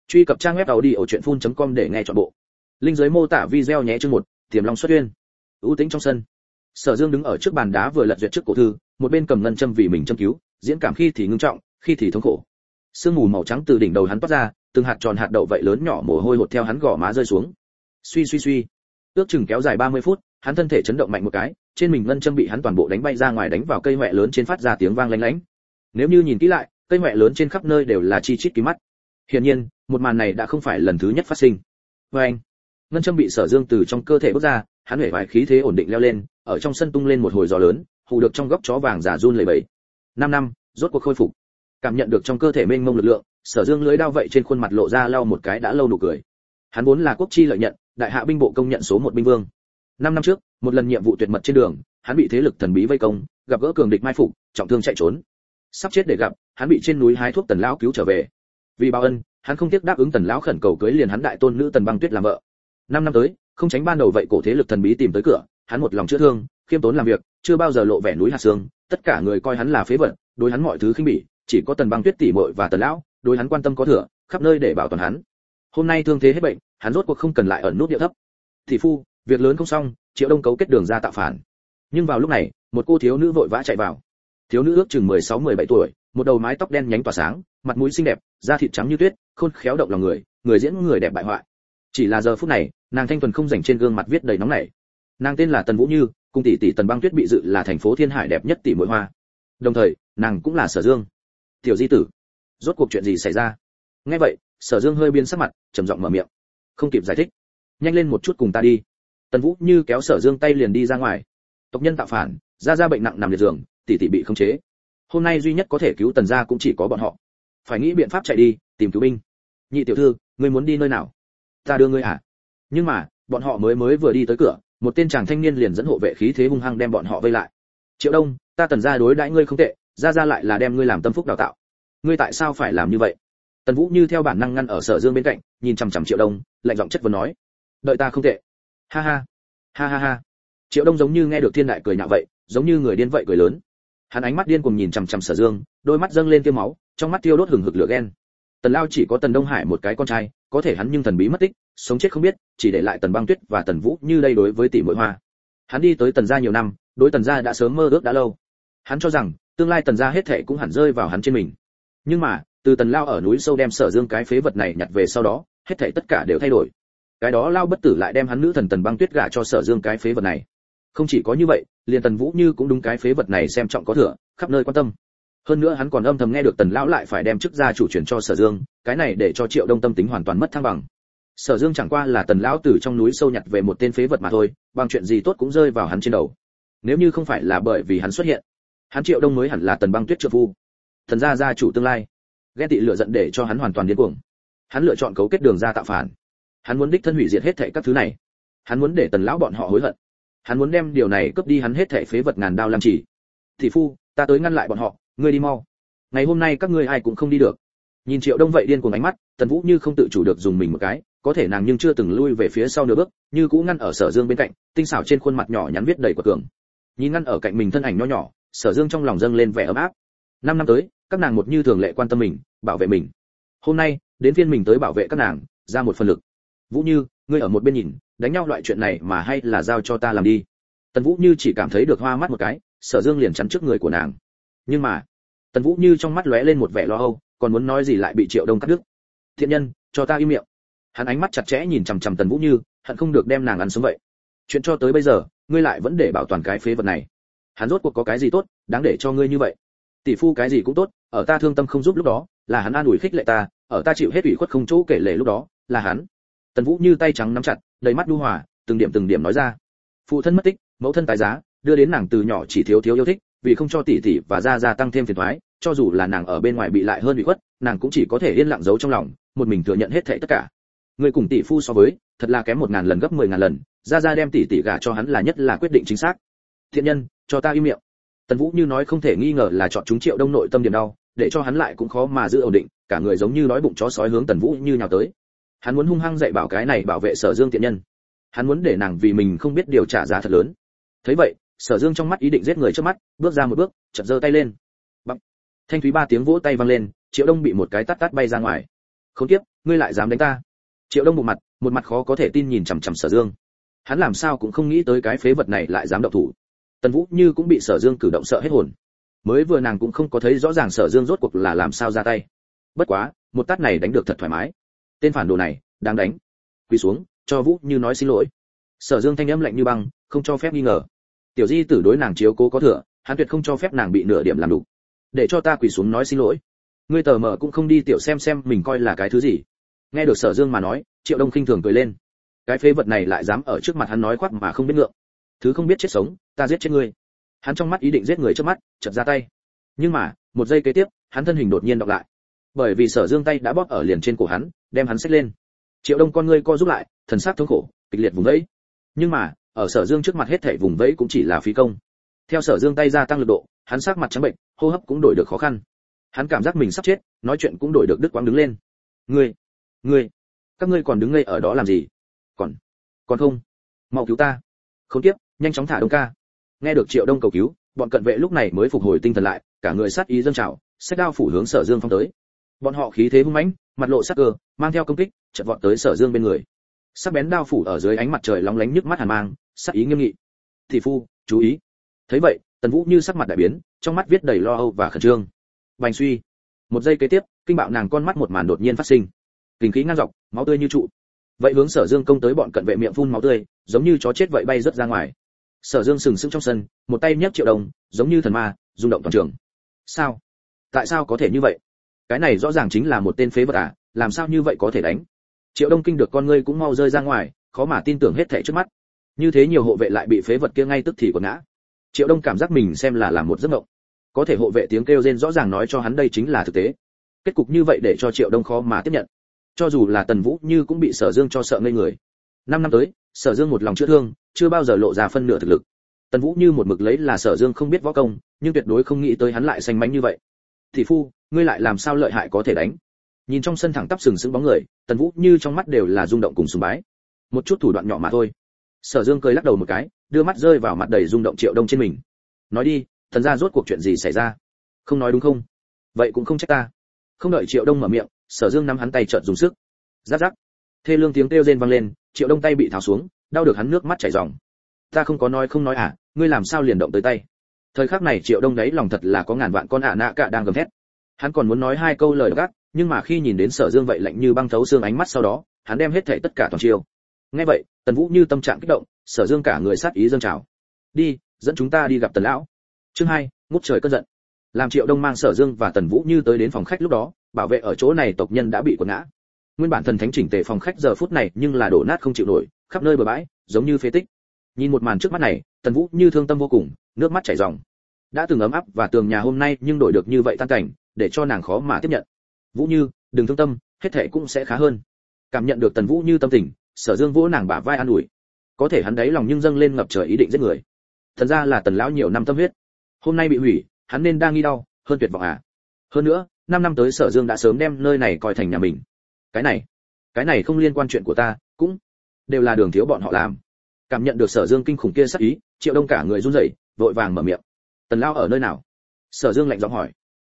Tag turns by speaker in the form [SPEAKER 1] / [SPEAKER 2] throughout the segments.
[SPEAKER 1] Truy cập trang web audiochuyenphun.com để nghe trọn bộ. Link dưới mô tả video nhé. Chương 1, Tiềm Long xuất uyên. Ưu tĩnh trong sân. Sở Dương đứng ở trước bàn đá vừa lật duyệt trước cổ thư, một bên cầm ngân châm vì mình châm cứu, diễn cảm khi thì ngưng trọng, khi thì thống khổ. Sương mù màu trắng từ đỉnh đầu hắn toát ra, từng hạt tròn hạt đậu vậy lớn nhỏ mồ hôi hột theo hắn gò má rơi xuống. Suy suy suy. Ước chừng kéo dài 30 phút, hắn thân thể chấn động mạnh một cái, trên mình ngân châm bị hắn toàn bộ đánh bay ra ngoài, đánh vào cây hoè lớn trên phát ra tiếng vang lanh lảnh. Nếu như nhìn kỹ lại, cây hoè lớn trên khắp nơi đều là chi chít ký mắt. Hiển nhiên, một màn này đã không phải lần thứ nhất phát sinh. Anh, ngân châm bị Sở Dương từ trong cơ thể bước ra, hắn hể vải khí thế ổn định leo lên, ở trong sân tung lên một hồi gió lớn, hù được trong góc chó vàng giả run lẩy bẩy. 5 năm, rốt cuộc khôi phục. Cảm nhận được trong cơ thể mênh mông lực lượng, Sở Dương lưỡi đao vậy trên khuôn mặt lộ ra lau một cái đã lâu nụ cười. Hắn vốn là quốc chi lợi nhận, đại hạ binh bộ công nhận số 1 binh vương. 5 năm trước, một lần nhiệm vụ tuyệt mật trên đường, hắn bị thế lực thần bí vây công, gặp gỡ cường địch mai phục, trọng thương chạy trốn. Sắp chết để gặp, hắn bị trên núi hái thuốc Tần lão cứu trở về. Vì báo ân, hắn không tiếc đáp ứng Tần lão khẩn cầu cưới liền hắn đại tôn nữ Tần Băng Tuyết làm vợ. 5 năm tới, không tránh ban đầu vậy cổ thế lực thần bí tìm tới cửa, hắn một lòng chữa thương, khiêm tốn làm việc, chưa bao giờ lộ vẻ núi hạt xương, tất cả người coi hắn là phế vật, đối hắn mọi thứ khinh bỉ, chỉ có Tần Băng Tuyết tỷ muội và Tần lão, đối hắn quan tâm có thừa, khắp nơi để bảo toàn hắn. Hôm nay thương thế hết bệnh, hắn rốt cuộc không cần lại ẩn nút địa thấp. Thị phu, việc lớn không xong, Triệu Đông cấu kết đường ra tạo phản. Nhưng vào lúc này, một cô thiếu nữ vội vã chạy vào. Thiếu nữ ước chừng 16-17 tuổi, một đầu mái tóc đen nhánh tỏa sáng, mặt mũi xinh đẹp, da thịt trắng như tuyết, khôn khéo động lòng người, người diễn người đẹp bại hoại. Chỉ là giờ phút này, nàng thanh thuần không rảnh, trên gương mặt viết đầy nóng nảy. Nàng tên là Tần Vũ Như, cùng tỷ tỷ Tần Băng Tuyết bị dự là thành phố Thiên Hải đẹp nhất tỷ muội hoa. Đồng thời, nàng cũng là Sở Dương. Tiểu di tử, rốt cuộc chuyện gì xảy ra? Nghe vậy, Sở Dương hơi biến sắc mặt, trầm giọng mở miệng. Không kịp giải thích, nhanh lên một chút cùng ta đi. Tần Vũ Như kéo Sở Dương tay liền đi ra ngoài. Tộc nhân tạo phản, gia bệnh nặng nằm liệt giường, tỷ tỷ bị khống chế. Hôm nay duy nhất có thể cứu Tần gia cũng chỉ có bọn họ. Phải nghĩ biện pháp chạy đi, tìm cứu binh. Nhị tiểu thư, ngươi muốn đi nơi nào? Ta đưa ngươi à? Nhưng mà, bọn họ mới vừa đi tới cửa, một tên chàng thanh niên liền dẫn hộ vệ khí thế hung hăng đem bọn họ vây lại. Triệu Đông, ta Tần gia đối đãi ngươi không tệ, gia lại là đem ngươi làm tâm phúc đào tạo. Ngươi tại sao phải làm như vậy? Tần Vũ Như theo bản năng ngăn ở Sở Dương bên cạnh, nhìn chằm chằm Triệu Đông, lạnh giọng chất vấn nói. Đợi ta không tệ. Ha ha, ha ha ha. Triệu Đông giống như nghe được thiên đại cười nhạo vậy, giống như người điên vậy cười lớn. Hắn ánh mắt điên cuồng nhìn chằm chằm Sở Dương, đôi mắt dâng lên tia máu, trong mắt tiêu đốt hừng hực lửa ghen. Tần Lao chỉ có Tần Đông Hải một cái con trai, có thể hắn nhưng thần bí mất tích, sống chết không biết, chỉ để lại Tần Băng Tuyết và Tần Vũ Như đây đối với tỷ muội hoa. Hắn đi tới Tần gia nhiều năm, đối Tần gia đã sớm mơ ước đã lâu. Hắn cho rằng tương lai Tần gia hết thảy cũng hẳn rơi vào hắn trên mình. Nhưng mà, từ Tần Lao ở núi sâu đem Sở Dương cái phế vật này nhặt về sau đó, hết thảy tất cả đều thay đổi. Cái đó Lao bất tử lại đem hắn nữ thần Tần Băng Tuyết gả cho Sở Dương cái phế vật này. Không chỉ có như vậy, liền Tần Vũ Như cũng đúng cái phế vật này xem trọng có thừa, khắp nơi quan tâm. Hơn nữa hắn còn âm thầm nghe được Tần lão lại phải đem chức gia chủ chuyển cho Sở Dương, cái này để cho Triệu Đông tâm tính hoàn toàn mất thăng bằng. Sở Dương chẳng qua là Tần lão từ trong núi sâu nhặt về một tên phế vật mà thôi, bằng chuyện gì tốt cũng rơi vào hắn trên đầu. Nếu như không phải là bởi vì hắn xuất hiện, hắn Triệu Đông mới hẳn là Tần Băng Tuyết trợ phu, Tần gia gia chủ tương lai. Ghen tị lửa giận để cho hắn hoàn toàn điên cuồng. Hắn lựa chọn cấu kết đường ra tạo phản. Hắn muốn đích thân hủy diệt hết thảy các thứ này. Hắn muốn để Tần lão bọn họ hối hận. Hắn muốn đem điều này cướp đi hắn hết thảy phế vật ngàn đao làm chỉ. Thị phu, ta tới ngăn lại bọn họ, ngươi đi mau. Ngày hôm nay các ngươi ai cũng không đi được. Nhìn Triệu Đông vậy điên cuồng ánh mắt, Tần Vũ Như không tự chủ được dùng mình một cái, có thể nàng nhưng chưa từng lui về phía sau nửa bước, như cũ ngăn ở Sở Dương bên cạnh, tinh xảo trên khuôn mặt nhỏ nhắn viết đầy của cường. Nhìn ngăn ở cạnh mình thân ảnh nho nhỏ, Sở Dương trong lòng dâng lên vẻ ấm áp. 5 năm tới, các nàng một như thường lệ quan tâm mình, bảo vệ mình. Hôm nay, đến phiên mình tới bảo vệ các nàng, ra một phần lực. Vũ Như, ngươi ở một bên nhìn, đánh nhau loại chuyện này mà hay là giao cho ta làm đi. Tần Vũ Như chỉ cảm thấy được hoa mắt một cái, Sở Dương liền chắn trước người của nàng. Nhưng mà, Tần Vũ Như trong mắt lóe lên một vẻ lo âu, còn muốn nói gì lại bị Triệu Đông cắt đứt. Thiện nhân, cho ta im miệng. Hắn ánh mắt chặt chẽ nhìn chằm chằm Tần Vũ Như, hận không được đem nàng ăn sống vậy. Chuyện cho tới bây giờ, ngươi lại vẫn để bảo toàn cái phế vật này. Hắn rốt cuộc có cái gì tốt, đáng để cho ngươi như vậy? Tỷ phu cái gì cũng tốt, ở ta thương tâm không giúp lúc đó, là hắn an ủi khích lệ ta, ở ta chịu hết ủy khuất không chỗ kể lể lúc đó, là hắn. Tần Vũ Như tay trắng nắm chặt, đầy mắt nhu hòa, từng điểm nói ra. Phụ thân mất tích, mẫu thân tái giá, đưa đến nàng từ nhỏ chỉ thiếu yêu thích, vì không cho tỷ tỷ và gia tăng thêm phiền toái, cho dù là nàng ở bên ngoài bị lại hơn ủy khuất, nàng cũng chỉ có thể yên lặng giấu trong lòng, một mình thừa nhận hết thảy tất cả. Người cùng tỷ phu so với, thật là kém 1000 lần gấp 10000 lần, gia đem tỷ tỷ gả cho hắn là nhất là quyết định chính xác. Thiện nhân, cho ta im miệng. Tần Vũ Như nói không thể nghi ngờ là chọn chúng Triệu Đông nội tâm điểm đau, để cho hắn lại cũng khó mà giữ ổn định, cả người giống như đói bụng chó sói hướng Tần Vũ Như nhào tới. Hắn muốn hung hăng dạy bảo cái này bảo vệ Sở Dương tiện nhân. Hắn muốn để nàng vì mình không biết điều trả giá thật lớn. Thấy vậy, Sở Dương trong mắt ý định giết người trước mắt, bước ra một bước, chợt giơ tay lên. Bằng. Thanh thúy 3 tiếng vỗ tay vang lên, Triệu Đông bị một cái tát bay ra ngoài. Khốn kiếp, ngươi lại dám đánh ta? Triệu Đông một mặt khó có thể tin nhìn chằm chằm Sở Dương. Hắn làm sao cũng không nghĩ tới cái phế vật này lại dám động thủ. Tần Vũ Như cũng bị Sở Dương cử động sợ hết hồn. Mới vừa nàng cũng không có thấy rõ ràng Sở Dương rốt cuộc là làm sao ra tay. Bất quá, một tát này đánh được thật thoải mái. Tên phản đồ này, đáng đánh. Quỳ xuống, cho Vũ Như nói xin lỗi. Sở Dương thanh âm lạnh như băng, không cho phép nghi ngờ. Tiểu Di tử đối nàng chiếu cố có thừa, hắn tuyệt không cho phép nàng bị nửa điểm làm đủ. Để cho ta quỳ xuống nói xin lỗi. Ngươi tờ mờ cũng không đi tiểu xem mình coi là cái thứ gì. Nghe được Sở Dương mà nói, Triệu Đông khinh thường cười lên. Cái phế vật này lại dám ở trước mặt hắn nói khoác mà không biết ngượng. Thứ không biết chết sống, ta giết chết ngươi. Hắn trong mắt ý định giết người trước mắt, chợt ra tay. Nhưng mà, một giây kế tiếp, hắn thân hình đột nhiên đọc lại. Bởi vì Sở Dương tay đã bóp ở liền trên cổ hắn, đem hắn xách lên. Triệu Đông con ngươi co rút lại, thần sắc thống khổ, kịch liệt vùng vẫy. Nhưng mà, ở Sở Dương trước mặt hết thảy vùng vẫy cũng chỉ là phí công. Theo Sở Dương tay gia tăng lực độ, hắn sắc mặt trắng bệnh, hô hấp cũng đổi được khó khăn. Hắn cảm giác mình sắp chết, nói chuyện cũng đổi được đứt quãng đứng lên. Ngươi, các ngươi còn đứng ngây ở đó làm gì? Còn không, mau cứu ta! Khốn kiếp, nhanh chóng thả Đông ca. Nghe được Triệu Đông cầu cứu, bọn cận vệ lúc này mới phục hồi tinh thần lại, cả người sát ý dâng trào, xách đao phủ hướng Sở Dương phong tới. Bọn họ khí thế hung mãnh, mặt lộ sắc cơ, mang theo công kích, chợt vọt tới Sở Dương bên người. Sắc bén đao phủ ở dưới ánh mặt trời lóng lánh nhức mắt hàn mang, sát ý nghiêm nghị. Thị phu, chú ý! Thấy vậy, Tần Vũ Như sắc mặt đại biến, trong mắt viết đầy lo âu và khẩn trương. Bành suy. Một giây kế tiếp, kinh bạo nàng con mắt một màn đột nhiên phát sinh. Kình khí ngang dọc, máu tươi như trụ. Vậy hướng Sở Dương công tới bọn cận vệ miệng phun máu tươi, giống như chó chết vậy bay rớt ra ngoài. Sở Dương sừng sững trong sân, một tay nhấc Triệu Đông, giống như thần ma, rung động toàn trường. Sao? Tại sao có thể như vậy? Cái này rõ ràng chính là một tên phế vật à, làm sao như vậy có thể đánh? Triệu Đông kinh được con ngươi cũng mau rơi ra ngoài, khó mà tin tưởng hết thảy trước mắt. Như thế nhiều hộ vệ lại bị phế vật kia ngay tức thì quật ngã. Triệu Đông cảm giác mình xem là làm một giấc mộng. Có thể hộ vệ tiếng kêu rên rõ ràng nói cho hắn đây chính là thực tế. Kết cục như vậy để cho Triệu Đông khó mà tiếp nhận. Cho dù là Tần Vũ Như cũng bị Sở Dương cho sợ ngây người. 5 năm tới, Sở Dương một lòng chữa thương, chưa bao giờ lộ ra phân nửa thực lực. Tần Vũ Như một mực lấy là Sở Dương không biết võ công, nhưng tuyệt đối không nghĩ tới hắn lại xanh mánh như vậy. Thị phu, ngươi lại làm sao lợi hại có thể đánh? Nhìn trong sân thẳng tắp sừng sững bóng người, Tần Vũ Như trong mắt đều là rung động cùng sùng bái. Một chút thủ đoạn nhỏ mà thôi. Sở Dương cười lắc đầu một cái, đưa mắt rơi vào mặt đầy rung động Triệu Đông trên mình. Nói đi, thần gia rốt cuộc chuyện gì xảy ra? Không nói đúng không? Vậy cũng không trách ta. Không đợi Triệu Đông mở miệng, Sở Dương nắm hắn tay chợt dùng sức. Rắc rắc. Thê lương tiếng kêu rên vang lên, Triệu Đông tay bị tháo xuống, đau được hắn nước mắt chảy ròng. Ta không có nói à, ngươi làm sao liền động tới tay? Thời khắc này Triệu Đông đấy lòng thật là có ngàn vạn con nạ cả đang gầm thét. Hắn còn muốn nói hai câu lời gắt, nhưng mà khi nhìn đến Sở Dương vậy lạnh như băng thấu xương ánh mắt sau đó, hắn đem hết thảy tất cả toàn chiêu. Nghe vậy, Tần Vũ Như tâm trạng kích động, Sở Dương cả người sát ý dâng trào. Đi, dẫn chúng ta đi gặp Tần lão. Chương 2, ngút trời cơn giận. Làm Triệu Đông mang Sở Dương và Tần Vũ Như tới đến phòng khách lúc đó, bảo vệ ở chỗ này tộc nhân đã bị quật ngã. Nguyên bản thần thánh chỉnh tề phòng khách giờ phút này nhưng là đổ nát không chịu nổi, khắp nơi bừa bãi, giống như phế tích. Nhìn một màn trước mắt này, Tần Vũ Như thương tâm vô cùng, nước mắt chảy ròng. Đã từng ấm áp và tường nhà hôm nay nhưng đổi được như vậy tan cảnh, để cho nàng khó mà tiếp nhận. Vũ Như, đừng thương tâm, hết thảy cũng sẽ khá hơn. Cảm nhận được Tần Vũ Như tâm tình, Sở Dương vỗ nàng bả vai an ủi. Có thể hắn đáy lòng nhưng dâng lên ngập trời ý định giết người. Thần ra là Tần lão nhiều năm tâm huyết, hôm nay bị hủy, hắn nên đang nghi đau, hơn tuyệt vọng à? Hơn nữa, 5 năm tới Sở Dương đã sớm đem nơi này coi thành nhà mình. Cái này không liên quan chuyện của ta, cũng đều là Đường thiếu bọn họ làm. Cảm nhận được Sở Dương kinh khủng kia sát ý, Triệu Đông cả người run rẩy, vội vàng mở miệng. Tần lão ở nơi nào? Sở Dương lạnh giọng hỏi.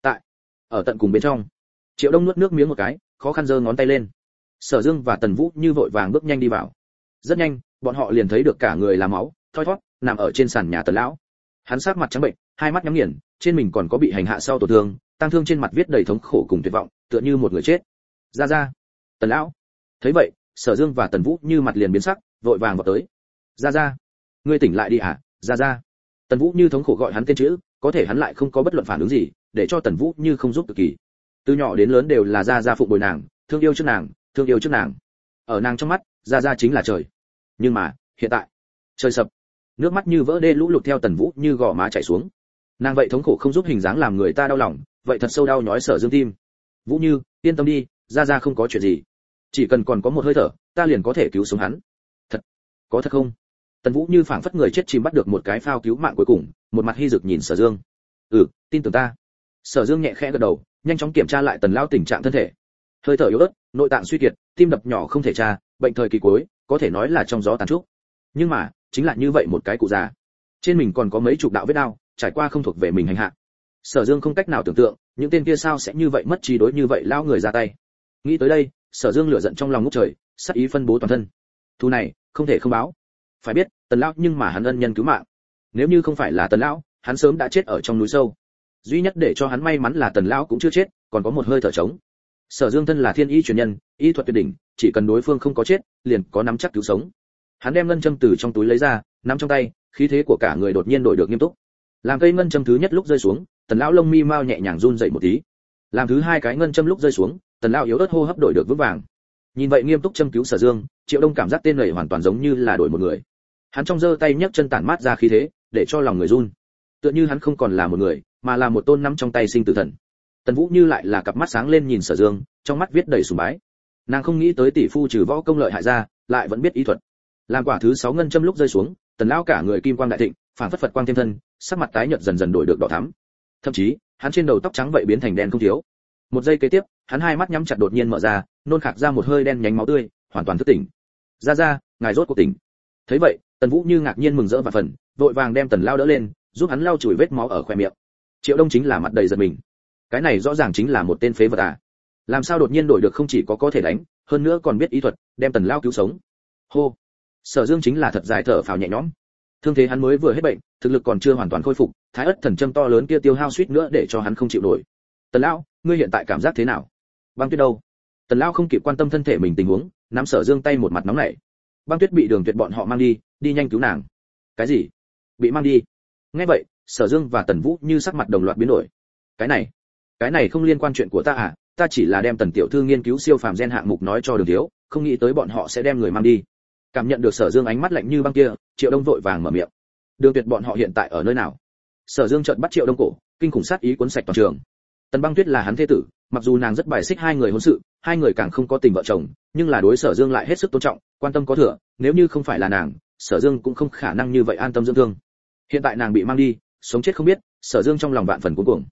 [SPEAKER 1] Ở tận cùng bên trong. Triệu Đông nuốt nước miếng một cái, khó khăn giơ ngón tay lên. Sở Dương và Tần Vũ Như vội vàng bước nhanh đi vào. Rất nhanh, bọn họ liền thấy được cả người là máu, thoi thóp, nằm ở trên sàn nhà Tần lão. Hắn sắc mặt trắng bệnh, hai mắt nhắm nghiền, trên mình còn có bị hành hạ sau tổn thương, tang thương trên mặt viết đầy thống khổ cùng tuyệt vọng, tựa như một người chết. Ra, Tần lão. Thấy vậy, Sở Dương và Tần Vũ Như mặt liền biến sắc, vội vàng vào tới. Ra, ngươi tỉnh lại đi à? Ra. Tần Vũ Như thống khổ gọi hắn tên chữ, có thể hắn lại không có bất luận phản ứng gì, để cho Tần Vũ Như không giúp cực kỳ. Từ nhỏ đến lớn đều là Ra phụng bồi nàng, thương yêu trước nàng. Ở nàng trong mắt, Ra chính là trời. Nhưng mà, hiện tại, trời sập. Nước mắt như vỡ đê lũ lụt theo Tần Vũ Như gò má chảy xuống. Nàng vậy thống khổ không giúp hình dáng làm người ta đau lòng, vậy thật sâu đau nhói Sở Dương tim. Vũ Như, yên tâm đi, Ra không có chuyện gì. Chỉ cần còn có một hơi thở, ta liền có thể cứu sống hắn. Thật? Có thật không? Tần Vũ Như phảng phất người chết chìm bắt được một cái phao cứu mạng cuối cùng, một mặt hy dực nhìn Sở Dương. Tin tưởng ta. Sở Dương nhẹ khẽ gật đầu, nhanh chóng kiểm tra lại Tần lão tình trạng thân thể. Hơi thở yếu ớt, nội tạng suy kiệt, tim đập nhỏ không thể tra, bệnh thời kỳ cuối, có thể nói là trong gió tàn trúc. Nhưng mà, chính là như vậy một cái cụ già, trên mình còn có mấy chục đạo vết đao, trải qua không thuộc về mình hành hạ. Sở Dương không cách nào tưởng tượng, những tên kia sao sẽ như vậy mất trí đối như vậy lao người ra tay. Nghĩ tới đây, Sở Dương lửa giận trong lòng ngút trời, sát ý phân bố toàn thân. Thù này không thể không báo. Phải biết, Tần lão nhưng mà hắn ân nhân cứu mạng. Nếu như không phải là Tần lão, hắn sớm đã chết ở trong núi sâu. Duy nhất để cho hắn may mắn là Tần lão cũng chưa chết, còn có một hơi thở trống. Sở Dương thân là thiên y truyền nhân, y thuật tuyệt đỉnh, chỉ cần đối phương không có chết, liền có nắm chắc cứu sống. Hắn đem ngân châm từ trong túi lấy ra, nắm trong tay, khí thế của cả người đột nhiên đổi được nghiêm túc. Làm cây ngân châm thứ nhất lúc rơi xuống, Tần lão lông mi mao nhẹ nhàng run dậy một tí. Làm thứ hai cái ngân châm lúc rơi xuống, Tần lão yếu ớt hô hấp đổi được vững vàng. Nhìn vậy nghiêm túc châm cứu Sở Dương, Triệu Đông cảm giác tên này hoàn toàn giống như là đổi một người. Hắn trong giơ tay nhấc chân tản mát ra khí thế, để cho lòng người run. Tựa như hắn không còn là một người, mà là một tôn nắm trong tay sinh tử thần. Tần Vũ Như lại là cặp mắt sáng lên nhìn Sở Dương, trong mắt viết đầy sùng bái. Nàng không nghĩ tới tỷ phu trừ võ công lợi hại ra, lại vẫn biết ý thuật. Làm quả thứ 6 ngân châm lúc rơi xuống, Tần lão cả người kim quang đại thịnh, phản phất Phật quang thêm thân, sắc mặt tái nhợt dần dần đổi được đỏ thắm. Thậm chí, hắn trên đầu tóc trắng vậy biến thành đen không thiếu. Một giây kế tiếp, hắn hai mắt nhắm chặt đột nhiên mở ra, nôn khạc ra một hơi đen nhánh máu tươi, hoàn toàn thức tỉnh. Ra, ngài rốt cuộc tỉnh. Thấy vậy, Tần Vũ Như ngạc nhiên mừng rỡ và phần, vội vàng đem Tần lão đỡ lên, giúp hắn lau chùi vết máu ở khóe miệng. Triệu Đông chính là mặt đầy giật mình. Cái này rõ ràng chính là một tên phế vật à? Làm sao đột nhiên đổi được không chỉ có thể đánh, hơn nữa còn biết ý thuật, đem Tần lão cứu sống. Hô. Sở Dương chính là thật dài thở phào nhẹ nhõm. Thương thế hắn mới vừa hết bệnh, thực lực còn chưa hoàn toàn khôi phục, Thái Ức thần châm to lớn kia tiêu hao suýt nữa để cho hắn không chịu nổi. Tần lão, ngươi hiện tại cảm giác thế nào? Băng Tuyết đâu? Tần lão không kịp quan tâm thân thể mình tình huống, nắm Sở Dương tay một mặt nóng nảy. Băng Tuyết bị Đường Tuyệt bọn họ mang đi, đi nhanh cứu nàng. Cái gì? Bị mang đi? Nghe vậy, Sở Dương và Tần Vũ Như sắc mặt đồng loạt biến đổi. Cái này không liên quan chuyện của ta à, ta chỉ là đem Tần tiểu thư nghiên cứu siêu phàm gen hạng mục nói cho Đường thiếu, không nghĩ tới bọn họ sẽ đem người mang đi. Cảm nhận được Sở Dương ánh mắt lạnh như băng kia, Triệu Đông vội vàng mở miệng. Đường Tuyệt bọn họ hiện tại ở nơi nào? Sở Dương chợt bắt Triệu Đông cổ, kinh khủng sát ý cuốn sạch toàn trường. Tần Băng Tuyết là hắn thế tử, mặc dù nàng rất bài xích hai người hôn sự, hai người càng không có tình vợ chồng, nhưng là đối Sở Dương lại hết sức tôn trọng, quan tâm có thừa, nếu như không phải là nàng, Sở Dương cũng không khả năng như vậy an tâm dưỡng thương. Hiện tại nàng bị mang đi, sống chết không biết, Sở Dương trong lòng vạn phần cuống cuồng.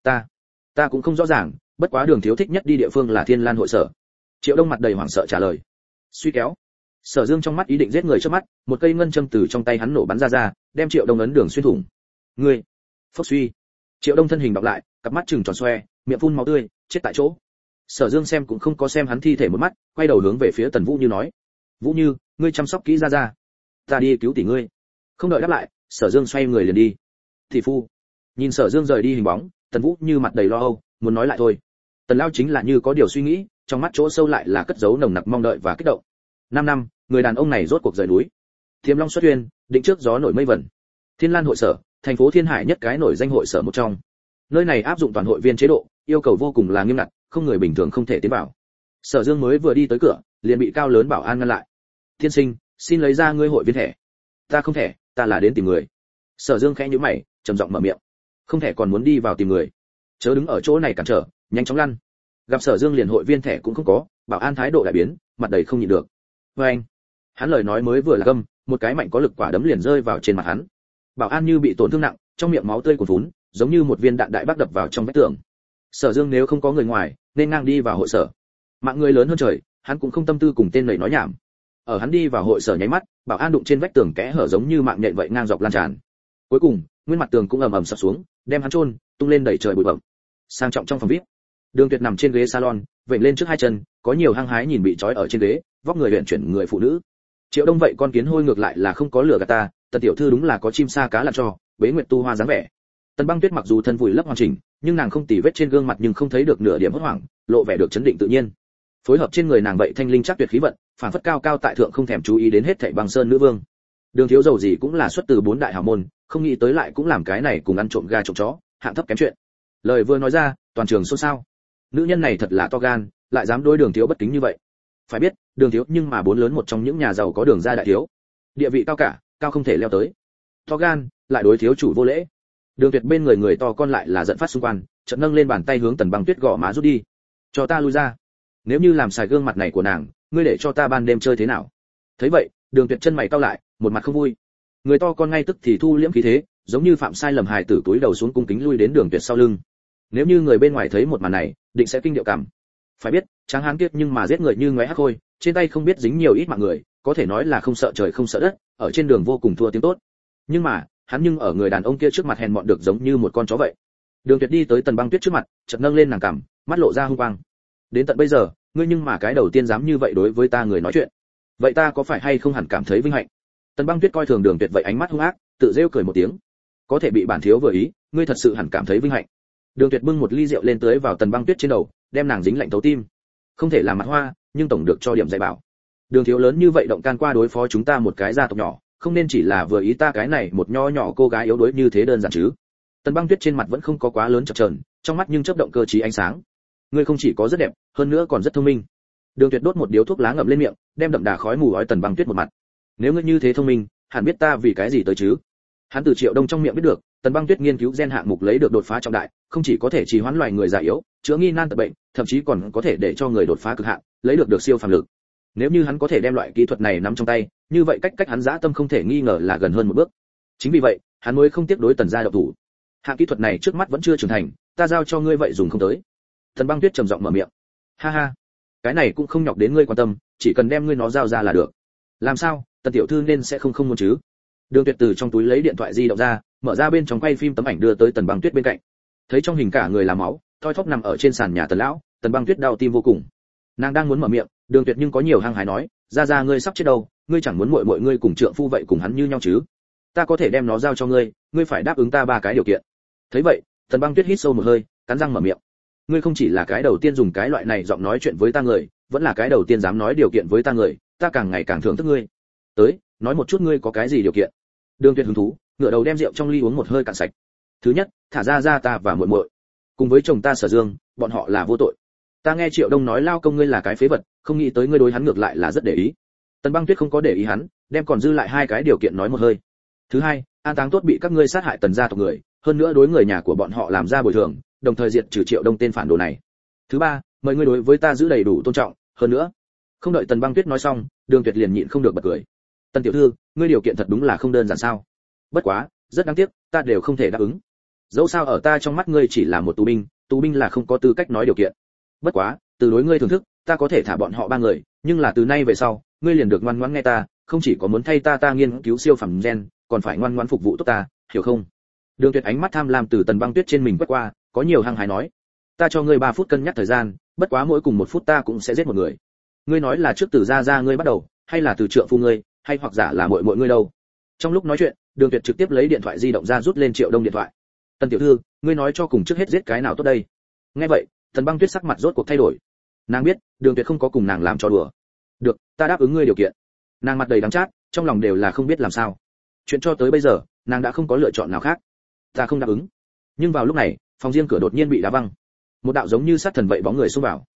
[SPEAKER 1] Ta cũng không rõ ràng, bất quá Đường thiếu thích nhất đi địa phương là Thiên Lan hội sở. Triệu Đông mặt đầy hoảng sợ trả lời. Suy kéo. Sở Dương trong mắt ý định giết người trước mắt, một cây ngân châm từ trong tay hắn nổ bắn ra, đem Triệu Đông ấn đường xuyên thủng. Ngươi, phốc suy. Triệu Đông thân hình đọc lại, cặp mắt trừng tròn xoe, miệng phun máu tươi, chết tại chỗ. Sở Dương xem cũng không có xem hắn thi thể một mắt, quay đầu hướng về phía Tần Vũ Như nói: "Vũ Như, ngươi chăm sóc kỹ ra, ta đi cứu tỷ ngươi." Không đợi đáp lại, Sở Dương xoay người liền đi. "Thị phu." Nhìn Sở Dương rời đi hình bóng, Tần Vũ Như mặt đầy lo âu, muốn nói lại thôi. Tần lão chính là như có điều suy nghĩ, trong mắt chỗ sâu lại là cất giấu nồng nặc mong đợi và kích động. 5 năm, người đàn ông này rốt cuộc rời núi. Thiềm Long xuất uyên, định trước gió nổi mây vẩn. Thiên Lan hội sở, thành phố Thiên Hải nhất cái nổi danh hội sở một trong. Nơi này áp dụng toàn hội viên chế độ, yêu cầu vô cùng là nghiêm ngặt, không người bình thường không thể tiến vào. Sở Dương mới vừa đi tới cửa, liền bị cao lớn bảo an ngăn lại. "Thiên sinh, xin lấy ra ngươi hội viên thẻ." "Ta không thẻ, ta là đến tìm người." Sở Dương khẽ nhíu mày, trầm giọng mở miệng. "Không thẻ còn muốn đi vào tìm người? Chớ đứng ở chỗ này cản trở, nhanh chóng lăn." Gặp Sở Dương liền hội viên thẻ cũng không có, bảo an thái độ đại biến, mặt đầy không nhịn được. Anh, hắn lời nói mới vừa là gầm, một cái mạnh có lực quả đấm liền rơi vào trên mặt hắn. Bảo an như bị tổn thương nặng, trong miệng máu tươi cuồn phún, giống như một viên đạn đại bác đập vào trong vách tường. Sở Dương nếu không có người ngoài, nên ngang đi vào hội sở. Mạng người lớn hơn trời, hắn cũng không tâm tư cùng tên này nói nhảm. Ở hắn đi vào hội sở nháy mắt, bảo an đụng trên vách tường kẽ hở giống như mạng nhện vậy ngang dọc lan tràn. Cuối cùng, nguyên mặt tường cũng ầm ầm sập xuống, đem hắn chôn tung lên đẩy trời bụi bặm. Sang trọng trong phòng VIP, Đường Tuyệt nằm trên ghế salon, vểnh lên trước hai chân, có nhiều hăng hái nhìn bị trói ở trên ghế, vóc người luyện chuyển người phụ nữ. Triệu Đông vậy con kiến hôi ngược lại là không có lửa gạt ta, Tần tiểu thư đúng là có chim sa cá lặn cho, bế nguyệt tu hoa dáng vẻ. Tần Băng Tuyết mặc dù thân vùi lấp hoàn chỉnh, nhưng nàng không tì vết trên gương mặt nhưng không thấy được nửa điểm hốt hoảng, lộ vẻ được chấn định tự nhiên. Phối hợp trên người nàng vậy thanh linh chắc tuyệt khí vận, phản phất cao cao tại thượng không thèm chú ý đến hết thảy băng sơn nữ vương. Đường thiếu dầu gì cũng là xuất từ 4 đại hào môn, không nghĩ tới lại cũng làm cái này cùng ăn trộm gà trộm chó, hạng thấp kém chuyện. Lời vừa nói ra, toàn trường xôn xao. Nữ nhân này thật là to gan, lại dám đối Đường thiếu bất kính như vậy. Phải biết, Đường thiếu nhưng mà 4 lớn một trong những nhà giàu có Đường gia đại thiếu, địa vị cao cả, cao không thể leo tới. To gan, lại đối thiếu chủ vô lễ. Đường Tuyệt bên người người to con lại là giận phát xung quanh, chợt nâng lên bàn tay hướng Tần Băng Tuyết gõ má rút đi. "Cho ta lui ra. Nếu như làm xài gương mặt này của nàng, ngươi để cho ta ban đêm chơi thế nào?" Thấy vậy, Đường Tuyệt chân mày cau lại, một mặt không vui. Người to con ngay tức thì thu liễm khí thế, giống như phạm sai lầm hài tử túi đầu xuống cung kính lui đến Đường Tuyệt sau lưng. Nếu như người bên ngoài thấy một màn này, định sẽ kinh điệu cảm. Phải biết, tráng hán kiếp nhưng mà giết người như ngoé hắc khôi, trên tay không biết dính nhiều ít mạng người, có thể nói là không sợ trời không sợ đất, ở trên đường vô cùng thua tiếng tốt. Nhưng mà, hắn nhưng ở người đàn ông kia trước mặt hèn mọn được giống như một con chó vậy. Đường Tuyệt đi tới Tần Băng Tuyết trước mặt, chợt nâng lên nàng cằm, mắt lộ ra hung quang. "Đến tận bây giờ, ngươi nhưng mà cái đầu tiên dám như vậy đối với ta người nói chuyện, vậy ta có phải hay không hẳn cảm thấy vinh hạnh? Tần Băng Tuyết coi thường Đường Tuyệt vậy ánh mắt hung ác, tự rêu cười một tiếng. Có thể bị bản thiếu vừa ý, ngươi thật sự hẳn cảm thấy vinh hạnh. Đường Tuyệt bưng một ly rượu lên tưới vào Tần Băng Tuyết trên đầu, đem nàng dính lạnh thấu tim. Không thể làm mặt hoa, nhưng tổng được cho điểm dạy bảo. Đường thiếu lớn như vậy động can qua đối phó chúng ta một cái gia tộc nhỏ, không nên chỉ là vừa ý ta cái này một nho nhỏ cô gái yếu đuối như thế đơn giản chứ? Tần Băng Tuyết trên mặt vẫn không có quá lớn chập chờn, trong mắt nhưng chớp động cơ trí ánh sáng. Ngươi không chỉ có rất đẹp, hơn nữa còn rất thông minh. Đường Tuyệt đốt một điếu thuốc lá ngậm lên miệng, đem đậm đà khói mù ói Tần Băng Tuyết một mặt. Nếu ngươi như thế thông minh, hẳn biết ta vì cái gì tới chứ? Hắn từ Triệu Đông trong miệng biết được, Tần Băng Tuyết nghiên cứu gen hạng mục lấy được đột phá trọng đại, không chỉ có thể trì hoãn loài người già yếu, chữa nghi nan tật bệnh, thậm chí còn có thể để cho người đột phá cực hạn, lấy được siêu phàm lực. Nếu như hắn có thể đem loại kỹ thuật này nắm trong tay, như vậy cách hắn dã tâm không thể nghi ngờ là gần hơn một bước. Chính vì vậy, hắn mới không tiếc đối Tần gia động thủ. Hạng kỹ thuật này trước mắt vẫn chưa trưởng thành, ta giao cho ngươi vậy dùng không tới. Tần Băng Tuyết trầm giọng mở miệng. Ha ha, cái này cũng không nhọc đến ngươi quan tâm, chỉ cần đem ngươi nó giao ra là được. Làm sao, Tần tiểu thư nên sẽ không muốn chứ? Đường Tuyệt từ trong túi lấy điện thoại di động ra, mở ra bên trong quay phim tấm ảnh đưa tới Tần Băng Tuyết bên cạnh. Thấy trong hình cả người là máu, thoi thóp nằm ở trên sàn nhà Tần lão, Tần Băng Tuyết đau tim vô cùng. Nàng đang muốn mở miệng, Đường Tuyệt nhưng có nhiều hăng hái nói, ra ngươi sắp chết đâu, ngươi chẳng muốn muội ngươi cùng trượng phu vậy cùng hắn như nhau chứ? Ta có thể đem nó giao cho ngươi, ngươi phải đáp ứng ta 3 cái điều kiện. Thấy vậy, Tần Băng Tuyết hít sâu một hơi, cắn răng mở miệng. Ngươi không chỉ là cái đầu tiên dùng cái loại này giọng nói chuyện với ta người, vẫn là cái đầu tiên dám nói điều kiện với ta người, ta càng ngày càng thưởng thức ngươi. Tới, nói một chút ngươi có cái gì điều kiện? Đường Tuyệt hứng thú, ngửa đầu đem rượu trong ly uống một hơi cạn sạch. Thứ nhất, thả ra ta và muội, cùng với chồng ta Sở Dương, bọn họ là vô tội. Ta nghe Triệu Đông nói lao công ngươi là cái phế vật, không nghĩ tới ngươi đối hắn ngược lại là rất để ý. Tần Băng Tuyết không có để ý hắn, đem còn dư lại 2 cái điều kiện nói một hơi. Thứ hai, an táng tốt bị các ngươi sát hại Tần gia tộc người, hơn nữa đối người nhà của bọn họ làm ra bồi thường, đồng thời diệt trừ Triệu Đông tên phản đồ này. Thứ ba, mời ngươi đối với ta giữ đầy đủ tôn trọng, hơn nữa. Không đợi Tần Băng Tuyết nói xong, Đường Tuyệt liền nhịn không được bật cười. Tần tiểu thư, ngươi điều kiện thật đúng là không đơn giản sao? Bất quá, rất đáng tiếc, ta đều không thể đáp ứng. Dẫu sao ở ta trong mắt ngươi chỉ là một tù binh là không có tư cách nói điều kiện. Bất quá, từ đối ngươi thưởng thức, ta có thể thả bọn họ 3 người, nhưng là từ nay về sau, ngươi liền được ngoan ngoãn nghe ta, không chỉ có muốn thay ta nghiên cứu siêu phẩm gen, còn phải ngoan ngoãn phục vụ tốt ta, hiểu không? Đường Tuyệt ánh mắt tham lam từ Tần Băng Tuyết trên mình quét qua, có nhiều hăng hái nói, ta cho ngươi 3 phút cân nhắc thời gian, bất quá mỗi cùng 1 phút ta cũng sẽ giết một người. Ngươi nói là trước từ ra ngươi bắt đầu, hay là từ trượng phu ngươi, hay hoặc giả là muội ngươi đâu? Trong lúc nói chuyện, Đường Tuyệt trực tiếp lấy điện thoại di động ra rút lên Triệu Đông điện thoại. Tần tiểu thư, ngươi nói cho cùng trước hết giết cái nào tốt đây? Nghe vậy, Tần Băng Tuyết sắc mặt rốt cuộc thay đổi. Nàng biết, Đường Tuyệt không có cùng nàng làm trò đùa. Được, ta đáp ứng ngươi điều kiện. Nàng mặt đầy đắng chát, trong lòng đều là không biết làm sao. Chuyện cho tới bây giờ, nàng đã không có lựa chọn nào khác. Ta không đáp ứng. Nhưng vào lúc này, phòng riêng cửa đột nhiên bị đá văng. Một đạo giống như sát thần vậy bóng người xông vào.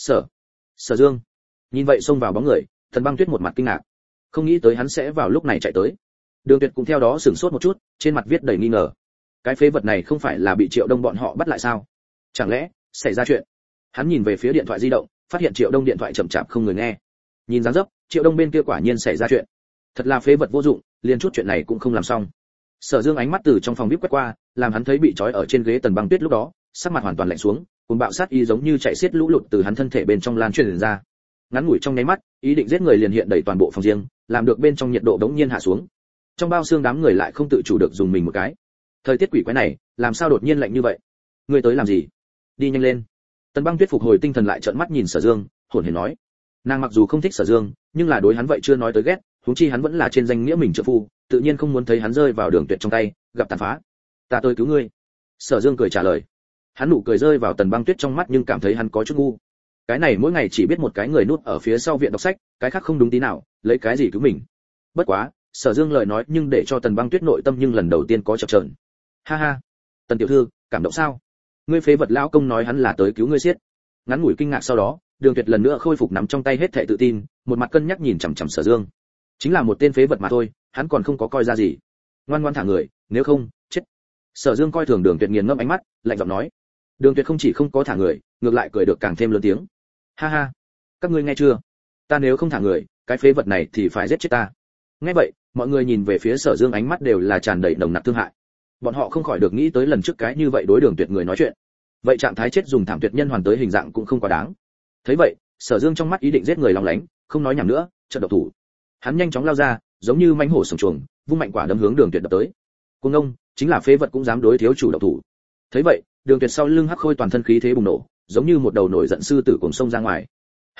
[SPEAKER 1] Sở Dương. Nhìn vậy xông vào bóng người, Tần Băng Tuyết một mặt kinh ngạc. Không nghĩ tới hắn sẽ vào lúc này chạy tới. Đường Tuyệt cũng theo đó sửng sốt một chút, trên mặt viết đầy nghi ngờ. Cái phế vật này không phải là bị Triệu Đông bọn họ bắt lại sao? Chẳng lẽ xảy ra chuyện? Hắn nhìn về phía điện thoại di động, phát hiện Triệu Đông điện thoại chậm chạp không người nghe. Nhìn dáng dấp, Triệu Đông bên kia quả nhiên xảy ra chuyện. Thật là phế vật vô dụng, liền chút chuyện này cũng không làm xong. Sở Dương ánh mắt từ trong phòng VIP quét qua, làm hắn thấy bị trói ở trên ghế Tần Băng Tuyết lúc đó, sắc mặt hoàn toàn lạnh xuống, cuồng bạo sát ý giống như chạy xiết lũ lụt từ hắn thân thể bên trong lan truyền ra. Ngắn ngủi trong nháy mắt, ý định giết người liền hiện đầy toàn bộ phòng riêng, làm được bên trong nhiệt độ đống nhiên hạ xuống. Trong bao xương đám người lại không tự chủ được dùng mình một cái. Thời tiết quỷ quái này, làm sao đột nhiên lạnh như vậy? Ngươi tới làm gì? Đi nhanh lên. Tần Băng Tuyết phục hồi tinh thần lại trợn mắt nhìn Sở Dương, hổn hển nói. Nàng mặc dù không thích Sở Dương, nhưng là đối hắn vậy chưa nói tới ghét, huống chi hắn vẫn là trên danh nghĩa mình trợ phu, tự nhiên không muốn thấy hắn rơi vào Đường Tuyệt trong tay, gặp tàn phá. Ta tới cứu ngươi. Sở Dương cười trả lời. Hắn nụ cười rơi vào Tần Băng Tuyết trong mắt nhưng cảm thấy hắn có chút ngu. Cái này mỗi ngày chỉ biết một cái người núp ở phía sau viện đọc sách, cái khác không đúng tí nào, lấy cái gì cứu mình. Bất quá, Sở Dương lời nói nhưng để cho Tần Băng Tuyết nội tâm nhưng lần đầu tiên có chập chờn. Ha ha, Tần tiểu thư, cảm động sao? Ngươi phế vật lão công nói hắn là tới cứu ngươi xiết. Ngắn ngủi kinh ngạc sau đó, Đường Tuyệt lần nữa khôi phục nắm trong tay hết thảy tự tin, một mặt cân nhắc nhìn chằm chằm Sở Dương. Chính là một tên phế vật mà thôi, hắn còn không có coi ra gì. Ngoan ngoãn thả người, nếu không, chết. Sở Dương coi thường Đường Tuyệt nghiền ngẫm ánh mắt, lạnh giọng nói. Đường Tuyệt không chỉ không có thả người, ngược lại cười được càng thêm lớn tiếng. Ha ha, các ngươi nghe chưa? Ta nếu không thả người, cái phế vật này thì phải giết chết ta. Nghe vậy, mọi người nhìn về phía Sở Dương ánh mắt đều là tràn đầy nồng nặc thương hại. Bọn họ không khỏi được nghĩ tới lần trước cái như vậy đối Đường Tuyệt người nói chuyện. Vậy trạng thái chết dùng thảm tuyệt nhân hoàn tới hình dạng cũng không quá đáng. Thấy vậy, Sở Dương trong mắt ý định giết người lòng lánh, không nói nhảm nữa, chợt độc thủ. Hắn nhanh chóng lao ra, giống như mãnh hổ sổng chuồng, vung mạnh quả đấm hướng Đường Tuyệt đập tới. Cuồng ngông, chính là phế vật cũng dám đối thiếu chủ độc thủ. Thấy vậy, Đường Tuyệt sau lưng hắc khôi toàn thân khí thế bùng nổ, giống như một đầu nổi giận sư tử cuồng sông ra ngoài.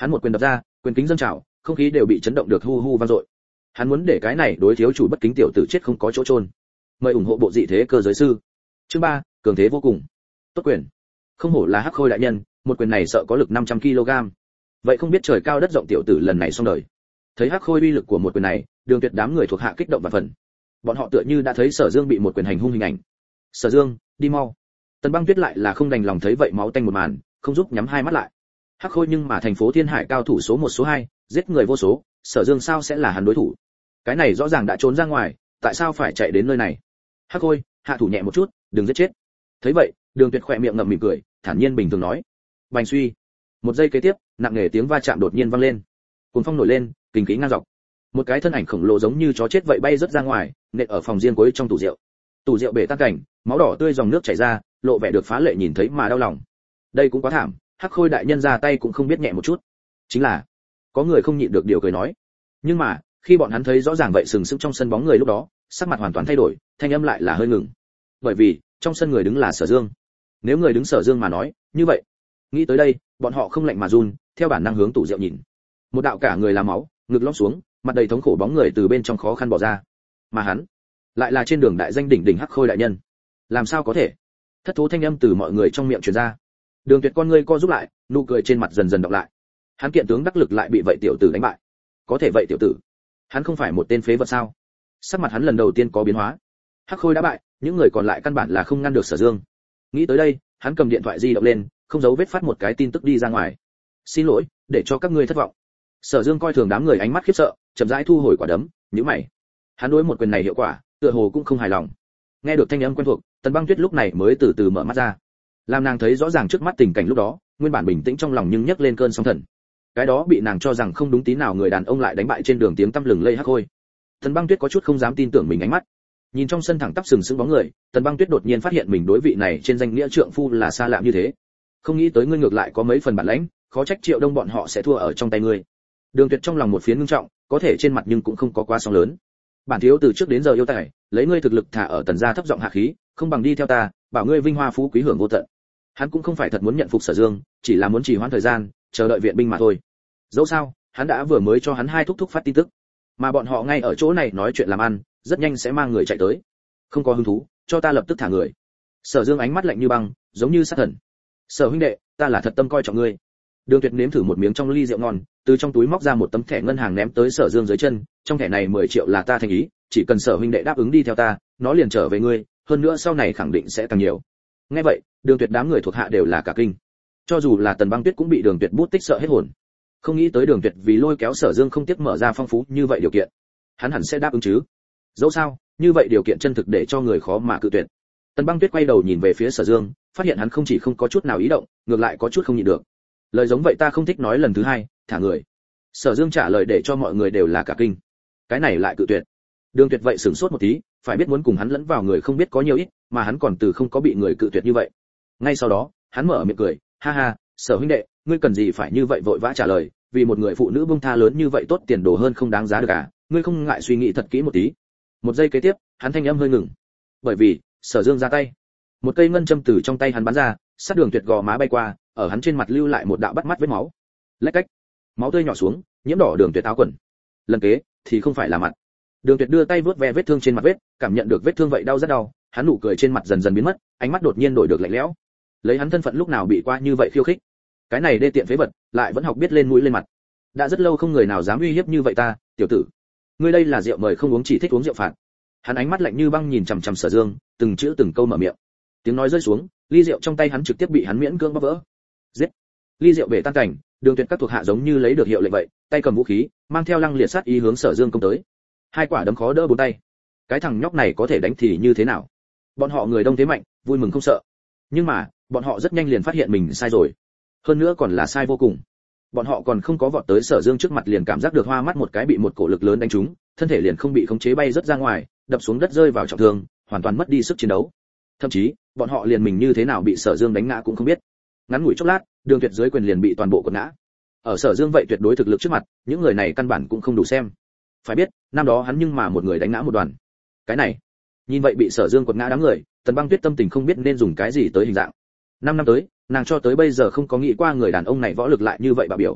[SPEAKER 1] Hắn một quyền đập ra, quyền kính dâng trào, không khí đều bị chấn động được hu hu vang dội. Hắn muốn để cái này đối thiếu chủ bất kính tiểu tử chết không có chỗ chôn. Mời ủng hộ bộ dị thế cơ giới sư. Chương 3, cường thế vô cùng. Tốt quyền. Không hổ là Hắc Khôi đại nhân, một quyền này sợ có lực 500 kg. Vậy không biết trời cao đất rộng tiểu tử lần này xong đời. Thấy Hắc Khôi uy lực của một quyền này, Đường Tuyệt đám người thuộc hạ kích động và phần. Bọn họ tựa như đã thấy Sở Dương bị một quyền hành hung hình ảnh. Sở Dương, đi mau. Tần Băng Tuyết lại là không đành lòng thấy vậy máu tanh một màn, không giúp nhắm hai mắt lại. Hắc Khôi nhưng mà thành phố Thiên Hải cao thủ số 1 số 2, giết người vô số, Sở Dương sao sẽ là hắn đối thủ? Cái này rõ ràng đã trốn ra ngoài, tại sao phải chạy đến nơi này? Hắc Khôi, hạ thủ nhẹ một chút, đừng giết chết. Thấy vậy, Đường Tuyệt khỏe miệng ngậm mỉm cười, thản nhiên bình thường nói. Bành suy. Một giây kế tiếp, nặng nề tiếng va chạm đột nhiên vang lên. Cuồng phong nổi lên, kinh khí ngang dọc. Một cái thân ảnh khổng lồ giống như chó chết vậy bay rất ra ngoài, nện ở phòng riêng cuối trong tủ rượu. Tủ rượu bể tan cảnh, máu đỏ tươi dòng nước chảy ra, lộ vẻ được phá lệ nhìn thấy mà đau lòng. Đây cũng quá thảm, Hắc Khôi đại nhân ra tay cũng không biết nhẹ một chút. Chính là, có người không nhịn được điều cười nói. Nhưng mà, khi bọn hắn thấy rõ ràng vậy sừng sững trong sân bóng người lúc đó, sắc mặt hoàn toàn thay đổi, thanh âm lại là hơi ngừng. Bởi vì, trong sân người đứng là Sở Dương. Nếu người đứng Sở Dương mà nói, như vậy, nghĩ tới đây, bọn họ không lạnh mà run, theo bản năng hướng tủ rượu nhìn. Một đạo cả người là máu, ngực lõm xuống, mặt đầy thống khổ bóng người từ bên trong khó khăn bỏ ra. Mà hắn, lại là trên đường đại danh đỉnh đỉnh Hắc Khôi đại nhân. Làm sao có thể? Thất thố thanh âm từ mọi người trong miệng truyền ra. Đường Tuyệt con ngươi co rút lại, nụ cười trên mặt dần dần đọc lại. Hắn kiện tướng đắc lực lại bị vậy tiểu tử đánh bại. Có thể vậy tiểu tử, hắn không phải một tên phế vật sao? Sắc mặt hắn lần đầu tiên có biến hóa. Hắc Khôi đã bại, những người còn lại căn bản là không ngăn được Sở Dương. Nghĩ tới đây, hắn cầm điện thoại di động lên, không giấu vết phát một cái tin tức đi ra ngoài. Xin lỗi, để cho các ngươi thất vọng. Sở Dương coi thường đám người ánh mắt khiếp sợ, chậm rãi thu hồi quả đấm, nhíu mày. Hắn đối một quyền này hiệu quả, tựa hồ cũng không hài lòng. Nghe được thanh âm quen thuộc, Tần Băng Tuyết lúc này mới từ từ mở mắt ra. Làm nàng thấy rõ ràng trước mắt tình cảnh lúc đó, nguyên bản bình tĩnh trong lòng nhưng nhấc lên cơn sóng thần. Cái đó bị nàng cho rằng không đúng tí nào người đàn ông lại đánh bại trên đường tiếng tăm lừng lây Hắc Khôi. Tần Băng Tuyết có chút không dám tin tưởng mình ánh mắt. Nhìn trong sân thẳng tắp sừng sững bóng người, Tần Băng Tuyết đột nhiên phát hiện mình đối vị này trên danh nghĩa trượng phu là xa lạ như thế. Không nghĩ tới ngươi ngược lại có mấy phần bản lãnh, khó trách Triệu Đông bọn họ sẽ thua ở trong tay ngươi. Đường Tuyệt trong lòng một phiến ngưng trọng, có thể trên mặt nhưng cũng không có quá sóng lớn. Bản thiếu từ trước đến giờ yêu tài, lấy ngươi thực lực thả ở Tần gia thấp giọng hạ khí, không bằng đi theo ta, bảo ngươi vinh hoa phú quý hưởng vô tận. Hắn cũng không phải thật muốn nhận phục Sở Dương, chỉ là muốn trì hoãn thời gian, chờ đợi viện binh mà thôi. Dẫu sao, hắn đã vừa mới cho hắn hai thúc phát tin tức, mà bọn họ ngay ở chỗ này nói chuyện làm ăn, rất nhanh sẽ mang người chạy tới. Không có hứng thú, cho ta lập tức thả người. Sở Dương ánh mắt lạnh như băng, giống như sát thần. Sở huynh đệ, ta là thật tâm coi trọng ngươi. Đường Tuyệt nếm thử một miếng trong ly rượu ngon, từ trong túi móc ra một tấm thẻ ngân hàng ném tới Sở Dương dưới chân, trong thẻ này 10 triệu là ta thành ý, chỉ cần Sở huynh đệ đáp ứng đi theo ta, nó liền trở về ngươi, hơn nữa sau này khẳng định sẽ càng nhiều. Nghe vậy, Đường Tuyệt đám người thuộc hạ đều là cả kinh. Cho dù là Tần Băng Tuyết cũng bị Đường Tuyệt bút tích sợ hết hồn. Không nghĩ tới Đường Tuyệt vì lôi kéo Sở Dương không tiếc mở ra phong phú như vậy điều kiện. Hắn hẳn sẽ đáp ứng chứ? Dẫu sao, như vậy điều kiện chân thực để cho người khó mà cự tuyệt. Tần Băng Tuyết quay đầu nhìn về phía Sở Dương, phát hiện hắn không chỉ không có chút nào ý động, ngược lại có chút không nhịn được. Lời giống vậy ta không thích nói lần thứ hai, thả người. Sở Dương trả lời để cho mọi người đều là cả kinh. Cái này lại cự tuyệt. Đường Tuyệt vậy sửng sốt một tí, phải biết muốn cùng hắn lẫn vào người không biết có nhiều ít, mà hắn còn từ không có bị người cự tuyệt như vậy. Ngay sau đó, hắn mở miệng cười, ha ha, Sở huynh đệ, ngươi cần gì phải như vậy vội vã trả lời, vì một người phụ nữ buông tha lớn như vậy tốt tiền đồ hơn không đáng giá được à, ngươi không ngại suy nghĩ thật kỹ một tí. Một giây kế tiếp, hắn thanh âm hơi ngừng. Bởi vì, Sở Dương ra tay. Một cây ngân châm từ trong tay hắn bắn ra, sát Đường Tuyệt gò má bay qua, ở hắn trên mặt lưu lại một đạo bắt mắt vết máu. Lách cách, máu tươi nhỏ xuống, nhiễm đỏ Đường Tuyệt áo quần. Lần kế thì không phải là mặt. Đường Tuyệt đưa tay vuốt ve vết thương trên mặt vết, cảm nhận được vết thương vậy đau rất đau, hắn nụ cười trên mặt dần dần biến mất, ánh mắt đột nhiên đổi được lạnh lẽo. Lấy hắn thân phận lúc nào bị qua như vậy khiêu khích. Cái này đê tiện phế vật, lại vẫn học biết lên mũi lên mặt. Đã rất lâu không người nào dám uy hiếp như vậy ta, tiểu tử. Ngươi đây là rượu mời không uống chỉ thích uống rượu phạt. Hắn ánh mắt lạnh như băng nhìn chằm chằm Sở Dương, từng chữ từng câu mở miệng. Tiếng nói rơi xuống, ly rượu trong tay hắn trực tiếp bị hắn miễn cưỡng bóp vỡ. Giết! Ly rượu bể tan cảnh, Đường Tuyệt các thuộc hạ giống như lấy được hiệu lệnh vậy, tay cầm vũ khí, mang theo lăng liệt sát ý hướng Sở Dương công tới. Hai quả đấm khó đỡ bốn tay. Cái thằng nhóc này có thể đánh thì như thế nào? Bọn họ người đông thế mạnh, vui mừng không sợ. Nhưng mà, bọn họ rất nhanh liền phát hiện mình sai rồi. Hơn nữa còn là sai vô cùng. Bọn họ còn không có vọt tới Sở Dương trước mặt liền cảm giác được hoa mắt một cái bị một cổ lực lớn đánh trúng, thân thể liền không bị khống chế bay rất ra ngoài, đập xuống đất rơi vào trọng thương, hoàn toàn mất đi sức chiến đấu. Thậm chí, bọn họ liền mình như thế nào bị Sở Dương đánh ngã cũng không biết. Ngắn ngủi chốc lát, Đường Tuyệt dưới quyền liền bị toàn bộ quật ngã. Ở Sở Dương vậy tuyệt đối thực lực trước mặt, những người này căn bản cũng không đủ xem. Phải biết, năm đó hắn nhưng mà một người đánh ngã một đoàn. Cái này, nhìn vậy bị Sở Dương quật ngã đám người, Tần Băng Tuyết tâm tình không biết nên dùng cái gì tới hình dạng. 5 năm tới, nàng cho tới bây giờ không có nghĩ qua người đàn ông này võ lực lại như vậy bạo biểu.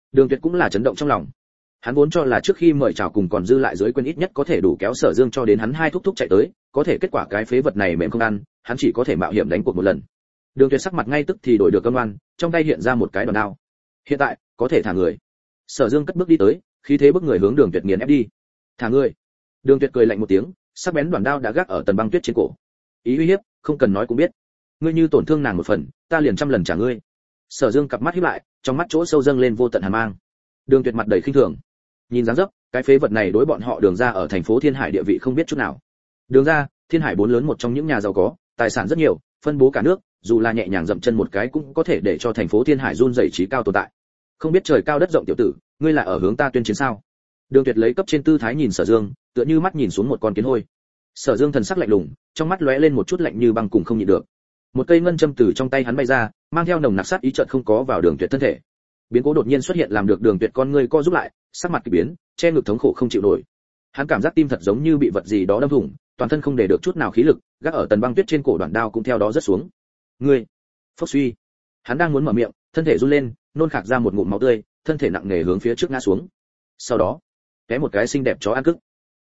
[SPEAKER 1] Đường Tuyệt cũng là chấn động trong lòng. Hắn vốn cho là trước khi mời chào cùng còn dư lại dưới quân ít nhất có thể đủ kéo Sở Dương cho đến hắn hai thúc thúc chạy tới, có thể kết quả cái phế vật này mềm không ăn, hắn chỉ có thể mạo hiểm đánh cuộc một lần. Đường Tuyệt sắc mặt ngay tức thì đổi được cơn ngoan, trong tay hiện ra một cái đòn đao. Hiện tại, có thể thả người. Sở Dương cất bước đi tới, khí thế bức người hướng Đường Tuyệt nghiền ép đi. Thả người. Đường Tuyệt cười lạnh một tiếng, sắc bén đoạn đao đã gác ở Tần Băng Tuyết trên cổ. Ý uy hiếp, không cần nói cũng biết. Ngươi như tổn thương nàng một phần, ta liền trăm lần trả ngươi. Sở Dương cặp mắt híp lại, trong mắt chỗ sâu dâng lên vô tận hàn mang. Đường Tuyệt mặt đầy khinh thường. Nhìn dáng dấp, cái phế vật này đối bọn họ Đường gia ở thành phố Thiên Hải địa vị không biết chút nào. Đường gia, Thiên Hải bốn lớn một trong những nhà giàu có, tài sản rất nhiều, phân bố cả nước, dù là nhẹ nhàng dậm chân một cái cũng có thể để cho thành phố Thiên Hải run rẩy trí cao tồn tại. Không biết trời cao đất rộng tiểu tử, ngươi là ở hướng ta tuyên chiến sao? Đường Tuyệt lấy cấp trên tư thái nhìn Sở Dương, tựa như mắt nhìn xuống một con kiến hôi. Sở Dương thần sắc lạnh lùng, trong mắt lóe lên một chút lạnh như băng cùng không nhịn được. Một cây ngân châm từ trong tay hắn bay ra, mang theo nồng nặc sát ý chợt không có vào Đường Tuyệt thân thể. Biến cố đột nhiên xuất hiện làm được Đường Tuyệt con ngươi co rút lại, sắc mặt kỳ biến, che ngực thống khổ không chịu nổi. Hắn cảm giác tim thật giống như bị vật gì đó đâm thủng, toàn thân không để được chút nào khí lực, gác ở Tần Băng Tuyết trên cổ đoạn đao cũng theo đó rớt xuống. Ngươi, phốc suy. Hắn đang muốn mở miệng, thân thể run lên, nôn khạc ra một ngụm máu tươi, thân thể nặng nề hướng phía trước ngã xuống. Sau đó, té một cái xinh đẹp chó ăn cức.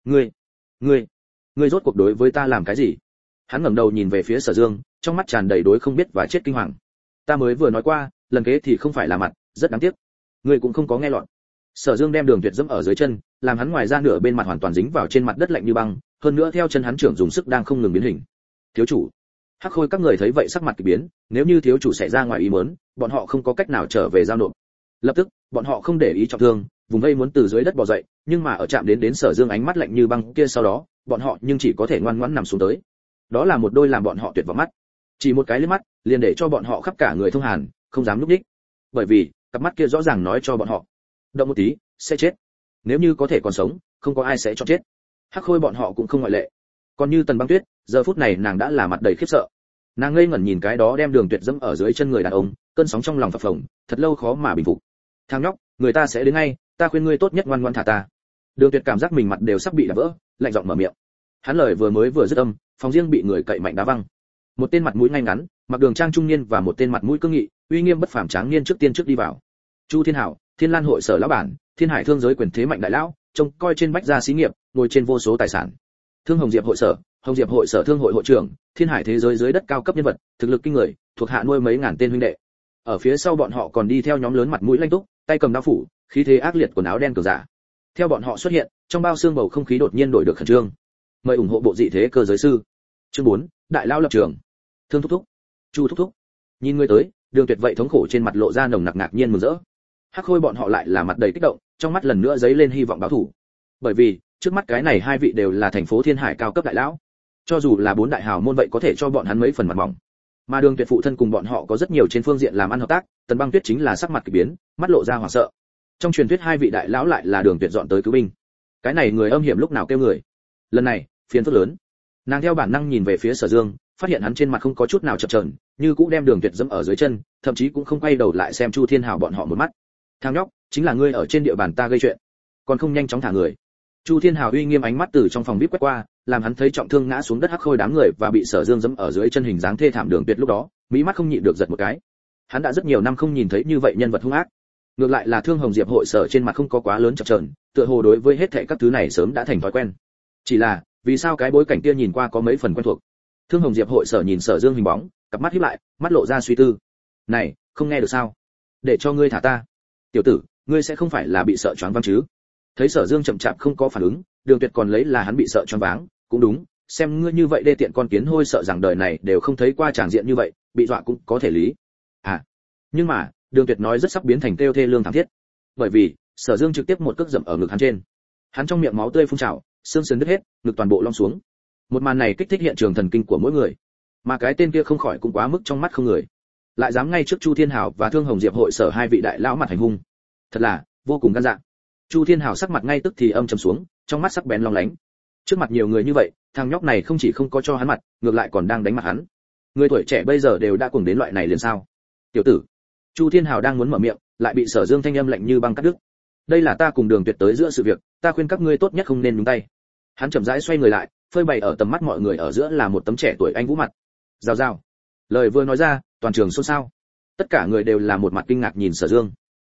[SPEAKER 1] Ngươi rốt cuộc đối với ta làm cái gì? Hắn ngẩng đầu nhìn về phía Sở Dương, trong mắt tràn đầy đối không biết và chết kinh hoàng. Ta mới vừa nói qua, lần kế thì không phải là mặt, rất đáng tiếc. Ngươi cũng không có nghe lọt. Sở Dương đem Đường Tuyệt dẫm ở dưới chân, làm hắn ngoài ra nửa bên mặt hoàn toàn dính vào trên mặt đất lạnh như băng, hơn nữa theo chân hắn trưởng dùng sức đang không ngừng biến hình. Thiếu chủ, Hắc Khôi các người thấy vậy sắc mặt kỳ biến, nếu như thiếu chủ xảy ra ngoài ý muốn, bọn họ không có cách nào trở về giao nộp. Lập tức, bọn họ không để ý trọng thương, vùng vây muốn từ dưới đất bò dậy, nhưng mà ở chạm đến Sở Dương ánh mắt lạnh như băng kia sau đó, bọn họ nhưng chỉ có thể ngoan ngoãn nằm xuống tới. Đó là một đôi làm bọn họ tuyệt vọng mắt. Chỉ một cái liếc mắt, liền để cho bọn họ khắp cả người thông hàn, không dám lúc đích. Bởi vì, cặp mắt kia rõ ràng nói cho bọn họ, động một tí sẽ chết. Nếu như có thể còn sống, không có ai sẽ cho chết. Hắc Khôi bọn họ cũng không ngoại lệ. Còn như Tần Băng Tuyết, giờ phút này nàng đã là mặt đầy khiếp sợ. Nàng ngây ngẩn nhìn cái đó đem Đường Tuyệt dẫm ở dưới chân người đàn ông, cơn sóng trong lòng phập phồng, thật lâu khó mà bình phục. Thằng nhóc, người ta sẽ đến ngay, ta khuyên ngươi tốt nhất ngoan ngoãn thả ta. Đường Tuyệt cảm giác mình mặt đều sắp bị đập vỡ, lạnh giọng mở miệng. Hắn lời vừa dứt âm, phòng riêng bị người cậy mạnh đá văng. Một tên mặt mũi ngay ngắn, mặc đường trang trung niên và một tên mặt mũi cương nghị, uy nghiêm bất phàm tráng niên trước đi vào. Chu Thiên Hảo, Thiên Lan hội sở lão bản, Thiên Hải thương giới quyền thế mạnh đại lão, trông coi trên bách gia xí nghiệp, ngồi trên vô số tài sản. Thương Hồng Diệp hội sở, Hồng Diệp hội sở thương hội hội trưởng, Thiên Hải thế giới dưới đất cao cấp nhân vật, thực lực kinh người, thuộc hạ nuôi mấy ngàn tên huynh đệ. Ở phía sau bọn họ còn đi theo nhóm lớn mặt mũi lanh túc, tay cầm đao phủ, khí thế ác liệt quần áo đen cờ giả. Theo bọn họ xuất hiện, trong bao xương bầu không khí đột nhiên đổi được khẩn trương. Mời ủng hộ bộ dị thế cơ giới sư. Chương 4, đại lao lập trường. Thương thúc thúc, Chu thúc thúc. Nhìn người tới, Đường Tuyệt vậy thống khổ trên mặt lộ ra nồng nặc ngạc nhiên mừng rỡ. Hắc Khôi bọn họ lại là mặt đầy kích động, trong mắt lần nữa dấy lên hy vọng báo thù. Bởi vì, trước mắt cái này hai vị đều là thành phố Thiên Hải cao cấp đại lão. Cho dù là bốn đại hào môn vậy có thể cho bọn hắn mấy phần mặt mỏng. Mà Đường Tuyệt phụ thân cùng bọn họ có rất nhiều trên phương diện làm ăn hợp tác, Tần Băng Tuyết chính là sắc mặt kỳ biến, mắt lộ ra hoảng sợ. Trong truyền thuyết hai vị đại lão lại là Đường Tuyệt dọn tới cứu binh. Cái này người âm hiểm lúc nào kêu người. Lần này, phiền phức lớn. Nàng theo bản năng nhìn về phía Sở Dương, phát hiện hắn trên mặt không có chút nào chập chờn, như cũ đem Đường Tuyệt dẫm ở dưới chân, thậm chí cũng không quay đầu lại xem Chu Thiên Hào bọn họ một mắt. Thằng nhóc, chính là ngươi ở trên địa bàn ta gây chuyện, còn không nhanh chóng thả người. Chu Thiên Hào uy nghiêm ánh mắt từ trong phòng bếp quét qua, làm hắn thấy trọng thương ngã xuống đất Hắc Khôi đám người và bị Sở Dương dẫm ở dưới chân hình dáng thê thảm Đường Tuyệt lúc đó, mỹ mắt không nhịn được giật một cái. Hắn đã rất nhiều năm không nhìn thấy như vậy nhân vật hung ác. Ngược lại là Thương Hồng Diệp hội sở trên mặt không có quá lớn chập chờn, tựa hồ đối với hết thảy các thứ này sớm đã thành thói quen. Chỉ là, vì sao cái bối cảnh kia nhìn qua có mấy phần quen thuộc. Thương Hồng Diệp hội sở nhìn Sở Dương hình bóng, cặp mắt híp lại, mắt lộ ra suy tư. Này, không nghe được sao? Để cho ngươi thả ta. Tiểu tử, ngươi sẽ không phải là bị sợ choáng váng chứ? Thấy Sở Dương chậm chạp không có phản ứng, Đường Tuyệt còn lấy là hắn bị sợ choáng váng, cũng đúng, xem ngươi như vậy đê tiện con kiến hôi sợ rằng đời này đều không thấy qua tràng diện như vậy, bị dọa cũng có thể lý. À, nhưng mà, Đường Tuyệt nói rất sắp biến thành kêu thê lương thảm thiết. Bởi vì, Sở Dương trực tiếp một cước dậm ở ngực hắn trên. Hắn trong miệng máu tươi phun trào, xương sườn đứt hết, ngực toàn bộ lõm xuống. Một màn này kích thích hiện trường thần kinh của mỗi người. Mà cái tên kia không khỏi cũng quá mức trong mắt không người. Lại dám ngay trước Chu Thiên Hào và Thương Hồng Diệp hội sở hai vị đại lão mặt hành hung. Thật là vô cùng gan dạ. Chu Thiên Hào sắc mặt ngay tức thì âm trầm xuống, trong mắt sắc bén long lánh. Trước mặt nhiều người như vậy, thằng nhóc này không chỉ không có cho hắn mặt, ngược lại còn đang đánh mặt hắn. Người tuổi trẻ bây giờ đều đã cuồng đến loại này liền sao? Tiểu tử. Chu Thiên Hào đang muốn mở miệng, lại bị Sở Dương thanh âm lạnh như băng cắt đứt. Đây là ta cùng Đường Tuyệt tới giữa sự việc, ta khuyên các ngươi tốt nhất không nên nhúng tay. Hắn chậm rãi xoay người lại, phơi bày ở tầm mắt mọi người ở giữa là một tấm trẻ tuổi anh vũ mặt. Rào rào. Lời vừa nói ra, toàn trường xôn xao. Tất cả người đều là một mặt kinh ngạc nhìn Sở Dương.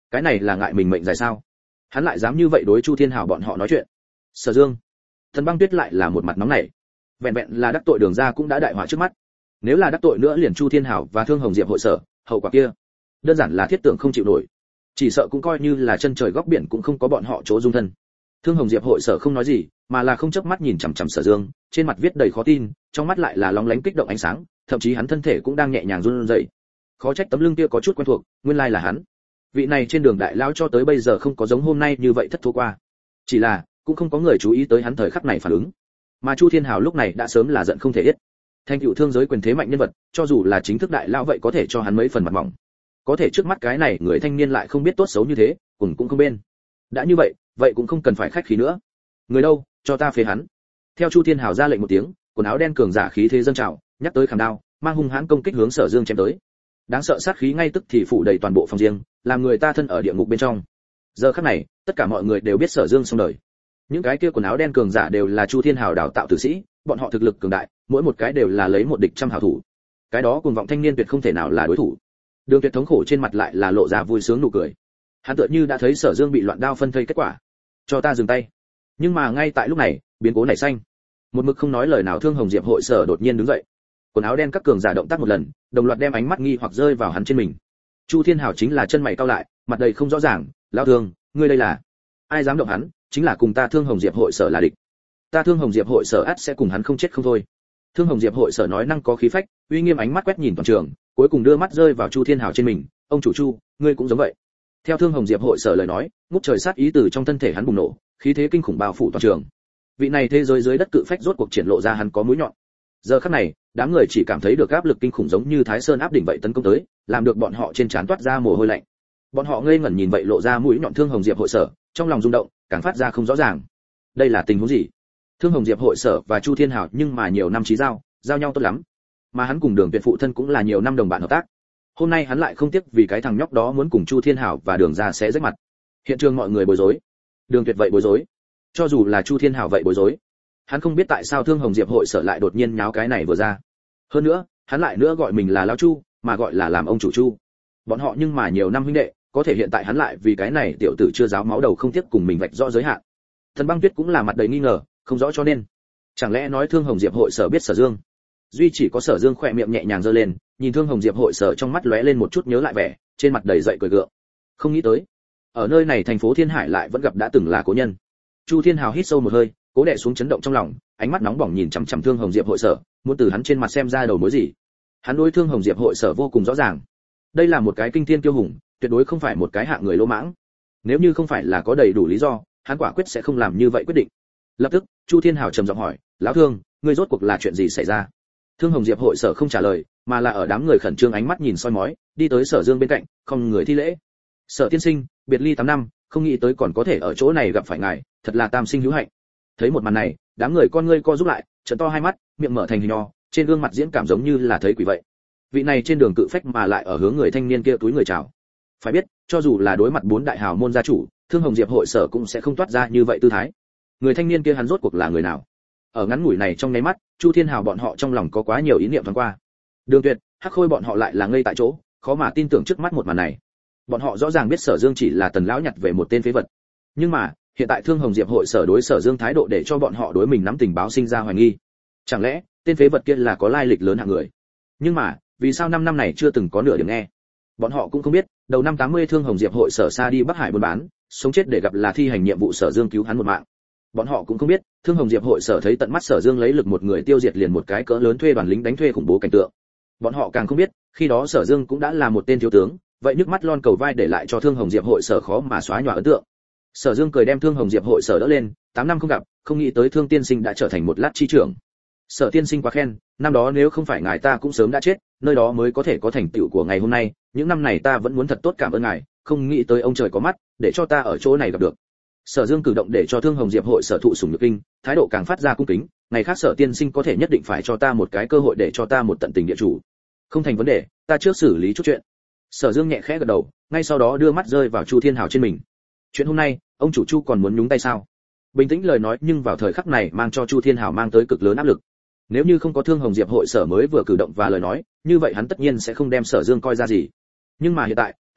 [SPEAKER 1] Cái này là ngại mình mệnh dài sao? Hắn lại dám như vậy đối Chu Thiên Hào bọn họ nói chuyện. Sở Dương, Thần Băng Tuyết lại là một mặt nóng nảy. Vẹn vẹn là đắc tội Đường gia cũng đã đại họa trước mắt. Nếu là đắc tội nữa liền Chu Thiên Hào và Thương Hồng Diệp hội sở, hậu quả kia đơn giản là thiết tưởng không chịu nổi. Chỉ sợ cũng coi như là chân trời góc biển cũng không có bọn họ chỗ dung thân. Thương Hồng Diệp hội sở không nói gì, mà là không chớp mắt nhìn chằm chằm Sở Dương, trên mặt viết đầy khó tin, trong mắt lại là lóng lánh kích động ánh sáng, thậm chí hắn thân thể cũng đang nhẹ nhàng run rẩy. Khó trách tấm lưng kia có chút quen thuộc, nguyên lai là hắn. Vị này trên đường đại lão cho tới bây giờ không có giống hôm nay như vậy thất thố qua. Chỉ là cũng không có người chú ý tới hắn thời khắc này phản ứng. Mà Chu Thiên Hào lúc này đã sớm là giận không thể yết. Thanh cựu thương giới quyền thế mạnh nhân vật, cho dù là chính thức đại lão vậy có thể cho hắn mấy phần mặt mỏng. Có thể trước mắt cái này người thanh niên lại không biết tốt xấu như thế, cũng không bên. Đã như vậy, vậy cũng không cần phải khách khí nữa. Người đâu, cho ta phế hắn. Theo Chu Thiên Hào ra lệnh một tiếng, quần áo đen cường giả khí thế dâng trào, nhắc tới khảm đao, mang hung hãn công kích hướng Sở Dương chém tới. Đáng sợ sát khí ngay tức thì phủ đầy toàn bộ phòng riêng, làm người ta thân ở địa ngục bên trong. Giờ khắc này, tất cả mọi người đều biết Sở Dương xong đời. Những cái kia quần áo đen cường giả đều là Chu Thiên Hào đào tạo tử sĩ, bọn họ thực lực cường đại, mỗi một cái đều là lấy một địch trăm hảo thủ. Cái đó cuồng vọng thanh niên tuyệt không thể nào là đối thủ. Đường Tuyệt thống khổ trên mặt lại là lộ ra vui sướng nụ cười. Hắn tựa như đã thấy Sở Dương bị loạn đao phân thây kết quả. Cho ta dừng tay. Nhưng mà ngay tại lúc này, biến cố nảy sinh. Một mực không nói lời nào Thương Hồng Diệp hội sở đột nhiên đứng dậy. Quần áo đen các cường giả động tác một lần, đồng loạt đem ánh mắt nghi hoặc rơi vào hắn trên mình. Chu Thiên Hào chính là chân mày cau lại, mặt đầy không rõ ràng, lão Thương, ngươi đây là? Ai dám động hắn, chính là cùng ta Thương Hồng Diệp hội sở là địch. Ta Thương Hồng Diệp hội sở ắt sẽ cùng hắn không chết không thôi. Thương Hồng Diệp hội sở nói năng có khí phách, uy nghiêm ánh mắt quét nhìn toàn trường, cuối cùng đưa mắt rơi vào Chu Thiên Hào trên mình, ông chủ Chu, ngươi cũng giống vậy. Theo Thương Hồng Diệp hội sở lời nói, ngút trời sát ý từ trong thân thể hắn bùng nổ, khí thế kinh khủng bao phủ toàn trường. Vị này thế giới dưới đất cự phách rốt cuộc triển lộ ra hắn có mũi nhọn. Giờ khắc này, đám người chỉ cảm thấy được áp lực kinh khủng giống như Thái Sơn áp đỉnh vậy tấn công tới, làm được bọn họ trên trán toát ra mồ hôi lạnh. Bọn họ ngây ngẩn nhìn vậy lộ ra mũi nhọn Thương Hồng Diệp hội sở, trong lòng rung động, càng phát ra không rõ ràng. Đây là tình huống gì? Thương Hồng Diệp hội sở và Chu Thiên Hào nhưng mà nhiều năm chí giao nhau tốt lắm. Mà hắn cùng Đường Tuyệt phụ thân cũng là nhiều năm đồng bạn hợp tác. Hôm nay hắn lại không tiếc vì cái thằng nhóc đó muốn cùng Chu Thiên Hào và Đường gia sẽ rách mặt. Hiện trường mọi người bối rối. Đường Tuyệt vậy bối rối. Cho dù là Chu Thiên Hào vậy bối rối. Hắn không biết tại sao Thương Hồng Diệp hội sở lại đột nhiên nháo cái này vừa ra. Hơn nữa, hắn lại nữa gọi mình là lão Chu, mà gọi là làm ông chủ Chu. Bọn họ nhưng mà nhiều năm huynh đệ, có thể hiện tại hắn lại vì cái này tiểu tử chưa giáo máu đầu không tiếc cùng mình vạch rõ giới hạn. Thần Băng Tuyết cũng là mặt đầy nghi ngờ, không rõ cho nên. Chẳng lẽ nói Thương Hồng Diệp hội sở biết Sở Dương? Duy chỉ có Sở Dương khỏe miệng nhẹ nhàng giơ lên, nhìn Thương Hồng Diệp hội sở trong mắt lóe lên một chút nhớ lại vẻ, trên mặt đầy dậy cười gượng. Không nghĩ tới, ở nơi này thành phố Thiên Hải lại vẫn gặp đã từng là cố nhân. Chu Thiên Hào hít sâu một hơi, cố đè xuống chấn động trong lòng, ánh mắt nóng bỏng nhìn chằm chằm Thương Hồng Diệp hội sở, muốn từ hắn trên mặt xem ra đầu mối gì. Hắn đối Thương Hồng Diệp hội sở vô cùng rõ ràng. Đây là một cái kinh thiên kiêu hùng, tuyệt đối không phải một cái hạng người lỗ mãng. Nếu như không phải là có đầy đủ lý do, hắn quả quyết sẽ không làm như vậy quyết định. Lập tức, Chu Thiên Hào trầm giọng hỏi, "Lão Thương, ngươi rốt cuộc là chuyện gì xảy ra?" Thương Hồng Diệp hội sở không trả lời, mà là ở đám người khẩn trương ánh mắt nhìn soi mói, đi tới Sở Dương bên cạnh, không người thi lễ. "Sở tiên sinh, biệt ly 8 năm, không nghĩ tới còn có thể ở chỗ này gặp phải ngài, thật là tam sinh hữu hạnh." Thấy một màn này, đám người con ngươi co rút lại, trợn to hai mắt, miệng mở thành hình nho, trên gương mặt diễn cảm giống như là thấy quỷ vậy. Vị này trên đường cự phách mà lại ở hướng người thanh niên kia túi người chào. Phải biết, cho dù là đối mặt 4 đại hào môn gia chủ, Thương Hồng Diệp hội sở cũng sẽ không toát ra như vậy tư thái. Người thanh niên kia hắn rốt cuộc là người nào? Ở ngắn ngủi này trong nháy mắt, Chu Thiên Hào bọn họ trong lòng có quá nhiều ý niệm thoáng qua. Đường Tuyệt, Hắc Khôi bọn họ lại là ngây tại chỗ, khó mà tin tưởng trước mắt một màn này. Bọn họ rõ ràng biết Sở Dương chỉ là Tần lão nhặt về một tên phế vật. Nhưng mà, hiện tại Thương Hồng Diệp hội sở đối Sở Dương thái độ để cho bọn họ đối mình nắm tình báo sinh ra hoài nghi. Chẳng lẽ, tên phế vật kia là có lai lịch lớn hạng người? Nhưng mà, vì sao 5 năm này chưa từng có nửa điểm nghe? Bọn họ cũng không biết, đầu năm 80 Thương Hồng Diệp hội sở xa đi Bắc Hải buôn bán, sống chết để gặp là thi hành nhiệm vụ Sở Dương cứu hắn một mạng. Bọn họ cũng không biết, Thương Hồng Diệp hội sở thấy tận mắt Sở Dương lấy lực một người tiêu diệt liền một cái cỡ lớn thuê đoàn lính đánh thuê khủng bố cảnh tượng. Bọn họ càng không biết, khi đó Sở Dương cũng đã là một tên thiếu tướng, vậy nhức mắt lon cầu vai để lại cho Thương Hồng Diệp hội sở khó mà xóa nhòa ấn tượng. Sở Dương cười đem Thương Hồng Diệp hội sở đỡ lên, 8 năm không gặp, không nghĩ tới Thương tiên sinh đã trở thành một lát chi trưởng. Sở tiên sinh quá khen, năm đó nếu không phải ngài ta cũng sớm đã chết, nơi đó mới có thể có thành tựu của ngày hôm nay, những năm này ta vẫn muốn thật tốt cảm ơn ngài, không nghĩ tới ông trời có mắt, để cho ta ở chỗ này gặp được. Sở Dương cử động để cho Thương Hồng Diệp hội sở thụ sủng nhược kinh, thái độ càng phát ra cung kính, ngày khác Sở tiên sinh có thể nhất định phải cho ta một cái cơ hội để cho ta một tận tình địa chủ. Không thành vấn đề, ta trước xử lý chút chuyện. Sở Dương nhẹ khẽ gật đầu, ngay sau đó đưa mắt rơi vào Chu Thiên Hào trên mình. Chuyện hôm nay, ông chủ Chu còn muốn nhúng tay sao? Bình tĩnh lời nói nhưng vào thời khắc này mang cho Chu Thiên Hào mang tới cực lớn áp lực. Nếu như không có Thương Hồng Diệp hội sở mới vừa cử động và lời nói, như vậy hắn tất nhiên sẽ không đem Sở Dương coi ra gì. Nhưng mà hiện tại,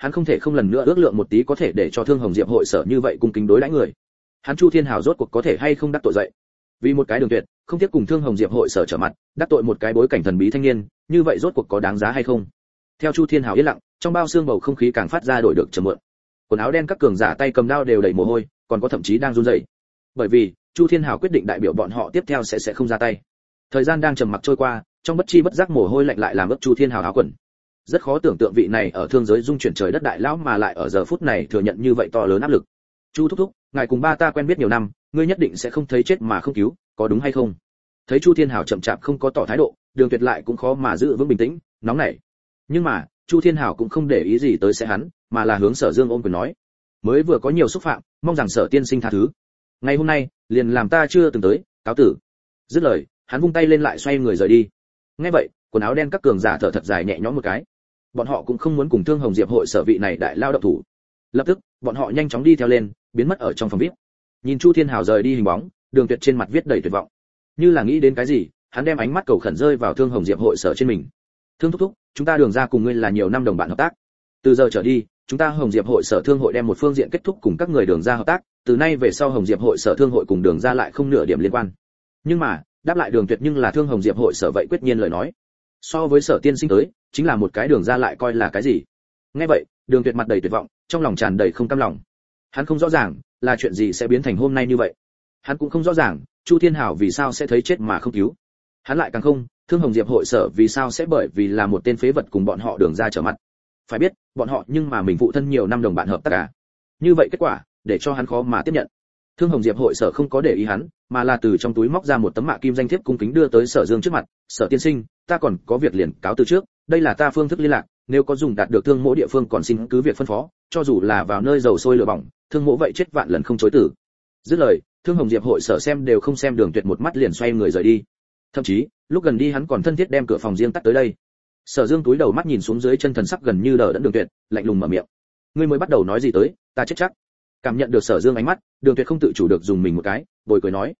[SPEAKER 1] hắn không thể không lần nữa ước lượng một tí có thể để cho Thương Hồng Diệp hội sở như vậy cung kính đối đãi người. Hắn Chu Thiên Hào rốt cuộc có thể hay không đắc tội dậy? Vì một cái Đường Tuyệt, không tiếc cùng Thương Hồng Diệp hội sở trở mặt, đắc tội một cái bối cảnh thần bí thanh niên, như vậy rốt cuộc có đáng giá hay không? Theo Chu Thiên Hào yên lặng, trong bao xương bầu không khí càng phát ra đổi được trầm mượn. Quần áo đen các cường giả tay cầm đao đều đầy mồ hôi, còn có thậm chí đang run rẩy. Bởi vì, Chu Thiên Hào quyết định đại biểu bọn họ tiếp theo sẽ không ra tay. Thời gian đang trầm mặc trôi qua, trong bất chi bất giác mồ hôi lạnh lại làm ướt Chu Thiên Hào áo quần. Rất khó tưởng tượng vị này ở thương giới dung chuyển trời đất đại lão mà lại ở giờ phút này thừa nhận như vậy to lớn áp lực. Chu thúc thúc, ngài cùng ba ta quen biết nhiều năm, ngươi nhất định sẽ không thấy chết mà không cứu, có đúng hay không? Thấy Chu Thiên Hào chậm chạp không có tỏ thái độ, Đường Tuyệt lại cũng khó mà giữ vững bình tĩnh, nóng nảy. Nhưng mà, Chu Thiên Hào cũng không để ý gì tới sẽ hắn, mà là hướng Sở Dương ôm quyền nói: mới vừa có nhiều xúc phạm, mong rằng Sở tiên sinh tha thứ. Ngày hôm nay, liền làm ta chưa từng tới, cáo tử. Dứt lời, hắn vung tay lên lại xoay người rời đi. Nghe vậy, quần áo đen các cường giả thở thật dài nhẹ nhõm một cái. Bọn họ cũng không muốn cùng Thương Hồng Diệp hội sở vị này đại lao động thủ. Lập tức, bọn họ nhanh chóng đi theo lên, biến mất ở trong phòng VIP. Nhìn Chu Thiên Hào rời đi hình bóng, Đường Tuyệt trên mặt viết đầy tuyệt vọng. Như là nghĩ đến cái gì, hắn đem ánh mắt cầu khẩn rơi vào Thương Hồng Diệp hội sở trên mình. Thương thúc thúc, chúng ta Đường ra cùng ngươi là nhiều năm đồng bạn hợp tác. Từ giờ trở đi, chúng ta Hồng Diệp hội sở thương hội đem một phương diện kết thúc cùng các người Đường ra hợp tác, từ nay về sau Hồng Diệp hội sở thương hội cùng Đường ra lại không nửa điểm liên quan. Nhưng mà, đáp lại Đường Tuyệt nhưng là Thương Hồng Diệp hội sở vậy quyết nhiên lời nói. So với Sở tiên sinh tới, chính là một cái Đường ra lại coi là cái gì? Nghe vậy, Đường Tuyệt mặt đầy tuyệt vọng, trong lòng tràn đầy không cam lòng. Hắn không rõ ràng là chuyện gì sẽ biến thành hôm nay như vậy. Hắn cũng không rõ ràng Chu Thiên Hào vì sao sẽ thấy chết mà không cứu. Hắn lại càng không, Thương Hồng Diệp hội sở vì sao sẽ bởi vì là một tên phế vật cùng bọn họ Đường ra trở mặt. Phải biết, bọn họ nhưng mà mình phụ thân nhiều năm đồng bạn hợp tác cả. Như vậy kết quả, để cho hắn khó mà tiếp nhận. Thương Hồng Diệp hội sở không có để ý hắn, mà là từ trong túi móc ra một tấm mạ kim danh thiếp cung kính đưa tới Sở Dương trước mặt. Sở tiên sinh, ta còn có việc liền cáo từ trước, đây là ta phương thức liên lạc, nếu có dùng đạt được thương mỗ địa phương còn xin cứ việc phân phó, cho dù là vào nơi dầu sôi lửa bỏng, thương mỗ vậy chết vạn lần không chối từ. Dứt lời, Thương Hồng Diệp hội sở xem đều không xem Đường Tuyệt một mắt liền xoay người rời đi. Thậm chí, lúc gần đi hắn còn thân thiết đem cửa phòng riêng tắt tới đây. Sở Dương túi đầu mắt nhìn xuống dưới chân thần sắc gần như đờ đẫn Đường Tuyệt, lạnh lùng mở miệng: ngươi mới bắt đầu nói gì tới, ta chết chắc. Cảm nhận được Sở Dương ánh mắt, Đường Tuyệt không tự chủ được dùng mình một cái, bồi cười nói: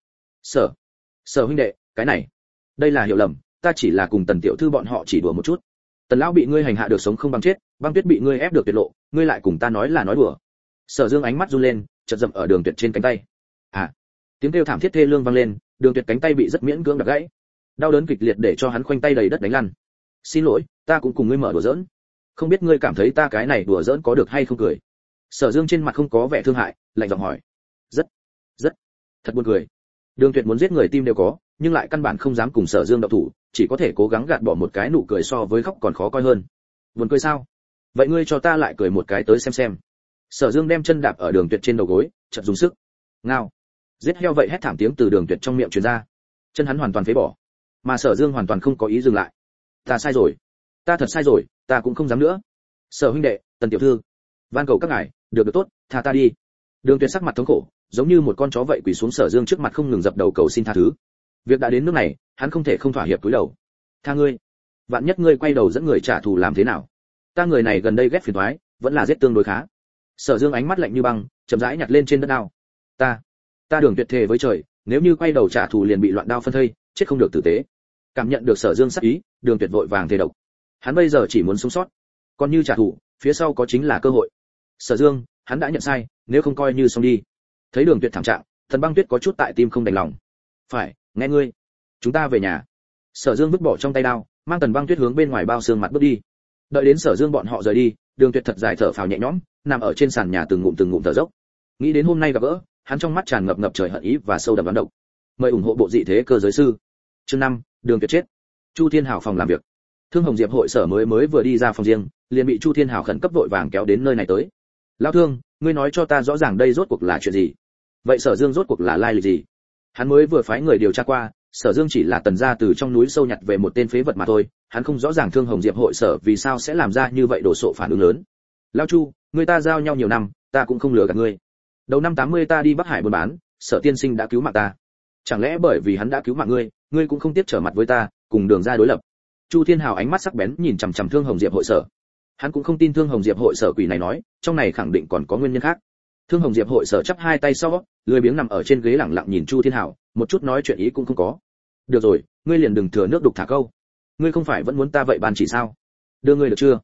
[SPEAKER 1] Sở huynh đệ, cái này, đây là hiểu lầm, ta chỉ là cùng Tần tiểu thư bọn họ chỉ đùa một chút. Tần lão bị ngươi hành hạ được sống không bằng chết, Băng Tuyết bị ngươi ép được tuyệt lộ, ngươi lại cùng ta nói là nói đùa. Sở Dương ánh mắt run lên, chợt dậm ở Đường Tuyệt trên cánh tay. Tiếng kêu thảm thiết thê lương vang lên, Đường Tuyệt cánh tay bị rất miễn cưỡng đập gãy. Đau đớn kịch liệt để cho hắn khoanh tay đầy đất đánh lăn. Xin lỗi, ta cũng cùng ngươi mở đùa giỡn. Không biết ngươi cảm thấy ta cái này đùa giỡn có được hay không cười. Sở Dương trên mặt không có vẻ thương hại, lạnh giọng hỏi. Rất, thật buồn cười. Đường Tuyệt muốn giết người tim đều có, nhưng lại căn bản không dám cùng Sở Dương động thủ, chỉ có thể cố gắng gạt bỏ một cái nụ cười so với khóc còn khó coi hơn. Buồn cười sao? Vậy ngươi cho ta lại cười một cái tới xem. Sở Dương đem chân đạp ở Đường Tuyệt trên đầu gối, chợt dùng sức. Ngao. Giết heo vậy hét thảm tiếng từ Đường Tuyệt trong miệng truyền ra. Chân hắn hoàn toàn phế bỏ, mà Sở Dương hoàn toàn không có ý dừng lại. Ta sai rồi, ta thật sai rồi, ta cũng không dám nữa. Sở huynh đệ, Tần tiểu thư, van cầu các ngài, được tốt, tha ta đi. Đường Tuyệt sắc mặt thống khổ, giống như một con chó vậy quỳ xuống Sở Dương trước mặt không ngừng dập đầu cầu xin tha thứ. Việc đã đến nước này, hắn không thể không thỏa hiệp cúi đầu. Tha ngươi, vạn nhất ngươi quay đầu dẫn người trả thù làm thế nào? Ta người này gần đây ghét phiền toái, vẫn là giết tương đối khá. Sở Dương ánh mắt lạnh như băng, chậm rãi nhặt lên trên đất đao. Ta Đường Tuyệt thề với trời, nếu như quay đầu trả thù liền bị loạn đao phân thây, chết không được tử tế. Cảm nhận được Sở Dương sắc ý, Đường Tuyệt vội vàng thề độc. Hắn bây giờ chỉ muốn sống sót, còn như trả thù, phía sau có chính là cơ hội. Sở Dương, hắn đã nhận sai, nếu không coi như xong đi. Thấy Đường Tuyệt thảm trạng, Thần Băng Tuyết có chút tại tim không đành lòng. Phải, nghe ngươi, chúng ta về nhà. Sở Dương vứt bỏ trong tay đao, mang Tần Băng Tuyết hướng bên ngoài bao xương mặt bước đi. Đợi đến Sở Dương bọn họ rời đi, Đường Tuyệt thật dài thở phào nhẹ nhõm, nằm ở trên sàn nhà từng ngụm thở dốc. Nghĩ đến hôm nay gặp gỡ, hắn trong mắt tràn ngập trời hận ý và sâu đậm đoán độc. Mời ủng hộ bộ dị thế cơ giới sư. Chương 5, Đường Tuyệt chết. Chu Thiên Hào phòng làm việc. Thương Hồng Diệp hội sở mới vừa đi ra phòng riêng, liền bị Chu Thiên Hào khẩn cấp vội vàng kéo đến nơi này tới. Lão Thương, ngươi nói cho ta rõ ràng đây rốt cuộc là chuyện gì? Vậy Sở Dương rốt cuộc là lai lịch gì? Hắn mới vừa phái người điều tra qua, Sở Dương chỉ là Tần gia từ trong núi sâu nhặt về một tên phế vật mà thôi, hắn không rõ ràng Thương Hồng Diệp hội sở vì sao sẽ làm ra như vậy đổ sộ phản ứng lớn. Lão Chu, người ta giao nhau nhiều năm, ta cũng không lừa gạt ngươi. Đầu năm 80 ta đi Bắc Hải buôn bán, Sở tiên sinh đã cứu mạng ta. Chẳng lẽ bởi vì hắn đã cứu mạng ngươi, ngươi cũng không tiếp trở mặt với ta, cùng Đường ra đối lập? Chu Thiên Hào ánh mắt sắc bén nhìn chằm chằm Thương Hồng Diệp hội sở. Hắn cũng không tin Thương Hồng Diệp hội sở quỷ này nói, trong này khẳng định còn có nguyên nhân khác. Thương Hồng Diệp hội sở chắp hai tay sau, lười biếng nằm ở trên ghế lặng lặng nhìn Chu Thiên Hào, một chút nói chuyện ý cũng không có. Được rồi, ngươi liền đừng thừa nước đục thả câu. Ngươi không phải vẫn muốn ta vậy bàn chỉ sao? Đưa ngươi được chưa?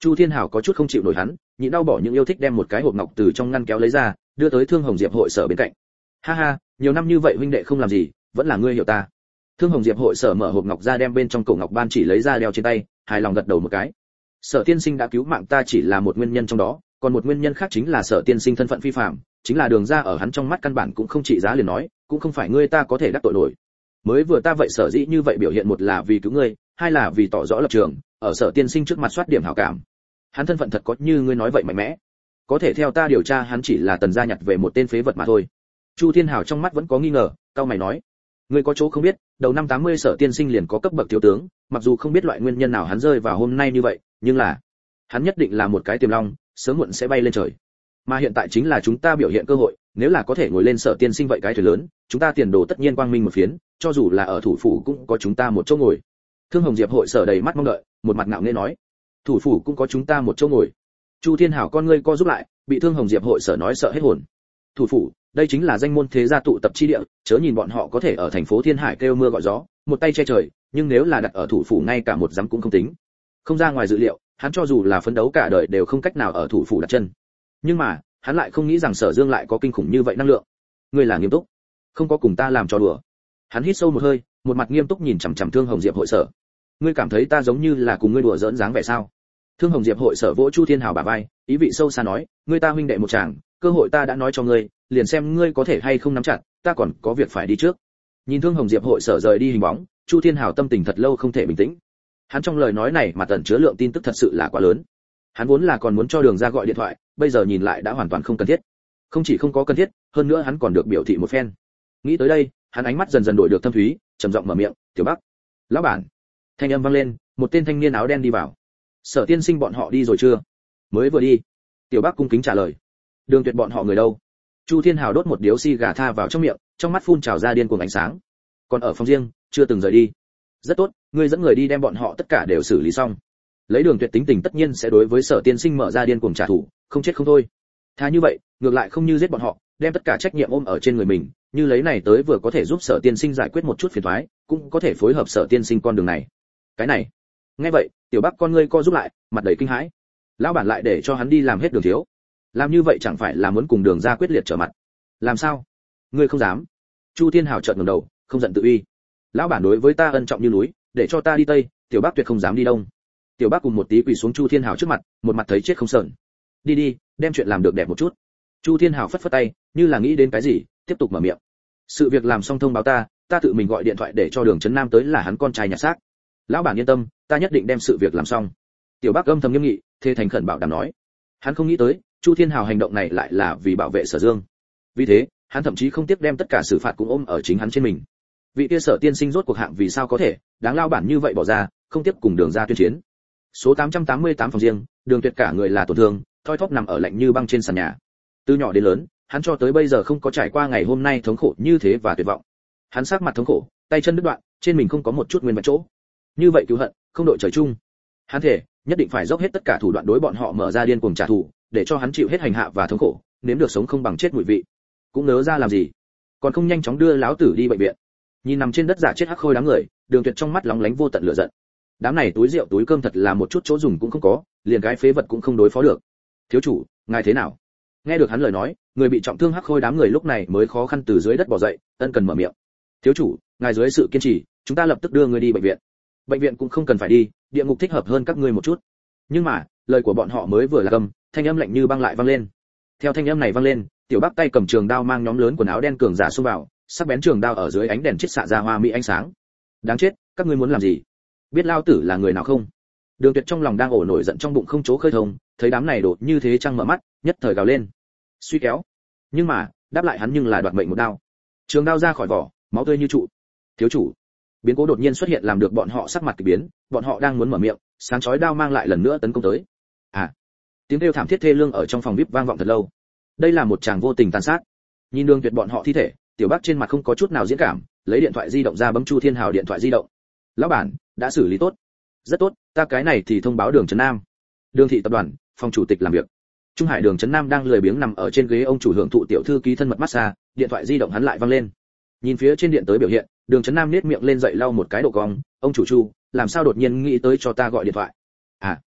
[SPEAKER 1] Chu Thiên Hảo có chút không chịu nổi hắn, nhịn đau bỏ những yêu thích đem một cái hộp ngọc từ trong ngăn kéo lấy ra, đưa tới Thương Hồng Diệp hội sở bên cạnh. Ha ha, nhiều năm như vậy huynh đệ không làm gì, vẫn là ngươi hiểu ta. Thương Hồng Diệp hội sở mở hộp ngọc ra đem bên trong cổ ngọc ban chỉ lấy ra đeo trên tay, hài lòng gật đầu một cái. Sở tiên sinh đã cứu mạng ta chỉ là một nguyên nhân trong đó, còn một nguyên nhân khác chính là Sở tiên sinh thân phận phi phàm, chính là đường ra ở hắn trong mắt căn bản cũng không trị giá liền nói, cũng không phải ngươi ta có thể đắc tội nổi. Mới vừa ta vậy sở dĩ như vậy biểu hiện, một là vì cứu ngươi, hai là vì tỏ rõ lập trường, ở Sở tiên sinh trước mặt soát điểm hảo cảm. Hắn thân phận thật có như ngươi nói vậy mạnh mẽ, có thể theo ta điều tra hắn chỉ là Tần gia nhặt về một tên phế vật mà thôi. Chu Thiên Hảo trong mắt vẫn có nghi ngờ, cau mày nói, ngươi có chỗ không biết, đầu năm 80 Sở tiên sinh liền có cấp bậc thiếu tướng, mặc dù không biết loại nguyên nhân nào hắn rơi vào hôm nay như vậy, nhưng là hắn nhất định là một cái tiềm long, sớm muộn sẽ bay lên trời. Mà hiện tại chính là chúng ta biểu hiện cơ hội, nếu là có thể ngồi lên Sở tiên sinh vậy cái thuyền lớn, chúng ta tiền đồ tất nhiên quang minh một phiến, cho dù là ở thủ phủ cũng có chúng ta một chỗ ngồi. Thương Hồng Diệp hội sở đầy mắt mong đợi, một mặt ngạo nghễ nói, thủ phủ cũng có chúng ta một chỗ ngồi. Chu Thiên Hảo con ngươi co rút lại, bị Thương Hồng Diệp hội sở nói sợ hết hồn. Thủ phủ, đây chính là danh môn thế gia tụ tập chi địa, chớ nhìn bọn họ có thể ở thành phố Thiên Hải kêu mưa gọi gió, một tay che trời, nhưng nếu là đặt ở thủ phủ ngay cả một dám cũng không tính. Không ra ngoài dự liệu, hắn cho dù là phấn đấu cả đời đều không cách nào ở thủ phủ đặt chân. Nhưng mà, hắn lại không nghĩ rằng Sở Dương lại có kinh khủng như vậy năng lượng. Ngươi là nghiêm túc, không có cùng ta làm trò đùa. Hắn hít sâu một hơi, một mặt nghiêm túc nhìn chằm chằm Thương Hồng Diệp hội sở. Ngươi cảm thấy ta giống như là cùng ngươi đùa giỡn dáng vẻ sao? Thương Hồng Diệp hội sở vỗ Chu Thiên Hảo bả vai, ý vị sâu xa nói, ngươi ta huynh đệ một chàng, cơ hội ta đã nói cho ngươi, liền xem ngươi có thể hay không nắm chặt, ta còn có việc phải đi trước. Nhìn Thương Hồng Diệp hội sở rời đi hình bóng, Chu Thiên Hảo tâm tình thật lâu không thể bình tĩnh. Hắn trong lời nói này mà tẩn chứa lượng tin tức thật sự là quá lớn. Hắn vốn là còn muốn cho Đường ra gọi điện thoại, bây giờ nhìn lại đã hoàn toàn không cần thiết. Không chỉ không có cần thiết, hơn nữa hắn còn được biểu thị một phen. Nghĩ tới đây, hắn ánh mắt dần dần đổi được thâm thúy, trầm giọng mở miệng, "Tiểu Bắc." "Lão bản." Thanh âm vang lên, một tên thanh niên áo đen đi vào. "Sở tiên sinh bọn họ đi rồi chưa?" "Mới vừa đi." Tiểu Bắc cung kính trả lời. "Đường Tuyệt bọn họ người đâu?" Chu Thiên Hào đốt một điếu xì gà tha vào trong miệng, trong mắt phun trào ra điên cuồng ánh sáng. "Còn ở phòng riêng, chưa từng rời đi." "Rất tốt, ngươi dẫn người đi đem bọn họ tất cả đều xử lý xong." Lấy Đường Tuyệt tính tình tất nhiên sẽ đối với Sở tiên sinh mở ra điên cuồng trả thù, không chết không thôi. Thà như vậy, ngược lại không như giết bọn họ, đem tất cả trách nhiệm ôm ở trên người mình, như lấy này tới vừa có thể giúp Sở tiên sinh giải quyết một chút phiền toái, cũng có thể phối hợp Sở tiên sinh con đường này. Cái này. Nghe vậy, Tiểu Bắc con ngươi co rút lại, mặt đầy kinh hãi. Lão bản lại để cho hắn đi làm hết Đường thiếu. Làm như vậy chẳng phải là muốn cùng Đường ra quyết liệt trở mặt? Làm sao? Ngươi không dám? Chu Thiên Hào chợt ngẩng đầu, không giận tự uy. Lão bản đối với ta ân trọng như núi, để cho ta đi tây, Tiểu Bắc tuyệt không dám đi đông. Tiểu Bắc cùng một tí quỳ xuống Chu Thiên Hào trước mặt, một mặt thấy chết không sờn. Đi đi, đem chuyện làm được đẹp một chút. Chu Thiên Hào phất phất tay, như là nghĩ đến cái gì, tiếp tục mở miệng. Sự việc làm xong thông báo ta, ta tự mình gọi điện thoại để cho Đường Trấn Nam tới là hắn con trai nhặt xác. Lão bản yên tâm, ta nhất định đem sự việc làm xong. Tiểu Bắc âm thầm nghiêm nghị, thề thành khẩn bảo đảm nói. Hắn không nghĩ tới, Chu Thiên Hào hành động này lại là vì bảo vệ Sở Dương. Vì thế, hắn thậm chí không tiếc đem tất cả xử phạt cũng ôm ở chính hắn trên mình. Vị kia Sở tiên sinh rốt cuộc hạng vì sao có thể, đáng lao bản như vậy bỏ ra, không tiếp cùng Đường ra tuyên chiến. Số 888 phòng riêng, Đường Tuyệt cả người là tổn thương, thoi thóp nằm ở lạnh như băng trên sàn nhà. Từ nhỏ đến lớn, hắn cho tới bây giờ không có trải qua ngày hôm nay thống khổ như thế và tuyệt vọng. Hắn sắc mặt thống khổ, tay chân đứt đoạn, trên mình không có một chút nguyên vật chỗ. Như vậy cứu hận, không đội trời chung. Hắn thể, nhất định phải dốc hết tất cả thủ đoạn đối bọn họ mở ra điên cuồng trả thù, để cho hắn chịu hết hành hạ và thống khổ, nếm được sống không bằng chết mùi vị. Cũng nỡ ra làm gì? Còn không nhanh chóng đưa láo tử đi bệnh viện. Nhìn nằm trên đất giả chết hắc khôi đám người, Đường Tuyệt trong mắt lóng lánh vô tận lửa giận. Đám này túi rượu túi cơm thật là một chút chỗ dùng cũng không có, liền cái phế vật cũng không đối phó được. Thiếu chủ, ngài thế nào? Nghe được hắn lời nói, người bị trọng thương hắc khôi đám người lúc này mới khó khăn từ dưới đất bò dậy, ân cần mở miệng. Thiếu chủ, ngài dưới sự kiên trì, chúng ta lập tức đưa ngươi đi bệnh viện. Bệnh viện cũng không cần phải đi, địa ngục thích hợp hơn các ngươi một chút. Nhưng mà, lời của bọn họ mới vừa là cầm, thanh âm lạnh như băng lại vang lên. Theo thanh âm này vang lên, Tiểu Bắc tay cầm trường đao mang nhóm lớn quần áo đen cường giả xông vào, sắc bén trường đao ở dưới ánh đèn chiết xạ ra hoa mỹ ánh sáng. Đáng chết, các ngươi muốn làm gì? Biết lao tử là người nào không? Đường Tuyệt trong lòng đang ổ nổi giận trong bụng không chỗ khơi thông, thấy đám này đột như thế trăng mở mắt, nhất thời gào lên. Suy kéo. Nhưng mà, đáp lại hắn nhưng là đoạt mệnh một đao. Trường đao ra khỏi vỏ, máu tươi như trụ. Thiếu chủ. Biến cố đột nhiên xuất hiện làm được bọn họ sắc mặt kỳ biến, bọn họ đang muốn mở miệng, sáng chói đao mang lại lần nữa tấn công tới. À. Tiếng kêu thảm thiết thê lương ở trong phòng VIP vang vọng thật lâu. Đây là một tràng vô tình tàn sát. Nhìn Đường Tuyệt bọn họ thi thể, Tiểu Bắc trên mặt không có chút nào diễn cảm, lấy điện thoại di động ra bấm Chu Thiên Hào điện thoại di động. Lão bản, đã xử lý tốt. Rất tốt, ta cái này thì thông báo Đường Trấn Nam. Đường thị tập đoàn, phòng chủ tịch làm việc. Trung Hải Đường Trấn Nam đang lười biếng nằm ở trên ghế ông chủ hưởng thụ tiểu thư ký thân mật massage, điện thoại di động hắn lại vang lên. Nhìn phía trên điện tới biểu hiện, Đường Trấn Nam nhếch miệng lên dậy lau một cái độ cong, ông chủ Chu, làm sao đột nhiên nghĩ tới cho ta gọi điện thoại? À,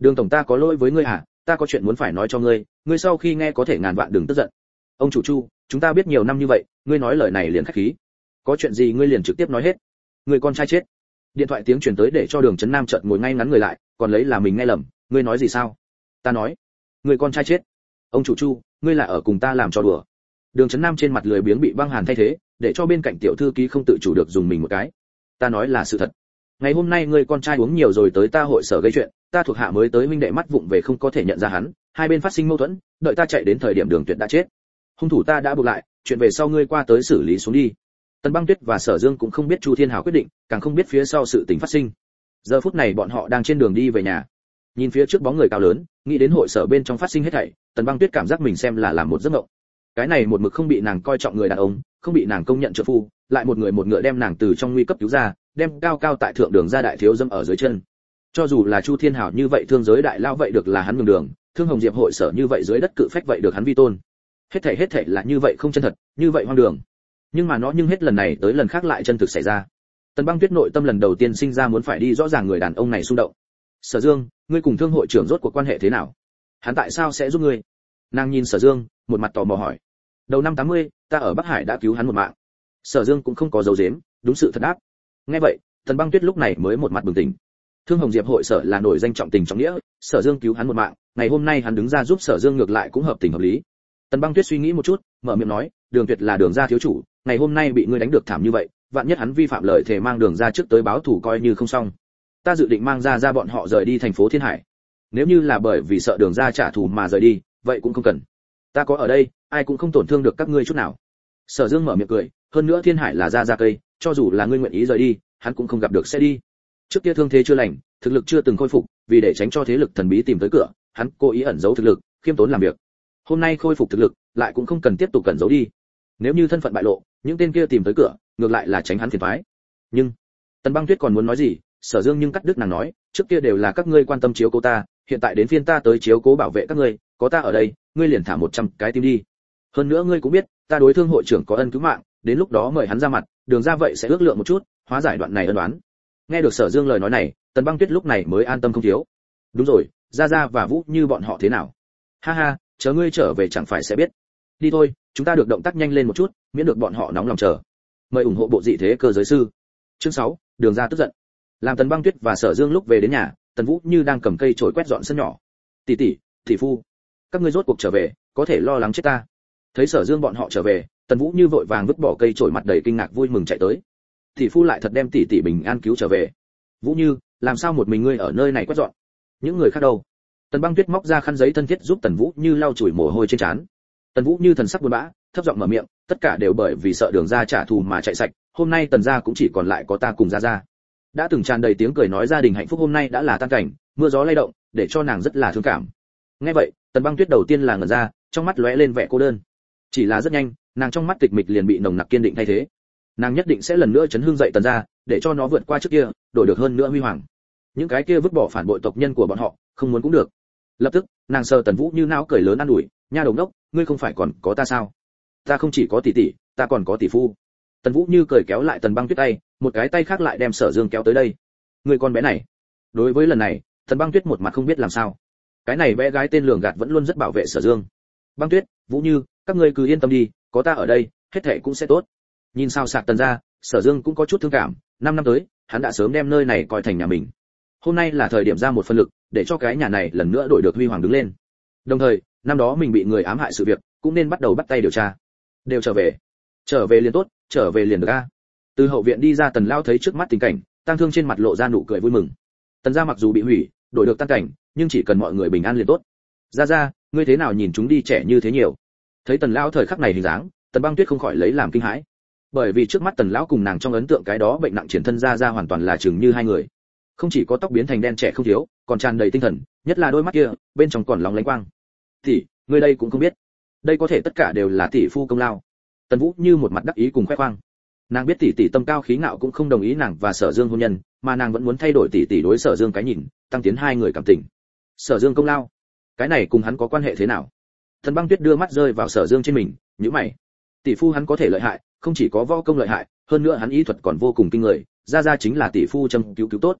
[SPEAKER 1] Đường tổng, ta có lỗi với ngươi hả? Ta có chuyện muốn phải nói cho ngươi, ngươi sau khi nghe có thể ngàn vạn đừng tức giận. Ông chủ Chu, chúng ta biết nhiều năm như vậy, ngươi nói lời này liền khách khí. Có chuyện gì ngươi liền trực tiếp nói hết. Người con trai chết. Điện thoại tiếng truyền tới để cho Đường Chấn Nam chợt ngồi ngay ngắn người lại, còn lấy là mình nghe lầm, ngươi nói gì sao? Ta nói, người con trai chết. Ông chủ Chu, ngươi là ở cùng ta làm trò đùa. Đường Chấn Nam trên mặt lười biếng bị băng hàn thay thế, để cho bên cạnh tiểu thư ký không tự chủ được dùng mình một cái. Ta nói là sự thật. Ngày hôm nay ngươi con trai uống nhiều rồi tới ta hội sở gây chuyện, ta thuộc hạ mới tới huynh đệ mắt vụng về không có thể nhận ra hắn, hai bên phát sinh mâu thuẫn, đợi ta chạy đến thời điểm Đường Tuyệt đã chết. Hung thủ ta đã buộc lại, chuyện về sau ngươi qua tới xử lý xuống đi. Tần Băng Tuyết và Sở Dương cũng không biết Chu Thiên Hào quyết định, càng không biết phía sau sự tình phát sinh. Giờ phút này bọn họ đang trên đường đi về nhà. Nhìn phía trước bóng người cao lớn, nghĩ đến hội sở bên trong phát sinh hết thảy, Tần Băng Tuyết cảm giác mình xem là làm một giấc mộng. Cái này một mực không bị nàng coi trọng người đàn ông, không bị nàng công nhận trợ phu, lại một người một ngựa đem nàng từ trong nguy cấp cứu ra, đem cao cao tại thượng đường ra đại thiếu dâm ở dưới chân. Cho dù là Chu Thiên Hào như vậy thương giới đại lao vậy được là hắn nhường đường, Thương Hồng Diệp hội sở như vậy dưới đất cự phách vậy được hắn vi tôn. Hết thảy là như vậy không chân thật, như vậy hoang đường. Nhưng mà nó hết lần này tới lần khác lại chân thực xảy ra. Tần Băng Tuyết nội tâm lần đầu tiên sinh ra muốn phải đi rõ ràng người đàn ông này xung động. Sở Dương, ngươi cùng Thương hội trưởng rốt cuộc quan hệ thế nào? Hắn tại sao sẽ giúp ngươi? Nàng nhìn Sở Dương, một mặt tò mò hỏi. Đầu năm 80, ta ở Bắc Hải đã cứu hắn một mạng. Sở Dương cũng không có giấu giếm, đúng sự thật đáp. Nghe vậy, Tần Băng Tuyết lúc này mới một mặt bừng tỉnh. Thương Hồng Diệp hội sở là nổi danh trọng tình trọng nghĩa, Sở Dương cứu hắn một mạng, ngày hôm nay hắn đứng ra giúp Sở Dương ngược lại cũng hợp tình hợp lý. Tần Băng Tuyết suy nghĩ một chút, mở miệng nói, Đường Tuyệt là Đường gia thiếu chủ, ngày hôm nay bị ngươi đánh được thảm như vậy, vạn nhất hắn vi phạm lời thề mang Đường gia trước tới báo thù coi như không xong. Ta dự định mang ra bọn họ rời đi thành phố Thiên Hải. Nếu như là bởi vì sợ Đường gia trả thù mà rời đi, vậy cũng không cần. Ta có ở đây, ai cũng không tổn thương được các ngươi chút nào. Sở Dương mở miệng cười, hơn nữa Thiên Hải là gia cây, cho dù là ngươi nguyện ý rời đi, hắn cũng không gặp được sẽ đi. Trước kia thương thế chưa lành, thực lực chưa từng khôi phục, vì để tránh cho thế lực thần bí tìm tới cửa, hắn cố ý ẩn giấu thực lực, khiêm tốn làm việc. Hôm nay khôi phục thực lực, lại cũng không cần tiếp tục cẩn giấu đi. Nếu như thân phận bại lộ, những tên kia tìm tới cửa, ngược lại là tránh hắn phiền toái. Nhưng Tần Băng Tuyết còn muốn nói gì, Sở Dương nhưng cắt đứt nàng nói, trước kia đều là các ngươi quan tâm chiếu cố ta, hiện tại đến phiên ta tới chiếu cố bảo vệ các ngươi, có ta ở đây, ngươi liền thả 100 cái tim đi. Hơn nữa ngươi cũng biết, ta đối Thương hội trưởng có ân cứu mạng, đến lúc đó mời hắn ra mặt, Đường ra vậy sẽ ước lượng một chút, hóa giải đoạn này ân oán. Nghe được Sở Dương lời nói này, Tần Băng Tuyết lúc này mới an tâm không thiếu. Đúng rồi, Gia và Vũ Như bọn họ thế nào? Ha ha, chờ ngươi trở về chẳng phải sẽ biết. Đi thôi, chúng ta được động tác nhanh lên một chút, miễn được bọn họ nóng lòng chờ. Mời ủng hộ bộ dị thế cơ giới sư. Chương 6, Đường ra tức giận. Làm Tần Băng Tuyết và Sở Dương lúc về đến nhà, Tần Vũ Như đang cầm cây chổi quét dọn sân nhỏ. Tỷ phu, các ngươi rốt cuộc trở về, có thể lo lắng chết ta. Thấy Sở Dương bọn họ trở về, Tần Vũ Như vội vàng vứt bỏ cây chổi, mặt đầy kinh ngạc vui mừng chạy tới. Tỷ phu lại thật đem tỷ bình an cứu trở về. Vũ Như, làm sao một mình ngươi ở nơi này quét dọn? Những người khác đâu? Tần Băng Tuyết móc ra khăn giấy thân thiết giúp Tần Vũ Như lau chùi mồ hôi trên trán. Tần Vũ Như thần sắc buồn bã, thấp giọng mở miệng, tất cả đều bởi vì sợ Đường gia trả thù mà chạy sạch, hôm nay Tần gia cũng chỉ còn lại có ta cùng gia. Đã từng tràn đầy tiếng cười nói gia đình hạnh phúc hôm nay đã là tan cảnh, mưa gió lay động, để cho nàng rất là thương cảm. Nghe vậy, Tần Băng Tuyết đầu tiên là ngẩn ra, trong mắt lóe lên vẻ cô đơn. Chỉ là rất nhanh, nàng trong mắt tịch mịch liền bị nồng nặc kiên định thay thế. Nàng nhất định sẽ lần nữa chấn hưng dậy Tần gia, để cho nó vượt qua trước kia, đổi được hơn nữa huy hoàng. Những cái kia vứt bỏ phản bội tộc nhân của bọn họ, không muốn cũng được. Lập tức, nàng sờ Tần Vũ Như não cười lớn an ủi, nha đầu đốc, ngươi không phải còn có ta sao? Ta không chỉ có tỷ, ta còn có tỷ phu. Tần Vũ Như cười kéo lại Tần Băng Tuyết tay, một cái tay khác lại đem Sở Dương kéo tới đây. Người con bé này. Đối với lần này, Tần Băng Tuyết một mặt không biết làm sao. Cái này bé gái tên lường gạt vẫn luôn rất bảo vệ Sở Dương. Băng Tuyết, Vũ Như, các ngươi cứ yên tâm đi, có ta ở đây, hết thảy cũng sẽ tốt. Nhìn sao sạc Tần ra, Sở Dương cũng có chút thương cảm, 5 năm tới, hắn đã sớm đem nơi này coi thành nhà mình. Hôm nay là thời điểm ra một phần lực, để cho cái nhà này lần nữa đổi được huy hoàng đứng lên. Đồng thời, năm đó mình bị người ám hại sự việc, cũng nên bắt đầu bắt tay điều tra. Đều trở về liền tốt, trở về liền được a. Từ hậu viện đi ra Tần lão thấy trước mắt tình cảnh, tang thương trên mặt lộ ra nụ cười vui mừng. Tần gia mặc dù bị hủy, đổi được tan cảnh, nhưng chỉ cần mọi người bình an liền tốt. Ra, ngươi thế nào nhìn chúng đi trẻ như thế nhiều? Thấy Tần lão thời khắc này hình dáng, Tần Băng Tuyết không khỏi lấy làm kinh hãi. Bởi vì trước mắt Tần lão cùng nàng trong ấn tượng cái đó bệnh nặng triển thân ra hoàn toàn là chừng như hai người. Không chỉ có tóc biến thành đen trẻ không thiếu, còn tràn đầy tinh thần, nhất là đôi mắt kia, bên trong còn lóng lánh quang. Tỷ, ngươi đây cũng không biết. Đây có thể tất cả đều là tỷ phu công lao. Tần Vũ Như một mặt đắc ý cùng khoe khoang. Nàng biết tỷ tâm cao khí ngạo cũng không đồng ý nàng và Sở Dương hôn nhân, mà nàng vẫn muốn thay đổi tỷ đối Sở Dương cái nhìn, tăng tiến hai người cảm tình. Sở Dương công lao, cái này cùng hắn có quan hệ thế nào? Tần Băng Tuyết đưa mắt rơi vào Sở Dương trên mình, nhíu mày. Tỷ phu hắn có thể lợi hại, không chỉ có võ công lợi hại, hơn nữa hắn y thuật còn vô cùng kinh người, ra chính là tỷ phu châm cứu tốt.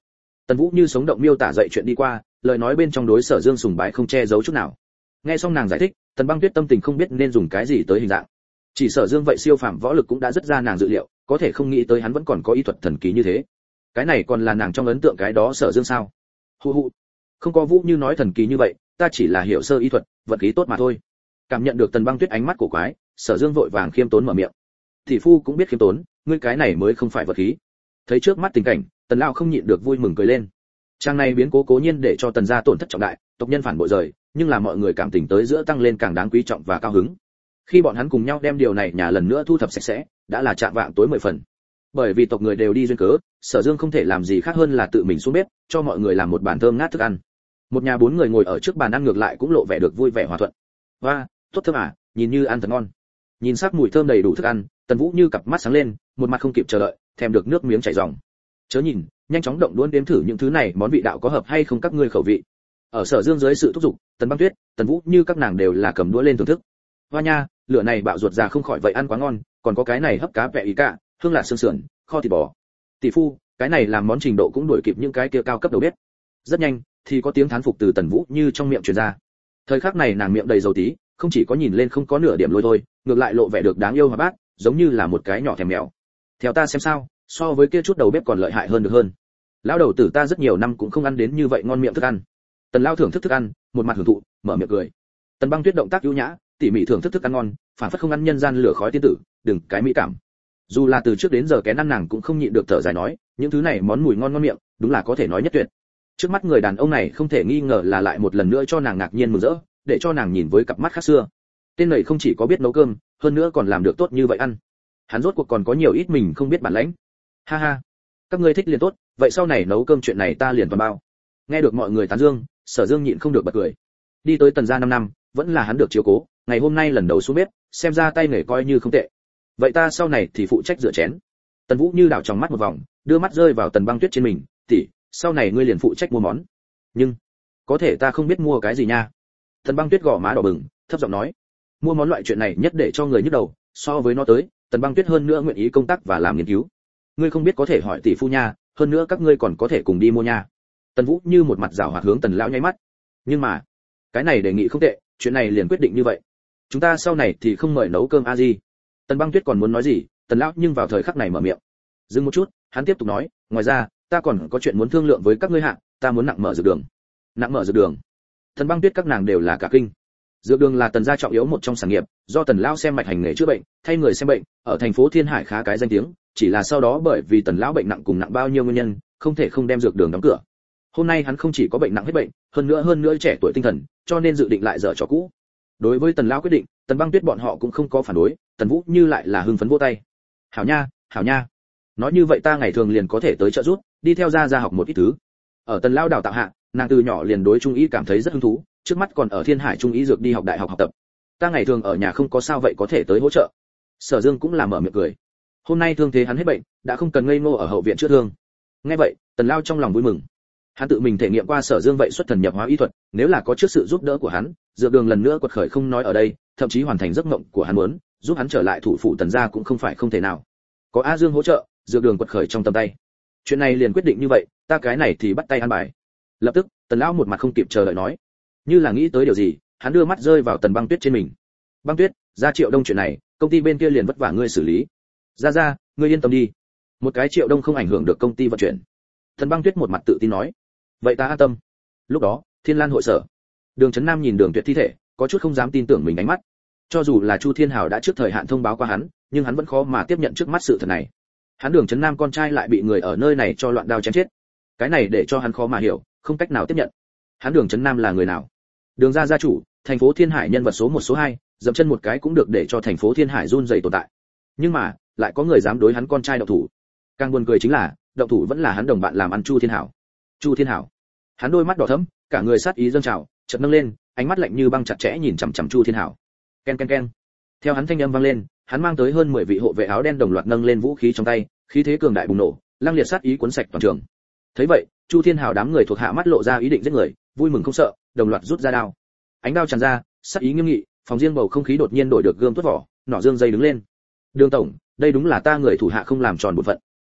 [SPEAKER 1] Tần Vũ như sống động miêu tả dậy chuyện đi qua, lời nói bên trong đối Sở Dương sùng bái không che giấu chút nào. Nghe xong nàng giải thích, Tần Băng Tuyết tâm tình không biết nên dùng cái gì tới hình dạng. Chỉ Sở Dương vậy siêu phàm võ lực cũng đã rất ra nàng dự liệu, có thể không nghĩ tới hắn vẫn còn có y thuật thần kỳ như thế. Cái này còn là nàng trong ấn tượng cái đó Sở Dương sao? Hu hu. Không có Vũ như nói thần kỳ như vậy, ta chỉ là hiểu sơ y thuật, vận khí tốt mà thôi. Cảm nhận được Tần Băng Tuyết ánh mắt cổ quái, Sở Dương vội vàng khiêm tốn mở miệng. Thị phu cũng biết khiêm tốn, ngươi cái này mới không phải vật khí. Thấy trước mắt tình cảnh, Tần lão không nhịn được vui mừng cười lên. Trang này biến cố cố nhiên để cho Tần gia tổn thất trọng đại, tộc nhân phản bội rời, nhưng là mọi người cảm tình tới giữa tăng lên càng đáng quý trọng và cao hứng. Khi bọn hắn cùng nhau đem điều này nhà lần nữa thu thập sạch sẽ, đã là chạng vạng tối 10 phần. Bởi vì tộc người đều đi duyên cớ, Sở Dương không thể làm gì khác hơn là tự mình xuống bếp, cho mọi người làm một bàn thơm ngát thức ăn. Một nhà 4 người ngồi ở trước bàn ăn ngược lại cũng lộ vẻ được vui vẻ hòa thuận. Hoa, tốt thơm à, nhìn như ăn thật ngon. Nhìn sắc mùi thơm đầy đủ thức ăn, Tần Vũ như cặp mắt sáng lên, một mặt không kịp chờ đợi, thèm được nước miếng chảy ròng. Chớ nhìn, nhanh chóng động đũa đếm thử những thứ này món vị đạo có hợp hay không các ngươi khẩu vị. Ở Sở Dương dưới sự thúc giục, Tần Băng Tuyết, Tần Vũ như các nàng đều là cầm đũa lên thưởng thức. Hoa nha, lửa này bạo ruột già không khỏi vậy ăn quá ngon, còn có cái này hấp cá vẹ ý cả, hương lạ xương sườn, kho thịt bò. Tỷ phu, cái này làm món trình độ cũng đuổi kịp những cái kia cao cấp đầu bếp. Rất nhanh, thì có tiếng thán phục từ Tần Vũ như trong miệng truyền ra. Thời khắc này nàng miệng đầy dầu tí, không chỉ có nhìn lên không có nửa điểm lôi thôi, ngược lại lộ vẻ được đáng yêu hoạt bát, giống như là một cái nhỏ thèm mèo. Theo ta xem sao, so với kia chút đầu bếp còn lợi hại hơn được hơn. Lão đầu tử ta rất nhiều năm cũng không ăn đến như vậy ngon miệng thức ăn. Tần lão thưởng thức thức ăn, một mặt hưởng thụ, mở miệng cười. Tần Băng Tuyết động tác ưu nhã, tỉ mỉ thưởng thức thức ăn ngon, phản phất không ăn nhân gian lửa khói tiên tử, đừng cái mỹ cảm. Dù là từ trước đến giờ kén ăn nàng cũng không nhịn được thở dài nói, những thứ này món mùi ngon ngon miệng, đúng là có thể nói nhất tuyệt. Trước mắt người đàn ông này không thể nghi ngờ là lại một lần nữa cho nàng ngạc nhiên mừng rỡ, để cho nàng nhìn với cặp mắt khác xưa. Tên này không chỉ có biết nấu cơm, hơn nữa còn làm được tốt như vậy ăn. Hắn rốt cuộc còn có nhiều ít mình không biết bản lĩnh. Ha ha, các ngươi thích liền tốt, vậy sau này nấu cơm chuyện này ta liền toàn bao. Nghe được mọi người tán dương, Sở Dương nhịn không được bật cười. Đi tới Tần gia 5 năm, vẫn là hắn được chiếu cố, ngày hôm nay lần đầu xuống bếp, xem ra tay nghề coi như không tệ. Vậy ta sau này thì phụ trách rửa chén. Tần Vũ như đảo trong mắt một vòng, đưa mắt rơi vào Tần Băng Tuyết trên mình, tỷ, sau này ngươi liền phụ trách mua món. Nhưng, có thể ta không biết mua cái gì nha. Tần Băng Tuyết gò má đỏ bừng, thấp giọng nói, mua món loại chuyện này nhất để cho người nhức đầu, so với nó tới, Tần Băng Tuyết hơn nữa nguyện ý công tác và làm nghiên cứu. Ngươi không biết có thể hỏi tỷ phu nha, hơn nữa các ngươi còn có thể cùng đi mua nha. Tần Vũ như một mặt giảo hoạt hướng Tần lão nháy mắt. Nhưng mà, cái này đề nghị không tệ, chuyện này liền quyết định như vậy. Chúng ta sau này thì không mời nấu cơm a gì. Tần Băng Tuyết còn muốn nói gì, Tần lão nhưng vào thời khắc này mở miệng. Dừng một chút, hắn tiếp tục nói, ngoài ra, ta còn có chuyện muốn thương lượng với các ngươi hạ, ta muốn nặng mở dược đường. Nặng mở dược đường. Tần Băng Tuyết các nàng đều là cả kinh. Dược đường là Tần gia trọng yếu một trong sản nghiệp, do Tần lão xem mạch hành nghề chữa bệnh, thay người xem bệnh, ở thành phố Thiên Hải khá cái danh tiếng, chỉ là sau đó bởi vì Tần lão bệnh nặng cùng nặng bao nhiêu nguyên nhân, không thể không đem dược đường đóng cửa. Hôm nay hắn không chỉ có bệnh nặng hết bệnh, hơn nữa trẻ tuổi tinh thần, cho nên dự định lại dở trò cũ. Đối với Tần lão quyết định, Tần Băng Tuyết bọn họ cũng không có phản đối, Tần Vũ như lại là hưng phấn vỗ tay. Hảo nha, hảo nha. Nói như vậy ta ngày thường liền có thể tới trợ giúp, đi theo gia học một ít thứ. Ở Tần lão đào tạo hạ, nàng từ nhỏ liền đối trung y cảm thấy rất hứng thú, trước mắt còn ở Thiên Hải trung y dược đi học đại học học tập. Ta ngày thường ở nhà không có sao vậy có thể tới hỗ trợ. Sở Dương cũng là mở miệng cười. Hôm nay thương thế hắn hết bệnh, đã không cần ngây ngô ở hậu viện chữa thương. Nghe vậy, Tần lão trong lòng vui mừng. Hắn tự mình thể nghiệm qua Sở Dương vậy xuất thần nhập hóa y thuật, nếu là có trước sự giúp đỡ của hắn, dược đường lần nữa quật khởi không nói ở đây, thậm chí hoàn thành giấc mộng của hắn muốn, giúp hắn trở lại thủ phủ Tần gia cũng không phải không thể nào. Có A Dương hỗ trợ, dược đường quật khởi trong tầm tay. Chuyện này liền quyết định như vậy, ta cái này thì bắt tay ăn bài. Lập tức, Tần lão một mặt không kịp chờ đợi nói, như là nghĩ tới điều gì, hắn đưa mắt rơi vào Tần Băng Tuyết trên mình. Băng Tuyết, ra Triệu Đông chuyện này, công ty bên kia liền vất vả ngươi xử lý. Ra, ngươi yên tâm đi. Một cái Triệu Đông không ảnh hưởng được công ty vận chuyển. Tần Băng Tuyết một mặt tự tin nói, vậy ta an tâm. Lúc đó, Thiên Lan hội sở, Đường Chấn Nam nhìn Đường Tuyệt thi thể, có chút không dám tin tưởng mình ánh mắt. Cho dù là Chu Thiên Hào đã trước thời hạn thông báo qua hắn, nhưng hắn vẫn khó mà tiếp nhận trước mắt sự thật này. Hắn Đường Chấn Nam con trai lại bị người ở nơi này cho loạn đao chém chết. Cái này để cho hắn khó mà hiểu, không cách nào tiếp nhận. Hắn Đường Chấn Nam là người nào? Đường gia gia chủ, thành phố Thiên Hải nhân vật số 1 số 2, dậm chân một cái cũng được để cho thành phố Thiên Hải run rẩy tồn tại. Nhưng mà, lại có người dám đối hắn con trai động thủ. Càng buồn cười chính là, động thủ vẫn là hắn đồng bạn làm ăn Chu Thiên Hảo. Chu Thiên Hảo. Hắn đôi mắt đỏ thẫm, cả người sát ý dâng trào, chợt nâng lên, ánh mắt lạnh như băng chặt chẽ nhìn chằm chằm Chu Thiên Hảo. Ken ken ken. Theo hắn thanh âm vang lên, hắn mang tới hơn 10 vị hộ vệ áo đen đồng loạt nâng lên vũ khí trong tay, khí thế cường đại bùng nổ, lăng liệt sát ý cuốn sạch toàn trường. Thấy vậy, Chu Thiên Hảo đám người thuộc hạ mắt lộ ra ý định giết người, vui mừng không sợ, đồng loạt rút ra đao. Ánh đao tràn ra, sát ý nghiêm nghị, phòng riêng bầu không khí đột nhiên đổi được gươm tuốt vỏ, nỏ dương dây đứng lên. Đường tổng, đây đúng là ta người thủ hạ không làm tròn bổn phận.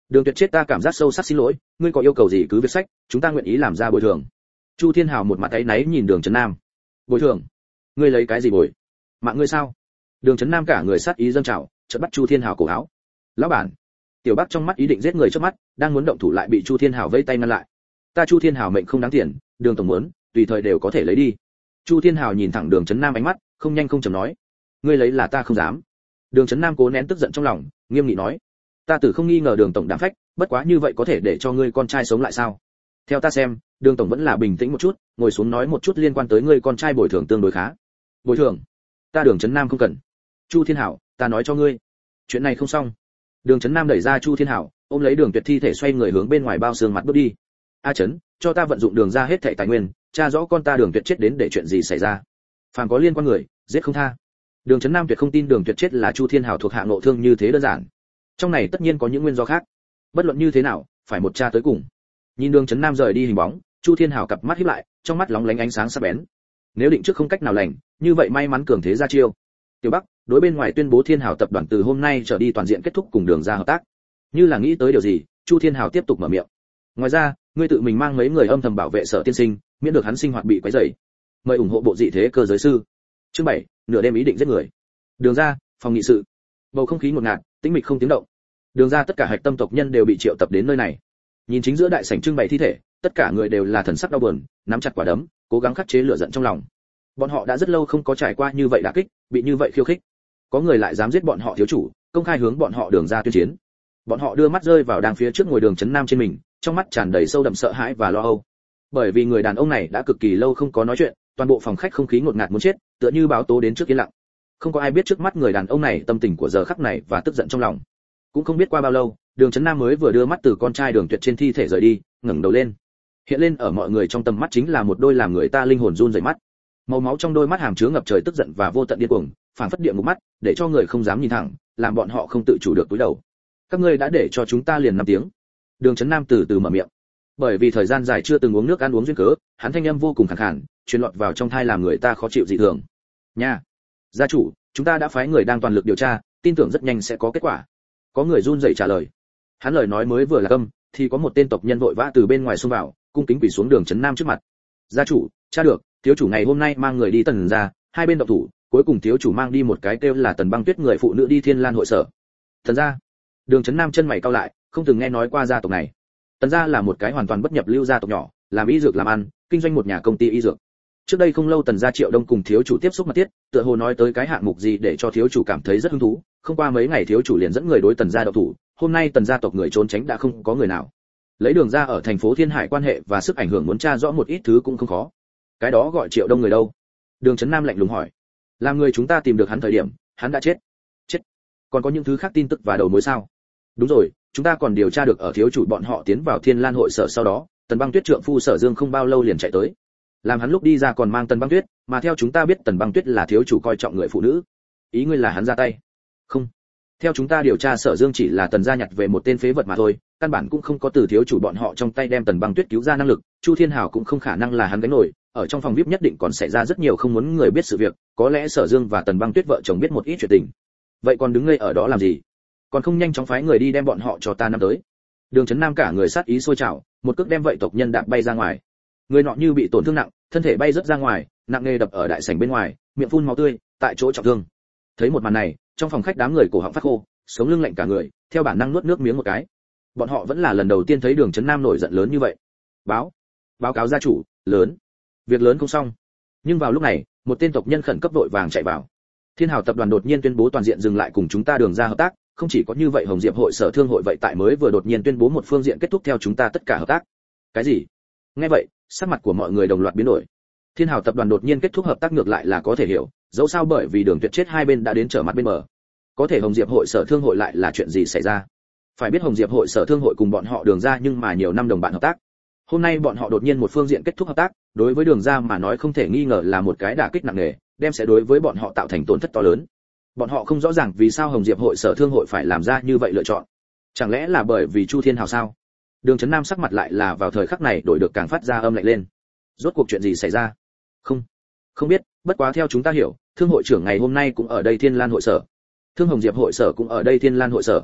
[SPEAKER 1] Đường Tuyệt chết ta cảm giác sâu sắc xin lỗi, ngươi có yêu cầu gì cứ việc sách, chúng ta nguyện ý làm ra bồi thường. Chu Thiên Hào một mặt áy náy nhìn Đường Chấn Nam. Bồi thường? Ngươi lấy cái gì bồi? Mạng ngươi sao? Đường Chấn Nam cả người sát ý dâng trào, chợt bắt Chu Thiên Hào cổ áo. Lão bản. Tiểu Bắc trong mắt ý định giết người trước mắt, đang muốn động thủ lại bị Chu Thiên Hào vẫy tay ngăn lại. Ta Chu Thiên Hào mệnh không đáng tiền, Đường tổng muốn, tùy thời đều có thể lấy đi. Chu Thiên Hào nhìn thẳng Đường Chấn Nam ánh mắt, không nhanh không chậm nói. Ngươi lấy là ta không dám. Đường Chấn Nam cố nén tức giận trong lòng, nghiêm nghị nói. Ta tử không nghi ngờ Đường tổng đảm phách, bất quá như vậy có thể để cho ngươi con trai sống lại sao? Theo ta xem, Đường tổng vẫn là bình tĩnh một chút, ngồi xuống nói một chút liên quan tới ngươi con trai bồi thường tương đối khá. Bồi thường? Ta Đường Chấn Nam không cần. Chu Thiên Hảo, ta nói cho ngươi, chuyện này không xong. Đường Chấn Nam đẩy ra Chu Thiên Hảo, ôm lấy Đường Tuyệt thi thể xoay người hướng bên ngoài bao xương mặt bước đi. A Chấn, cho ta vận dụng Đường ra hết thảy tài nguyên, tra rõ con ta Đường Tuyệt chết đến để chuyện gì xảy ra. Phàm có liên quan người, giết không tha. Đường Chấn Nam tuyệt không tin Đường Tuyệt chết là Chu Thiên Hảo thuộc hạ ngộ thương như thế đơn giản. Trong này tất nhiên có những nguyên do khác. Bất luận như thế nào, phải một tra tới cùng. Nhìn Đường Chấn Nam rời đi hình bóng, Chu Thiên Hảo cặp mắt híp lại, trong mắt lóng lánh ánh sáng sắc bén. Nếu định trước không cách nào lành, như vậy may mắn cường thế ra chiêu. Tiểu Bắc, đối bên ngoài tuyên bố Thiên Hảo tập đoàn từ hôm nay trở đi toàn diện kết thúc cùng Đường ra hợp tác. Như là nghĩ tới điều gì, Chu Thiên Hảo tiếp tục mở miệng. Ngoài ra, ngươi tự mình mang mấy người âm thầm bảo vệ Sở tiên sinh, miễn được hắn sinh hoạt bị quấy rầy. Mời ủng hộ bộ dị thế cơ giới sư. Chương 7, nửa đêm ý định giết người. Đường ra, phòng nghị sự. Bầu không khí ngột ngạt, tĩnh mịch không tiếng động. Đường ra tất cả hạch tâm tộc nhân đều bị triệu tập đến nơi này. Nhìn chính giữa đại sảnh trưng bày thi thể, tất cả người đều là thần sắc đau buồn, nắm chặt quả đấm, cố gắng khắc chế lửa giận trong lòng. Bọn họ đã rất lâu không có trải qua như vậy đả kích, bị như vậy khiêu khích. Có người lại dám giết bọn họ thiếu chủ, công khai hướng bọn họ Đường ra tuyên chiến. Bọn họ đưa mắt rơi vào đang phía trước ngồi Đường Chấn Nam trên mình, trong mắt tràn đầy sâu đậm sợ hãi và lo âu. Bởi vì người đàn ông này đã cực kỳ lâu không có nói chuyện, toàn bộ phòng khách không khí ngột ngạt muốn chết, tựa như báo tố đến trước yên lặng. Không có ai biết trước mắt người đàn ông này tâm tình của giờ khắc này và tức giận trong lòng. Cũng không biết qua bao lâu, Đường Chấn Nam mới vừa đưa mắt từ con trai Đường Tuyệt trên thi thể rời đi, ngẩng đầu lên. Hiện lên ở mọi người trong tầm mắt chính là một đôi làm người ta linh hồn run rẩy mắt. Màu máu trong đôi mắt hàm chứa ngập trời tức giận và vô tận điên cuồng, phảng phất địa ngục mắt, để cho người không dám nhìn thẳng, làm bọn họ không tự chủ được cúi đầu. Các ngươi đã để cho chúng ta liền 5 tiếng. Đường Chấn Nam từ từ mở miệng. Bởi vì thời gian dài chưa từng uống nước ăn uống duyên cớ, hắn thanh âm vô cùng khàn khàn, truyền lọt vào trong tai làm người ta khó chịu dị thường. Nha, gia chủ, chúng ta đã phái người đang toàn lực điều tra, tin tưởng rất nhanh sẽ có kết quả. Có người run rẩy trả lời. Hắn lời nói mới vừa là câm, thì có một tên tộc nhân vội vã từ bên ngoài xông vào, cung kính quỳ xuống Đường Chấn Nam trước mặt. Gia chủ, tra được, thiếu chủ ngày hôm nay mang người đi Tần gia, hai bên động thủ, cuối cùng thiếu chủ mang đi một cái kêu là Tần Băng Tuyết người phụ nữ đi Thiên Lan hội sở. Tần gia? Đường Chấn Nam chân mày cau lại, không từng nghe nói qua gia tộc này. Tần gia là một cái hoàn toàn bất nhập lưu gia tộc nhỏ, làm y dược làm ăn, kinh doanh một nhà công ty y dược. Trước đây không lâu Tần gia Triệu Đông cùng thiếu chủ tiếp xúc mật thiết, tựa hồ nói tới cái hạng mục gì để cho thiếu chủ cảm thấy rất hứng thú, không qua mấy ngày thiếu chủ liền dẫn người đối Tần gia động thủ, hôm nay Tần gia tộc người trốn tránh đã không có người nào. Lấy Đường gia ở thành phố Thiên Hải quan hệ và sức ảnh hưởng muốn tra rõ một ít thứ cũng không khó. Cái đó gọi Triệu Đông người đâu? Đường Chấn Nam lạnh lùng hỏi. Làm người chúng ta tìm được hắn thời điểm, hắn đã chết. Chết? Còn có những thứ khác tin tức và đầu mối sao? Đúng rồi, chúng ta còn điều tra được ở thiếu chủ bọn họ tiến vào Thiên Lan hội sở sau đó, Tần Băng Tuyết trượng phu Sở Dương không bao lâu liền chạy tới. Làm hắn lúc đi ra còn mang Tần Băng Tuyết, mà theo chúng ta biết Tần Băng Tuyết là thiếu chủ coi trọng người phụ nữ. Ý ngươi là hắn ra tay? Không. Theo chúng ta điều tra Sở Dương chỉ là Tần gia nhặt về một tên phế vật mà thôi, căn bản cũng không có từ thiếu chủ bọn họ trong tay đem Tần Băng Tuyết cứu ra năng lực, Chu Thiên Hảo cũng không khả năng là hắn gánh nổi, ở trong phòng VIP nhất định còn xảy ra rất nhiều không muốn người biết sự việc, có lẽ Sở Dương và Tần Băng Tuyết vợ chồng biết một ít chuyện tình. Vậy còn đứng ngây ở đó làm gì? Còn không nhanh chóng phái người đi đem bọn họ cho ta năm tới. Đường Chấn Nam cả người sát ý sôi trào, một cước đem vậy tộc nhân đạp bay ra ngoài. Người nọ như bị tổn thương nặng, thân thể bay rất ra ngoài, nặng nề đập ở đại sảnh bên ngoài, miệng phun máu tươi, tại chỗ trọng thương. Thấy một màn này, trong phòng khách đám người cổ họng phát khô, sống lưng lạnh cả người, theo bản năng nuốt nước miếng một cái. Bọn họ vẫn là lần đầu tiên thấy Đường Chấn Nam nổi giận lớn như vậy. Báo cáo gia chủ, lớn. Việc lớn không xong. Nhưng vào lúc này, một tên tộc nhân khẩn cấp vội vàng chạy vào. Thiên Hào tập đoàn đột nhiên tuyên bố toàn diện dừng lại cùng chúng ta Đường ra hợp tác, không chỉ có như vậy Hồng Diệp hội sở thương hội vậy tại mới vừa đột nhiên tuyên bố một phương diện kết thúc theo chúng ta tất cả hợp tác. Cái gì? Nghe vậy, sắc mặt của mọi người đồng loạt biến đổi. Thiên Hào tập đoàn đột nhiên kết thúc hợp tác ngược lại là có thể hiểu, dẫu sao bởi vì Đường Tuyệt chết hai bên đã đến trở mặt bên bờ. Có thể Hồng Diệp hội sở thương hội lại là chuyện gì xảy ra? Phải biết Hồng Diệp hội sở thương hội cùng bọn họ Đường ra nhưng mà nhiều năm đồng bạn hợp tác. Hôm nay bọn họ đột nhiên một phương diện kết thúc hợp tác, đối với Đường ra mà nói không thể nghi ngờ là một cái đả kích nặng nề, đem sẽ đối với bọn họ tạo thành tổn thất to lớn. Bọn họ không rõ ràng vì sao Hồng Diệp hội sở thương hội phải làm ra như vậy lựa chọn. Chẳng lẽ là bởi vì Chu Thiên Hào sao? Đường Chấn Nam sắc mặt lại là vào thời khắc này đổi được càng phát ra âm lạnh lên. Rốt cuộc chuyện gì xảy ra? Không biết, bất quá theo chúng ta hiểu, thương hội trưởng ngày hôm nay cũng ở đây Thiên Lan hội sở. Thương Hồng Diệp hội sở cũng ở đây Thiên Lan hội sở.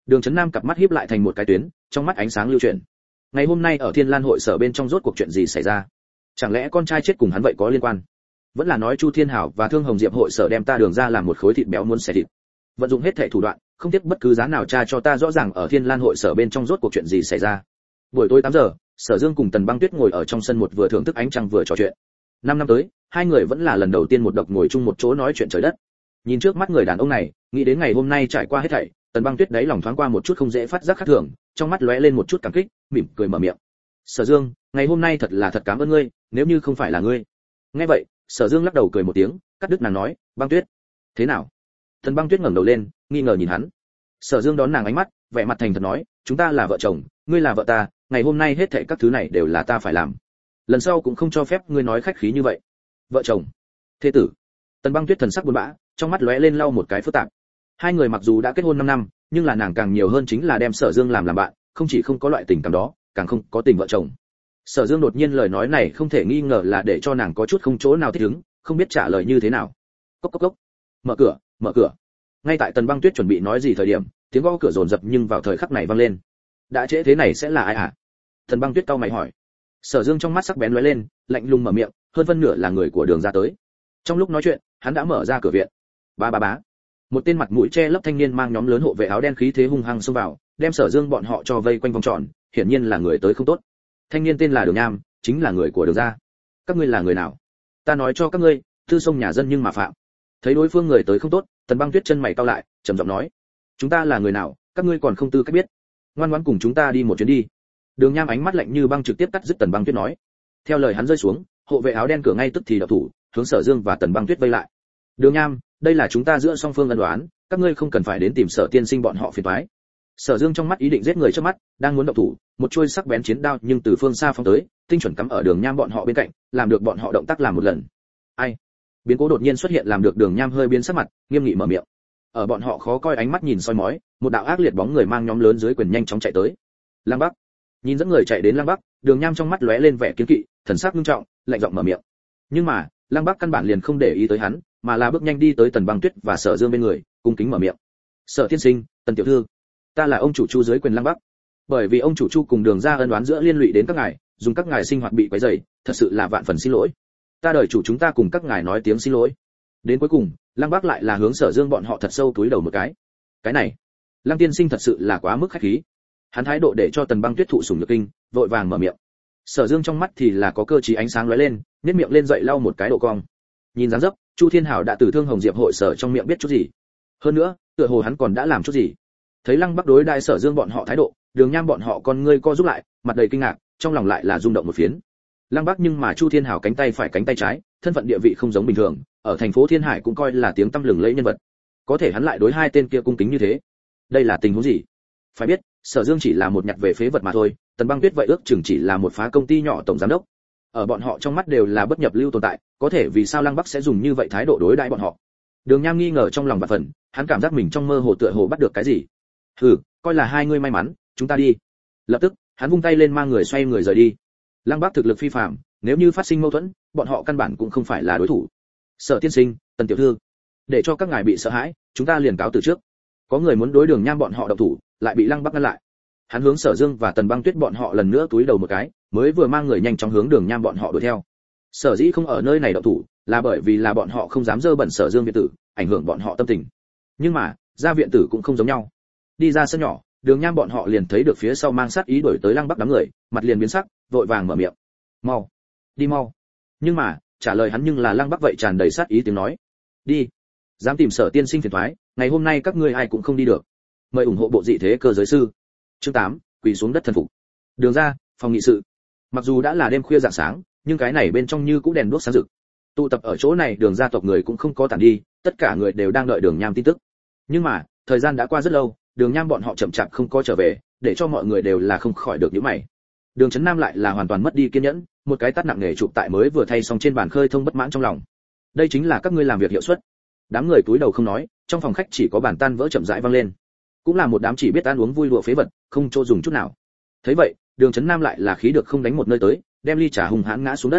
[SPEAKER 1] Đường Chấn Nam cặp mắt híp lại thành một cái tuyến, trong mắt ánh sáng lưu chuyển. Ngày hôm nay ở Thiên Lan hội sở bên trong rốt cuộc chuyện gì xảy ra? Chẳng lẽ con trai chết cùng hắn vậy có liên quan? Vẫn là nói Chu Thiên Hảo và Thương Hồng Diệp hội sở đem ta Đường ra làm một khối thịt béo muốn xẻ thịt. Vận dụng hết thảy thủ đoạn, không tiếc bất cứ giá nào tra cho ta rõ ràng ở Thiên Lan hội sở bên trong rốt cuộc chuyện gì xảy ra. Buổi tối 8 giờ, Sở Dương cùng Tần Băng Tuyết ngồi ở trong sân một vừa thưởng thức ánh trăng vừa trò chuyện. 5 năm tới, hai người vẫn là lần đầu tiên một độc ngồi chung một chỗ nói chuyện trời đất. Nhìn trước mắt người đàn ông này, nghĩ đến ngày hôm nay trải qua hết thảy, Tần Băng Tuyết đáy lòng thoáng qua một chút không dễ phát giác khác thường, trong mắt lóe lên một chút cảm kích, mỉm cười mở miệng. "Sở Dương, ngày hôm nay thật cảm ơn ngươi, nếu như không phải là ngươi." Nghe vậy, Sở Dương lắc đầu cười một tiếng, cắt đứt nàng nói, "Băng Tuyết, thế nào?" Tần Băng Tuyết ngẩng đầu lên, nghi ngờ nhìn hắn. Sở Dương đón nàng ánh mắt, vẻ mặt thành thật nói, "Chúng ta là vợ chồng, ngươi là vợ ta, ngày hôm nay hết thảy các thứ này đều là ta phải làm. Lần sau cũng không cho phép ngươi nói khách khí như vậy." Vợ chồng, thế tử. Tần Băng Tuyết thần sắc buồn bã, trong mắt lóe lên lau một cái phức tạp. Hai người mặc dù đã kết hôn 5 năm, nhưng là nàng càng nhiều hơn chính là đem Sở Dương làm bạn, không chỉ không có loại tình cảm đó, càng không có tình vợ chồng. Sở Dương đột nhiên lời nói này không thể nghi ngờ là để cho nàng có chút không chỗ nào thích ứng, không biết trả lời như thế nào. Cốc cốc cốc. Mở cửa, mở cửa. Ngay tại Tần Băng Tuyết chuẩn bị nói gì thời điểm, tiếng gõ cửa dồn dập nhưng vào thời khắc này vang lên. Đã trễ thế này sẽ là ai hả? Tần Băng Tuyết cau mày hỏi. Sở Dương trong mắt sắc bén lóe lên, lạnh lùng mở miệng, hơn phân nửa là người của Đường ra tới. Trong lúc nói chuyện, hắn đã mở ra cửa viện. Ba ba bá. Một tên mặt mũi che lấp thanh niên mang nhóm lớn hộ vệ áo đen khí thế hung hăng xông vào, đem Sở Dương bọn họ cho vây quanh vòng tròn, hiển nhiên là người tới không tốt. Thanh niên tên là Đường Nham, chính là người của Đường gia. Các ngươi là người nào? Ta nói cho các ngươi, tư sông nhà dân nhưng mà phạm. Thấy đối phương người tới không tốt, Tần Băng Tuyết chân mày cau lại, trầm giọng nói: "Chúng ta là người nào, các ngươi còn không tư cách biết. Ngoan ngoãn cùng chúng ta đi một chuyến đi." Đường Nham ánh mắt lạnh như băng trực tiếp cắt dứt Tần Băng Tuyết nói. Theo lời hắn rơi xuống, hộ vệ áo đen cửa ngay tức thì đập thủ, hướng Sở Dương và Tần Băng Tuyết vây lại. "Đường Nham, đây là chúng ta giữa song phương ân oán, các ngươi không cần phải đến tìm Sở tiên sinh bọn họ phiền toái." Sở Dương trong mắt ý định giết người trước mắt, đang muốn động thủ, một chuôi sắc bén chiến đao nhưng từ phương xa phóng tới, tinh chuẩn cắm ở Đường Nham bọn họ bên cạnh, làm được bọn họ động tác làm một lần. Ai? Biến cố đột nhiên xuất hiện làm được Đường Nham hơi biến sắc mặt, nghiêm nghị mở miệng. Ở bọn họ khó coi ánh mắt nhìn soi mói, một đạo ác liệt bóng người mang nhóm lớn dưới quyền nhanh chóng chạy tới. Lăng Bắc. Nhìn dẫn người chạy đến Lăng Bắc, Đường Nham trong mắt lóe lên vẻ kiêng kỵ, thần sắc nghiêm trọng, lạnh giọng mở miệng. Nhưng mà, Lăng Bắc căn bản liền không để ý tới hắn, mà là bước nhanh đi tới Tần Băng Tuyết và Sở Dương bên người, cung kính mở miệng. "Sở tiên sinh, Tần tiểu thư, ta là ông chủ Chu dưới quyền Lăng Bắc. Bởi vì ông chủ Chu cùng Đường ra ân oán giữa liên lụy đến các ngài, dùng các ngài sinh hoạt bị quấy rầy, thật sự là vạn phần xin lỗi. Ta đợi chủ chúng ta cùng các ngài nói tiếng xin lỗi." Đến cuối cùng, Lăng Bắc lại là hướng Sở Dương bọn họ thật sâu túi đầu một cái. Cái này, Lăng tiên sinh thật sự là quá mức khách khí. Hắn thái độ để cho Tần Băng Tuyết thụ sủng nhược kinh, vội vàng mở miệng. Sở Dương trong mắt thì là có cơ trí ánh sáng lóe lên, nhếch miệng lên dậy lau một cái độ cong. Nhìn dáng dấp, Chu Thiên Hảo đã từ Thương Hồng Diệp hội sở trong miệng biết chút gì. Hơn nữa, tựa hồ hắn còn đã làm chút gì. Thấy Lăng Bắc đối đại Sở Dương bọn họ thái độ, Đường Nham bọn họ con ngươi co rút lại, mặt đầy kinh ngạc, trong lòng lại là rung động một phiến. Lăng Bắc nhưng mà Chu Thiên Hảo cánh tay phải cánh tay trái, thân phận địa vị không giống bình thường, ở thành phố Thiên Hải cũng coi là tiếng tăm lừng lẫy nhân vật. Có thể hắn lại đối hai tên kia cung kính như thế. Đây là tình huống gì? Phải biết, Sở Dương chỉ là một nhặt về phế vật mà thôi, Tần Băng Tuyết vậy ước chừng chỉ là một phá công ty nhỏ tổng giám đốc. Ở bọn họ trong mắt đều là bất nhập lưu tồn tại, có thể vì sao Lăng Bắc sẽ dùng như vậy thái độ đối đãi bọn họ? Đường Nham nghi ngờ trong lòng vạn phần, hắn cảm giác mình trong mơ hồ tựa hồ bắt được cái gì. "Hừ, coi là hai ngươi may mắn, chúng ta đi." Lập tức, hắn vung tay lên mang người xoay người rời đi. Lăng Bắc thực lực phi phàm, nếu như phát sinh mâu thuẫn, bọn họ căn bản cũng không phải là đối thủ. "Sở tiên sinh, Tần tiểu thư, để cho các ngài bị sợ hãi, chúng ta liền cáo từ trước." Có người muốn đối Đường Nham bọn họ động thủ, lại bị Lăng Bắc ngăn lại. Hắn hướng Sở Dương và Tần Băng Tuyết bọn họ lần nữa túi đầu một cái, mới vừa mang người nhanh chóng hướng Đường Nham bọn họ đuổi theo. Sở dĩ không ở nơi này động thủ, là bởi vì là bọn họ không dám dơ bẩn Sở Dương viện tử, ảnh hưởng bọn họ tâm tình. Nhưng mà, ra viện tử cũng không giống nhau. Đi ra sân nhỏ, Đường Nham bọn họ liền thấy được phía sau mang sát ý đuổi tới Lăng Bắc đám người, mặt liền biến sắc, vội vàng mở miệng. "Mau, đi mau." Nhưng mà, trả lời hắn nhưng là Lăng Bắc vậy tràn đầy sát ý tiếng nói. "Đi, dám tìm Sở tiên sinh phiền toái, ngày hôm nay các ngươi ai cũng không đi được." Mời ủng hộ bộ dị thế cơ giới sư. Chương 8, quỳ xuống đất thần phục. Đường ra, phòng nghị sự. Mặc dù đã là đêm khuya rạng sáng, nhưng cái này bên trong như cũ đèn đuốc sáng rực. Tụ tập ở chỗ này Đường gia tộc người cũng không có tản đi, tất cả người đều đang đợi Đường Nham tin tức. Nhưng mà, thời gian đã qua rất lâu, Đường Nham bọn họ chậm chạp không có trở về, để cho mọi người đều là không khỏi được nhíu mày. Đường Chấn Nam lại là hoàn toàn mất đi kiên nhẫn, một cái tát nặng nề chụp tại mới vừa thay xong trên bàn khơi thông bất mãn trong lòng. Đây chính là các ngươi làm việc hiệu suất. Đám người túi đầu không nói, trong phòng khách chỉ có bàn tan vỡ chậm rãi vang lên. Cũng là một đám chỉ biết ăn uống vui lụa phế vật, không chỗ dùng chút nào. Thấy vậy, Đường Chấn Nam lại là khí được không đánh một nơi tới, đem ly trà hùng hãn ngã xuống đất.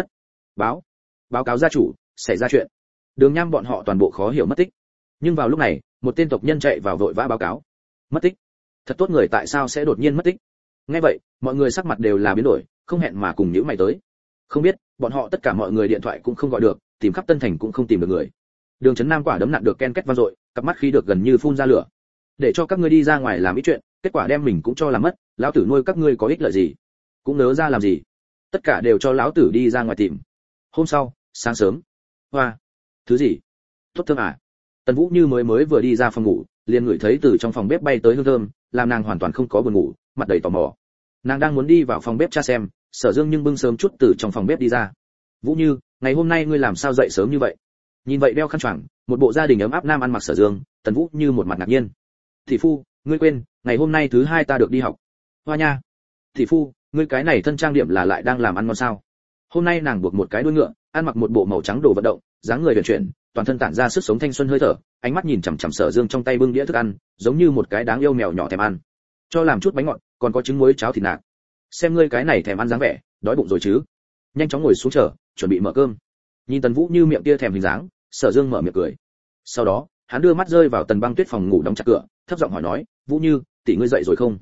[SPEAKER 1] Báo cáo gia chủ, xảy ra chuyện. Đường Nham bọn họ toàn bộ khó hiểu mất tích. Nhưng vào lúc này, một tên tộc nhân chạy vào vội vã báo cáo. Mất tích. thật tốt người tại sao sẽ đột nhiên mất tích? Nghe vậy, mọi người sắc mặt đều là biến đổi, không hẹn mà cùng nhíu mày tới. Không biết, bọn họ tất cả mọi người điện thoại cũng không gọi được, tìm khắp Tân Thành cũng không tìm được người. Đường Chấn Nam quả đấm nặng được ken két vang dội, cặp mắt khí được gần như phun ra lửa. Để cho các ngươi đi ra ngoài làm ít chuyện, kết quả đem mình cũng cho làm mất, lão tử nuôi các ngươi có ích lợi gì? Cũng nỡ ra làm gì? Tất cả đều cho lão tử đi ra ngoài tìm. Hôm sau, sáng sớm. Hoa, thứ gì? Tốt thơm à? Tần Vũ Như mới vừa đi ra phòng ngủ, liền ngửi thấy từ trong phòng bếp bay tới hương thơm, làm nàng hoàn toàn không có buồn ngủ, mặt đầy tò mò. Nàng đang muốn đi vào phòng bếp tra xem, Sở Dương nhưng bưng sớm chút từ trong phòng bếp đi ra. Vũ Như, ngày hôm nay ngươi làm sao dậy sớm như vậy? Nhìn vậy đeo khăn choàng, một bộ gia đình ấm áp nam ăn mặc Sở Dương, Tần Vũ Như một mặt ngạc nhiên. Thị phu, ngươi quên, ngày hôm nay thứ hai ta được đi học. Hoa nha. Thị phu, ngươi cái này thân trang điểm là lại đang làm ăn ngon sao? Hôm nay nàng buộc một cái đuôi ngựa, ăn mặc một bộ màu trắng đồ vận động, dáng người huyền chuyển, toàn thân tản ra sức sống thanh xuân hơi thở, ánh mắt nhìn chằm chằm Sở Dương trong tay bưng đĩa thức ăn, giống như một cái đáng yêu mèo nhỏ thèm ăn. Cho làm chút bánh ngọt, còn có trứng muối cháo thịt nạc. Xem ngươi cái này thèm ăn dáng vẻ, đói bụng rồi chứ? Nhanh chóng ngồi xuống chờ, chuẩn bị mở cơm. Nhìn Tần Vũ Như miệng kia thèm hình dáng, Sở Dương mở miệng cười. Sau đó, hắn đưa mắt rơi vào Tần Băng Tuyết phòng ngủ đóng chặt cửa, thấp giọng hỏi nói, "Vũ Như, tỷ ngươi dậy rồi không?"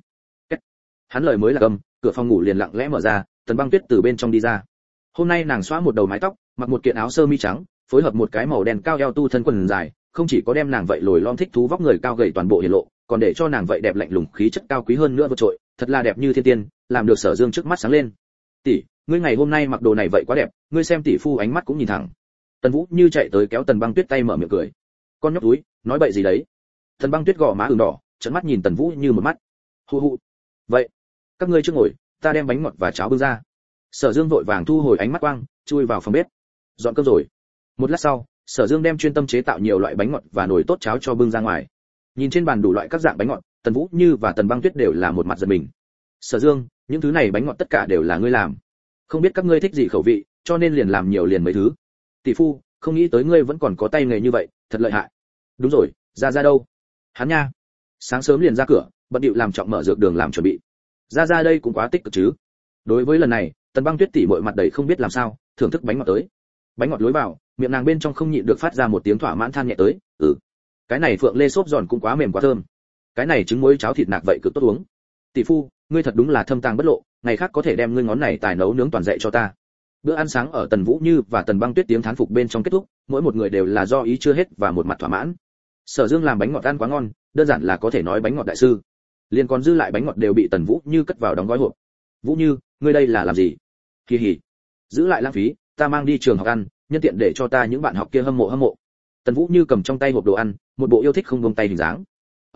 [SPEAKER 1] Hắn lời mới là cầm, cửa phòng ngủ liền lặng lẽ mở ra, Tần Băng Tuyết từ bên trong đi ra. Hôm nay nàng xõa một đầu mái tóc, mặc một kiện áo sơ mi trắng, phối hợp một cái màu đen cao eo tu thân quần dài, không chỉ có đem nàng vậy lồi lõm thích thú vóc người cao gầy toàn bộ hiển lộ, còn để cho nàng vậy đẹp lạnh lùng khí chất cao quý hơn nữa vượt trội, thật là đẹp như thiên tiên, làm được Sở Dương trước mắt sáng lên. "Tỷ, ngươi ngày hôm nay mặc đồ này vậy quá đẹp, ngươi xem tỷ phu ánh mắt cũng nhìn thẳng." Tần Vũ Như chạy tới kéo Tần Băng Tuyết tay mở miệng cười. "Con nhóc túi, nói bậy gì đấy?" Tần Băng Tuyết gò má ửng đỏ, trợn mắt nhìn Tần Vũ Như một mắt. "Hu hu. Vậy, các ngươi trước ngồi, ta đem bánh ngọt và cháo bưng ra." Sở Dương vội vàng thu hồi ánh mắt quang, chui vào phòng bếp. Dọn cơm rồi. Một lát sau, Sở Dương đem chuyên tâm chế tạo nhiều loại bánh ngọt và nồi tốt cháo cho bưng ra ngoài. Nhìn trên bàn đủ loại các dạng bánh ngọt, Tần Vũ Như và Tần Băng Tuyết đều là một mặt giật mình. "Sở Dương, những thứ này bánh ngọt tất cả đều là ngươi làm. Không biết các ngươi thích gì khẩu vị, cho nên liền làm nhiều liền mấy thứ. Tỷ phu, không nghĩ tới ngươi vẫn còn có tay nghề như vậy, thật lợi hại." "Đúng rồi, ra đâu?" "Hắn nha, sáng sớm liền ra cửa, bận điệu làm trọng mở dược đường làm chuẩn bị. Ra đây cũng quá tích cực chứ." Đối với lần này, Tần Băng Tuyết tỉ muội mặt đầy không biết làm sao, thưởng thức bánh ngọt tới. Bánh ngọt lối vào, miệng nàng bên trong không nhịn được phát ra một tiếng thỏa mãn than nhẹ tới, cái này phượng lê xốp giòn cũng quá mềm quá thơm. Cái này trứng muối cháo thịt nạc vậy cực tốt uống. Tỷ phu, ngươi thật đúng là thâm tàng bất lộ, ngày khác có thể đem ngươi ngón này tài nấu nướng toàn dạy cho ta." Bữa ăn sáng ở Tần Vũ Như và Tần Băng Tuyết tiếng thán phục bên trong kết thúc, mỗi một người đều là do ý chưa hết và một mặt thỏa mãn. Sở Dương làm bánh ngọt ăn quá ngon, đơn giản là có thể nói bánh ngọt đại sư. Liên còn dư lại bánh ngọt đều bị Tần Vũ Như cất vào đóng gói hộp. "Vũ Như, ngươi đây là làm gì?" "Kỳ hỉ, giữ lại lãng phí, ta mang đi trường học ăn, nhân tiện để cho ta những bạn học kia hâm mộ." Tần Vũ Như cầm trong tay hộp đồ ăn, một bộ yêu thích không buông tay hình dáng.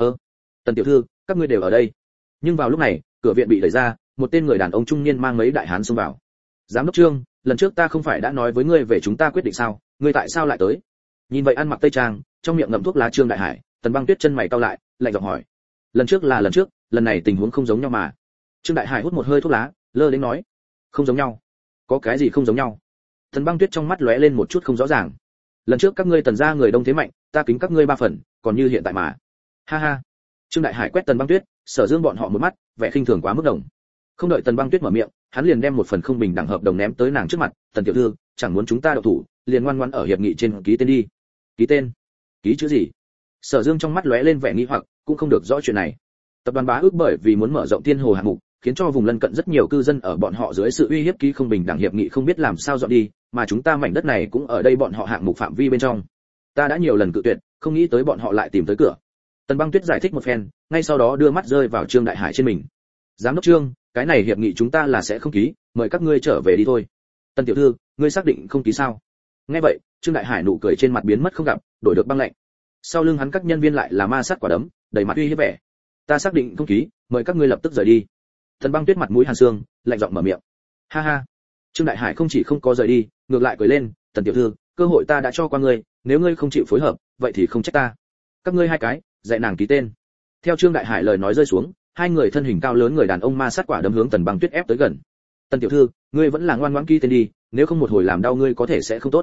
[SPEAKER 1] "Tần tiểu thư, các ngươi đều ở đây." Nhưng vào lúc này, cửa viện bị đẩy ra, một tên người đàn ông trung niên mang mấy đại hán xông vào. "Giám đốc Trương, lần trước ta không phải đã nói với ngươi về chúng ta quyết định sao, ngươi tại sao lại tới?" Nhìn vậy ăn mặc tây trang, trong miệng ngậm thuốc lá Trương Đại Hải, Tần Băng Tuyết chân mày cau lại, lạnh giọng hỏi. "Lần trước là lần trước, lần này tình huống không giống nhau mà." Trương Đại Hải hút một hơi thuốc lá, lơ đến nói. "Không giống nhau? Có cái gì không giống nhau?" Tần Băng Tuyết trong mắt lóe lên một chút không rõ ràng. "Lần trước các ngươi Tần gia người đông thế mạnh, ta kính các ngươi 3 phần, còn như hiện tại mà." Ha ha. Trương Đại Hải quét Tần Băng Tuyết, Sở Dương bọn họ một mắt, vẻ khinh thường quá mức đồng. Không đợi Tần Băng Tuyết mở miệng, hắn liền đem một phần không bình đẳng hợp đồng ném tới nàng trước mặt. "Tần tiểu thư, chẳng muốn chúng ta động thủ, liền ngoan ngoãn ở hiệp nghị trên ký tên đi." "Ký tên? Ký chữ gì?" Sở Dương trong mắt lóe lên vẻ nghi hoặc, cũng không được rõ chuyện này. Tập đoàn Bá Ước bởi vì muốn mở rộng Thiên Hồ hạng mục, khiến cho vùng lân cận rất nhiều cư dân ở bọn họ dưới sự uy hiếp ký không bình đẳng hiệp nghị không biết làm sao dọn đi, mà chúng ta mảnh đất này cũng ở đây bọn họ hạng mục phạm vi bên trong. Ta đã nhiều lần cự tuyệt, không nghĩ tới bọn họ lại tìm tới cửa. Tần Băng Tuyết giải thích một phen, ngay sau đó đưa mắt rơi vào Trương Đại Hải trên mình. "Giám đốc Trương, cái này hiệp nghị chúng ta là sẽ không ký, mời các ngươi trở về đi thôi." "Tần tiểu thư, ngươi xác định không ký sao?" Nghe vậy, Trương Đại Hải nụ cười trên mặt biến mất không gặp, đổi được băng lạnh. Sau lưng hắn các nhân viên lại là ma sát quả đấm, đầy mặt uy hiếp vẻ. "Ta xác định không ký, mời các ngươi lập tức rời đi." Tần Băng Tuyết mặt mũi hàn xương, lạnh giọng mở miệng. Ha ha. Trương Đại Hải không chỉ không có rời đi, ngược lại cười lên, "Tần tiểu thư, cơ hội ta đã cho qua ngươi, nếu ngươi không chịu phối hợp, vậy thì không trách ta. Các ngươi hai cái, dạy nàng ký tên." Theo Trương Đại Hải lời nói rơi xuống, hai người thân hình cao lớn người đàn ông ma sát quả đấm hướng Tần Băng Tuyết ép tới gần. "Tần tiểu thư, ngươi vẫn là ngoan ngoãn ký tên đi, nếu không một hồi làm đau ngươi có thể sẽ không tốt."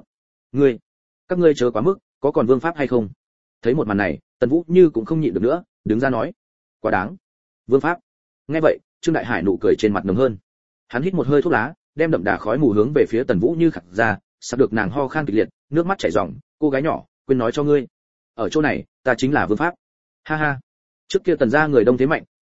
[SPEAKER 1] Các ngươi chớ quá mức, có còn vương pháp hay không?" Thấy một màn này, Tần Vũ Như cũng không nhịn được nữa, đứng ra nói. "Quá đáng. Vương pháp?" Nghe vậy, Trương Đại Hải nụ cười trên mặt nồng hơn. Hắn hít một hơi thuốc lá, đem đậm đà khói mù hướng về phía Tần Vũ Như khạc ra, sắp được nàng ho khan kịch liệt, nước mắt chảy ròng. "Cô gái nhỏ, quên nói cho ngươi, ở chỗ này, ta chính là vương pháp." Ha ha. Trước kia Tần gia người đông thế mạnh,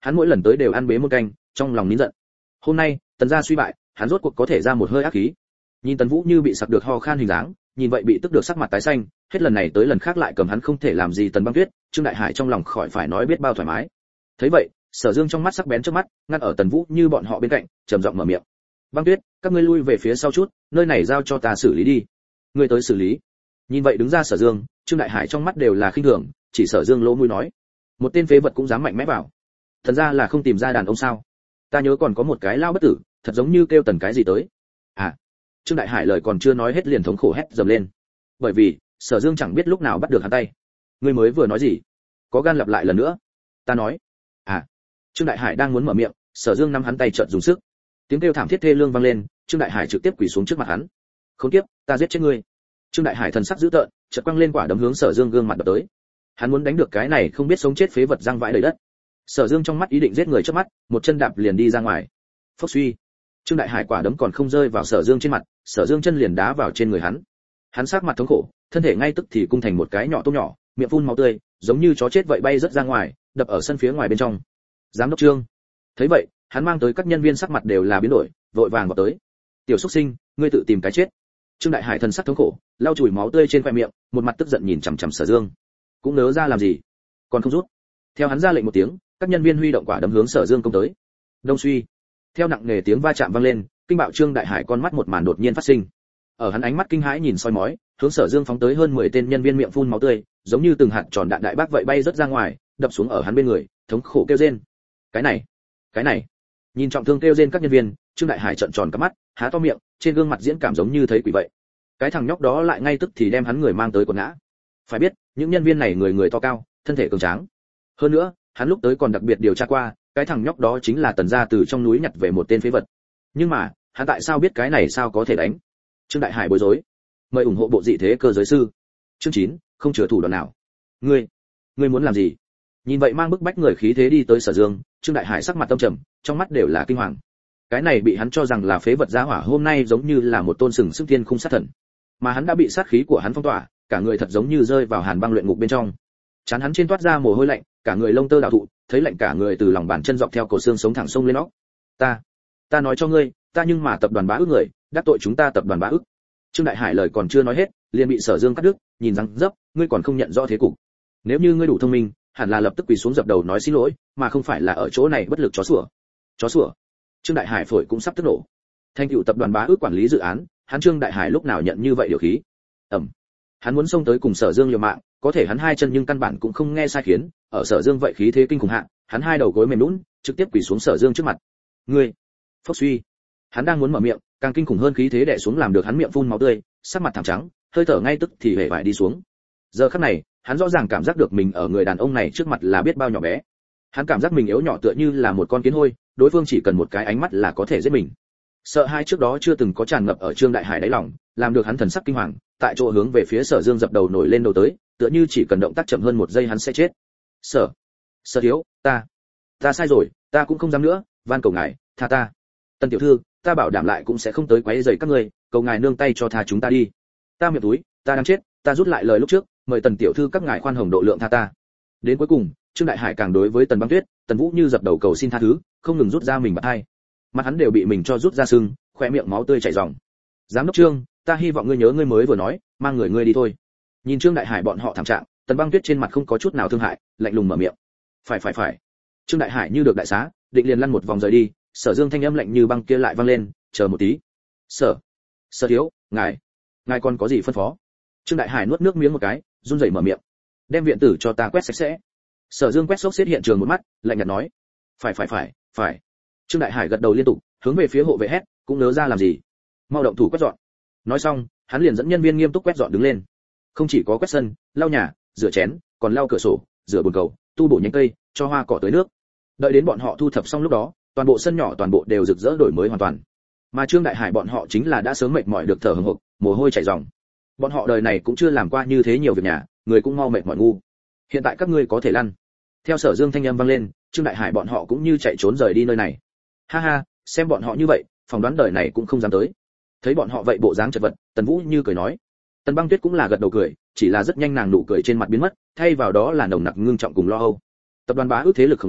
[SPEAKER 1] hắn mỗi lần tới đều ăn bế một canh, trong lòng nín giận. Hôm nay, Tần gia suy bại, hắn rốt cuộc có thể ra một hơi ác khí. Nhìn Tần Vũ như bị sặc được ho khan hình dáng, nhìn vậy bị tức được sắc mặt tái xanh, hết lần này tới lần khác lại cầm hắn không thể làm gì. Tần Băng Tuyết, Trương Đại Hải trong lòng khỏi phải nói biết bao thoải mái. Thấy vậy, Sở Dương trong mắt sắc bén trước mắt, ngăn ở Tần Vũ như bọn họ bên cạnh, trầm giọng mở miệng. Băng Tuyết, các ngươi lui về phía sau chút, nơi này giao cho ta xử lý đi. Ngươi tới xử lý. Nhìn vậy đứng ra Sở Dương, Trương Đại Hải trong mắt đều là khinh thường, chỉ Sở Dương lỗ mũi nói, một tên phế vật cũng dám mạnh mẽ vào. Thần ra là không tìm ra đàn ông sao? Ta nhớ còn có một cái lao bất tử, thật giống như kêu Tần cái gì tới. À. Trương Đại Hải lời còn chưa nói hết liền thống khổ hét dầm lên. Bởi vì, Sở Dương chẳng biết lúc nào bắt được hắn tay. Ngươi mới vừa nói gì? Có gan lặp lại lần nữa. Ta nói. À. Trương Đại Hải đang muốn mở miệng, Sở Dương nắm hắn tay chợt dùng sức. Tiếng kêu thảm thiết thê lương vang lên, Trương Đại Hải trực tiếp quỳ xuống trước mặt hắn. Khốn kiếp, ta giết chết ngươi. Trương Đại Hải thần sắc dữ tợn, chợt quăng lên quả đấm hướng Sở Dương gương mặt đập tới. Hắn muốn đánh được cái này không biết sống chết phế vật răng vãi đầy đất. Sở Dương trong mắt ý định giết người trước mắt, một chân đạp liền đi ra ngoài. Phốc suy. Trương Đại Hải quả đấm còn không rơi vào Sở Dương trên mặt, Sở Dương chân liền đá vào trên người hắn. Hắn sắc mặt thống khổ, thân thể ngay tức thì cung thành một cái nhỏ tôm nhỏ, miệng phun máu tươi, giống như chó chết vậy bay rất ra ngoài, đập ở sân phía ngoài bên trong. Giám đốc Trương. Thấy vậy, hắn mang tới các nhân viên sắc mặt đều là biến đổi, vội vàng vào tới. Tiểu xuất sinh, ngươi tự tìm cái chết. Trương Đại Hải thần sắc thống khổ, lau chùi máu tươi trên khóe miệng, một mặt tức giận nhìn chằm chằm Sở Dương. Cũng nớ ra làm gì? Còn không rút. Theo hắn ra lệnh một tiếng, các nhân viên huy động quả đấm hướng Sở Dương công tới. Đông suy. Theo nặng nề tiếng va chạm vang lên, kinh bạo Trương Đại Hải con mắt một màn đột nhiên phát sinh. Ở hắn ánh mắt kinh hãi nhìn soi mói, hướng Sở Dương phóng tới hơn 10 tên nhân viên miệng phun máu tươi, giống như từng hạt tròn đạn đại bác vậy bay rất ra ngoài, đập xuống ở hắn bên người, thống khổ kêu rên. Cái này. Nhìn trọng thương kêu rên các nhân viên, Trương Đại Hải trợn tròn cả mắt, há to miệng, trên gương mặt diễn cảm giống như thấy quỷ vậy. Cái thằng nhóc đó lại ngay tức thì đem hắn người mang tới quần ngã. Phải biết, những nhân viên này người to cao, thân thể cường tráng. Hơn nữa, hắn lúc tới còn đặc biệt điều tra qua, cái thằng nhóc đó chính là Tần gia từ trong núi nhặt về một tên phế vật. Nhưng mà, hắn tại sao biết cái này sao có thể đánh? Trương Đại Hải bối rối. Mời ủng hộ bộ dị thế cơ giới sư. Chương 9, không chừa thủ đoạn nào. Ngươi muốn làm gì? Nhìn vậy mang bức bách người khí thế đi tới Sở Dương, Trương Đại Hải sắc mặt tâm trầm, trong mắt đều là kinh hoàng. Cái này bị hắn cho rằng là phế vật giá hỏa hôm nay giống như là một tôn sừng sững thiên khung sát thần, mà hắn đã bị sát khí của hắn phong tỏa, cả người thật giống như rơi vào hàn băng luyện ngục bên trong. Chán hắn trên toát ra mồ hôi lạnh, cả người lông tơ đào thụ, thấy lạnh cả người từ lòng bàn chân dọc theo cổ xương sống thẳng sông lên óc. Ta nói cho ngươi, ta nhưng mà tập đoàn Bá Ức người, đắc tội chúng ta tập đoàn Bá Ức. Trương Đại Hải lời còn chưa nói hết, liền bị Sở Dương cắt đứt, nhìn rằng dấp, ngươi còn không nhận rõ thế cục. Nếu như ngươi đủ thông minh, hẳn là lập tức quỳ xuống dập đầu nói xin lỗi, mà không phải là ở chỗ này bất lực chó sủa. Trương Đại Hải phổi cũng sắp tức nổ. Thành tựu tập đoàn Bá Ức quản lý dự án, hắn Trương Đại Hải lúc nào nhận như vậy điều khí. Hắn muốn xông tới cùng Sở Dương liều mạng, có thể hắn hai chân nhưng căn bản cũng không nghe sai khiến, ở Sở Dương vậy khí thế kinh khủng hạ, hắn hai đầu gối mềm nhũn, trực tiếp quỳ xuống Sở Dương trước mặt. Ngươi, phốc suy. Hắn đang muốn mở miệng, càng kinh khủng hơn khí thế đè xuống làm được hắn miệng phun máu tươi, sắc mặt thảm trắng, hơi thở ngay tức thì hề vải đi xuống. Giờ khắc này, hắn rõ ràng cảm giác được mình ở người đàn ông này trước mặt là biết bao nhỏ bé. Hắn cảm giác mình yếu nhỏ tựa như là một con kiến hôi, đối phương chỉ cần một cái ánh mắt là có thể giết mình. Sợ hai trước đó chưa từng có tràn ngập ở Trương Đại Hải đáy lòng, làm được hắn thần sắc kinh hoàng, tại chỗ hướng về phía Sở Dương dập đầu nổi lên đầu tới, tựa như chỉ cần động tác chậm hơn một giây hắn sẽ chết. Sở thiếu, ta sai rồi, ta cũng không dám nữa, van cầu ngài, tha ta. Tần tiểu thư, ta bảo đảm lại cũng sẽ không tới quấy rầy các ngươi, cầu ngài nương tay cho tha chúng ta đi. Ta miệng túi, ta đang chết, ta rút lại lời lúc trước, mời Tần tiểu thư các ngài khoan hồng độ lượng tha ta. Đến cuối cùng, Trương Đại Hải càng đối với Tần Băng Tuyết, Tần Vũ như dập đầu cầu xin tha thứ, không ngừng rút ra mình bạt hai. Mặt hắn đều bị mình cho rút ra sưng, khóe miệng máu tươi chảy ròng. Giám đốc Trương, ta hy vọng ngươi nhớ ngươi mới vừa nói, mang người ngươi đi thôi. Nhìn Trương Đại Hải bọn họ thảm trạng, Tần Băng Tuyết trên mặt không có chút nào thương hại, lạnh lùng mở miệng. Phải. Trương Đại Hải như được đại xá, định liền lăn một vòng rời đi, Sở Dương thanh âm lạnh như băng kia lại vang lên, chờ một tí. Sở thiếu, ngài còn có gì phân phó? Trương Đại Hải nuốt nước miếng một cái, run rẩy mở miệng. Đem viện tử cho ta quét sạch sẽ. Sở Dương quét xốc xếp hiện trường một mắt, lạnh nhạt nói. Phải. Trương Đại Hải gật đầu liên tục, hướng về phía hộ vệ hét, cũng nớ ra làm gì? Mau động thủ quét dọn. Nói xong, hắn liền dẫn nhân viên nghiêm túc quét dọn đứng lên. Không chỉ có quét sân, lau nhà, rửa chén, còn lau cửa sổ, rửa bồn cầu, tu bổ nhánh cây, cho hoa cỏ tưới nước. Đợi đến bọn họ thu thập xong lúc đó, toàn bộ sân nhỏ toàn bộ đều rực rỡ đổi mới hoàn toàn. Mà Trương Đại Hải bọn họ chính là đã sớm mệt mỏi được thở hổn hộc, mồ hôi chảy ròng. Bọn họ đời này cũng chưa làm qua như thế nhiều việc nhà, người cũng mau mệt mỏi ngu. Hiện tại các ngươi có thể lăn. Theo Sở Dương thanh âm vang lên, Trương Đại Hải bọn họ cũng như chạy trốn rời đi nơi này. Ha, xem bọn họ như vậy, phỏng đoán đời này cũng không dám tới. Thấy bọn họ vậy bộ dáng chật vật, Tần Vũ như cười nói. Tần Băng Tuyết cũng là gật đầu cười, chỉ là rất nhanh nàng nụ cười trên mặt biến mất, thay vào đó là nồng nặc ngưng trọng cùng lo âu. Tập đoàn Bá Ức thế lực khổng lồ,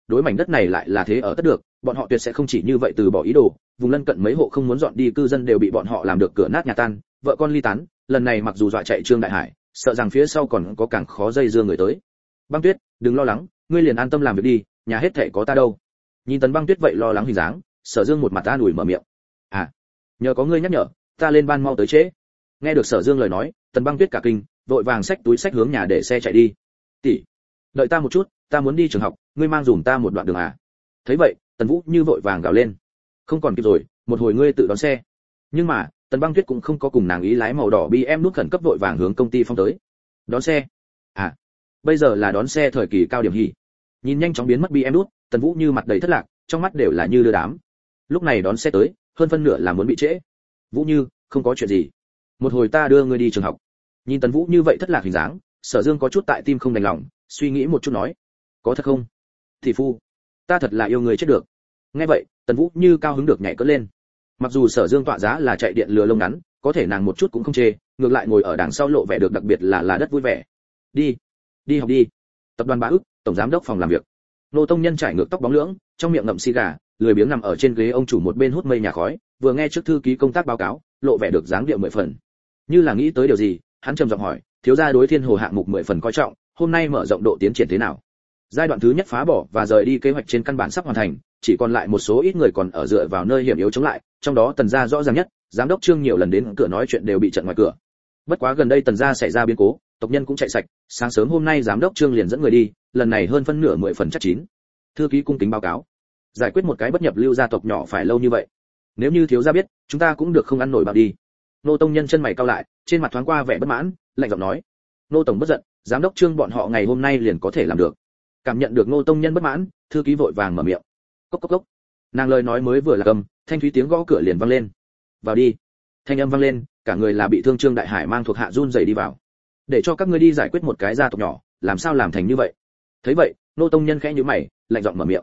[SPEAKER 1] đối mảnh đất này lại là thế ở tất được, bọn họ tuyệt sẽ không chỉ như vậy từ bỏ ý đồ. Vùng lân cận mấy hộ không muốn dọn đi cư dân đều bị bọn họ làm được cửa nát nhà tan, vợ con ly tán. Lần này mặc dù dọa chạy Trương Đại Hải, sợ rằng phía sau còn có càng khó dây dưa người tới. Băng Tuyết, đừng lo lắng, ngươi liền an tâm làm việc đi, nhà hết thảy có ta đâu. Nhìn Tần Băng Tuyết vậy lo lắng hình dáng, Sở Dương một mặt an ủi mở miệng. À, nhờ có ngươi nhắc nhở, ta lên ban mau tới trễ. Nghe được Sở Dương lời nói, Tần Băng Tuyết cả kinh, vội vàng xách túi xách hướng nhà để xe chạy đi. Tỷ, đợi ta một chút, ta muốn đi trường học, ngươi mang dùm ta một đoạn đường à? Thấy vậy, Tần Vũ như vội vàng gào lên. Không còn kịp rồi, một hồi ngươi tự đón xe. Nhưng mà, Tần Băng Tuyết cũng không có cùng nàng ý lái màu đỏ BM nút khẩn cấp vội vàng hướng công ty phong tới. Đón xe? À, bây giờ là đón xe thời kỳ cao điểm hỉ. Nhìn nhanh chóng biến mất BM nút, Tần Vũ như mặt đầy thất lạc, trong mắt đều là như đưa đám. Lúc này đón xe tới, hơn phân nửa là muốn bị trễ. Vũ Như, không có chuyện gì. Một hồi ta đưa ngươi đi trường học. Nhìn Tần Vũ như vậy thất lạc hình dáng, Sở Dương có chút tại tim không đành lòng, suy nghĩ một chút nói, có thật không? Thị phu, ta thật là yêu người chết được. Nghe vậy, Tần Vũ như cao hứng được nhảy cất lên. Mặc dù Sở Dương tọa giá là chạy điện lừa lông ngắn, có thể nàng một chút cũng không chê, ngược lại ngồi ở đằng sau lộ vẻ được đặc biệt là đất vui vẻ. Đi, đi học đi. Tập đoàn Bá Ức, tổng giám đốc phòng làm việc. Nô Tông Nhân trải ngược tóc bóng lưỡng, trong miệng ngậm xì gà, lười biếng nằm ở trên ghế ông chủ một bên hút mây nhà khói, vừa nghe trước thư ký công tác báo cáo, lộ vẻ được dáng điệu 10 phần. Như là nghĩ tới điều gì, hắn trầm giọng hỏi, thiếu gia đối Thiên Hồ hạng mục 10 phần coi trọng, hôm nay mở rộng độ tiến triển thế nào? Giai đoạn thứ nhất phá bỏ và rời đi kế hoạch trên căn bản sắp hoàn thành, chỉ còn lại một số ít người còn ở dựa vào nơi hiểm yếu chống lại, trong đó Tần gia rõ ràng nhất, giám đốc Trương nhiều lần đến cửa nói chuyện đều bị chặn ngoài cửa. Bất quá gần đây Tần gia xảy ra biến cố, tộc nhân cũng chạy sạch, sáng sớm hôm nay giám đốc Trương liền dẫn người đi, lần này hơn phân nửa 10 phần chắc chín. Thư ký cung kính báo cáo, giải quyết một cái bất nhập lưu gia tộc nhỏ phải lâu như vậy. Nếu như thiếu gia biết, chúng ta cũng được không ăn nổi bao đi. Nô Tông Nhân chân mày cau lại, trên mặt thoáng qua vẻ bất mãn, lạnh giọng nói, nô tổng bất giận, giám đốc Trương bọn họ ngày hôm nay liền có thể làm được. Cảm nhận được Nô Tông Nhân bất mãn, thư ký vội vàng mở miệng. Cốc cốc cốc. Nàng lời nói mới vừa là cầm, thanh thúy tiếng gõ cửa liền vang lên. Vào đi. Thanh âm vang lên, cả người là bị thương Trương Đại Hải mang thuộc hạ run rẩy đi vào. Để cho các ngươi đi giải quyết một cái gia tộc nhỏ, làm sao làm thành như vậy? Thấy vậy, Nô Tông Nhân khẽ nhíu mày, lạnh giọng mở miệng.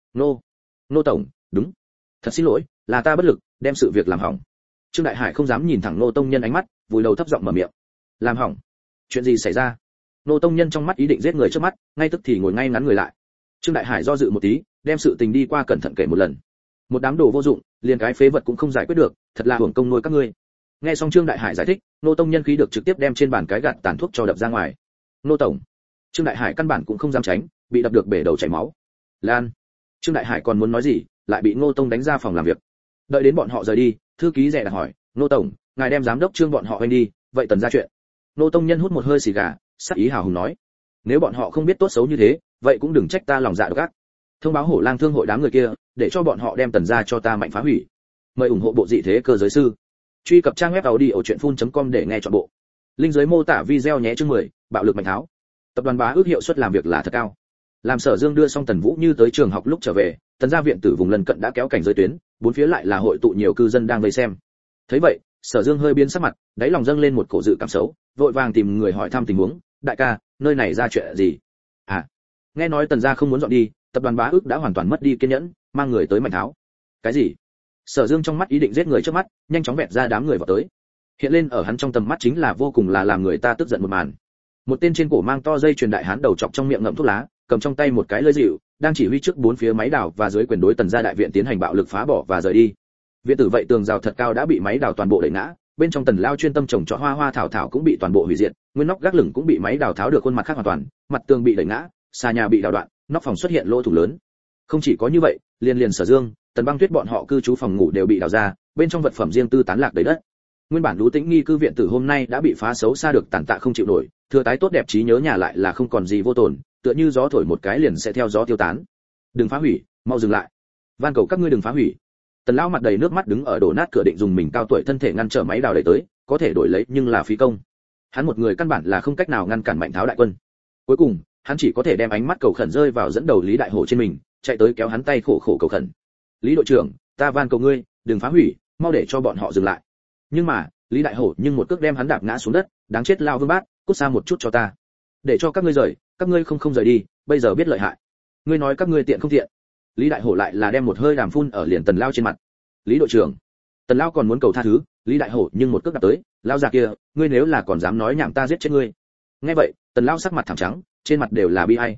[SPEAKER 1] Nô tổng, đúng. Thật xin lỗi, là ta bất lực, đem sự việc làm hỏng. Trương Đại Hải không dám nhìn thẳng Nô Tông Nhân ánh mắt, vùi đầu thấp giọng mở miệng. Làm hỏng? Chuyện gì xảy ra? Nô Tông Nhân trong mắt ý định giết người trước mắt, ngay tức thì ngồi ngay ngắn người lại. Trương Đại Hải do dự một tí, đem sự tình đi qua cẩn thận kể một lần. Một đám đồ vô dụng, liền cái phế vật cũng không giải quyết được, thật là hưởng công nuôi các ngươi. Nghe xong Trương Đại Hải giải thích, Nô Tông Nhân khí được trực tiếp đem trên bàn cái gạt tàn thuốc cho đập ra ngoài. Nô tổng. Trương Đại Hải căn bản cũng không dám tránh, bị đập được bể đầu chảy máu. Lan. Trương Đại Hải còn muốn nói gì, lại bị Ngô Tông đánh ra phòng làm việc. Đợi đến bọn họ rời đi, thư ký rẻ đặt hỏi, Nô tổng, ngài đem giám đốc Trương bọn họ quanh đi, vậy Tần ra chuyện. Nô Tông Nhân hút một hơi xì gà, sắc ý hào hùng nói, nếu bọn họ không biết tốt xấu như thế, vậy cũng đừng trách ta lòng dạ độc ác. Thông báo Hổ Lang thương hội đám người kia, để cho bọn họ đem Tần ra cho ta mạnh phá hủy. Mời ủng hộ bộ dị thế cơ giới sư. Truy cập trang web audiochuyenphun.com để nghe trọn bộ. Link dưới mô tả video nhé. Chương 10, bạo lực mạnh tháo. Tập đoàn Bá Ước hiệu suất làm việc là thật cao. Làm Sở Dương đưa xong Tần Vũ Như tới trường học lúc trở về, Tần gia viện tử vùng lân cận đã kéo cảnh giới tuyến, bốn phía lại là hội tụ nhiều cư dân đang vây xem. Thấy vậy, Sở Dương hơi biến sắc mặt, đáy lòng dâng lên một cổ dự cảm xấu, vội vàng tìm người hỏi thăm tình huống, đại ca, nơi này ra chuyện gì? À, nghe nói Tần gia không muốn dọn đi, tập đoàn Bá Ước đã hoàn toàn mất đi kiên nhẫn, mang người tới mạnh tháo. Cái gì? Sở Dương trong mắt ý định giết người trước mắt, nhanh chóng vẹt ra đám người vào tới. Hiện lên ở hắn trong tầm mắt chính là vô cùng là làm người ta tức giận một màn. Một tên trên cổ mang to dây chuyền đại hán đầu chọc trong miệng ngậm thuốc lá, cầm trong tay một cái lưỡi dịu, đang chỉ huy trước bốn phía máy đào và dưới quyền đối Tần gia đại viện tiến hành bạo lực phá bỏ và rời đi. Viện tử vậy tường rào thật cao đã bị máy đào toàn bộ đẩy ngã, bên trong Tần lao chuyên tâm trồng trọt hoa hoa thảo thảo cũng bị toàn bộ hủy diệt, nguyên nóc gác lửng cũng bị máy đào tháo được khuôn mặt khác hoàn toàn, mặt tường bị đẩy ngã, xà nhà bị đào đoạn, nóc phòng xuất hiện lỗ thủng lớn. Không chỉ có như vậy, liền Sở Dương, Tần Băng Tuyết bọn họ cư trú phòng ngủ đều bị đào ra, bên trong vật phẩm riêng tư tán lạc đầy đất. Nguyên bản lũ tĩnh nghi cư viện tử hôm nay đã bị phá xấu xa được tàn tạ không chịu nổi, thừa tái tốt đẹp trí nhớ nhà lại là không còn gì vô tổn, tựa như gió thổi một cái liền sẽ theo gió tiêu tán. Đừng phá hủy, mau dừng lại. Van cầu các ngươi đừng phá hủy. Tần lão mặt đầy nước mắt đứng ở đổ nát cửa định dùng mình cao tuổi thân thể ngăn trở máy đào đẩy tới, có thể đổi lấy nhưng là phí công. Hắn một người căn bản là không cách nào ngăn cản mạnh tháo đại quân. Cuối cùng, hắn chỉ có thể đem ánh mắt cầu khẩn rơi vào dẫn đầu Lý Đại Hổ trên mình, chạy tới kéo hắn tay khổ khổ cầu khẩn. Lý đội trưởng, ta van cầu ngươi, đừng phá hủy, mau để cho bọn họ dừng lại. Nhưng mà, Lý Đại Hổ nhưng một cước đem hắn đạp ngã xuống đất, đáng chết lao vương bát, cút xa một chút cho ta. Để cho các ngươi rời, các ngươi không rời đi, bây giờ biết lợi hại. Ngươi nói các ngươi tiện không tiện? Lý Đại Hổ lại là đem một hơi đàm phun ở liền Tần lao trên mặt. Lý đội trưởng, Tần lao còn muốn cầu tha thứ, Lý Đại Hổ nhưng một cước đạp tới, lao già kia, ngươi nếu là còn dám nói nhảm ta giết chết ngươi. Nghe vậy, Tần lao sắc mặt thảm trắng, trên mặt đều là bi ai.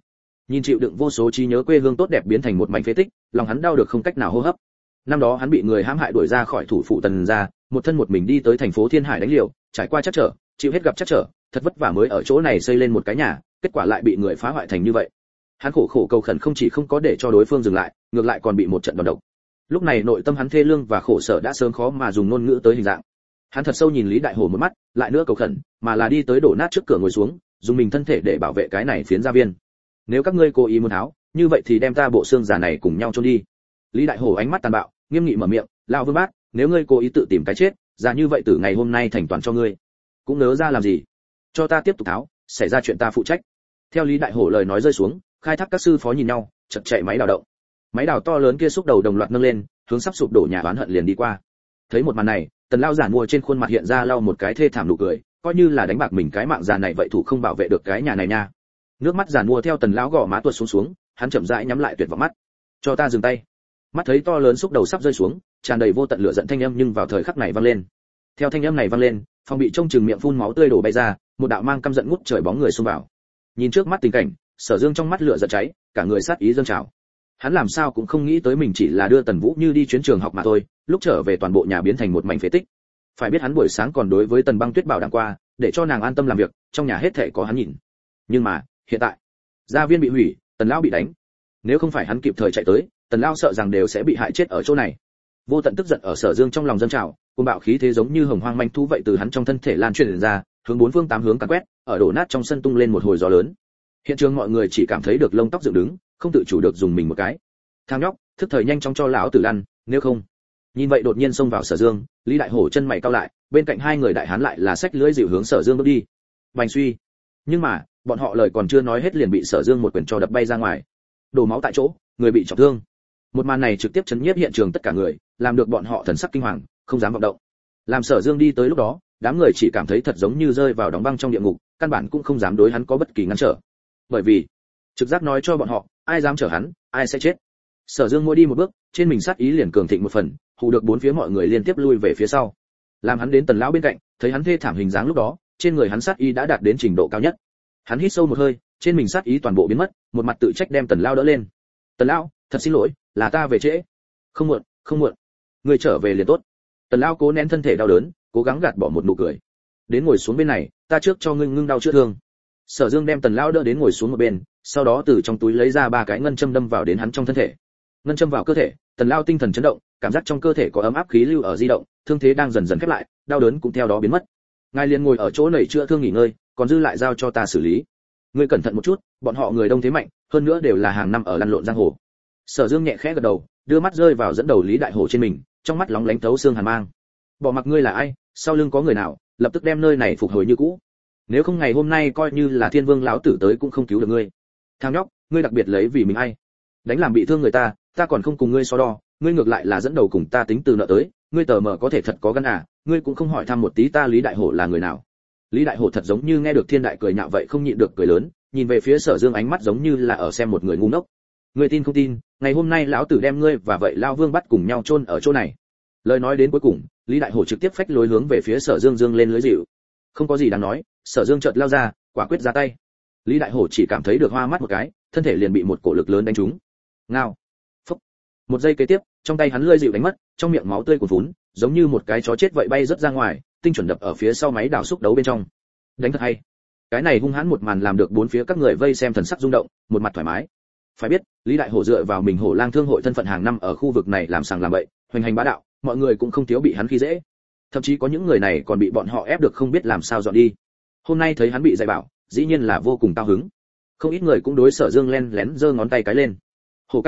[SPEAKER 1] Nhìn chịu đựng vô số trí nhớ quê hương tốt đẹp biến thành một mảnh phế tích, lòng hắn đau được không cách nào hô hấp. Năm đó hắn bị người hãm hại đuổi ra khỏi thủ phủ Tần gia, một thân một mình đi tới thành phố Thiên Hải đánh liều, trải qua trắc trở, chịu hết gặp trắc trở, thật vất vả mới ở chỗ này xây lên một cái nhà, kết quả lại bị người phá hoại thành như vậy. Hắn khổ khổ cầu khẩn không chỉ không có để cho đối phương dừng lại, ngược lại còn bị một trận đòn độc. Lúc này nội tâm hắn thê lương và khổ sở đã sớm khó mà dùng ngôn ngữ tới hình dạng. Hắn thật sâu nhìn Lý Đại Hổ một mắt, lại nữa cầu khẩn, mà là đi tới đổ nát trước cửa ngồi xuống, dùng mình thân thể để bảo vệ cái này phiến gia viên. Nếu các ngươi cố ý muốn tháo, như vậy thì đem ta bộ xương già này cùng nhau chôn đi. Lý Đại Hổ ánh mắt tàn bạo, nghiêm nghị mở miệng, lão Vương Bát, nếu ngươi cố ý tự tìm cái chết, ra như vậy từ ngày hôm nay thành toàn cho ngươi. Cũng nỡ ra làm gì? Cho ta tiếp tục tháo, xảy ra chuyện ta phụ trách. Theo Lý Đại Hổ lời nói rơi xuống, khai thác các sư phó nhìn nhau, chợt chạy máy đào động. Máy đào to lớn kia xúc đầu đồng loạt nâng lên, hướng sắp sụp đổ nhà oán hận liền đi qua. Thấy một màn này, Tần lão giản mua trên khuôn mặt hiện ra lau một cái thê thảm nụ cười, coi như là đánh bạc mình cái mạng già này vậy thủ không bảo vệ được cái nhà này nha. Nước mắt giản mua theo Tần lão gò má tuột xuống, hắn chậm rãi nhắm lại tuyệt vọng mắt. Cho ta dừng tay. Mắt thấy to lớn xúc đầu sắp rơi xuống, tràn đầy vô tận lửa giận thanh âm nhưng vào thời khắc này vang lên. Theo thanh âm này vang lên, phòng bị trông chừng miệng phun máu tươi đổ bay ra, một đạo mang căm giận ngút trời bóng người xông vào. Nhìn trước mắt tình cảnh, Sở Dương trong mắt lửa giận cháy, cả người sát ý dâng trào. Hắn làm sao cũng không nghĩ tới mình chỉ là đưa Tần Vũ Như đi chuyến trường học mà thôi, lúc trở về toàn bộ nhà biến thành một mảnh phế tích. Phải biết hắn buổi sáng còn đối với Tần Băng Tuyết bảo đảm qua, để cho nàng an tâm làm việc, trong nhà hết thảy có hắn nhìn. Nhưng mà, hiện tại, gia viên bị hủy, Tần lão bị đánh. Nếu không phải hắn kịp thời chạy tới, Tần lão sợ rằng đều sẽ bị hại chết ở chỗ này. Vô tận tức giận ở Sở Dương trong lòng dâng trào, cuồng bạo khí thế giống như hồng hoang manh thú vậy từ hắn trong thân thể lan truyền ra, hướng bốn phương tám hướng càn quét, ở đổ nát trong sân tung lên một hồi gió lớn. Hiện trường mọi người chỉ cảm thấy được lông tóc dựng đứng, không tự chủ được dùng mình một cái. Thang nhóc, thức thời nhanh chóng cho lão tử lăn, nếu không. Nhìn vậy đột nhiên xông vào Sở Dương, Lý Đại Hổ chân mày cau lại, bên cạnh hai người đại hán lại là xách lưỡi dịu hướng Sở Dương bước đi. Bành suy. Nhưng mà, bọn họ lời còn chưa nói hết liền bị Sở Dương một quyền cho đập bay ra ngoài. Đổ máu tại chỗ, người bị trọng thương. Một màn này trực tiếp chấn nhiếp hiện trường tất cả người, làm được bọn họ thần sắc kinh hoàng, không dám vọng động. Làm Sở Dương đi tới lúc đó, đám người chỉ cảm thấy thật giống như rơi vào đóng băng trong địa ngục, căn bản cũng không dám đối hắn có bất kỳ ngăn trở. Bởi vì, trực giác nói cho bọn họ, ai dám chở hắn, ai sẽ chết. Sở Dương mỗi đi một bước, trên mình sát ý liền cường thịnh một phần, hù được bốn phía mọi người liên tiếp lui về phía sau. Làm hắn đến Tần lão bên cạnh, thấy hắn thê thảm hình dáng lúc đó, trên người hắn sát ý đã đạt đến trình độ cao nhất. Hắn hít sâu một hơi, trên mình sát ý toàn bộ biến mất, một mặt tự trách đem Tần lão đỡ lên. Tần lão, thật xin lỗi, là ta về trễ. Không muộn, không muộn. Ngươi trở về liền tốt. Tần lão cố nén thân thể đau đớn, cố gắng gạt bỏ một nụ cười. Đến ngồi xuống bên này, ta trước cho ngươi ngưng đau chữa thương. Sở Dương đem Tần lão đỡ đến ngồi xuống một bên, sau đó từ trong túi lấy ra ba cái ngân châm đâm vào đến hắn trong thân thể. Ngân châm vào cơ thể, Tần lão tinh thần chấn động, cảm giác trong cơ thể có ấm áp khí lưu ở di động, thương thế đang dần dần khép lại, đau đớn cũng theo đó biến mất. Ngài liền ngồi ở chỗ này chữa thương nghỉ ngơi, còn dư lại giao cho ta xử lý. Ngươi cẩn thận một chút, bọn họ người đông thế mạnh, hơn nữa đều là hàng năm ở lăn lộn giang hồ. Sở Dương nhẹ khẽ gật đầu, đưa mắt rơi vào dẫn đầu Lý Đại Hổ trên mình, trong mắt lóng lánh thấu xương hàn mang. Bỏ mặc ngươi là ai, sau lưng có người nào, lập tức đem nơi này phục hồi như cũ. Nếu không ngày hôm nay coi như là Thiên Vương lão tử tới cũng không cứu được ngươi. Thằng nhóc, ngươi đặc biệt lấy vì mình ai? Đánh làm bị thương người ta, ta còn không cùng ngươi so đo, ngươi ngược lại là dẫn đầu cùng ta tính từ nợ tới, ngươi tờ mờ có thể thật có gan à, ngươi cũng không hỏi thăm một tí ta Lý Đại Hổ là người nào. Lý Đại Hổ thật giống như nghe được Thiên Đại cười nhạo vậy không nhịn được cười lớn, nhìn về phía Sở Dương ánh mắt giống như là ở xem một người ngu ngốc. Ngươi tin không tin, ngày hôm nay lão tử đem ngươi và vậy lão Vương bắt cùng nhau chôn ở chỗ này. Lời nói đến cuối cùng, Lý Đại Hổ trực tiếp phách lối hướng về phía Sở Dương dương lên lưới dịu. Không có gì đáng nói, Sở Dương chợt lao ra, quả quyết ra tay. Lý Đại Hổ chỉ cảm thấy được hoa mắt một cái, thân thể liền bị một cổ lực lớn đánh trúng. Ngao. Phốc. Một giây kế tiếp, trong tay hắn lưỡi dịu đánh mất, trong miệng máu tươi cuồn phún, giống như một cái chó chết vậy bay rất ra ngoài, tinh chuẩn đập ở phía sau máy đào xúc đấu bên trong. Đánh thật hay. Cái này hung hãn một màn làm được bốn phía các người vây xem thần sắc rung động, một mặt thoải mái. Phải biết, Lý Đại Hổ dựa vào mình Hổ Lang Thương hội thân phận hàng năm ở khu vực này làm sàng làm bậy, hoành hành bá đạo, mọi người cũng không thiếu bị hắn khi dễ. Thậm chí có những người này còn bị bọn họ ép được không biết làm sao dọn đi. Hôm nay thấy hắn bị dạy bảo, dĩ nhiên là vô cùng cao hứng. Không ít người cũng đối Sở Dương len lén giơ ngón tay cái lên. Hổ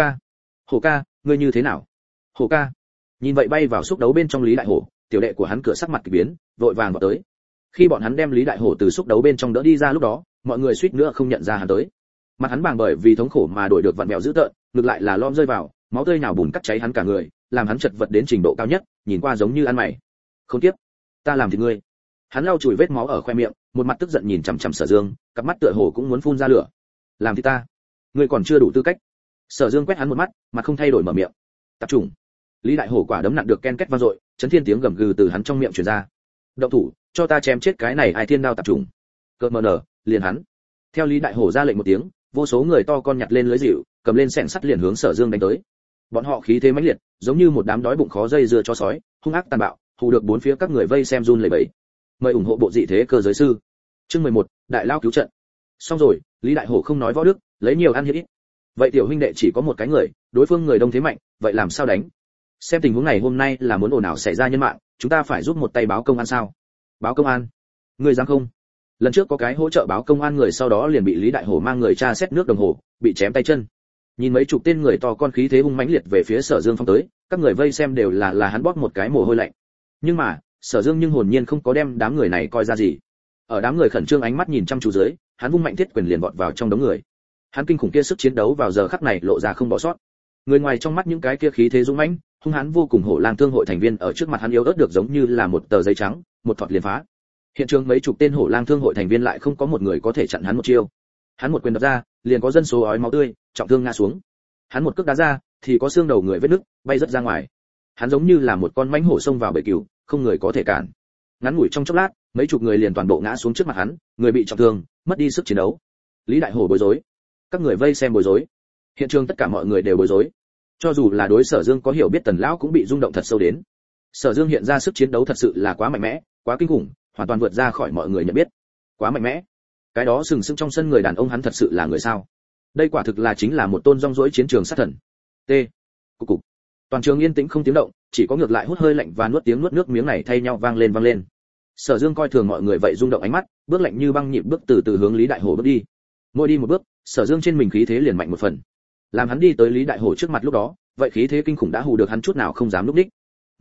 [SPEAKER 1] ca, ngươi như thế nào? Hổ ca. Nhìn vậy bay vào xúc đấu bên trong Lý Đại Hổ, tiểu đệ của hắn cửa sắc mặt kỳ biến, vội vàng vào tới. Khi bọn hắn đem Lý Đại Hổ từ xúc đấu bên trong đỡ đi ra lúc đó, mọi người suýt nữa không nhận ra hắn tới. Mặt hắn bàng bởi vì thống khổ mà đổi được vặn vẹo dữ tợn, ngược lại là lom rơi vào, máu tươi nào bùn cắt cháy hắn cả người, làm hắn chật vật đến trình độ cao nhất, nhìn qua giống như ăn mày. Không tiếp, ta làm thì ngươi. Hắn lau chùi vết máu ở khoe miệng, một mặt tức giận nhìn chằm chằm Sở Dương, cặp mắt tựa hồ cũng muốn phun ra lửa. Làm thì ta, ngươi còn chưa đủ tư cách. Sở Dương quét hắn một mắt, mặt không thay đổi mở miệng. Tập trung. Lý Đại Hổ quả đấm nặng được ken két vang dội, chấn thiên tiếng gầm gừ từ hắn trong miệng truyền ra. Động thủ, cho ta chém chết cái này ai thiên đao tập trung. Cơn mờ nở, liền hắn. Theo Lý Đại Hổ ra lệnh một tiếng, vô số người to con nhặt lên lưới dịu, cầm lên xẻng sắt liền hướng Sở Dương đánh tới. Bọn họ khí thế mãnh liệt, giống như một đám đói bụng khó dây dưa cho sói, hung ác tàn bạo, hù được bốn phía các người vây xem run lẩy bẩy. Mời ủng hộ bộ dị thế cơ giới sư. Chương 11, đại lao cứu trận. Xong rồi, Lý Đại Hổ không nói võ đức, lấy nhiều ăn hiếp ít. Vậy tiểu huynh đệ chỉ có một cái người, đối phương người đông thế mạnh, vậy làm sao đánh? Xem tình huống này hôm nay là muốn ồn ào xảy ra nhân mạng, chúng ta phải giúp một tay báo công an sao? Báo công an? Người dám không? Lần trước có cái hỗ trợ báo công an người sau đó liền bị Lý Đại Hổ mang người tra xét nước đồng hồ, bị chém tay chân. Nhìn mấy chục tên người to con khí thế hung mãnh liệt về phía Sở Dương phong tới, các người vây xem đều là hắn bóp một cái mồ hôi lạnh. Nhưng mà, Sở Dương nhưng hồn nhiên không có đem đám người này coi ra gì. Ở đám người khẩn trương ánh mắt nhìn chăm chú dưới, hắn vung mạnh thiết quyền liền vọt vào trong đống người. Hắn kinh khủng kia sức chiến đấu vào giờ khắc này lộ ra không bỏ sót. Người ngoài trong mắt những cái kia khí thế dũng mãnh, hung hãn vô cùng Hổ Lang Thương hội thành viên ở trước mặt hắn yếu ớt được giống như là một tờ giấy trắng, một thọt liền phá. Hiện trường mấy chục tên Hổ Lang Thương hội thành viên lại không có một người có thể chặn hắn một chiêu. Hắn một quyền đập ra, liền có dân số ói máu tươi, trọng thương ngã xuống. Hắn một cước đá ra, thì có xương đầu người vết nứt, bay rất ra ngoài. Hắn giống như là một con mãnh hổ xông vào bể cừu, không người có thể cản. Ngắn ngủi trong chốc lát, mấy chục người liền toàn bộ ngã xuống trước mặt hắn, người bị trọng thương, mất đi sức chiến đấu. Lý Đại Hổ bối rối, các người vây xem bối rối, hiện trường tất cả mọi người đều bối rối. Cho dù là đối Sở Dương có hiểu biết Tần lão cũng bị rung động thật sâu đến. Sở Dương hiện ra sức chiến đấu thật sự là quá mạnh mẽ, quá kinh khủng, hoàn toàn vượt ra khỏi mọi người nhận biết. Quá mạnh mẽ. Cái đó sừng sững trong sân người đàn ông hắn thật sự là người sao? Đây quả thực là chính là một tôn rong rỗi chiến trường sát thần. T. Cục cục. Toàn trường yên tĩnh không tiếng động, chỉ có ngược lại hút hơi lạnh và nuốt tiếng nuốt nước miếng này thay nhau vang lên. Sở Dương coi thường mọi người vậy rung động ánh mắt, bước lạnh như băng nhịp bước từ từ hướng Lý Đại Hổ bước đi. Mỗi đi một bước, Sở Dương trên mình khí thế liền mạnh một phần. Làm hắn đi tới Lý Đại Hổ trước mặt lúc đó, vậy khí thế kinh khủng đã hù được hắn chút nào không dám lúc đích.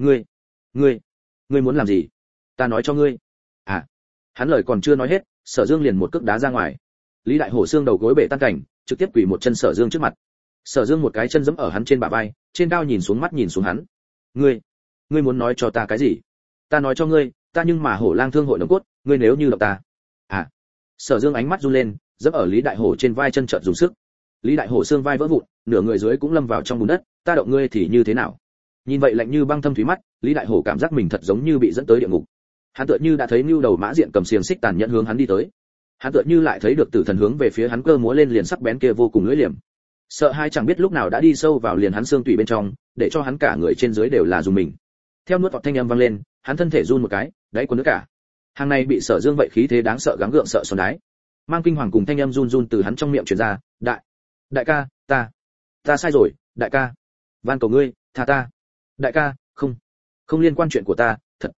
[SPEAKER 1] Ngươi muốn làm gì? Ta nói cho ngươi. À. Hắn lời còn chưa nói hết, Sở Dương liền một cước đá ra ngoài. Lý Đại Hổ xương đầu gối bể tan cảnh, trực tiếp quỳ một chân Sở Dương trước mặt. Sở Dương một cái chân giẫm ở hắn trên bả vai, trên cao nhìn xuống mắt nhìn xuống hắn. Ngươi muốn nói cho ta cái gì? Ta nói cho ngươi, ta nhưng mà Hổ Lang Thương hội nòng cốt, ngươi nếu như động ta. À. Sở Dương ánh mắt run lên, giẫm ở Lý Đại Hổ trên vai chân chợt dùng sức. Lý Đại Hổ xương vai vỡ vụn, nửa người dưới cũng lâm vào trong bùn đất, ta động ngươi thì như thế nào? Nhìn vậy lạnh như băng thâm thúy mắt, Lý Đại Hổ cảm giác mình thật giống như bị dẫn tới địa ngục. Hắn tựa như đã thấy Nưu Đầu Mã Diện cầm xiềng xích tàn nhẫn hướng hắn đi tới. Hắn tựa như lại thấy được Tử Thần hướng về phía hắn cơ múa lên liền sắc bén kia vô cùng lưỡi liềm. Sợ hai chẳng biết lúc nào đã đi sâu vào liền hắn xương tủy bên trong, để cho hắn cả người trên dưới đều là dùng mình. Theo nuốt vọt thanh âm vang lên, hắn thân thể run một cái, đáy cuốn nước cả. Hàng này bị Sở Dương vậy khí thế đáng sợ gắng gượng sợ son đái. Mang kinh hoàng cùng thanh âm run run từ hắn trong miệng truyền ra, đại ca, ta sai rồi, đại ca, van cầu ngươi, tha ta. Đại ca, không liên quan chuyện của ta, thật,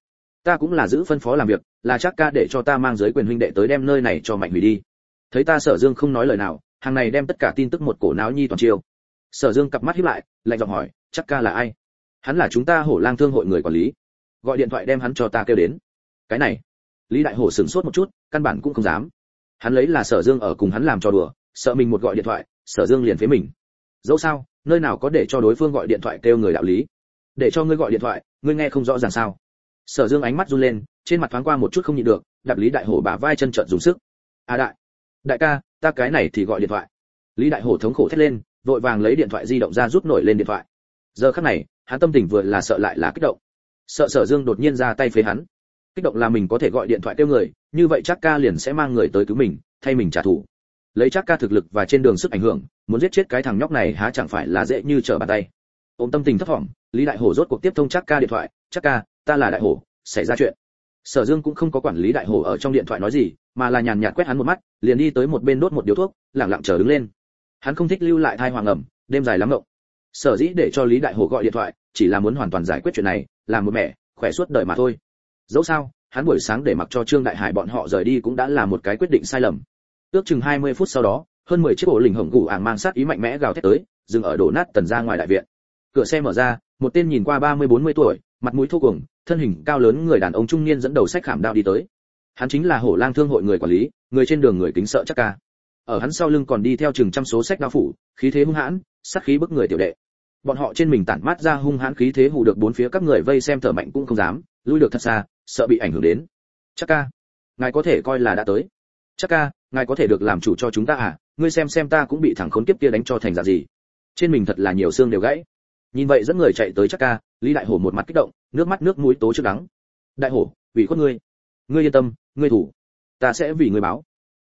[SPEAKER 1] ta cũng là giữ phân phó làm việc, là chắc ca để cho ta mang giới quyền huynh đệ tới đem nơi này cho mạnh hủy đi. Thấy ta Sở Dương không nói lời nào, hàng này đem tất cả tin tức một cổ náo nhi toàn chiêu. Sở Dương cặp mắt híp lại, lạnh giọng hỏi, chắc ca là ai? Hắn là chúng ta Hổ Lang Thương hội người quản lý, gọi điện thoại đem hắn cho ta kêu đến. Cái này, Lý Đại Hổ sửng sốt một chút, căn bản cũng không dám. Hắn lấy là Sở Dương ở cùng hắn làm trò đùa, sợ mình một gọi điện thoại, Sở Dương liền phế mình. Dẫu sao, nơi nào có để cho đối phương gọi điện thoại kêu người đạo lý. Để cho ngươi gọi điện thoại, ngươi nghe không rõ ràng sao? Sở Dương ánh mắt run lên, trên mặt thoáng qua một chút không nhịn được, đạp Lý Đại Hổ bả vai chân trợn dùng sức. À đại ca, ta cái này thì gọi điện thoại. Lý Đại Hổ thống khổ thét lên, vội vàng lấy điện thoại di động ra rút nổi lên điện thoại. Giờ khắc này, hắn tâm tình vừa là sợ lại là kích động. Sợ Sở Dương đột nhiên ra tay phế hắn. Kích động là mình có thể gọi điện thoại kêu người, như vậy chắc ca liền sẽ mang người tới cứu mình, thay mình trả thù. Lấy chắc ca thực lực và trên đường sức ảnh hưởng, muốn giết chết cái thằng nhóc này há chẳng phải là dễ như trở bàn tay. Ôm tâm tình thấp thỏm, Lý Đại Hổ rốt cuộc tiếp thông chắc ca điện thoại, chắc ca, ta là Đại Hổ, xảy ra chuyện. Sở Dương cũng không có quản lý Đại Hổ ở trong điện thoại nói gì, mà là nhàn nhạt quét hắn một mắt, liền đi tới một bên đốt một điếu thuốc, lặng lặng chờ đứng lên. Hắn không thích lưu lại thai hoàng ẩm, đêm dài lắm ngộng. Sở dĩ để cho Lý Đại Hổ gọi điện thoại, chỉ là muốn hoàn toàn giải quyết chuyện này, làm một mẹ, khỏe suốt đời mà thôi. Dẫu sao, hắn buổi sáng để mặc cho Trương Đại Hải bọn họ rời đi cũng đã là một cái quyết định sai lầm. Ước chừng 20 phút sau đó, hơn 10 chiếc ổ lình hồng gù ảng mang sát ý mạnh mẽ gào thét tới, dừng ở đổ nát Tần ra ngoài đại viện. Cửa xe mở ra, một tên nhìn qua 30-40 tuổi, mặt mũi thô cuồng, thân hình cao lớn người đàn ông trung niên dẫn đầu sách khảm đao đi tới. Hắn chính là Hổ Lang Thương hội người quản lý, người trên đường người kính sợ chắc ca. Ở hắn sau lưng còn đi theo chừng trăm số sách đao phủ, khí thế hung hãn, sát khí bức người tiểu đệ. Bọn họ trên mình tản mát ra hung hãn khí thế hù được bốn phía các người vây xem thở mạnh cũng không dám, lui được thật xa, sợ bị ảnh hưởng đến. Chắc ca, ngài có thể coi là đã tới. Chắc ca, ngài có thể được làm chủ cho chúng ta à? Ngươi xem ta cũng bị thằng khốn kiếp kia đánh cho thành dạng gì. Trên mình thật là nhiều xương đều gãy. Nhìn vậy dẫn người chạy tới chắc ca, Lý Đại Hổ một mặt kích động, nước mắt nước mũi tố trước đắng. Đại Hổ, ủy khuất ngươi. Ngươi yên tâm, ngươi thủ, ta sẽ vì ngươi báo.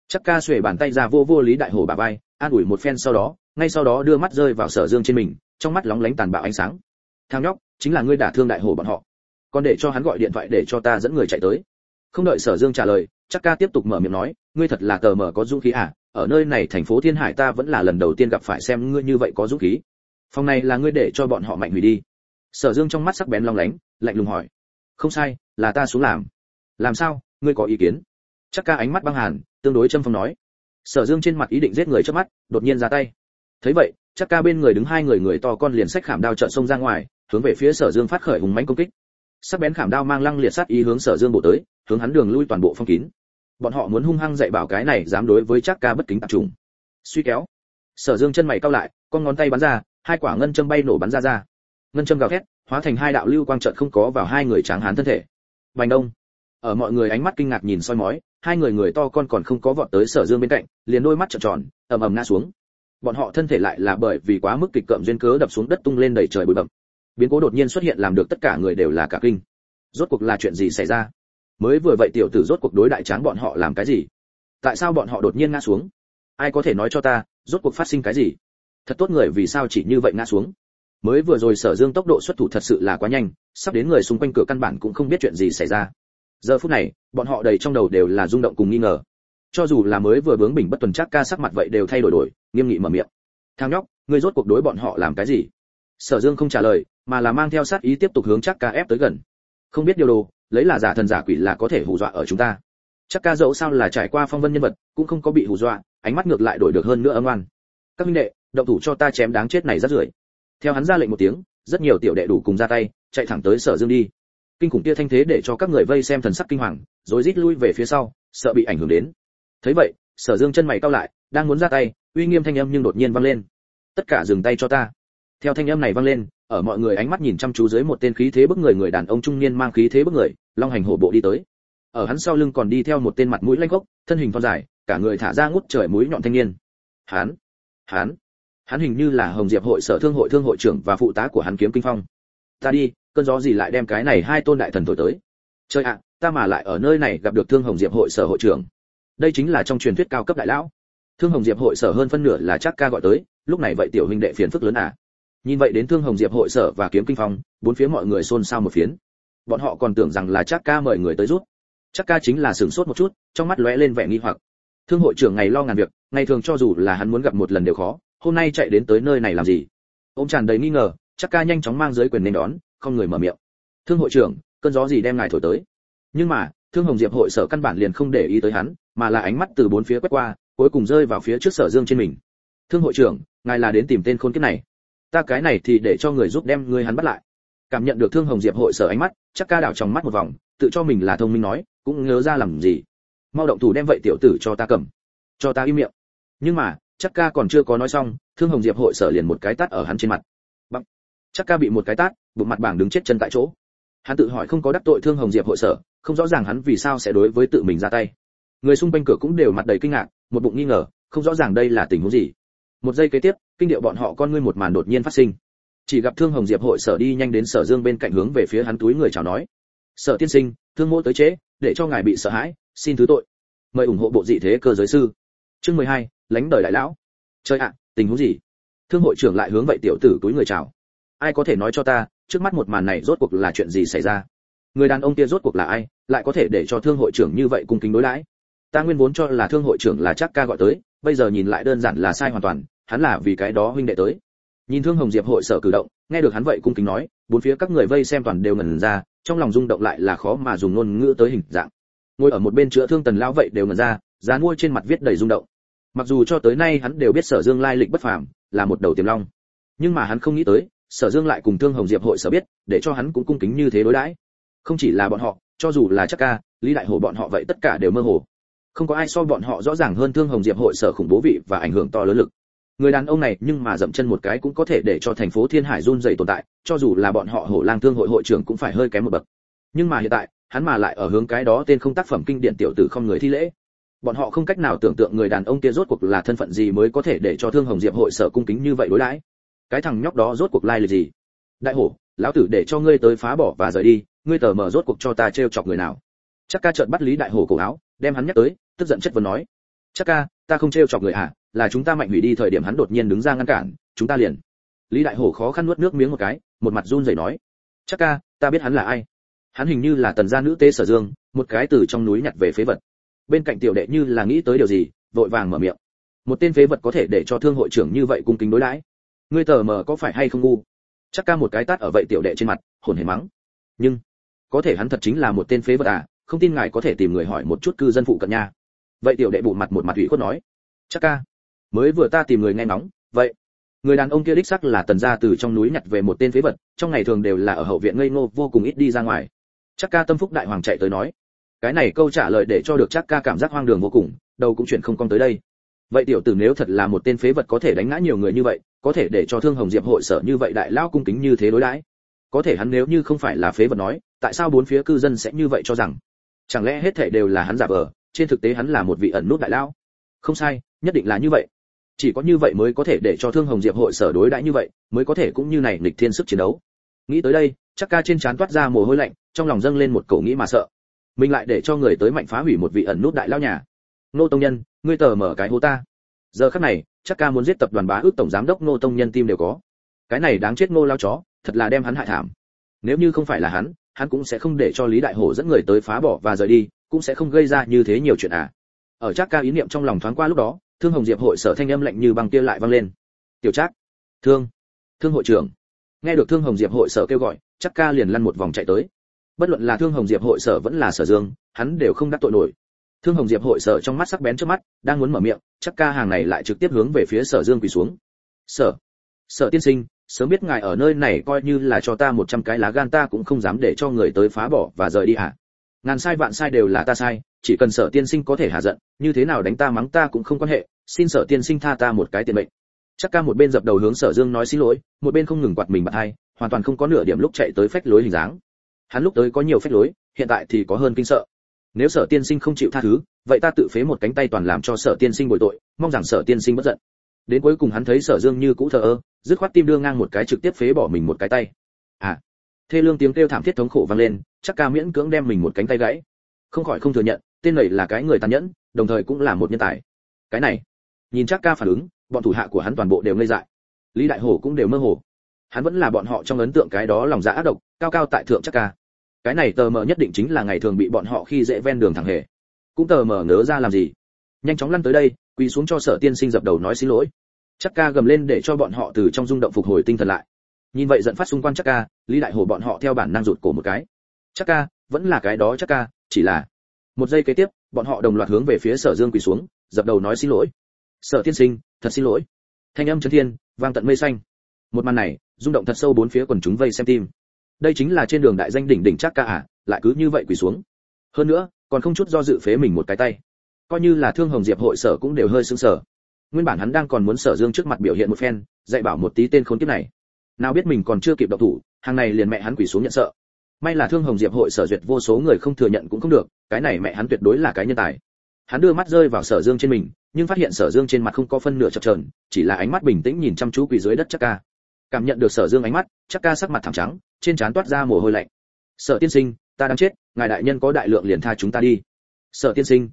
[SPEAKER 1] Chắc ca xuề bàn tay ra vô vô Lý Đại Hổ bả vai, an ủi một phen sau đó, ngay sau đó đưa mắt rơi vào Sở Dương trên mình, trong mắt lóng lánh tàn bạo ánh sáng. Thằng nhóc, chính là ngươi đả thương Đại Hổ bọn họ. Còn để cho hắn gọi điện thoại để cho ta dẫn người chạy tới. Không đợi Sở Dương trả lời, Chắc ca tiếp tục mở miệng nói, ngươi thật là tờ mở có dũng khí à, ở nơi này thành phố Thiên Hải ta vẫn là lần đầu tiên gặp phải xem ngươi như vậy có dũng khí. Phòng này là ngươi để cho bọn họ mạnh hủy đi. Sở Dương trong mắt sắc bén long lánh, lạnh lùng hỏi. Không sai, là ta xuống làm. Làm sao, ngươi có ý kiến? Chắc ca ánh mắt băng hàn, tương đối châm phong nói. Sở Dương trên mặt ý định giết người trước mắt, đột nhiên ra tay. Thấy vậy, Chắc ca bên người đứng hai người to con liền xách khảm đao trợn xông ra ngoài, hướng về phía Sở Dương phát khởi hùng mãnh công kích. Sắc bén khảm đao mang lăng liệt sát ý hướng Sở Dương bổ tới, hướng hắn đường lui toàn bộ phong kín. Bọn họ muốn hung hăng dạy bảo cái này dám đối với Chắc ca bất kính tạp trùng. Suy kéo. Sở Dương chân mày cau lại, con ngón tay bắn ra, hai quả ngân châm bay nổ bắn ra. Ngân châm gào thét, hóa thành hai đạo lưu quang chợt không có vào hai người tráng hán thân thể. Bành đông. Ở mọi người ánh mắt kinh ngạc nhìn soi mói, hai người to con còn không có vọt tới Sở Dương bên cạnh, liền đôi mắt trợn tròn, ầm ầm ngã xuống. Bọn họ thân thể lại là bởi vì quá mức kịch cộm duyên cớ đập xuống đất tung lên đầy trời bụi bặm. Biến cố đột nhiên xuất hiện làm được tất cả người đều là cả kinh. Rốt cuộc là chuyện gì xảy ra? Mới vừa vậy tiểu tử rốt cuộc đối đại tráng bọn họ làm cái gì? Tại sao bọn họ đột nhiên ngã xuống? Ai có thể nói cho ta, rốt cuộc phát sinh cái gì? Thật tốt người vì sao chỉ như vậy ngã xuống? Mới vừa rồi Sở Dương tốc độ xuất thủ thật sự là quá nhanh, sắp đến người xung quanh cửa căn bản cũng không biết chuyện gì xảy ra. Giờ phút này, bọn họ đầy trong đầu đều là rung động cùng nghi ngờ. Cho dù là mới vừa bướng bỉnh bất tuần Trác ca sắc mặt vậy đều thay đổi, nghiêm nghị mở miệng. Thằng nhóc, ngươi rốt cuộc đối bọn họ làm cái gì? Sở Dương không trả lời, mà là mang theo sát ý tiếp tục hướng Trác ca ép tới gần. Không biết điều đồ, lấy là giả thần giả quỷ là có thể hù dọa ở chúng ta. Trác ca dẫu sao là trải qua phong vân nhân vật, cũng không có bị hù dọa, ánh mắt ngược lại đổi được hơn nữa âm ngoan. Các huynh đệ, động thủ cho ta chém đáng chết này rất rưởi. Theo hắn ra lệnh một tiếng, rất nhiều tiểu đệ đủ cùng ra tay, chạy thẳng tới Sở Dương đi. Kinh khủng kia thanh thế để cho các người vây xem thần sắc kinh hoàng, rối rít lui về phía sau, sợ bị ảnh hưởng đến. Thấy vậy, Sở Dương chân mày cau lại, đang muốn ra tay, uy nghiêm thanh âm nhưng đột nhiên vang lên. Tất cả dừng tay cho ta. Theo thanh âm này vang lên, ở mọi người ánh mắt nhìn chăm chú dưới một tên khí thế bức người đàn ông trung niên mang khí thế bức người, long hành hổ bộ đi tới. Ở hắn sau lưng còn đi theo một tên mặt mũi lanh gốc, thân hình thon dài, cả người thả ra ngút trời mũi nhọn thanh niên. Hắn hình như là Hồng Diệp hội sở thương hội trưởng và phụ tá của hắn Kiếm Kinh Phong. Ta đi, cơn gió gì lại đem cái này hai tôn đại thần thổi tới? Trời ạ, ta mà lại ở nơi này gặp được Thương Hồng Diệp hội sở hội trưởng. Đây chính là trong truyền thuyết cao cấp đại lão. Thương Hồng Diệp hội sở hơn phân nửa là Trác ca gọi tới, lúc này vậy tiểu huynh đệ phiền phức lớn à? Nhìn vậy đến Thương Hồng Diệp hội sở và Kiếm Kinh Phong, bốn phía mọi người xôn xao một phiến. Bọn họ còn tưởng rằng là Trác ca mời người tới giúp. Trác ca chính là sửng sốt một chút, trong mắt lóe lên vẻ nghi hoặc. Thương hội trưởng ngày lo ngàn việc, ngày thường cho dù là hắn muốn gặp một lần đều khó, hôm nay chạy đến tới nơi này làm gì? Ôm tràn đầy nghi ngờ, Trác ca nhanh chóng mang giới quyền nên đón, không người mở miệng. Thương hội trưởng, cơn gió gì đem ngài thổi tới? Nhưng mà, Thương Hồng Diệp hội sở căn bản liền không để ý tới hắn, mà là ánh mắt từ bốn phía quét qua, cuối cùng rơi vào phía trước Sở Dương trên mình. Thương hội trưởng, ngài là đến tìm tên khốn kiếp này? Ta cái này thì để cho người giúp đem ngươi hắn bắt lại. Cảm nhận được Thương Hồng Diệp hội sở ánh mắt, Trác ca đảo trong mắt một vòng, tự cho mình là thông minh nói, cũng nhớ ra làm gì. Mau động thủ đem vậy tiểu tử cho ta cầm, cho ta im miệng. Nhưng mà, Trác ca còn chưa có nói xong, Thương Hồng Diệp hội sở liền một cái tát ở hắn trên mặt. Bằng. Trác ca bị một cái tát, bụng mặt bảng đứng chết chân tại chỗ. Hắn tự hỏi không có đắc tội Thương Hồng Diệp hội sở, không rõ ràng hắn vì sao sẽ đối với tự mình ra tay. Người xung quanh cửa cũng đều mặt đầy kinh ngạc, một bụng nghi ngờ, không rõ ràng đây là tình huống gì. Một giây kế tiếp, kinh điệu bọn họ con ngươi một màn đột nhiên phát sinh. Chỉ gặp Thương Hồng Diệp hội sở đi nhanh đến Sở Dương bên cạnh hướng về phía hắn túi người chào nói: "Sở tiên sinh, thương mỗ tới trễ, để cho ngài bị sợ hãi, xin thứ tội. Mời ủng hộ bộ dị thế cơ giới sư." Chương 12, lánh đời đại lão. Trời ạ, tình huống gì? Thương hội trưởng lại hướng vậy tiểu tử túi người chào. Ai có thể nói cho ta, trước mắt một màn này rốt cuộc là chuyện gì xảy ra? Người đàn ông kia rốt cuộc là ai, lại có thể để cho thương hội trưởng như vậy cung kính đối đãi? Ta nguyên vốn cho là thương hội trưởng là Trác ca gọi tới, bây giờ nhìn lại đơn giản là sai hoàn toàn, hắn là vì cái đó huynh đệ tới. Nhìn Thương Hồng Diệp hội sở cử động, nghe được hắn vậy cung kính nói, bốn phía các người vây xem toàn đều ngẩn ra, trong lòng rung động lại là khó mà dùng ngôn ngữ tới hình dạng. Ngồi ở một bên chữa thương Tần lão vậy đều ngẩn ra, dán môi trên mặt viết đầy rung động. Mặc dù cho tới nay hắn đều biết Sở Dương lai lịch bất phàm, là một đầu tiềm long, nhưng mà hắn không nghĩ tới, Sở Dương lại cùng Thương Hồng Diệp hội sở biết, để cho hắn cũng cung kính như thế đối đãi. Không chỉ là bọn họ, cho dù là Trác ca, Lý Đại Hổ bọn họ vậy tất cả đều mơ hồ. Không có ai so bọn họ rõ ràng hơn Thương Hồng Diệp hội sở khủng bố vị và ảnh hưởng to lớn lực. Người đàn ông này nhưng mà dậm chân một cái cũng có thể để cho thành phố Thiên Hải run rẩy tồn tại, cho dù là bọn họ Hổ Lang Thương hội hội trưởng cũng phải hơi kém một bậc. Nhưng mà hiện tại, hắn mà lại ở hướng cái đó tên không tác phẩm kinh điển tiểu tử không người thi lễ. Bọn họ không cách nào tưởng tượng người đàn ông kia rốt cuộc là thân phận gì mới có thể để cho Thương Hồng Diệp hội sở cung kính như vậy đối đãi. Cái thằng nhóc đó rốt cuộc lai lịch gì? Đại Hổ, lão tử để cho ngươi tới phá bỏ và rời đi, ngươi tờ mở rốt cuộc cho ta trêu chọc người nào? Chắc ca chợt bắt Lý Đại Hổ cổ áo, đem hắn nhắc tới, tức giận chất vấn nói. Chắc ca, ta không trêu chọc người à, là chúng ta Mạnh hủy đi thời điểm hắn đột nhiên đứng ra ngăn cản, chúng ta liền. Lý Đại Hổ khó khăn nuốt nước miếng một cái, một mặt run rẩy nói: Chắc ca, ta biết hắn là ai. Hắn hình như là Tần gia nữ tế Sở Dương, một cái từ trong núi nhặt về phế vật. Bên cạnh tiểu đệ như là nghĩ tới điều gì, vội vàng mở miệng: một tên phế vật có thể để cho thương hội trưởng như vậy cung kính đối đãi, ngươi tờ mờ có phải hay không ngu? Chắc ca một cái tát ở vậy tiểu đệ trên mặt, hồn hển mắng: nhưng có thể hắn thật chính là một tên phế vật à, không tin ngài có thể tìm người hỏi một chút cư dân phụ cận nha. Vậy tiểu đệ bụng mặt một mặt ủy khuất nói: Chắc ca, mới vừa ta tìm người nghe ngóng, vậy người đàn ông kia đích xác là Tần gia từ trong núi nhặt về một tên phế vật, trong ngày thường đều là ở hậu viện ngây ngô vô cùng ít đi ra ngoài. Chắc ca tâm phúc đại hoàng chạy tới nói. Cái này câu trả lời để cho được Chắc ca cảm giác hoang đường vô cùng, đầu cũng chuyển không cong tới đây. Vậy tiểu tử nếu thật là một tên phế vật có thể đánh ngã nhiều người như vậy, có thể để cho Thương Hồng Diệp hội sở như vậy đại lao cung kính như thế đối đãi. Có thể hắn nếu như không phải là phế vật nói, tại sao bốn phía cư dân sẽ như vậy cho rằng? Chẳng lẽ hết thảy đều là hắn giả vờ, trên thực tế hắn là một vị ẩn nút đại lao? Không sai, nhất định là như vậy. Chỉ có như vậy mới có thể để cho Thương Hồng Diệp hội sở đối đãi như vậy, mới có thể cũng như này nghịch thiên sức chiến đấu. Nghĩ tới đây, Chắc ca trên trán toát ra mồ hôi lạnh, trong lòng dâng lên một cổ nghĩ mà sợ. Mình lại để cho người tới mạnh phá hủy một vị ẩn nút đại lao nhà. Nô Tông Nhân, ngươi tờ mở cái hố ta. Giờ khắc này, Chắc ca muốn giết tập đoàn Bá Ước tổng giám đốc Nô Tông Nhân tim đều có. Cái này đáng chết Ngô lao chó, thật là đem hắn hại thảm. Nếu như không phải là hắn cũng sẽ không để cho Lý Đại Hổ dẫn người tới phá bỏ và rời đi, cũng sẽ không gây ra như thế nhiều chuyện à. Ở Chắc ca ý niệm trong lòng thoáng qua lúc đó, Thương Hồng Diệp hội sở thanh âm lạnh như băng kia lại vang lên. Tiểu Trác, Thương hội trưởng. Nghe được Thương Hồng Diệp hội sở kêu gọi, Chắc ca liền lăn một vòng chạy tới. Bất luận là Thương Hồng Diệp hội sở vẫn là Sở Dương, hắn đều không đắc tội nổi. Thương Hồng Diệp hội sở trong mắt sắc bén trước mắt, đang muốn mở miệng, Chắc ca hàng này lại trực tiếp hướng về phía Sở Dương quỳ xuống. Sở tiên sinh, sớm biết ngài ở nơi này coi như là cho ta 100 cái lá gan ta cũng không dám để cho người tới phá bỏ và rời đi hả? Ngàn sai vạn sai đều là ta sai, chỉ cần Sở tiên sinh có thể hạ giận, như thế nào đánh ta mắng ta cũng không quan hệ, xin Sở tiên sinh tha ta một cái tiền mệnh. Chắc ca một bên dập đầu hướng Sở Dương nói xin lỗi, một bên không ngừng quạt mình bạt hai, hoàn toàn không có nửa điểm lúc chạy tới phách lối hình dáng. Hắn lúc tới có nhiều phách lối, hiện tại thì có hơn kinh sợ. Nếu Sở tiên sinh không chịu tha thứ, vậy ta tự phế một cánh tay toàn làm cho Sở tiên sinh bồi tội, mong rằng Sở tiên sinh bất giận. Đến cuối cùng hắn thấy Sở Dương như cũ thờ ơ, dứt khoát tim đưa ngang một cái trực tiếp phế bỏ mình một cái tay. À, thê lương tiếng kêu thảm thiết thống khổ vang lên, Chắc ca miễn cưỡng đem mình một cánh tay gãy. Không khỏi không thừa nhận, tên này là cái người tàn nhẫn, đồng thời cũng là một nhân tài. Cái này, nhìn Chắc ca phản ứng, bọn thủ hạ của hắn toàn bộ đều ngây dại. Lý Đại Hổ cũng đều mơ hồ. Hắn vẫn là bọn họ trong ấn tượng cái đó lòng dạ ác độc, cao cao tại thượng Chắc ca. Cái này tờ mờ nhất định chính là ngày thường bị bọn họ khi dễ ven đường thẳng hề. Cũng tờ mờ ngớ ra làm gì? Nhanh chóng lăn tới đây, quỳ xuống cho Sở tiên sinh dập đầu nói xin lỗi. Chắc ca gầm lên để cho bọn họ từ trong rung động phục hồi tinh thần lại. Nhìn vậy giận phát xung quanh Chắc ca, Lý Đại Hổ bọn họ theo bản năng rụt cổ một cái. Chắc ca, vẫn là cái đó Chắc ca, chỉ là một giây kế tiếp, bọn họ đồng loạt hướng về phía Sở Dương quỳ xuống, dập đầu nói xin lỗi. Sở tiên sinh, thật xin lỗi. Thanh âm chấn thiên, vang tận mây xanh. Một màn này, rung động thật sâu bốn phía quần chúng vây xem tim. Đây chính là trên đường đại danh đỉnh đỉnh Chắc ca à, lại cứ như vậy quỳ xuống. Hơn nữa, còn không chút do dự phế mình một cái tay. Coi như là Thương Hồng Diệp hội sở cũng đều hơi sững sờ. Nguyên bản hắn đang còn muốn Sở Dương trước mặt biểu hiện một phen, dạy bảo một tí tên khốn kiếp này. Nào biết mình còn chưa kịp động thủ, hàng này liền mẹ hắn quỳ xuống nhận sợ. May là Thương Hồng Diệp hội sở duyệt vô số người không thừa nhận cũng không được, cái này mẹ hắn tuyệt đối là cái nhân tài. Hắn đưa mắt rơi vào Sở Dương trên mình, nhưng phát hiện Sở Dương trên mặt không có phân nửa chập chờn, chỉ là ánh mắt bình tĩnh nhìn chăm chú quỳ dưới đất Chắc ca. Cảm nhận được Sở Dương ánh mắt, Chắc ca sắc mặt thảm trắng, trên trán toát ra mồ hôi lạnh. Sở tiên sinh, ta đang chết, ngài đại nhân có đại lượng liền tha chúng ta đi. Sở tiên sinh,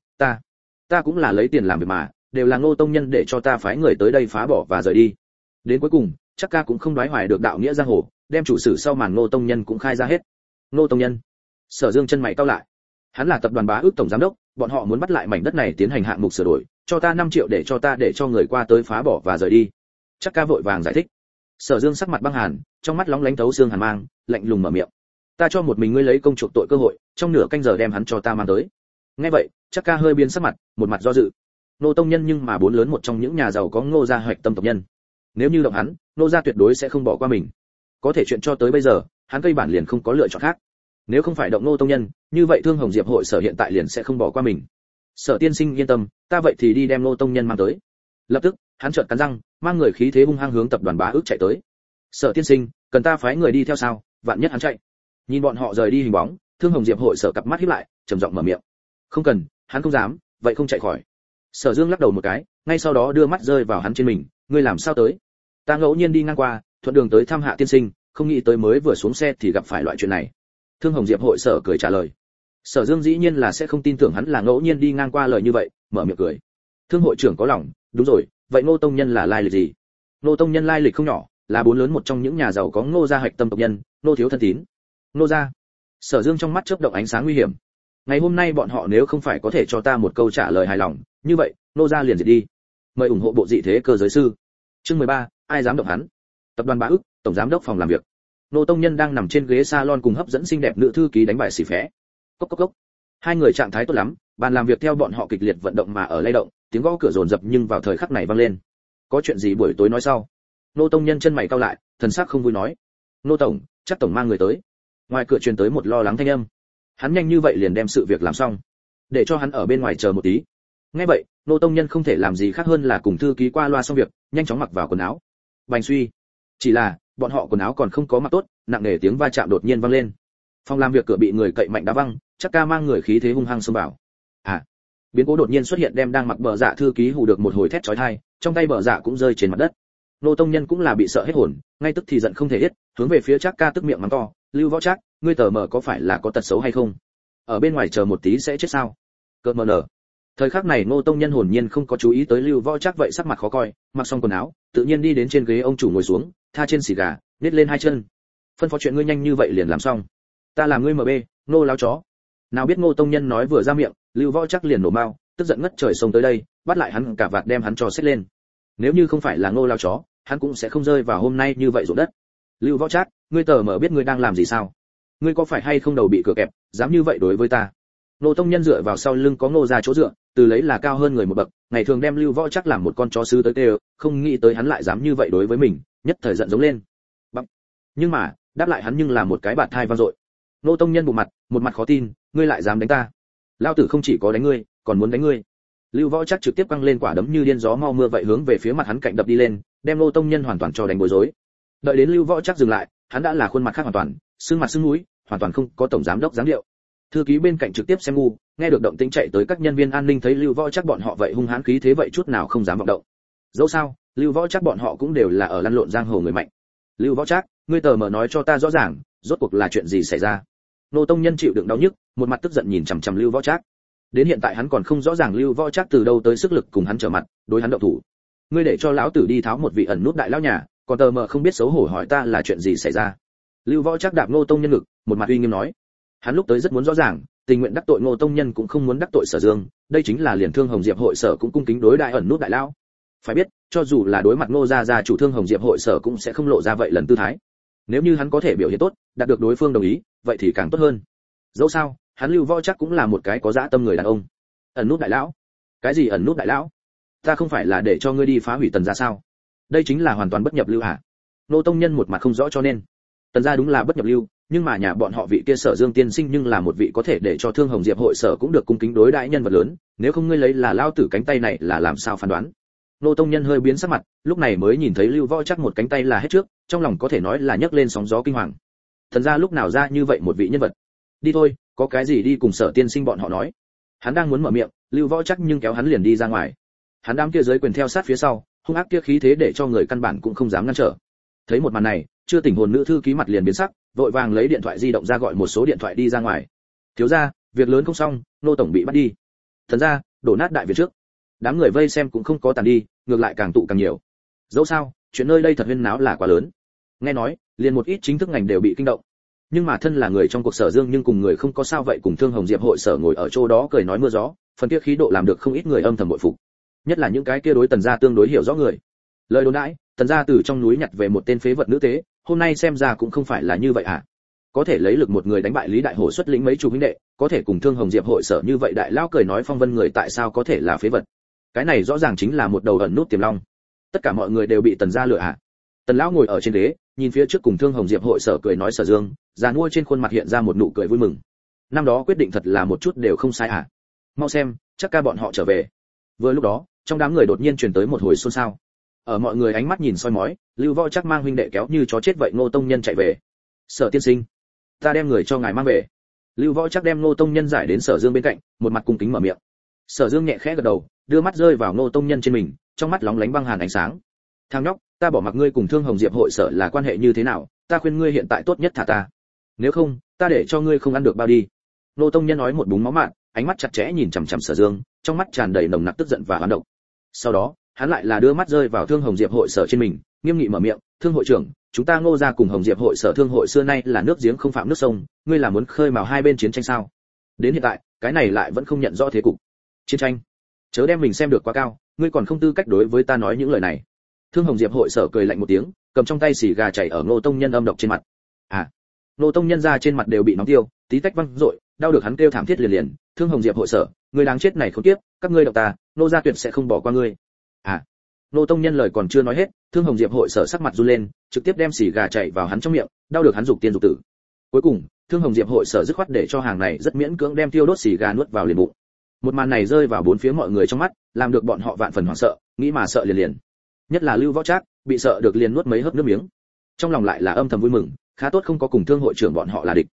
[SPEAKER 1] ta cũng là lấy tiền làm việc mà, đều là Ngô tông nhân để cho ta phái người tới đây phá bỏ và rời đi. Đến cuối cùng, Chắc ca cũng không đoái hoài được đạo nghĩa giang hồ, đem chủ sử sau màn Ngô tông nhân cũng khai ra hết. Ngô tông nhân. Sở Dương chân mày cau lại. Hắn là tập đoàn Bá Ước tổng giám đốc, bọn họ muốn bắt lại mảnh đất này tiến hành hạng mục sửa đổi, cho ta 5 triệu để cho người qua tới phá bỏ và rời đi. Chắc ca vội vàng giải thích. Sở Dương sắc mặt băng hàn, trong mắt lóng lánh thấu xương hàn mang, lạnh lùng mở miệng. Ta cho một mình ngươi lấy công chuộc tội cơ hội, trong nửa canh giờ đem hắn cho ta mang tới. Nghe vậy, Chắc ca hơi biến sắc mặt, một mặt do dự. Ngô tông nhân nhưng mà bốn lớn một trong những nhà giàu có Ngô gia hoạch tâm tộc nhân. Nếu như động hắn, Ngô gia tuyệt đối sẽ không bỏ qua mình. Có thể chuyện cho tới bây giờ, hắn cây bản liền không có lựa chọn khác. Nếu không phải động Ngô tông nhân, như vậy Thương Hồng Diệp hội sở hiện tại liền sẽ không bỏ qua mình. Sở tiên sinh yên tâm, ta vậy thì đi đem Ngô tông nhân mang tới. Lập tức, hắn trợn cắn răng, mang người khí thế hung hăng hướng tập đoàn Bá Ước chạy tới. Sở tiên sinh, cần ta phái người đi theo sao? Vạn nhất hắn chạy. Nhìn bọn họ rời đi hình bóng, Thương Hồng Diệp hội sở cặp mắt híp lại, trầm giọng mở miệng. Không cần, hắn không dám, vậy không chạy khỏi. Sở Dương lắc đầu một cái, ngay sau đó đưa mắt rơi vào hắn trên mình, ngươi làm sao tới? Ta ngẫu nhiên đi ngang qua, thuận đường tới thăm Hạ tiên sinh, không nghĩ tới mới vừa xuống xe thì gặp phải loại chuyện này. Thương Hồng Diệp hội sở cười trả lời. Sở Dương dĩ nhiên là sẽ không tin tưởng hắn là ngẫu nhiên đi ngang qua lời như vậy, mở miệng cười. Thương hội trưởng có lòng, đúng rồi, vậy Ngô tông nhân là lai lịch gì? Ngô tông nhân lai lịch không nhỏ, là bốn lớn một trong những nhà giàu có Ngô gia hạch tâm tộc nhân, Ngô thiếu thân tín. Ngô gia. Sở Dương trong mắt chớp động ánh sáng nguy hiểm. Ngày hôm nay bọn họ nếu không phải có thể cho ta một câu trả lời hài lòng, như vậy, Ngô gia liền diệt đi. Mời ủng hộ bộ dị thế cơ giới sư. Chương 13, ai dám động hắn? Tập đoàn Bá ức, tổng giám đốc phòng làm việc. Ngô tông nhân đang nằm trên ghế salon cùng hấp dẫn xinh đẹp nữ thư ký đánh bài xì phé. Cốc cốc cốc. Hai người trạng thái tốt lắm, bàn làm việc theo bọn họ kịch liệt vận động mà ở lay động, tiếng gõ cửa rồn rập nhưng vào thời khắc này vang lên. Có chuyện gì buổi tối nói sau? Ngô tông nhân chân mày cau lại, thần sắc không vui nói. Ngô tổng, chắc tổng mang người tới. Ngoài cửa truyền tới một lo lắng thanh âm. Hắn nhanh như vậy liền đem sự việc làm xong, để cho hắn ở bên ngoài chờ một tí. Nghe vậy, Ngô tông nhân không thể làm gì khác hơn là cùng thư ký qua loa xong việc, nhanh chóng mặc vào quần áo. Bành suy. Chỉ là, bọn họ quần áo còn không có mặc tốt, nặng nề tiếng va chạm đột nhiên vang lên. Phòng làm việc cửa bị người cậy mạnh đá văng, chắc ca mang người khí thế hung hăng xông vào. Biến cố đột nhiên xuất hiện đem đang mặc bờ dạ thư ký hù được một hồi thét chói tai, trong tay bờ dạ cũng rơi trên mặt đất. Nô tông nhân cũng là bị sợ hết hồn, ngay tức thì giận không thể hết, hướng về phía chắc ca tức miệng mắng to, Lưu Võ Trác, ngươi tờ mờ có phải là có tật xấu hay không? Ở bên ngoài chờ một tí sẽ chết sao? Cợt mờ nở. Thời khắc này Ngô tông nhân hồn nhiên không có chú ý tới Lưu Võ Trác vậy sắc mặt khó coi, mặc xong quần áo, tự nhiên đi đến trên ghế ông chủ ngồi xuống, tha trên xì gà, nhét lên hai chân. Phân phó chuyện ngươi nhanh như vậy liền làm xong. Ta làm ngươi MB, nô láo chó. Nào biết Ngô tông nhân nói vừa ra miệng, Lưu Võ Trác liền nổ mao, tức giận ngất trời xông tới đây, bắt lại hắn cả vạt đem hắn cho xếp lên. Nếu như không phải là Ngô lao chó, hắn cũng sẽ không rơi vào hôm nay như vậy ruộng đất. Lưu Võ Trác, ngươi tờ mờ biết ngươi đang làm gì sao? Ngươi có phải hay không đầu bị cửa kẹp, dám như vậy đối với ta? Ngô tông nhân dựa vào sau lưng có Ngô gia chỗ dựa, từ lấy là cao hơn người một bậc, ngày thường đem Lưu Võ Trác làm một con chó sứ tới tê, không nghĩ tới hắn lại dám như vậy đối với mình, nhất thời giận giống lên. Bằng. Nhưng mà, đáp lại hắn nhưng là một cái bạt thai vang dội. Ngô tông nhân bụng mặt, một mặt khó tin, ngươi lại dám đánh ta? Lão tử không chỉ có đánh ngươi, còn muốn đánh ngươi. Lưu Võ Trác trực tiếp căng lên quả đấm như điên gió mau mưa vậy hướng về phía mặt hắn cạnh đập đi lên, đem Ngô tông nhân hoàn toàn cho đánh bối rối. Đợi đến Lưu Võ Trác dừng lại, hắn đã là khuôn mặt khác hoàn toàn, sưng mặt sưng mũi, hoàn toàn không có tổng giám đốc dáng điệu. Thư ký bên cạnh trực tiếp xem ngu, nghe được động tĩnh chạy tới các nhân viên an ninh thấy Lưu Võ Trác bọn họ vậy hung hãn khí thế vậy chút nào không dám vọng động. Dẫu sao, Lưu Võ Trác bọn họ cũng đều là ở lăn lộn giang hồ người mạnh. Lưu Võ Trác, ngươi tờ mờ nói cho ta rõ ràng, rốt cuộc là chuyện gì xảy ra? Ngô tông nhân chịu đựng đau nhức, một mặt tức giận nhìn chằm chằm Lưu Võ Trác. Đến hiện tại hắn còn không rõ ràng Lưu Võ Trác từ đâu tới sức lực cùng hắn trở mặt, đối hắn động thủ. Ngươi để cho lão tử đi tháo một vị ẩn nút đại lão nhà, còn tờ mờ không biết xấu hổ hỏi ta là chuyện gì xảy ra. Lưu Võ Trác đạp Ngô tông nhân ngực, một mặt uy nghiêm nói. Hắn lúc tới rất muốn rõ ràng, tình nguyện đắc tội Ngô tông nhân cũng không muốn đắc tội Sở Dương, đây chính là liền Thương Hồng Diệp hội Sở cũng cung kính đối đại ẩn nút đại lão. Phải biết, cho dù là đối mặt Ngô gia chủ Thương Hồng Diệp hội Sở cũng sẽ không lộ ra vậy lần tư thái. Nếu như hắn có thể biểu hiện tốt, đạt được đối phương đồng ý, vậy thì càng tốt hơn. Dẫu sao, hắn Lưu Võ Trác cũng là một cái có dã tâm người đàn ông. Ẩn nút đại lão? Cái gì ẩn nút đại lão? Ta không phải là để cho ngươi đi phá hủy Tần gia sao? Đây chính là hoàn toàn bất nhập lưu hả? Nô tông nhân một mặt không rõ cho nên. Tần gia đúng là bất nhập lưu, nhưng mà nhà bọn họ vị kia Sở Dương tiên sinh nhưng là một vị có thể để cho Thương Hồng Diệp hội Sở cũng được cung kính đối đãi nhân vật lớn, nếu không ngươi lấy là lao tử cánh tay này là làm sao phán đoán? Nô tông nhân hơi biến sắc mặt, lúc này mới nhìn thấy Lưu Võ Trác một cánh tay là hết trước, trong lòng có thể nói là nhấc lên sóng gió kinh hoàng. Thần gia lúc nào ra như vậy một vị nhân vật? Đi thôi, có cái gì đi cùng Sở tiên sinh bọn họ nói. Hắn đang muốn mở miệng, Lưu Võ Trác nhưng kéo hắn liền đi ra ngoài. Hắn đám kia dưới quyền theo sát phía sau, hung ác kia khí thế để cho người căn bản cũng không dám ngăn trở. Thấy một màn này, chưa tỉnh hồn nữ thư ký mặt liền biến sắc, vội vàng lấy điện thoại di động ra gọi một số điện thoại đi ra ngoài. Thiếu gia, việc lớn không xong, nô tổng bị bắt đi. Thần gia, đổ nát đại việt trước. Đám người vây xem cũng không có tàn đi, ngược lại càng tụ càng nhiều. Dẫu sao, chuyện nơi đây thật huyên náo là quá lớn. Nghe nói, liền một ít chính thức ngành đều bị kinh động. Nhưng mà thân là người trong cuộc Sở Dương nhưng cùng người không có sao vậy cùng Thương Hồng Diệp hội Sở ngồi ở chỗ đó cười nói mưa gió, phần kia khí độ làm được không ít người âm thầm bội phục. Nhất là những cái kia đối Tần gia tương đối hiểu rõ người. Lời đồn đãi, Tần gia từ trong núi nhặt về một tên phế vật nữ tế, hôm nay xem ra cũng không phải là như vậy à? Có thể lấy lực một người đánh bại Lý Đại Hổ xuất lĩnh mấy chục huynh đệ, có thể cùng Thương Hồng Diệp hội Sở như vậy đại lão cười nói phong vân người tại sao có thể là phế vật? Cái này rõ ràng chính là một đầu ẩn nút tiềm long. Tất cả mọi người đều bị Tần gia lừa à? Tần lão ngồi ở trên ghế, nhìn phía trước cùng Thương Hồng Diệp hội Sở cười nói Sở Dương, già nuôi trên khuôn mặt hiện ra một nụ cười vui mừng. Năm đó quyết định thật là một chút đều không sai à? Mau xem, chắc ca bọn họ trở về. Vừa lúc đó, trong đám người đột nhiên truyền tới một hồi xôn xao. Ở mọi người ánh mắt nhìn soi mói, Lưu Võ Trác mang huynh đệ kéo như chó chết vậy Ngô tông nhân chạy về. Sở tiên sinh, ta đem người cho ngài mang về. Lưu Võ Trác đem Ngô tông nhân giải đến Sở Dương bên cạnh, một mặt cung kính mở miệng. Sở Dương nhẹ khẽ gật đầu, đưa mắt rơi vào Ngô tông nhân trên mình, trong mắt lóng lánh băng hàn ánh sáng. Thằng nhóc, ta bỏ mặc ngươi cùng Thương Hồng Diệp hội Sở là quan hệ như thế nào, ta khuyên ngươi hiện tại tốt nhất thả ta. Nếu không, ta để cho ngươi không ăn được bao đi. Ngô tông nhân nói một búng máu mạn, ánh mắt chặt chẽ nhìn chằm chằm Sở Dương, trong mắt tràn đầy nồng nặc tức giận và oán độc. Sau đó hắn lại là đưa mắt rơi vào Thương Hồng Diệp hội sở trên mình, nghiêm nghị mở miệng, Thương hội trưởng, chúng ta Ngô gia cùng Hồng Diệp hội sở thương hội xưa nay là nước giếng không phạm nước sông, ngươi là muốn khơi mào hai bên chiến tranh sao? Đến hiện tại cái này lại vẫn không nhận rõ thế cục. Chiến tranh? Chớ đem mình xem được quá cao, ngươi còn không tư cách đối với ta nói những lời này. Thương Hồng Diệp hội sở cười lạnh một tiếng, cầm trong tay xì gà chảy ở Ngô Tông Nhân âm độc trên mặt. Ngô Tông Nhân ra trên mặt đều bị nóng tiêu, tí tách văng rội, đau được hắn kêu thảm thiết liền liền. Thương Hồng Diệp hội sở, ngươi đáng chết này khốn kiếp, các ngươi động ta, Ngô gia tuyệt sẽ không bỏ qua ngươi. Ngô Tông Nhân lời còn chưa nói hết, Thương Hồng Diệp hội sở sắc mặt run lên, trực tiếp đem xì gà chảy vào hắn trong miệng, đau được hắn dục tiên dục tử. Cuối cùng, Thương Hồng Diệp hội sở dứt khoát để cho hàng này rất miễn cưỡng đem tiêu đốt xì gà nuốt vào liền bụng. Một màn này rơi vào bốn phía mọi người trong mắt, làm được bọn họ vạn phần hoảng sợ, nghĩ mà sợ liền liền. Nhất là Lưu Võ Trác, bị sợ được liền nuốt mấy hớp nước miếng. Trong lòng lại là âm thầm vui mừng, khá tốt không có cùng Thương hội trưởng bọn họ là địch.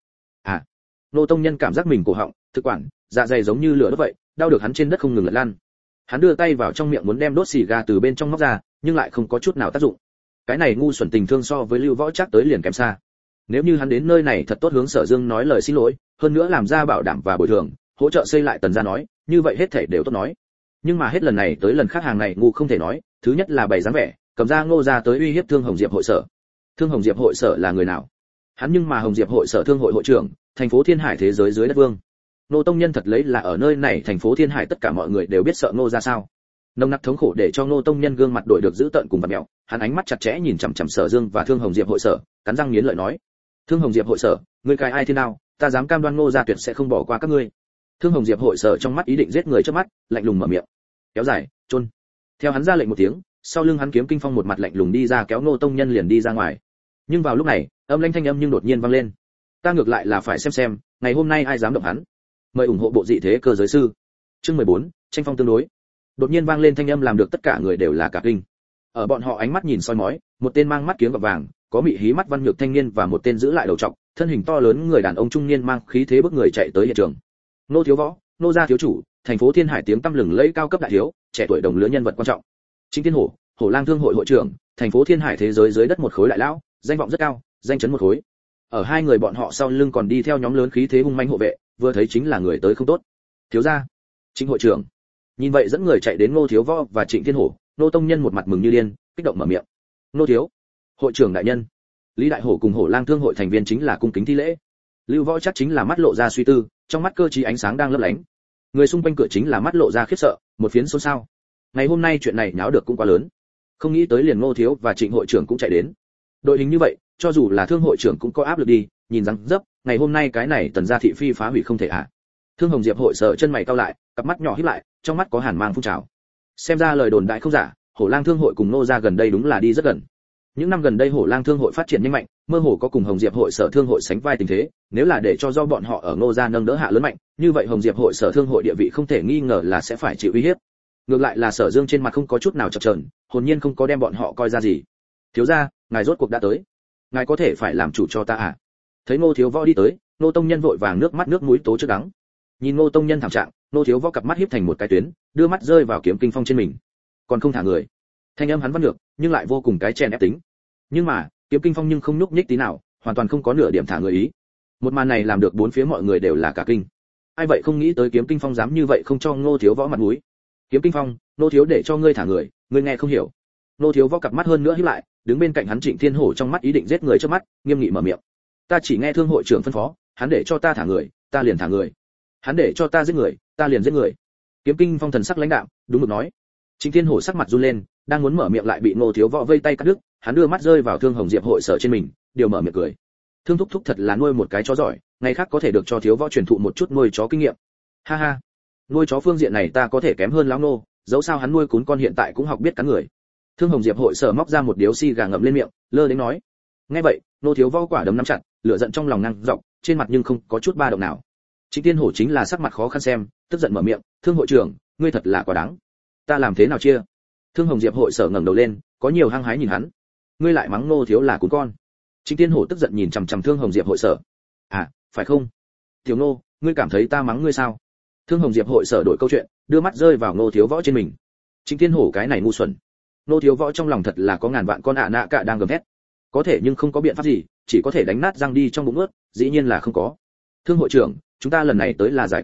[SPEAKER 1] Ngô Tông Nhân cảm giác mình cổ họng, thực quản, dạ dày giống như lửa đốt vậy, đau được hắn trên đất không ngừng lật lăn. Hắn đưa tay vào trong miệng muốn đem đốt xì gà từ bên trong móc ra, nhưng lại không có chút nào tác dụng. Cái này ngu xuẩn tình thương so với Lưu Võ Trác tới liền kém xa. Nếu như hắn đến nơi này thật tốt hướng Sở Dương nói lời xin lỗi, hơn nữa làm ra bảo đảm và bồi thường, hỗ trợ xây lại Tần gia nói, như vậy hết thảy đều tốt nói. Nhưng mà hết lần này tới lần khác hàng này ngu không thể nói, thứ nhất là bày dáng vẻ, cầm ra Ngô gia tới uy hiếp Thương Hồng Diệp hội sở. Thương Hồng Diệp hội sở là người nào? Hắn nhưng mà Hồng Diệp hội sở thương hội hội trưởng, thành phố Thiên Hải thế giới dưới đất vương. Ngô Tông Nhân thật lấy là ở nơi này thành phố Thiên Hải tất cả mọi người đều biết sợ Ngô gia sao? Nồng nặc thống khổ để cho Ngô Tông Nhân gương mặt đổi được dữ tợn cùng vặn mèo, hắn ánh mắt chặt chẽ nhìn chằm chằm Sở Dương và Thương Hồng Diệp hội sở, cắn răng nghiến lợi nói: "Thương Hồng Diệp hội sở, ngươi cai ai thiên nào, ta dám cam đoan Ngô gia tuyệt sẽ không bỏ qua các ngươi." Thương Hồng Diệp hội sở trong mắt ý định giết người trước mắt, lạnh lùng mở miệng: "Kéo dài, chôn." Theo hắn ra lệnh một tiếng, sau lưng hắn Kiếm Kinh Phong một mặt lạnh lùng đi ra kéo Ngô Tông Nhân liền đi ra ngoài. Nhưng vào lúc này, âm lãnh thanh âm nhưng đột nhiên vang lên: "Ta ngược lại là phải xem, ngày hôm nay ai dám động hắn." Mời ủng hộ bộ dị thế cơ giới sư. Chương 14, tranh phong tương đối. Đột nhiên vang lên thanh âm làm được tất cả người đều là cả kinh. Ở bọn họ ánh mắt nhìn soi mói, một tên mang mắt kiếng gọt vàng, có mị hí mắt văn nhược thanh niên và một tên giữ lại đầu trọc, thân hình to lớn người đàn ông trung niên mang khí thế bức người chạy tới hiện trường. Nô thiếu võ, nô gia thiếu chủ, thành phố Thiên Hải tiếng tăm lừng lẫy cao cấp đại thiếu, trẻ tuổi đồng lứa nhân vật quan trọng. Chính Thiên Hổ, Hổ Lang thương hội hội trưởng, thành phố Thiên Hải thế giới dưới đất một khối đại lão, danh vọng rất cao, danh chấn một khối. Ở hai người bọn họ sau lưng còn đi theo nhóm lớn khí thế hung manh hộ vệ, vừa thấy chính là người tới không tốt. Thiếu gia, Trịnh hội trưởng. Nhìn vậy dẫn người chạy đến Ngô thiếu võ và Trịnh Thiên Hổ, Ngô Tông Nhân một mặt mừng như điên, kích động mở miệng: "Ngô thiếu, hội trưởng đại nhân." Lý Đại Hổ cùng Hổ Lang thương hội thành viên chính là cung kính thi lễ. Lưu Võ chắc chính là mắt lộ ra suy tư, trong mắt cơ trí ánh sáng đang lấp lánh. Người xung quanh cửa chính là mắt lộ ra khiếp sợ, một phiến xôn xao. Ngày hôm nay chuyện này nháo được cũng quá lớn, không nghĩ tới liền Ngô thiếu và Trịnh hội trưởng cũng chạy đến. Đội hình như vậy, cho dù là Thương hội trưởng cũng có áp lực đi, nhìn rằng dấp, ngày hôm nay cái này Tần gia thị phi phá hủy không thể ạ. Thương Hồng Diệp hội sở chân mày cau lại, cặp mắt nhỏ híp lại, trong mắt có hàn mang phun trào. Xem ra lời đồn đại không giả, Hổ Lang thương hội cùng Ngô gia gần đây đúng là đi rất gần. Những năm gần đây Hổ Lang thương hội phát triển nhanh mạnh, mơ hồ có cùng Hồng Diệp hội sở thương hội sánh vai tình thế, nếu là để cho do bọn họ ở Ngô gia nâng đỡ hạ lớn mạnh, như vậy Hồng Diệp hội sở thương hội địa vị không thể nghi ngờ là sẽ phải chịu uy hiếp. Ngược lại là Sở Dương trên mặt không có chút nào chập chờn, hồn nhiên không có đem bọn họ coi ra gì. "Thiếu gia, ngài rốt cuộc đã tới, ngài có thể phải làm chủ cho ta à?" Thấy Ngô thiếu võ đi tới, Ngô Tông Nhân vội vàng nước mắt nước mũi tố trước đắng. Nhìn Ngô Tông Nhân thảm trạng, Ngô thiếu võ cặp mắt híp thành một cái tuyến, đưa mắt rơi vào Kiếm Kinh Phong trên mình. Còn không thả người. Thanh âm hắn văn được, nhưng lại vô cùng cái chèn ép tính. Nhưng mà, Kiếm Kinh Phong nhưng không nhúc nhích tí nào, hoàn toàn không có nửa điểm thả người ý. Một màn này làm được bốn phía mọi người đều là cả kinh. Ai vậy không nghĩ tới Kiếm Kinh Phong dám như vậy không cho Ngô thiếu võ mặt mũi. "Kiếm Kinh Phong, Ngô thiếu để cho ngươi thả người, ngươi nghe không hiểu." Ngô thiếu võ cặp mắt hơn nữa híp lại, đứng bên cạnh hắn Trịnh Thiên Hổ trong mắt ý định giết người trước mắt, nghiêm nghị mở miệng: "Ta chỉ nghe Thương hội trưởng phân phó, hắn để cho ta thả người, ta liền thả người. Hắn để cho ta giết người, ta liền giết người." Kiếm Kinh Phong thần sắc lãnh đạm, đúng mực nói. Trịnh Thiên Hổ sắc mặt run lên, đang muốn mở miệng lại bị Ngô thiếu võ vây tay cắt đứt, hắn đưa mắt rơi vào Thương Hồng Diệp hội sở trên mình, điều mở miệng cười. "Thương thúc thúc thật là nuôi một cái chó giỏi, ngày khác có thể được cho thiếu võ truyền thụ một chút nuôi chó kinh nghiệm." "Ha ha, nuôi chó phương diện này ta có thể kém hơn lão Ngô, dẫu sao hắn nuôi cún con hiện tại cũng học biết cắn người." Thương Hồng Diệp hội sở móc ra một điếu xì gà ngậm lên miệng, lơ đến nói. Nghe vậy, Ngô thiếu võ quả đấm nắm chặt, lửa giận trong lòng năng dọc, trên mặt nhưng không có chút ba động nào. Trịnh Tiên Hổ chính là sắc mặt khó khăn xem, tức giận mở miệng: "Thương hội trưởng, ngươi thật là quá đáng. Ta làm thế nào chia?" Thương Hồng Diệp hội sở ngẩng đầu lên, có nhiều hăng hái nhìn hắn. "Ngươi lại mắng Ngô thiếu là cún con?" Trịnh Tiên Hổ tức giận nhìn chằm chằm Thương Hồng Diệp hội sở. "À, phải không? Tiểu Ngô, ngươi cảm thấy ta mắng ngươi sao?" Thương Hồng Diệp hội sở đổi câu chuyện, đưa mắt rơi vào Ngô thiếu võ trên mình. Trịnh Tiên Hổ cái này ngu xuẩn. Ngô thiếu võ trong lòng thật là có ngàn vạn con nạ cả đang gầm thét. Có thể nhưng không có biện pháp gì, chỉ có thể đánh nát răng đi trong bụng ướt, dĩ nhiên là không có. "Thương hội trưởng, chúng ta lần này tới là giải quyết chuyện,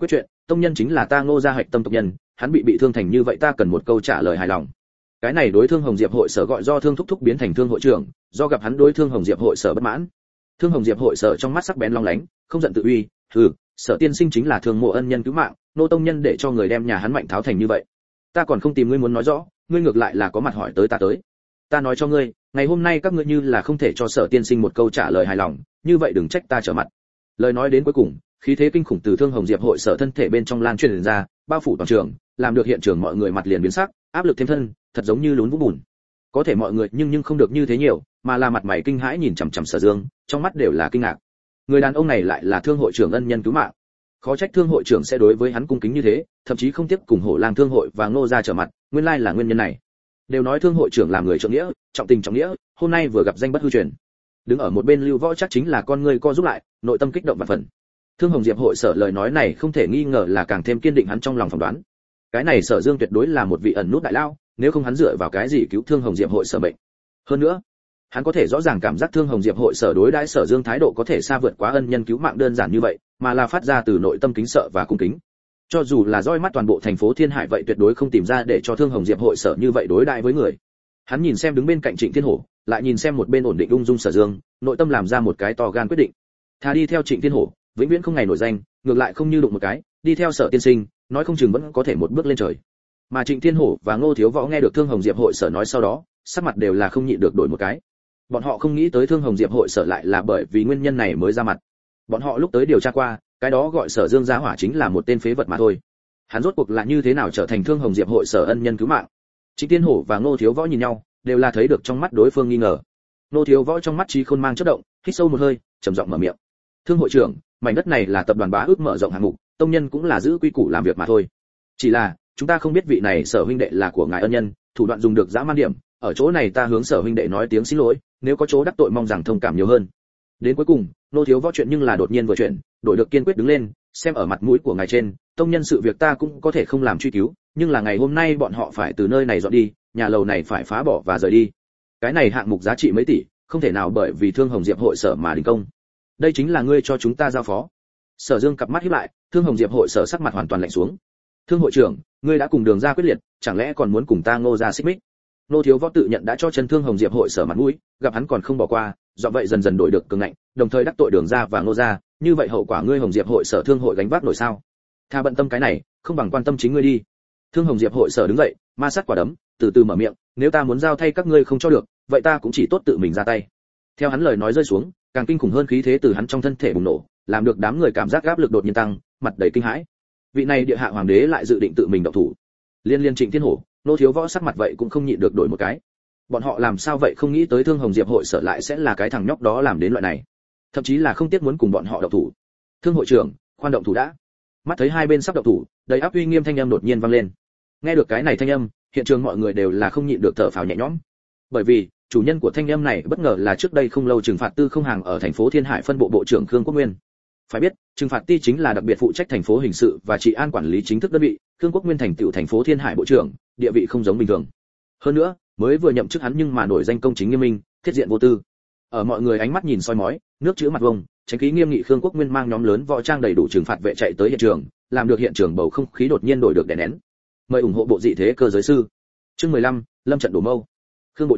[SPEAKER 1] tông nhân chính là ta Ngô gia hạch tâm tộc nhân, hắn bị thương thành như vậy ta cần một câu trả lời hài lòng. Cái này đối Thương Hồng Diệp hội sở gọi do Thương thúc thúc biến thành Thương hội trưởng, do gặp hắn đối Thương Hồng Diệp hội sở bất mãn. Thương Hồng Diệp hội sở trong mắt sắc bén long lánh, không giận tự uy, Sở tiên sinh chính là Thương mộ ân nhân cứu mạng, nô tông nhân để cho người đem nhà hắn mạnh tháo thành như vậy. Ta còn không tìm ngươi muốn nói rõ, ngươi ngược lại là có mặt hỏi tới ta tới. Ta nói cho ngươi, ngày hôm nay các ngươi như là không thể cho Sở tiên sinh một câu trả lời hài lòng, như vậy đừng trách ta trở mặt. Lời nói đến cuối cùng, khí thế kinh khủng từ Thương Hồng Diệp hội sở thân thể bên trong lan truyền ra, bao phủ toàn trường, làm được hiện trường mọi người mặt liền biến sắc, áp lực thêm thân, thật giống như lún vũng bùn. Có thể mọi người nhưng không được như thế nhiều, mà là mặt mày kinh hãi nhìn chằm chằm Sở Dương, trong mắt đều là kinh ngạc. Người đàn ông này lại là Thương hội trưởng ân nhân cứu mạng. Khó trách Thương hội trưởng sẽ đối với hắn cung kính như thế, thậm chí không tiếp cùng Hổ Lang Thương hội và Ngô gia trở mặt, nguyên lai là nguyên nhân này. Đều nói Thương hội trưởng làm người trượng nghĩa, trọng tình trọng nghĩa, hôm nay vừa gặp danh bất hư truyền. Đứng ở một bên Lưu Võ chắc chính là con người co giúp lại, nội tâm kích động vạn phần. Thương Hồng Diệp hội sở lời nói này không thể nghi ngờ là càng thêm kiên định hắn trong lòng phỏng đoán. Cái này Sở Dương tuyệt đối là một vị ẩn nút đại lao, nếu không hắn dựa vào cái gì cứu Thương Hồng Diệp hội sở bệnh. Hơn nữa, hắn có thể rõ ràng cảm giác Thương Hồng Diệp hội sở đối đãi Sở Dương thái độ có thể xa vượt quá ân nhân cứu mạng đơn giản như vậy, mà là phát ra từ nội tâm kính sợ và cung kính. Cho dù là roi mắt toàn bộ thành phố Thiên Hải vậy tuyệt đối không tìm ra để cho Thương Hồng Diệp hội sở như vậy đối đãi với người. Hắn nhìn xem đứng bên cạnh Trịnh Thiên Hổ, lại nhìn xem một bên ổn định ung dung Sở Dương, nội tâm làm ra một cái to gan quyết định. Thà đi theo Trịnh Thiên Hổ, vĩnh viễn không ngày nổi danh, ngược lại không như đụng một cái, đi theo Sở tiên sinh, nói không chừng vẫn có thể một bước lên trời. Mà Trịnh Thiên Hổ và Ngô Thiếu Võ nghe được Thương Hồng Diệp hội sở nói sau đó, sắc mặt đều là không nhịn được đổi một cái. Bọn họ không nghĩ tới Thương Hồng Diệp hội sở lại là bởi vì nguyên nhân này mới ra mặt. Bọn họ lúc tới điều tra qua, cái đó gọi Sở Dương giá hỏa chính là một tên phế vật mà thôi. Hắn rốt cuộc là như thế nào trở thành Thương Hồng Diệp hội sở ân nhân cứu mạng? Trịnh Thiên Hổ và Ngô Thiếu Võ nhìn nhau, đều là thấy được trong mắt đối phương nghi ngờ. Ngô Thiếu Võ trong mắt trí khôn mang chớp động, hít sâu một hơi, trầm giọng mở miệng. Thương hội trưởng, mảnh đất này là tập đoàn Bá Ước mở rộng hạng mục, tông nhân cũng là giữ quy củ làm việc mà thôi. Chỉ là, chúng ta không biết vị này Sở huynh đệ là của ngài ân nhân, thủ đoạn dùng được dã man điểm, ở chỗ này ta hướng Sở huynh đệ nói tiếng xin lỗi, nếu có chỗ đắc tội mong rằng thông cảm nhiều hơn. Đến cuối cùng, Ngô Thiếu Võ chuyện nhưng là đột nhiên vừa chuyện, đổi được kiên quyết đứng lên, xem ở mặt mũi của ngài trên, tông nhân sự việc ta cũng có thể không làm truy cứu, nhưng là ngày hôm nay bọn họ phải từ nơi này dọn đi, nhà lầu này phải phá bỏ và rời đi. Cái này hạng mục giá trị mấy tỷ, không thể nào bởi vì Thương Hồng Diệp hội sở mà đình công. Đây chính là ngươi cho chúng ta giao phó. Sở Dương cặp mắt híp lại, Thương Hồng Diệp hội sở sắc mặt hoàn toàn lạnh xuống. Thương hội trưởng, ngươi đã cùng Đường gia quyết liệt, chẳng lẽ còn muốn cùng ta Ngô gia xích mích? Ngô Thiếu Võ tự nhận đã cho chân Thương Hồng Diệp hội sở mặt mũi, gặp hắn còn không bỏ qua, do vậy dần dần đổi được cường ngạnh, đồng thời đắc tội Đường gia và Ngô gia, như vậy hậu quả ngươi Hồng Diệp hội sở thương hội gánh vác nổi sao? Tha bận tâm cái này, không bằng quan tâm chính ngươi đi. Thương Hồng Diệp hội sở đứng dậy, ma sát quả đấm, từ từ mở miệng, nếu ta muốn giao thay các ngươi không cho được, vậy ta cũng chỉ tốt tự mình ra tay. Theo hắn lời nói rơi xuống, càng kinh khủng hơn khí thế từ hắn trong thân thể bùng nổ, làm được đám người cảm giác áp lực đột nhiên tăng, mặt đầy kinh hãi. Vị này địa hạ hoàng đế lại dự định tự mình động thủ. Liên Trịnh Thiên Hổ, Nô Thiếu Võ sắc mặt vậy cũng không nhịn được đổi một cái. Bọn họ làm sao vậy không nghĩ tới Thương Hồng Diệp hội sở lại sẽ là cái thằng nhóc đó làm đến loại này, thậm chí là không tiếc muốn cùng bọn họ động thủ. Thương hội trưởng, khoan động thủ đã. Mắt thấy hai bên sắp động thủ, đầy áp uy nghiêm thanh âm đột nhiên vang lên. Nghe được cái này thanh âm, hiện trường mọi người đều là không nhịn được thở phào nhẹ nhõm. Bởi vì, chủ nhân của thanh âm này bất ngờ là trước đây không lâu trừng phạt tư không hàng ở thành phố Thiên Hải phân bộ bộ trưởng Khương Quốc Nguyên. Phải biết, trừng phạt ti chính là đặc biệt phụ trách thành phố hình sự và trị an quản lý chính thức đơn vị, Khương Quốc Nguyên thành tựu thành phố Thiên Hải bộ trưởng, địa vị không giống bình thường. Hơn nữa, mới vừa nhậm chức hắn nhưng mà nổi danh công chính nghiêm minh, thiết diện vô tư. Ở mọi người ánh mắt nhìn soi mói, nước chữ mặt vông, tránh khí nghiêm nghị Khương Quốc Nguyên mang nhóm lớn võ trang đầy đủ trừng phạt vệ chạy tới hiện trường, làm được hiện trường bầu không khí đột nhiên đổi được đè nén. Mời ủng hộ bộ dị thế cơ giới sư. Chương 15, Lâm trận đổ mâu. Khương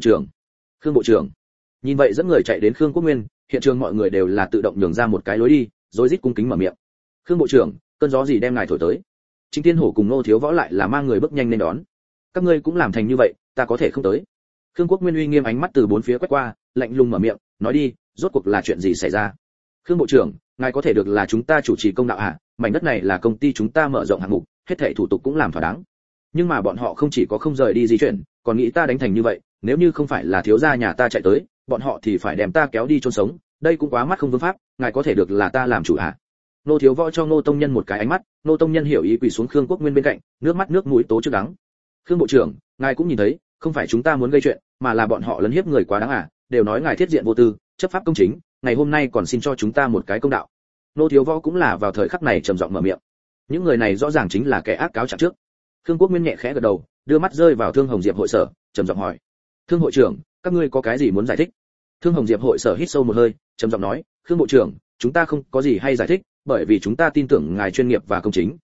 [SPEAKER 1] bộ trưởng. Nhìn vậy dẫn người chạy đến Khương Quốc Nguyên, hiện trường mọi người đều là tự động nhường ra một cái lối đi, rối rít cung kính mở miệng. Khương bộ trưởng, cơn gió gì đem ngài thổi tới? Trịnh Thiên Hổ cùng Nô Thiếu Võ lại là mang người bước nhanh lên đón. Các ngươi cũng làm thành như vậy, ta có thể không tới. Khương Quốc Nguyên uy nghiêm ánh mắt từ bốn phía quét qua, lạnh lùng mở miệng, nói đi, rốt cuộc là chuyện gì xảy ra? Khương bộ trưởng, ngài có thể được là chúng ta chủ trì công đạo à? Mảnh đất này là công ty chúng ta mở rộng hạng mục, hết thảy thủ tục cũng làm thỏa đáng. Nhưng mà bọn họ không chỉ có không rời đi di chuyển, còn nghĩ ta đánh thành như vậy, nếu như không phải là thiếu gia nhà ta chạy tới, bọn họ thì phải đem ta kéo đi chôn sống, đây cũng quá mắt không vương pháp, ngài có thể được là ta làm chủ à? Nô Thiếu Võ cho Nô Tông Nhân một cái ánh mắt, Nô Tông Nhân hiểu ý quỳ xuống Khương Quốc Nguyên bên cạnh, nước mắt nước mũi tố trước đắng. Khương bộ trưởng, ngài cũng nhìn thấy, không phải chúng ta muốn gây chuyện, mà là bọn họ lấn hiếp người quá đáng à? Đều nói ngài thiết diện vô tư, chấp pháp công chính, ngày hôm nay còn xin cho chúng ta một cái công đạo. Nô Thiếu Võ cũng là vào thời khắc này trầm giọng mở miệng. Những người này rõ ràng chính là kẻ ác cáo trạng trước. Khương Quốc Nguyên nhẹ khẽ gật đầu, đưa mắt rơi vào Thương Hồng Diệp hội sở, trầm giọng hỏi: Thương hội trưởng, các ngươi có cái gì muốn giải thích? Thương Hồng Diệp hội sở hít sâu một hơi, trầm giọng nói: Khương bộ trưởng, chúng ta không có gì hay giải thích, bởi vì chúng ta tin tưởng ngài chuyên nghiệp và công chính,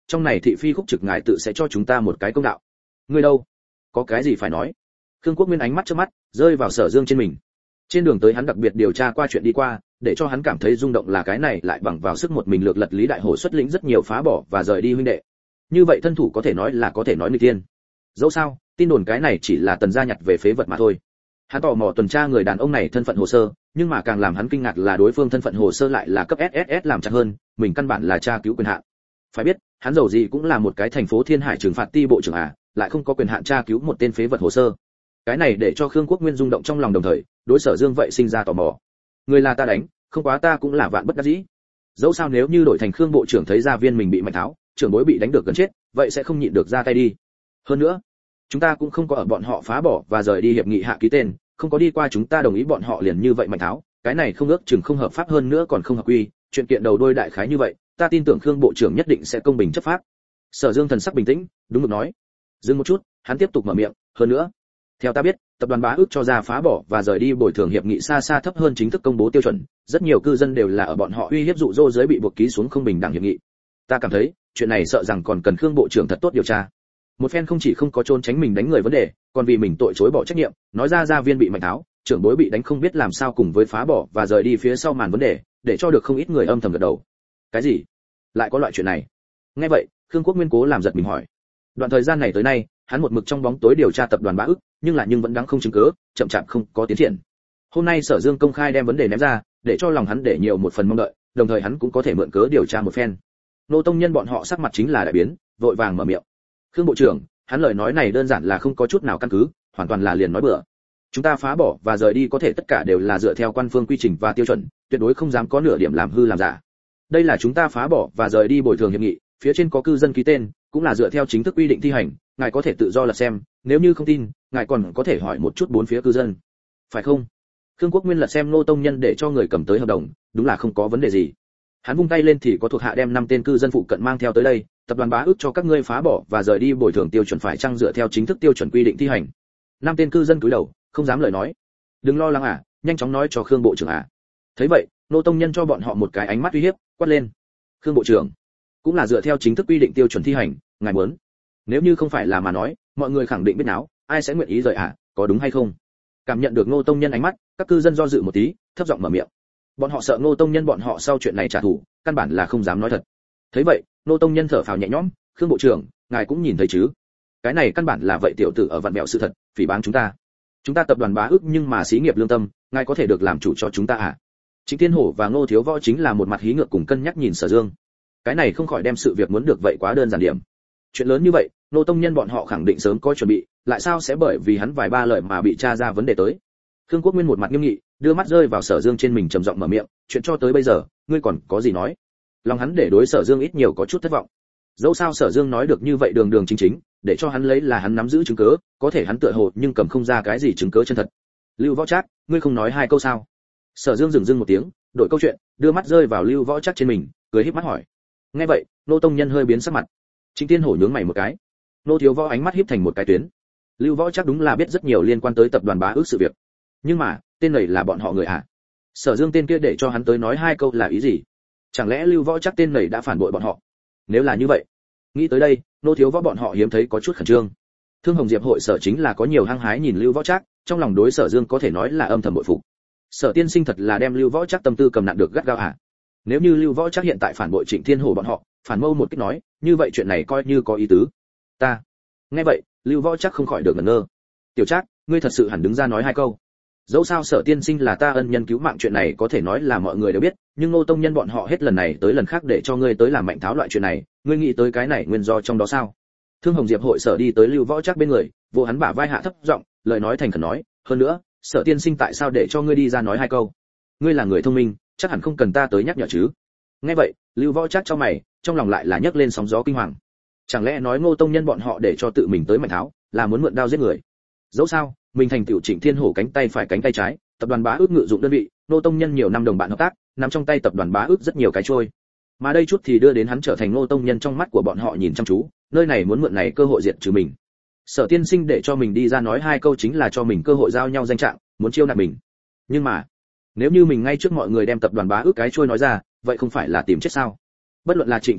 [SPEAKER 1] trong này thị phi khúc trực ngài tự sẽ cho chúng ta một cái công đạo. Ngươi đâu? Có cái gì phải nói? Khương Quốc Nguyên ánh mắt chớp mắt, rơi vào Sở Dương trên mình. Trên đường tới hắn đặc biệt điều tra qua chuyện đi qua, để cho hắn cảm thấy rung động là cái này lại bằng vào sức một mình lược lật Lý Đại Hổ xuất lĩnh rất nhiều phá bỏ và rời đi huynh đệ. Như vậy thân thủ có thể nói người tiên. Dẫu sao, tin đồn cái này chỉ là Tần gia nhặt về phế vật mà thôi. Hắn tò mò tuần tra người đàn ông này thân phận hồ sơ, nhưng mà càng làm hắn kinh ngạc là đối phương thân phận hồ sơ lại là cấp SSS làm chặt hơn, mình căn bản là tra cứu quyền hạn. Phải biết, hắn dầu gì cũng là một cái thành phố Thiên Hải trừng phạt ti bộ trưởng lại không có quyền hạn tra cứu một tên phế vật hồ sơ. Cái này để cho Khương Quốc Nguyên rung động trong lòng, đồng thời, đối Sở Dương vậy sinh ra tò mò. Người là ta đánh, không quá ta cũng là vạn bất đắc dĩ. Dẫu sao nếu như đổi thành Khương bộ trưởng thấy gia viên mình bị Mạnh Tháo, trưởng bối bị đánh được gần chết, vậy sẽ không nhịn được ra tay đi. Hơn nữa, chúng ta cũng không có ở bọn họ phá bỏ và rời đi hiệp nghị hạ ký tên, không có đi qua chúng ta đồng ý bọn họ liền như vậy Mạnh Tháo, cái này không ước chừng không hợp pháp, hơn nữa còn không hợp quy, chuyện kiện đầu đôi đại khái như vậy, ta tin tưởng Khương bộ trưởng nhất định sẽ công bình chấp pháp. Sở Dương thần sắc bình tĩnh, đúng mực nói. Dừng một chút, hắn tiếp tục mở miệng, hơn nữa, theo ta biết, tập đoàn Bá Ước cho ra phá bỏ và rời đi bồi thường hiệp nghị xa xa thấp hơn chính thức công bố tiêu chuẩn, rất nhiều cư dân đều là ở bọn họ uy hiếp dụ dỗ dưới bị buộc ký xuống không bình đẳng hiệp nghị. Ta cảm thấy, chuyện này sợ rằng còn cần Khương bộ trưởng thật tốt điều tra. Một phen không chỉ không có trốn tránh mình đánh người vấn đề, còn vì mình tội chối bỏ trách nhiệm, nói ra gia viên bị Mạnh Tháo, trưởng bối bị đánh không biết làm sao cùng với phá bỏ và rời đi phía sau màn vấn đề, để cho được không ít người âm thầm gật đầu. Cái gì? Lại có loại chuyện này? Nghe vậy, Khương Quốc Nguyên cố làm giật mình hỏi. Đoạn thời gian này tới nay, hắn một mực trong bóng tối điều tra tập đoàn Bá Ước, nhưng vẫn đang không chứng cứ, chậm chạp không có tiến triển. Hôm nay Sở Dương công khai đem vấn đề ném ra, để cho lòng hắn để nhiều một phần mong đợi, đồng thời hắn cũng có thể mượn cớ điều tra một phen. Nô tông nhân bọn họ sắc mặt chính là đại biến, vội vàng mở miệng. Khương bộ trưởng, hắn lời nói này đơn giản là không có chút nào căn cứ, hoàn toàn là liền nói bừa. Chúng ta phá bỏ và rời đi có thể tất cả đều là dựa theo quan phương quy trình và tiêu chuẩn, tuyệt đối không dám có nửa điểm làm hư làm giả. Đây là chúng ta phá bỏ và rời đi bồi thường hiệp nghị, phía trên có cư dân ký tên, cũng là dựa theo chính thức quy định thi hành, ngài có thể tự do lật xem, nếu như không tin, ngài còn có thể hỏi một chút bốn phía cư dân. Phải không? Khương Quốc Nguyên lật xem Nô tông nhân để cho người cầm tới hợp đồng, đúng là không có vấn đề gì. Hắn vung tay lên thì có thuộc hạ đem 5 tên cư dân phụ cận mang theo tới đây, tập đoàn Bá Ước cho các ngươi phá bỏ và rời đi bồi thường tiêu chuẩn phải chăng dựa theo chính thức tiêu chuẩn quy định thi hành. 5 tên cư dân cúi đầu, không dám lời nói. Đừng lo lắng nhanh chóng nói cho Khương bộ trưởng Thấy vậy, Nô tông nhân cho bọn họ một cái ánh mắt uy hiếp, quát lên. Khương bộ trưởng, cũng là dựa theo chính thức quy định tiêu chuẩn thi hành, ngài muốn. Nếu như không phải là mà nói, mọi người khẳng định biết náo, ai sẽ nguyện ý rời có đúng hay không? Cảm nhận được Ngô tông nhân ánh mắt, các cư dân do dự một tí, thấp giọng mở miệng. Bọn họ sợ Ngô tông nhân bọn họ sau chuyện này trả thù, căn bản là không dám nói thật. Thấy vậy, Ngô tông nhân thở phào nhẹ nhõm, Khương bộ trưởng, ngài cũng nhìn thấy chứ? Cái này căn bản là vậy tiểu tử ở vặn bẹo sự thật, phỉ báng chúng ta. Chúng ta tập đoàn Bá Ước nhưng mà xí nghiệp lương tâm, ngài có thể được làm chủ cho chúng ta Trịnh Thiên Hổ và Ngô Thiếu Võ chính là một mặt hí ngược cùng cân nhắc nhìn Sở Dương. Cái này không khỏi đem sự việc muốn được vậy quá đơn giản điểm. Chuyện lớn như vậy, Nô tông nhân bọn họ khẳng định sớm có chuẩn bị, lại sao sẽ bởi vì hắn vài ba lời mà bị tra ra vấn đề tới. Khương Quốc Nguyên một mặt nghiêm nghị, đưa mắt rơi vào Sở Dương trên mình trầm giọng mở miệng, chuyện cho tới bây giờ, ngươi còn có gì nói? Lòng hắn để đối Sở Dương ít nhiều có chút thất vọng. Dẫu sao Sở Dương nói được như vậy đường đường chính chính, để cho hắn lấy là hắn nắm giữ chứng cứ, có thể hắn tựa hồ nhưng cầm không ra cái gì chứng cứ chân thật. Lưu Võ Trác, ngươi không nói hai câu sao? Sở Dương dừng dưng một tiếng, đổi câu chuyện, đưa mắt rơi vào Lưu Võ Trác trên mình, cười híp mắt hỏi. Nghe vậy, Nô tông nhân hơi biến sắc mặt. Trịnh Thiên Hổ nhướng mày một cái. Nô Thiếu Võ ánh mắt híp thành một cái tuyến. Lưu Võ Trác đúng là biết rất nhiều liên quan tới tập đoàn Bá Ước sự việc. Nhưng mà, tên này là bọn họ người Sở Dương tên kia để cho hắn tới nói hai câu là ý gì? Chẳng lẽ Lưu Võ Trác tên này đã phản bội bọn họ? Nếu là như vậy, nghĩ tới đây, Nô Thiếu Võ bọn họ hiếm thấy có chút khẩn trương. Thương Hồng Diệp hội Sở chính là có nhiều hăng hái nhìn Lưu Võ Trác, trong lòng đối Sở Dương có thể nói là âm thầm bội phục. Sở tiên sinh thật là đem Lưu Võ Trác tâm tư cầm nặng được gắt gao Nếu như Lưu Võ Trác hiện tại phản bội Trịnh Thiên Hổ bọn họ, phản mâu một cách nói, như vậy chuyện này coi như có ý tứ. Ta. Nghe vậy, Lưu Võ Trác không khỏi được ngẩn ngơ. Tiểu Trác, ngươi thật sự hẳn đứng ra nói hai câu. Dẫu sao Sở tiên sinh là ta ân nhân cứu mạng chuyện này có thể nói là mọi người đều biết, nhưng Ngô tông nhân bọn họ hết lần này tới lần khác để cho ngươi tới làm Mạnh Tháo loại chuyện này, ngươi nghĩ tới cái này nguyên do trong đó sao? Thương Hồng Diệp hội Sở đi tới Lưu Võ Trác bên người, vô hắn bả vai hạ thấp giọng, lời nói thành khẩn nói, hơn nữa, Sở tiên sinh tại sao để cho ngươi đi ra nói hai câu? Ngươi là người thông minh, chắc hẳn không cần ta tới nhắc nhở chứ? Nghe vậy, Lưu Võ Trác trong mày, trong lòng lại là nhấc lên sóng gió kinh hoàng. Chẳng lẽ nói Ngô tông nhân bọn họ để cho tự mình tới Mạnh Tháo, là muốn mượn đao giết người? Dẫu sao, mình thành tiểu Trịnh Thiên Hổ cánh tay phải cánh tay trái, tập đoàn Bá Ước ngự dụng đơn vị, Ngô tông nhân nhiều năm đồng bạn hợp tác, nắm trong tay tập đoàn Bá Ước rất nhiều cái trôi. Mà đây chút thì đưa đến hắn trở thành Ngô tông nhân trong mắt của bọn họ nhìn chăm chú, nơi này muốn mượn này cơ hội diệt trừ mình. Sở tiên sinh để cho mình đi ra nói hai câu chính là cho mình cơ hội giao nhau danh trạng, muốn chiêu nạp mình. Nhưng mà, nếu như mình ngay trước mọi người đem tập đoàn Bá Ước cái trôi nói ra, vậy không phải là tìm chết sao? Bất luận là Trịnh Thiên Hổ,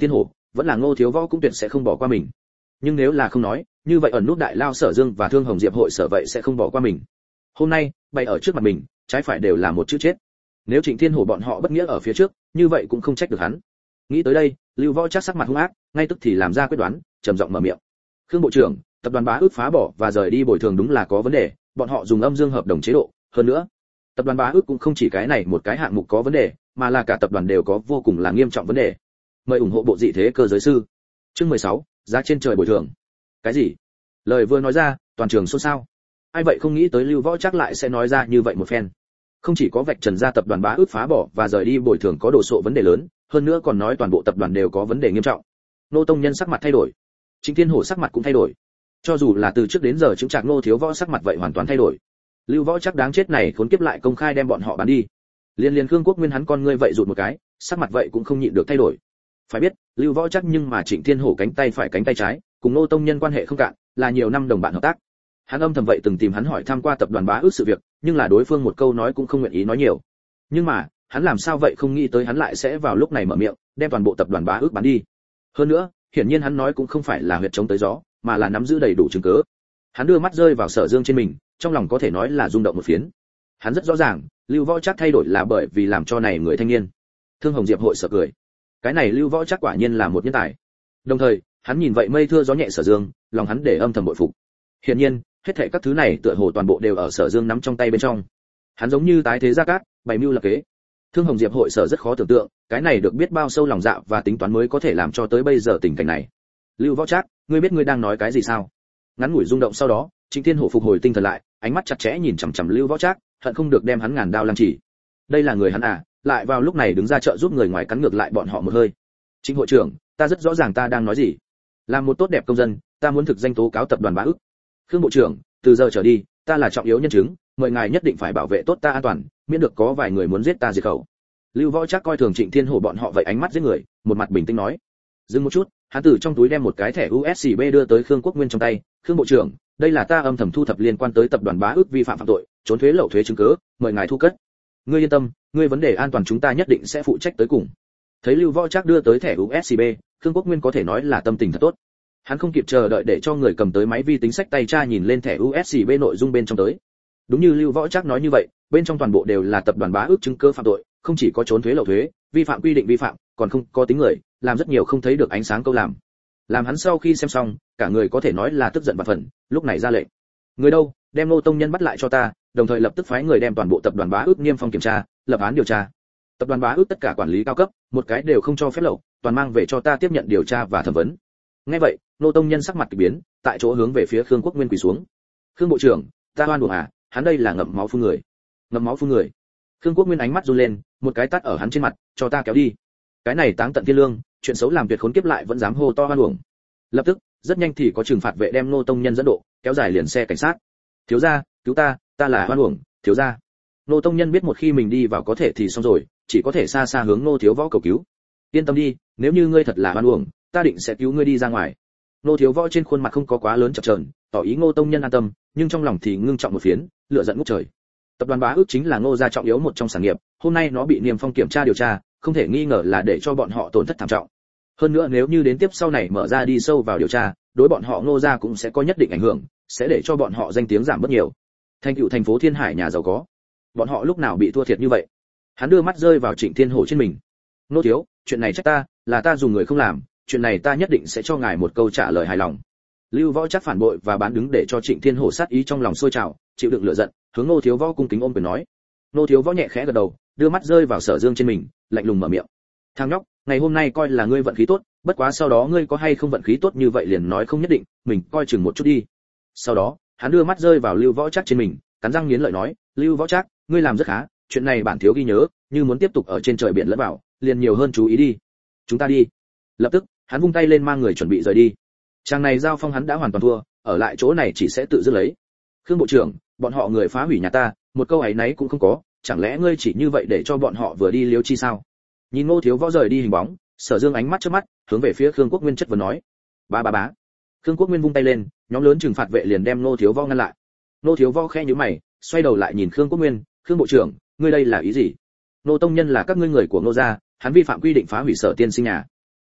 [SPEAKER 1] vẫn là Ngô Thiếu Võ cũng tuyệt sẽ không bỏ qua mình. Nhưng nếu là không nói, như vậy ẩn nút đại lao Sở Dương và Thương Hồng Diệp hội sở vậy sẽ không bỏ qua mình. Hôm nay, bày ở trước mặt mình, trái phải đều là một chữ chết. Nếu Trịnh Thiên Hổ bọn họ bất nghĩa ở phía trước, như vậy cũng không trách được hắn. Nghĩ tới đây, Lưu Võ Trác sắc mặt hung ác, ngay tức thì làm ra quyết đoán, trầm giọng mở miệng. Khương bộ trưởng, tập đoàn Bá Ước phá bỏ và rời đi bồi thường đúng là có vấn đề, bọn họ dùng âm dương hợp đồng chế độ, hơn nữa, tập đoàn Bá Ước cũng không chỉ cái này một cái hạng mục có vấn đề, mà là cả tập đoàn đều có vô cùng là nghiêm trọng vấn đề. Mời ủng hộ bộ dị thế cơ giới sư. Chương 16, giá trên trời bồi thường. Cái gì? Lời vừa nói ra, toàn trường xôn xao. Ai vậy không nghĩ tới Lưu Võ Trác lại sẽ nói ra như vậy một phen. Không chỉ có vạch trần ra tập đoàn Bá Ước phá bỏ và rời đi bồi thường có đồ sộ vấn đề lớn, hơn nữa còn nói toàn bộ tập đoàn đều có vấn đề nghiêm trọng. Nô Tông Nhân sắc mặt thay đổi, Trịnh Thiên Hổ sắc mặt cũng thay đổi. Cho dù là từ trước đến giờ chứng trạc Nô Thiếu Võ sắc mặt vậy hoàn toàn thay đổi. Lưu Võ Trác đáng chết này khốn kiếp lại công khai đem bọn họ bán đi. Liên Khương Quốc Nguyên hắn con ngươi vậy rụt một cái, sắc mặt vậy cũng không nhịn được thay đổi. Phải biết, Lưu Võ Trác nhưng mà Trịnh Thiên Hổ cánh tay phải cánh tay trái, cùng Nô Tông Nhân quan hệ không cạn, là nhiều năm đồng bạn hợp tác. Hắn âm thầm vậy từng tìm hắn hỏi thăm qua tập đoàn Bá Ước sự việc, nhưng là đối phương một câu nói cũng không nguyện ý nói nhiều. Nhưng mà, hắn làm sao vậy không nghĩ tới hắn lại sẽ vào lúc này mở miệng, đem toàn bộ tập đoàn Bá Ước bán đi. Hơn nữa, hiển nhiên hắn nói cũng không phải là huyệt chống tới gió, mà là nắm giữ đầy đủ chứng cứ. Hắn đưa mắt rơi vào Sở Dương trên mình, trong lòng có thể nói là rung động một phiến. Hắn rất rõ ràng, Lưu Võ Trác thay đổi là bởi vì làm cho này người thanh niên. Thương Hồng Diệp hội sở cười. Cái này Lưu Võ Trác quả nhiên là một nhân tài. Đồng thời, hắn nhìn vậy mây thưa gió nhẹ Sở Dương, lòng hắn để âm thầm bội phục. Hiển nhiên, hết thảy các thứ này tựa hồ toàn bộ đều ở Sở Dương nắm trong tay bên trong. Hắn giống như tái thế gia cát, bày mưu lập kế. Thương Hồng Diệp hội sở rất khó tưởng tượng, cái này được biết bao sâu lòng dạ và tính toán mới có thể làm cho tới bây giờ tình cảnh này. Lưu Võ Trác, ngươi biết ngươi đang nói cái gì sao? Ngắn ngủi rung động sau đó, Trịnh Thiên Hổ phục hồi tinh thần lại, ánh mắt chặt chẽ nhìn chằm chằm Lưu Võ Trác, hận không được đem hắn ngàn đao lăng chỉ. Đây là người hắn à, lại vào lúc này đứng ra trợ giúp người ngoài cắn ngược lại bọn họ một hơi. Trịnh hội trưởng, ta rất rõ ràng ta đang nói gì. Làm một tốt đẹp công dân, ta muốn thực danh tố cáo tập đoàn Bá Ước. Khương bộ trưởng, từ giờ trở đi, ta là trọng yếu nhân chứng, mời ngài nhất định phải bảo vệ tốt ta an toàn, miễn được có vài người muốn giết ta diệt khẩu. Lưu Võ Trác coi thường Trịnh Thiên Hổ bọn họ vậy ánh mắt giết người, một mặt bình tĩnh nói. Dừng một chút, hắn từ trong túi đem một cái thẻ USB đưa tới Khương Quốc Nguyên trong tay. Khương bộ trưởng, đây là ta âm thầm thu thập liên quan tới tập đoàn Bá Ước vi phạm phạm tội, trốn thuế lậu thuế chứng cứ, mời ngài thu cất. Ngươi yên tâm, ngươi vấn đề an toàn chúng ta nhất định sẽ phụ trách tới cùng. Thấy Lưu Võ Trác đưa tới thẻ USB, Khương Quốc Nguyên có thể nói là tâm tình thật tốt. Hắn không kịp chờ đợi để cho người cầm tới máy vi tính sách tay tra nhìn lên thẻ USB nội dung bên trong tới. Đúng như Lưu Võ Trác nói như vậy, bên trong toàn bộ đều là tập đoàn Bá Ước chứng cứ phạm tội, không chỉ có trốn thuế lậu thuế, vi phạm quy định vi phạm, còn không có tính người, làm rất nhiều không thấy được ánh sáng câu làm. Làm hắn sau khi xem xong, cả người có thể nói là tức giận và phần, lúc này ra lệnh. Người đâu, đem Nô Tông Nhân bắt lại cho ta, đồng thời lập tức phái người đem toàn bộ tập đoàn Bá Ước niêm phong kiểm tra, lập án điều tra. Tập đoàn Bá Ước tất cả quản lý cao cấp, một cái đều không cho phép lậu, toàn mang về cho ta tiếp nhận điều tra và thẩm vấn. Nghe vậy, Nô Tông Nhân sắc mặt kỳ biến, tại chỗ hướng về phía Khương Quốc Nguyên quỳ xuống. Khương bộ trưởng, ta oan uổng à, hắn đây là ngậm máu phun người. Ngậm máu phun người. Khương Quốc Nguyên ánh mắt run lên, một cái tát ở hắn trên mặt, cho ta kéo đi. Cái này táng tận thiên lương, chuyện xấu làm tuyệt khốn kiếp lại vẫn dám hô to oan uổng. Lập tức, rất nhanh thì có trừng phạt vệ đem Nô Tông Nhân dẫn độ, kéo dài liền xe cảnh sát. Thiếu gia, cứu ta, ta là oan uổng, thiếu gia. Nô Tông Nhân biết một khi mình đi vào có thể thì xong rồi, chỉ có thể xa xa hướng Nô Thiếu Võ cầu cứu. Yên tâm đi, nếu như ngươi thật là oan uổng, ta định sẽ cứu ngươi đi ra ngoài. Nô Thiếu Võ trên khuôn mặt không có quá lớn chập chờn, tỏ ý Ngô Tông Nhân an tâm, nhưng trong lòng thì ngưng trọng một phiến, lửa giận ngút trời. Tập đoàn Bá Ước chính là Ngô gia trọng yếu một trong sản nghiệp, hôm nay nó bị niêm phong kiểm tra điều tra, không thể nghi ngờ là để cho bọn họ tổn thất thảm trọng. Hơn nữa nếu như đến tiếp sau này mở ra đi sâu vào điều tra, đối bọn họ Ngô gia cũng sẽ có nhất định ảnh hưởng, sẽ để cho bọn họ danh tiếng giảm bớt nhiều. Thành tựu thành phố Thiên Hải nhà giàu có, bọn họ lúc nào bị thua thiệt như vậy? Hắn đưa mắt rơi vào Trịnh Thiên Hổ trên mình. Nô thiếu, chuyện này trách ta, là ta dùng người không làm, chuyện này ta nhất định sẽ cho ngài một câu trả lời hài lòng. Lưu Võ Trác phản bội và bán đứng để cho Trịnh Thiên Hổ sát ý trong lòng sôi trào, chịu đựng lửa giận, hướng Nô Thiếu Võ cung kính ôm quyền nói. Nô Thiếu Võ nhẹ khẽ gật đầu, đưa mắt rơi vào Sở Dương trên mình, lạnh lùng mở miệng. Thằng nhóc, ngày hôm nay coi là ngươi vận khí tốt, bất quá sau đó ngươi có hay không vận khí tốt như vậy liền nói không nhất định, mình coi chừng một chút đi. Sau đó, hắn đưa mắt rơi vào Lưu Võ Trác trên mình, cắn răng nghiến lợi nói, Lưu Võ Trác, ngươi làm rất khá, chuyện này bản thiếu ghi nhớ, như muốn tiếp tục ở trên trời biển lẫn vào, liền nhiều hơn chú ý đi. Chúng ta đi. Lập tức, hắn vung tay lên mang người chuẩn bị rời đi. Chàng này giao phong hắn đã hoàn toàn thua, ở lại chỗ này chỉ sẽ tự dứt lấy. Khương bộ trưởng, bọn họ người phá hủy nhà ta, một câu ấy nấy cũng không có, chẳng lẽ ngươi chỉ như vậy để cho bọn họ vừa đi liếu chi sao? Nhìn Ngô Thiếu Võ rời đi hình bóng, Sở Dương ánh mắt chớp mắt, hướng về phía Khương Quốc Nguyên chất vấn nói. Bá. Khương Quốc Nguyên vung tay lên, nhóm lớn trừng phạt vệ liền đem Ngô Thiếu Võ ngăn lại. Ngô Thiếu Võ khẽ nhíu mày, xoay đầu lại nhìn Khương Quốc Nguyên, Khương bộ trưởng, ngươi đây là ý gì? Ngô Tông Nhân là các ngươi người của Ngô gia, hắn vi phạm quy định phá hủy Sở tiên sinh nhà.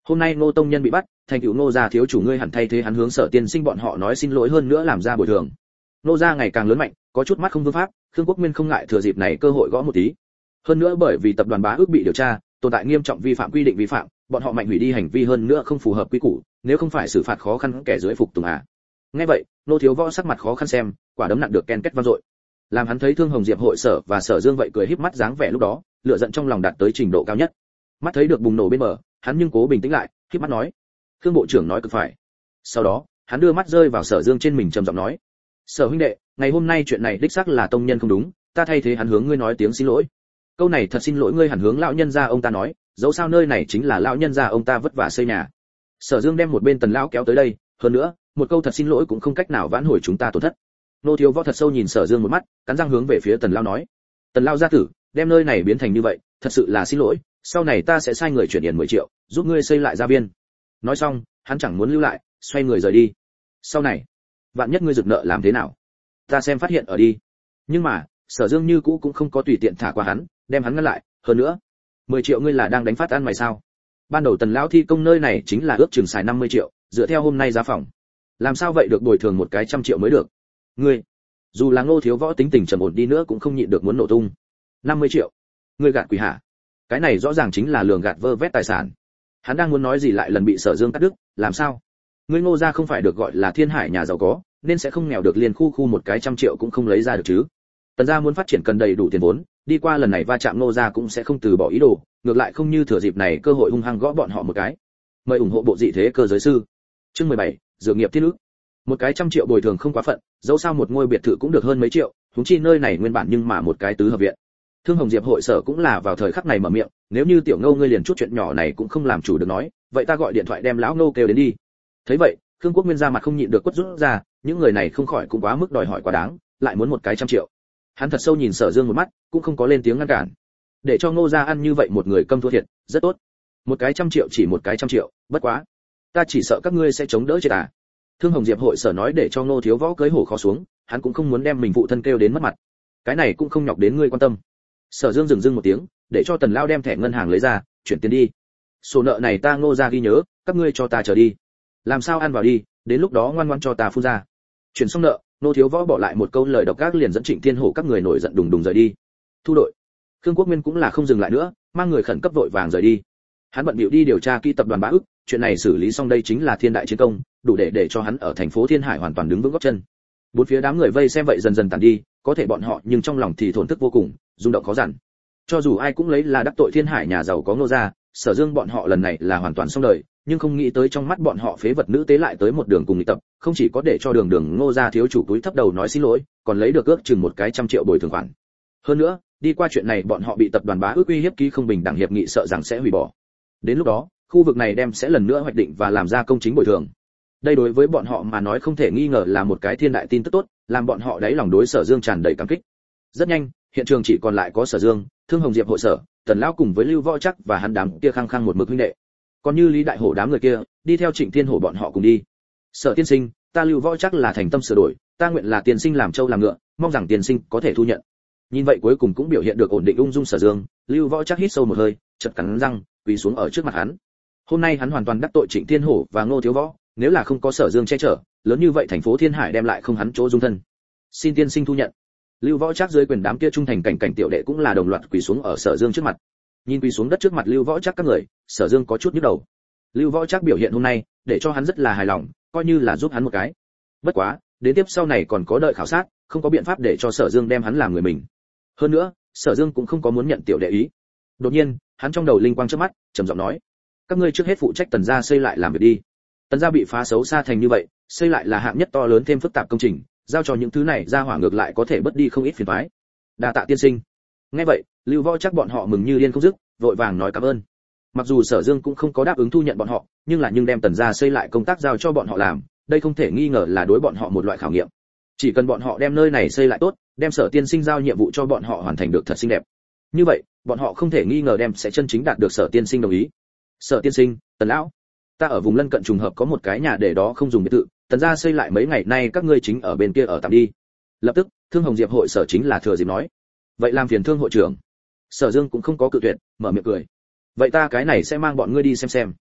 [SPEAKER 1] hôm nay Ngô tông nhân bị bắt, thành tựu Ngô gia thiếu chủ ngươi hẳn thay thế hắn hướng Sở tiên sinh bọn họ nói xin lỗi, hơn nữa làm ra bồi thường. Ngô gia ngày càng lớn mạnh, có chút mắt không vương pháp, Khương Quốc Nguyên không ngại thừa dịp này cơ hội gõ một tí. Hơn nữa bởi vì tập đoàn Bá Ước bị điều tra, tồn tại nghiêm trọng vi phạm quy định vi phạm, bọn họ mạnh hủy đi hành vi, hơn nữa không phù hợp quy củ, nếu không phải xử phạt khó khăn kẻ dưới phục tùng à. Nghe vậy, Nô Thiếu Võ sắc mặt khó khăn xem, quả đấm nặng được ken két vang dội. Làm hắn thấy Thương Hồng Diệp hội sở và Sở Dương vậy cười híp mắt dáng vẻ lúc đó, lửa giận trong lòng đạt tới trình độ cao nhất. Mắt thấy được bùng nổ bên bờ, hắn nhưng cố bình tĩnh lại, híp mắt nói: "Thương bộ trưởng nói cực phải." Sau đó, hắn đưa mắt rơi vào Sở Dương trên mình trầm giọng nói: "Sở huynh đệ, ngày hôm nay chuyện này đích xác là tông nhân không đúng, ta thay thế hắn hướng ngươi nói tiếng xin lỗi. Câu này thật xin lỗi ngươi hẳn hướng lão nhân gia ông ta nói, dẫu sao nơi này chính là lão nhân gia ông ta vất vả xây nhà." Sở Dương đem một bên Tần lão kéo tới đây, hơn nữa, một câu thật xin lỗi cũng không cách nào vãn hồi chúng ta tổn thất. Nô Thiếu Võ thật sâu nhìn Sở Dương một mắt, cắn răng hướng về phía Tần lão nói: "Tần lão gia tử, đem nơi này biến thành như vậy, thật sự là xin lỗi, sau này ta sẽ sai người chuyển tiền 10 triệu, giúp ngươi xây lại gia viên." Nói xong, hắn chẳng muốn lưu lại, xoay người rời đi. Sau này, vạn nhất ngươi rực nợ làm thế nào? Ta xem phát hiện ở đi. Nhưng mà, Sở Dương như cũ cũng không có tùy tiện thả qua hắn, đem hắn ngăn lại, hơn nữa, 10 triệu ngươi là đang đánh phát ăn mày sao? Ban đầu Tần lão thi công nơi này chính là ước chừng xài 50 triệu, dựa theo hôm nay giá phòng, làm sao vậy được bồi thường một cái 100 triệu mới được? Ngươi, dù là Ngô Thiếu Võ tính tình trầm ổn đi nữa cũng không nhịn được muốn nổ tung. 50 triệu? Ngươi gạt quỷ hả? Cái này rõ ràng chính là lường gạt vơ vét tài sản. Hắn đang muốn nói gì lại lần bị Sở Dương cắt đứt, làm sao? Ngươi Ngô gia không phải được gọi là thiên hải nhà giàu có, nên sẽ không nghèo được liền khu một cái 100 triệu cũng không lấy ra được chứ? Tần gia muốn phát triển cần đầy đủ tiền vốn, đi qua lần này va chạm Ngô gia cũng sẽ không từ bỏ ý đồ, ngược lại không như thừa dịp này cơ hội hung hăng gõ bọn họ một cái. Mời ủng hộ bộ dị thế cơ giới sư. Chương 17, dược nghiệp thiên ước. Một cái 100 triệu bồi thường không quá phận, dẫu sao một ngôi biệt thự cũng được hơn mấy triệu, huống chi nơi này nguyên bản nhưng mà một cái tứ hợp viện. Thương Hồng Diệp hội sở cũng là vào thời khắc này mở miệng, nếu như tiểu Ngô ngươi liền chút chuyện nhỏ này cũng không làm chủ được nói, vậy ta gọi điện thoại đem lão Ngô kêu đến đi. Thấy vậy, Khương Quốc Nguyên ra mặt không nhịn được quất rút ra, những người này không khỏi cũng quá mức đòi hỏi quá đáng, lại muốn một cái 100 triệu. Hắn thật sâu nhìn Sở Dương một mắt, cũng không có lên tiếng ngăn cản. Để cho Ngô gia ăn như vậy một người câm thua thiệt, rất tốt. Một cái 100 triệu chỉ một cái 100 triệu, bất quá, ta chỉ sợ các ngươi sẽ chống đỡ chết à. Thương Hồng Diệp hội sở nói để cho Ngô Thiếu Võ cưới hổ khó xuống, hắn cũng không muốn đem mình phụ thân kêu đến mất mặt. Cái này cũng không nhọc đến ngươi quan tâm. Sở Dương dừng một tiếng, để cho Tần lão đem thẻ ngân hàng lấy ra, chuyển tiền đi. Số nợ này ta Ngô gia ghi nhớ, các ngươi cho ta trở đi. Làm sao ăn vào đi, đến lúc đó ngoan ngoãn cho ta phun ra. Chuyển xong nợ, Ngô Thiếu Võ bỏ lại một câu lời độc ác liền dẫn Trịnh Thiên Hổ các người nổi giận đùng đùng rời đi. Thu đội. Khương Quốc Nguyên cũng là không dừng lại nữa, mang người khẩn cấp vội vàng rời đi. Hắn bận bịu đi điều tra kỹ tập đoàn Bá Ước, chuyện này xử lý xong đây chính là thiên đại chiến công, đủ để cho hắn ở thành phố Thiên Hải hoàn toàn đứng vững gót chân. Bốn phía đám người vây xem vậy dần dần tàn đi, có thể bọn họ nhưng trong lòng thì thổn thức vô cùng, rung động khó dằn. Cho dù ai cũng lấy là đắc tội Thiên Hải nhà giàu có Ngô gia, Sở Dương bọn họ lần này là hoàn toàn xong đời, nhưng không nghĩ tới trong mắt bọn họ phế vật nữ tế lại tới một đường cùng nghịch tập, không chỉ có để cho đường Ngô gia thiếu chủ túi thấp đầu nói xin lỗi, còn lấy được ước chừng một cái 100 triệu bồi thường khoản. Hơn nữa, đi qua chuyện này bọn họ bị tập đoàn Bá Ước uy hiếp ký không bình đẳng hiệp nghị sợ rằng sẽ hủy bỏ. Đến lúc đó, khu vực này đem sẽ lần nữa hoạch định và làm ra công chính bồi thường. Đây đối với bọn họ mà nói không thể nghi ngờ là một cái thiên đại tin tức tốt, làm bọn họ đáy lòng đối Sở Dương tràn đầy cảm kích. Rất nhanh, hiện trường chỉ còn lại có Sở Dương, Thương Hồng Diệp hội sở, Tần lão cùng với Lưu Võ Trắc và hắn đám kia khăng khăng một mực huynh đệ. Còn như Lý Đại Hổ đám người kia, đi theo Trịnh Thiên Hổ bọn họ cùng đi. Sở tiên sinh, ta Lưu Võ Trắc là thành tâm sửa đổi, ta nguyện là tiên sinh làm trâu làm ngựa, mong rằng tiên sinh có thể thu nhận. Nhìn vậy cuối cùng cũng biểu hiện được ổn định ung dung Sở Dương, Lưu Võ Trắc hít sâu một hơi, chợt cắn răng, quỳ xuống ở trước mặt hắn. Hôm nay hắn hoàn toàn đắc tội Trịnh Thiên Hổ và Ngô Thiếu Võ, nếu là không có Sở Dương che chở, lớn như vậy thành phố Thiên Hải đem lại không hắn chỗ dung thân. Xin tiên sinh thu nhận. Lưu Võ Trác dưới quyền đám kia trung thành cảnh tiểu đệ cũng là đồng loạt quỳ xuống ở Sở Dương trước mặt. Nhìn quỳ xuống đất trước mặt Lưu Võ Trác các người, Sở Dương có chút nhức đầu. Lưu Võ Trác biểu hiện hôm nay, để cho hắn rất là hài lòng, coi như là giúp hắn một cái. Bất quá, đến tiếp sau này còn có đợi khảo sát, không có biện pháp để cho Sở Dương đem hắn làm người mình. Hơn nữa, Sở Dương cũng không có muốn nhận tiểu đệ ý. Đột nhiên, hắn trong đầu linh quang chớp mắt, trầm giọng nói: "Các ngươi trước hết phụ trách Tần gia xây lại làm việc đi. Tần gia bị phá xấu xa thành như vậy, xây lại là hạng nhất to lớn thêm phức tạp công trình, giao cho những thứ này ra hỏa ngược lại có thể bớt đi không ít phiền toái." Đa tạ tiên sinh. Nghe vậy, Lưu Võ Trác bọn họ mừng như điên không dứt, vội vàng nói cảm ơn. Mặc dù Sở Dương cũng không có đáp ứng thu nhận bọn họ, nhưng đem Tần gia xây lại công tác giao cho bọn họ làm, đây không thể nghi ngờ là đối bọn họ một loại khảo nghiệm. Chỉ cần bọn họ đem nơi này xây lại tốt, đem Sở tiên sinh giao nhiệm vụ cho bọn họ hoàn thành được thật xinh đẹp. Như vậy, bọn họ không thể nghi ngờ sẽ chân chính đạt được Sở tiên sinh đồng ý. Sở tiên sinh, Tần lão, ta ở vùng lân cận trùng hợp có một cái nhà để đó không dùng biệt thự, Tần gia xây lại mấy ngày nay các ngươi chính ở bên kia ở tạm đi. Lập tức, Thương Hồng Diệp hội sở chính là thừa dịp nói. Vậy làm phiền Thương hội trưởng. Sở Dương cũng không có cự tuyệt, mở miệng cười. Vậy ta cái này sẽ mang bọn ngươi đi xem.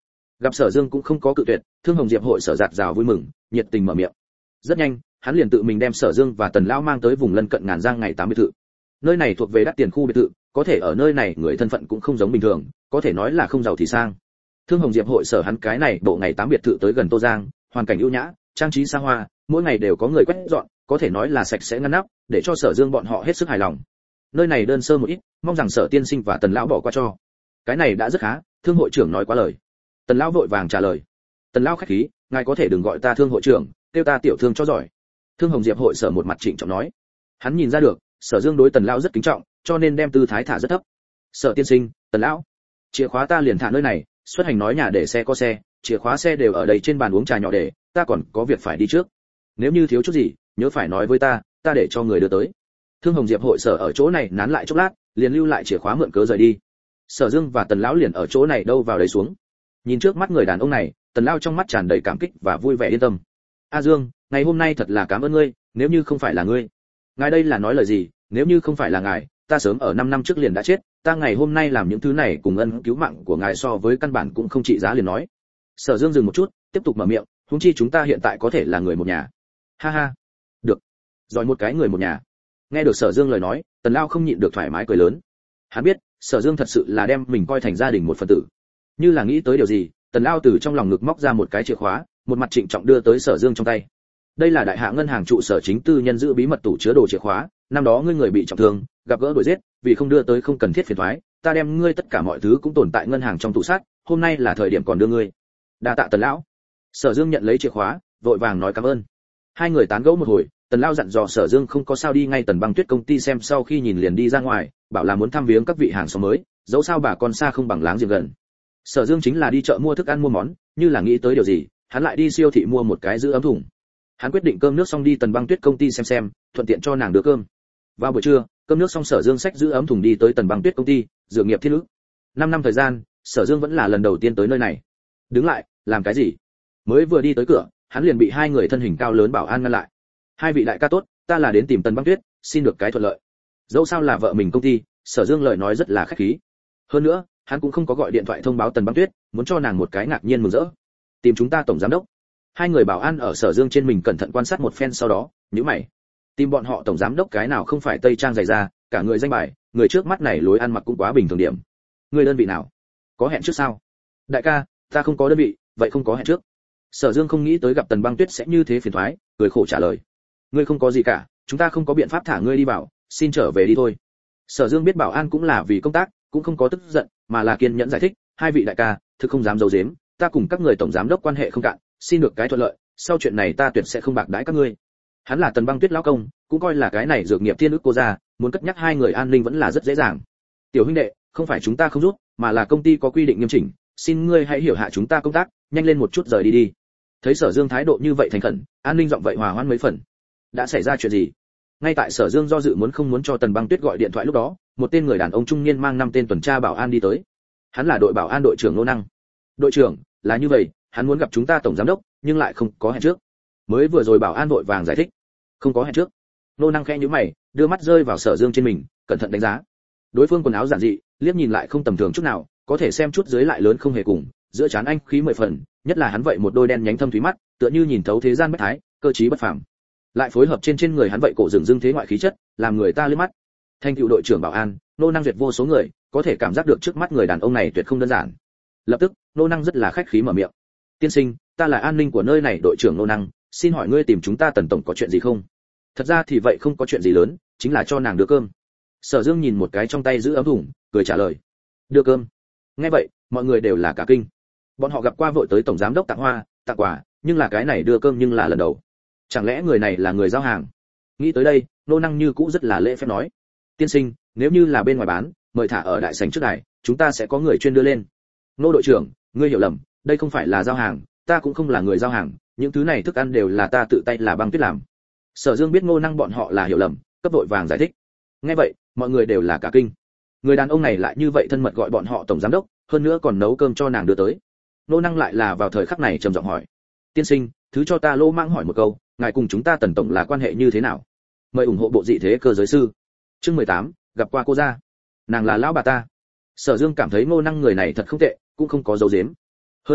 [SPEAKER 1] Gặp Sở Dương cũng không có cự tuyệt, Thương Hồng Diệp hội Sở giạt rào vui mừng, nhiệt tình mở miệng. Rất nhanh, hắn liền tự mình đem Sở Dương và Tần lão mang tới vùng lân cận Ngàn Giang ngày 8 biệt thự. Nơi này thuộc về đắt tiền khu biệt thự, có thể ở nơi này người thân phận cũng không giống bình thường, có thể nói là không giàu thì sang. Thương Hồng Diệp hội Sở hắn cái này bộ ngày 8 biệt thự tới gần Tô Giang, hoàn cảnh ưu nhã, trang trí xa hoa, mỗi ngày đều có người quét dọn, có thể nói là sạch sẽ ngăn nắp, để cho Sở Dương bọn họ hết sức hài lòng. Nơi này đơn sơ một ít, mong rằng Sở tiên sinh và Tần lão bỏ qua cho. Cái này đã rất khá, Thương hội trưởng nói quá lời. Tần lão vội vàng trả lời. Tần lão khách khí, ngài có thể đừng gọi ta Thương hội trưởng, kêu ta tiểu thương cho giỏi. Thương Hồng Diệp hội Sở một mặt trịnh trọng nói. Hắn nhìn ra được, Sở Dương đối Tần lão rất kính trọng, cho nên đem tư thái thả rất thấp. Sở tiên sinh, Tần lão, chìa khóa ta liền thả nơi này, xuất hành nói nhà để xe có xe, chìa khóa xe đều ở đây trên bàn uống trà nhỏ để, ta còn có việc phải đi trước. Nếu như thiếu chút gì, nhớ phải nói với ta để cho người đưa tới. Thương Hồng Diệp hội Sở ở chỗ này nán lại chốc lát, liền lưu lại chìa khóa mượn cớ rời đi. Sở Dương và Tần lão liền ở chỗ này đâu vào đấy xuống. Nhìn trước mắt người đàn ông này, Tần lão trong mắt tràn đầy cảm kích và vui vẻ yên tâm. A Dương, ngày hôm nay thật là cảm ơn ngươi, nếu như không phải là ngươi. Ngài đây là nói lời gì, nếu như không phải là ngài, ta sớm ở 5 năm trước liền đã chết, ta ngày hôm nay làm những thứ này cùng ân cứu mạng của ngài so với căn bản cũng không trị giá liền nói. Sở Dương dừng một chút, tiếp tục mở miệng, huống chi chúng ta hiện tại có thể là người một nhà. Ha ha. Được. Giỏi một cái người một nhà. Nghe được Sở Dương lời nói, Tần lão không nhịn được thoải mái cười lớn. Hắn biết, Sở Dương thật sự là đem mình coi thành gia đình một phần tử. Như là nghĩ tới điều gì, Tần lão từ trong lòng ngực móc ra một cái chìa khóa, một mặt trịnh trọng đưa tới Sở Dương trong tay. Đây là đại hạ ngân hàng trụ sở chính tư nhân giữ bí mật tủ chứa đồ chìa khóa, năm đó ngươi người bị trọng thương, gặp gỡ đuổi giết, vì không đưa tới không cần thiết phiền toái, ta đem ngươi tất cả mọi thứ cũng tồn tại ngân hàng trong tủ sát, hôm nay là thời điểm còn đưa ngươi. Đa tạ Tần lão. Sở Dương nhận lấy chìa khóa, vội vàng nói cảm ơn. Hai người tán gẫu một hồi, Tần lão dặn dò Sở Dương không có sao đi ngay Tần Băng Tuyết công ty xem, sau khi nhìn liền đi ra ngoài, bảo là muốn thăm viếng các vị hàng xóm mới, dẫu sao bà con xa không bằng láng giềng gần. Sở Dương chính là đi chợ mua thức ăn mua món, như là nghĩ tới điều gì, hắn lại đi siêu thị mua một cái giữ ấm thùng. Hắn quyết định cơm nước xong đi Tần Băng Tuyết công ty xem, thuận tiện cho nàng đưa cơm. Vào buổi trưa, cơm nước xong Sở Dương xách giữ ấm thùng đi tới Tần Băng Tuyết công ty, dược nghiệp Thiên Ức. 5 năm thời gian, Sở Dương vẫn là lần đầu tiên tới nơi này. Đứng lại, làm cái gì? Mới vừa đi tới cửa, hắn liền bị hai người thân hình cao lớn bảo an ngăn lại. Hai vị đại ca tốt, ta là đến tìm Tần Băng Tuyết, xin được cái thuận lợi. Dẫu sao là vợ mình công ty, Sở Dương lời nói rất là khách khí. Hơn nữa, hắn cũng không có gọi điện thoại thông báo Tần Băng Tuyết, muốn cho nàng một cái ngạc nhiên mừng rỡ. Tìm chúng ta tổng giám đốc. Hai người bảo an ở Sở Dương trên mình cẩn thận quan sát một phen, sau đó nhíu mày. Tìm bọn họ tổng giám đốc cái nào không phải tây trang dày da, cả người danh bài, người trước mắt này lối ăn mặc cũng quá bình thường điểm. Người đơn vị nào? Có hẹn trước sao? Đại ca, ta không có đơn vị, vậy không có hẹn trước. Sở Dương không nghĩ tới gặp Tần Băng Tuyết sẽ như thế phiền toái, cười khổ trả lời. Ngươi không có gì cả, chúng ta không có biện pháp thả ngươi đi vào, xin trở về đi thôi. Sở Dương biết bảo an cũng là vì công tác, cũng không có tức giận, mà là kiên nhẫn giải thích, hai vị đại ca, thực không dám giấu giếm, ta cùng các người tổng giám đốc quan hệ không cạn, xin được cái thuận lợi, sau chuyện này ta tuyệt sẽ không bạc đãi các ngươi. Hắn là Tần Băng Tuyết lão công, cũng coi là cái này dược nghiệp Thiên Ức cô gia, muốn cất nhắc hai người an ninh vẫn là rất dễ dàng. Tiểu huynh đệ, không phải chúng ta không giúp, mà là công ty có quy định nghiêm chỉnh, xin ngươi hãy hiểu hạ chúng ta công tác, nhanh lên một chút rời đi đi. Thấy Sở Dương thái độ như vậy thành khẩn, an ninh giọng vậy hòa hoãn mấy phần. Đã xảy ra chuyện gì? Ngay tại Sở Dương do dự muốn không cho Tần Băng Tuyết gọi điện thoại lúc đó, một tên người đàn ông trung niên mang 5 tên tuần tra bảo an đi tới. Hắn là đội bảo an đội trưởng Nô Năng. Đội trưởng, là như vậy, hắn muốn gặp chúng ta tổng giám đốc, nhưng lại không có hẹn trước. Mới vừa rồi bảo an đội vàng giải thích, không có hẹn trước. Nô Năng khẽ nhíu mày, đưa mắt rơi vào Sở Dương trên mình, cẩn thận đánh giá. Đối phương quần áo giản dị, liếc nhìn lại không tầm thường chút nào, có thể xem chút dưới lại lớn không hề cùng, giữa trán anh khí 10 phần, nhất là hắn vậy một đôi đen nhánh thâm thúy mắt, tựa như nhìn thấu thế gian bách thái, cơ trí bất phàm. Lại phối hợp trên người hắn vậy cổ rừng rưng thế ngoại khí chất, làm người ta liếc mắt. Thanh cựu đội trưởng bảo an, Nô Năng duyệt vô số người, có thể cảm giác được trước mắt người đàn ông này tuyệt không đơn giản. Lập tức, Nô Năng rất là khách khí mở miệng. Tiên sinh, ta là an ninh của nơi này đội trưởng Nô Năng, xin hỏi ngươi tìm chúng ta Tần tổng có chuyện gì không? Thật ra thì vậy không có chuyện gì lớn, chính là cho nàng đưa cơm. Sở Dương nhìn một cái trong tay giữ ấm thùng, cười trả lời. Đưa cơm? Nghe vậy, mọi người đều là cả kinh. Bọn họ gặp qua vội tới tổng giám đốc tặng hoa, tặng quà, nhưng là cái này đưa cơm nhưng là lần đầu. Chẳng lẽ người này là người giao hàng? Nghĩ tới đây, Nô Năng như cũ rất là lễ phép nói. Tiên sinh, nếu như là bên ngoài bán, mời thả ở đại sảnh trước đài, chúng ta sẽ có người chuyên đưa lên. Nô đội trưởng, ngươi hiểu lầm, đây không phải là giao hàng, ta cũng không là người giao hàng, những thứ này thức ăn đều là ta tự tay là Băng Tuyết làm. Sở Dương biết Ngô Năng bọn họ là hiểu lầm, cấp đội vàng giải thích. Nghe vậy, mọi người đều là cả kinh. Người đàn ông này lại như vậy thân mật gọi bọn họ tổng giám đốc, hơn nữa còn nấu cơm cho nàng đưa tới. Ngô Năng lại là vào thời khắc này trầm giọng hỏi: "Tiên sinh, thứ cho ta lô mãng hỏi một câu, ngài cùng chúng ta Tần tổng là quan hệ như thế nào?" Mời ủng hộ bộ dị thế cơ giới sư. Chương 18, gặp qua cô gia. Nàng là lão bà ta. Sở Dương cảm thấy Ngô Năng người này thật không tệ, cũng không có dấu giếm. Hơn nữa,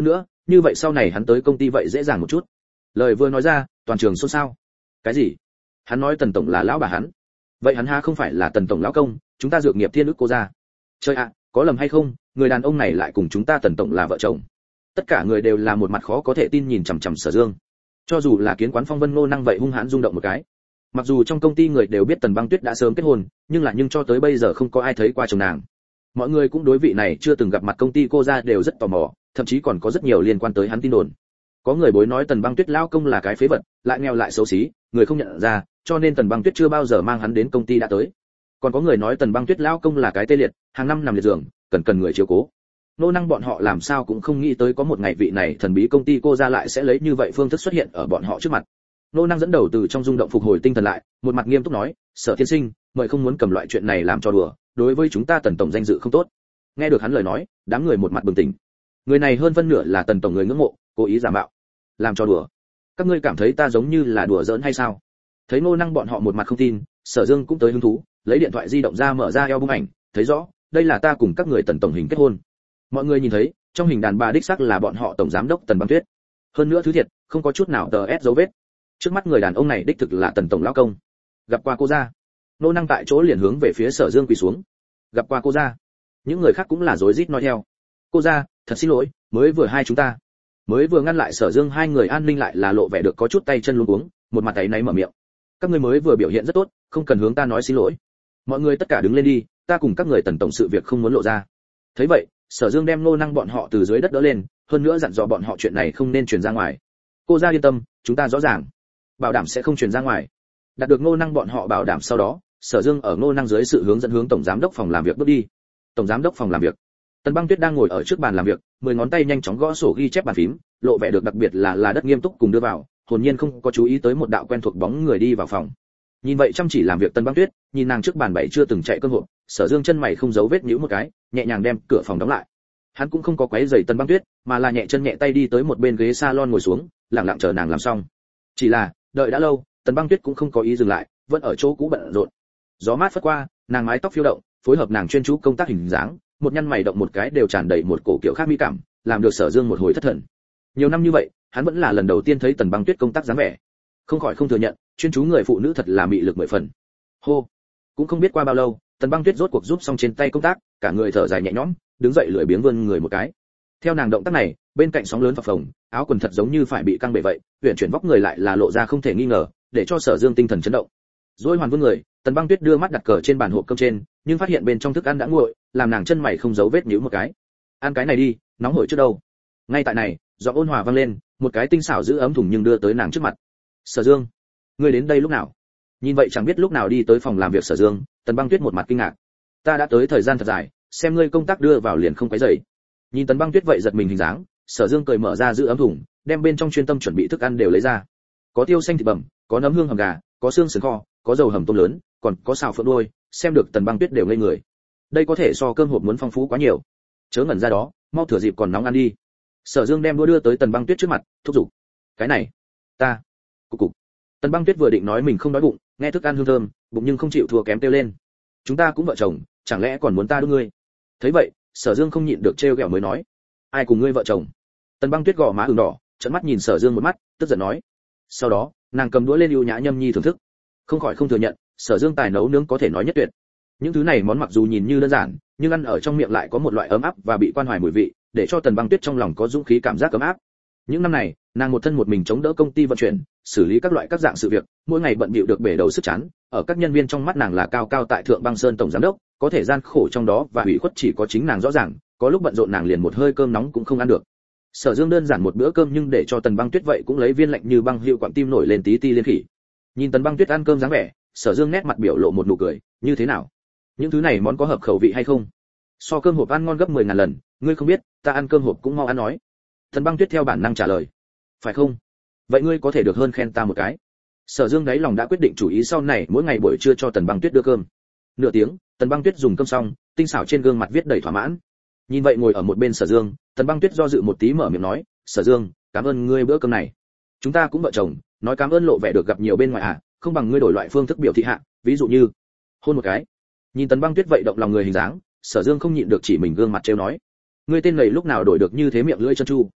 [SPEAKER 1] như vậy sau này hắn tới công ty vậy dễ dàng một chút. Lời vừa nói ra, toàn trường xôn xao. Cái gì? Hắn nói Tần tổng là lão bà hắn. Vậy hắn ha không phải là Tần tổng lão công, chúng ta dược nghiệp thiên ức cô gia. Trời ạ, có lầm hay không, người đàn ông này lại cùng chúng ta Tần tổng là vợ chồng. Tất cả người đều là một mặt khó có thể tin nhìn chằm chằm Sở Dương. Cho dù là kiến quán phong vân Ngô Năng vậy hung hãn rung động một cái. Mặc dù trong công ty người đều biết Tần Băng Tuyết đã sớm kết hôn, nhưng cho tới bây giờ không có ai thấy qua chồng nàng. Mọi người cũng đối vị này chưa từng gặp mặt công ty cô gia đều rất tò mò, thậm chí còn có rất nhiều liên quan tới hắn tin đồn. Có người bối nói Tần Băng Tuyết lão công là cái phế vật, lại nghèo lại xấu xí, người không nhận ra, cho nên Tần Băng Tuyết chưa bao giờ mang hắn đến công ty đã tới. Còn có người nói Tần Băng Tuyết lão công là cái tê liệt, hàng năm nằm liệt giường, cần người chiếu cố. Nô Năng bọn họ làm sao cũng không nghĩ tới có một ngày vị này thần bí công ty cô gia lại sẽ lấy như vậy phương thức xuất hiện ở bọn họ trước mặt. Nô Năng dẫn đầu từ trong rung động phục hồi tinh thần lại, một mặt nghiêm túc nói, Sở tiên sinh, mời không muốn cầm loại chuyện này làm cho đùa, đối với chúng ta Tần tổng danh dự không tốt. Nghe được hắn lời nói, đám người một mặt bừng tỉnh. Người này hơn phân nửa là Tần tổng người ngưỡng mộ, cố ý giả mạo, làm cho đùa. Các ngươi cảm thấy ta giống như là đùa giỡn hay sao? Thấy Nô Năng bọn họ một mặt không tin, Sở Dương cũng tới hứng thú, lấy điện thoại di động ra mở ra album ảnh, thấy rõ, đây là ta cùng các người Tần tổng hình kết hôn. Mọi người nhìn thấy, trong hình đàn bà đích xác là bọn họ tổng giám đốc Tần Băng Tuyết. Hơn nữa thứ thiệt, không có chút nào tờ ép dấu vết. Trước mắt người đàn ông này đích thực là Tần tổng lão công. Gặp qua cô gia. Nô Năng tại chỗ liền hướng về phía Sở Dương quỳ xuống. Gặp qua cô gia. Những người khác cũng là rối rít nói theo. Cô gia, thật xin lỗi, mới vừa hai chúng ta. Mới vừa ngăn lại Sở Dương hai người an ninh lại là lộ vẻ được có chút tay chân luống cuống, một mặt áy náy mở miệng. Các ngươi mới vừa biểu hiện rất tốt, không cần hướng ta nói xin lỗi. Mọi người tất cả đứng lên đi, ta cùng các người Tần tổng sự việc không muốn lộ ra. Thấy vậy, Sở Dương đem Nô Năng bọn họ từ dưới đất đỡ lên, hơn nữa dặn dò bọn họ chuyện này không nên truyền ra ngoài. Cô gia yên tâm, chúng ta rõ ràng, bảo đảm sẽ không truyền ra ngoài. Đạt được Nô Năng bọn họ bảo đảm sau đó, Sở Dương ở Nô Năng dưới sự hướng dẫn hướng tổng giám đốc phòng làm việc bước đi. Tổng giám đốc phòng làm việc. Tần Băng Tuyết đang ngồi ở trước bàn làm việc, 10 ngón tay nhanh chóng gõ sổ ghi chép bàn phím, lộ vẻ được đặc biệt là đất nghiêm túc cùng đưa vào, hồn nhiên không có chú ý tới một đạo quen thuộc bóng người đi vào phòng. Nhìn vậy chăm chỉ làm việc Tần Băng Tuyết, nhìn nàng trước bàn bảy chưa từng chạy cơn hộp, Sở Dương chân mày không giấu vết nhíu một cái, nhẹ nhàng đem cửa phòng đóng lại. Hắn cũng không có quấy rầy Tần Băng Tuyết, mà là nhẹ chân nhẹ tay đi tới một bên ghế salon ngồi xuống, lặng lặng chờ nàng làm xong. Chỉ là, đợi đã lâu, Tần Băng Tuyết cũng không có ý dừng lại, vẫn ở chỗ cũ bận rộn. Gió mát phất qua, nàng mái tóc phiêu động, phối hợp nàng chuyên chú công tác hình dáng, một nhăn mày động một cái đều tràn đầy một cổ kiểu khác mỹ cảm, làm được Sở Dương một hồi thất thần. Nhiều năm như vậy, hắn vẫn là lần đầu tiên thấy Tần Băng Tuyết công tác dáng vẻ, không khỏi không thừa nhận, chuyên chú người phụ nữ thật là mị lực mười phần. Hô, cũng không biết qua bao lâu, Tần Băng Tuyết rốt cuộc giúp xong trên tay công tác, cả người thở dài nhẹ nhõm, đứng dậy lười biếng vươn người một cái. Theo nàng động tác này, bên cạnh sóng lớn phập phồng, áo quần thật giống như phải bị căng bể vậy, huyền chuyển vóc người lại là lộ ra không thể nghi ngờ, để cho Sở Dương tinh thần chấn động. Rồi hoàn vươn người, Tần Băng Tuyết đưa mắt đặt cờ trên bàn hộp cơm trên, nhưng phát hiện bên trong thức ăn đã nguội, làm nàng chân mày không giấu vết nhíu một cái. Ăn cái này đi, nóng hổi trước đâu. Ngay tại này, giọng ôn hòa vang lên, một cái tinh xảo giữ ấm thùng nhưng đưa tới nàng trước mặt. Sở Dương, ngươi đến đây lúc nào? Nhìn vậy chẳng biết lúc nào đi tới phòng làm việc Sở Dương, Tần Băng Tuyết một mặt kinh ngạc. Ta đã tới thời gian thật dài, xem ngươi công tác đưa vào liền không quấy rầy. Nhìn Tần Băng Tuyết vậy giật mình hình dáng, Sở Dương cười mở ra giữ ấm thùng, đem bên trong chuyên tâm chuẩn bị thức ăn đều lấy ra. Có tiêu xanh thịt bằm, có nấm hương hầm gà, có xương sườn kho, có dầu hầm tôm lớn, còn có xào phượng đuôi, xem được Tần Băng Tuyết đều ngây người. Đây có thể so cơm hộp muốn phong phú quá nhiều. Chớ ngẩn ra đó, mau thừa dịp còn nóng ăn đi. Sở Dương đem đũa đưa tới Tần Băng Tuyết trước mặt, thúc giục. Cái này, ta. Cục. Tần Băng Tuyết vừa định nói mình không đói bụng, nghe thức ăn hương thơm, bụng nhưng không chịu thua kém kêu lên. Chúng ta cũng vợ chồng, chẳng lẽ còn muốn ta đút ngươi? Thấy vậy, Sở Dương không nhịn được trêu ghẹo mới nói. Ai cùng ngươi vợ chồng? Tần Băng Tuyết gò má ửng đỏ, trợn mắt nhìn Sở Dương một mắt, tức giận nói. Sau đó, nàng cầm đũa lên ưu nhã nhâm nhi thưởng thức. Không khỏi không thừa nhận, Sở Dương tài nấu nướng có thể nói nhất tuyệt. Những thứ này món mặc dù nhìn như đơn giản, nhưng ăn ở trong miệng lại có một loại ấm áp và bị quan hoài mùi vị, để cho Tần Băng Tuyết trong lòng có dũng khí cảm giác ấm áp. Những năm này, nàng một thân một mình chống đỡ công ty vận chuyển, xử lý các loại các dạng sự việc, mỗi ngày bận bịu được bể đầu sức chán, ở các nhân viên trong mắt nàng là cao cao tại thượng Băng Sơn tổng giám đốc, có thể gian khổ trong đó và ủy khuất chỉ có chính nàng rõ ràng, có lúc bận rộn nàng liền một hơi cơm nóng cũng không ăn được. Sở Dương đơn giản một bữa cơm nhưng để cho Tần Băng Tuyết vậy cũng lấy viên lạnh như băng hiệu quặn tim nổi lên tí ti liên khỉ. Nhìn Tần Băng Tuyết ăn cơm dáng vẻ, Sở Dương nét mặt biểu lộ một nụ cười, như thế nào? Những thứ này món có hợp khẩu vị hay không? So cơm hộp ăn ngon gấp 10.000 lần, ngươi không biết, ta ăn cơm hộp cũng mau ăn nói. Tần Băng Tuyết theo bản năng trả lời. Phải không? Vậy ngươi có thể được hơn khen ta một cái. Sở Dương đáy lòng đã quyết định chủ ý sau này mỗi ngày buổi trưa cho Tần Băng Tuyết đưa cơm. Nửa tiếng, Tần Băng Tuyết dùng cơm xong, tinh xảo trên gương mặt viết đầy thỏa mãn. Nhìn vậy ngồi ở một bên Sở Dương, Tần Băng Tuyết do dự một tí mở miệng nói, "Sở Dương, cảm ơn ngươi bữa cơm này. Chúng ta cũng vợ chồng, nói cảm ơn lộ vẻ được gặp nhiều bên ngoài à, không bằng ngươi đổi loại phương thức biểu thị hạ, ví dụ như hôn một cái." Nhìn Tần Băng Tuyết vậy động lòng người hình dáng, Sở Dương không nhịn được chỉ mình gương mặt trêu nói, "Ngươi tên này lúc nào đổi được như thế miệng lưỡi chân chu."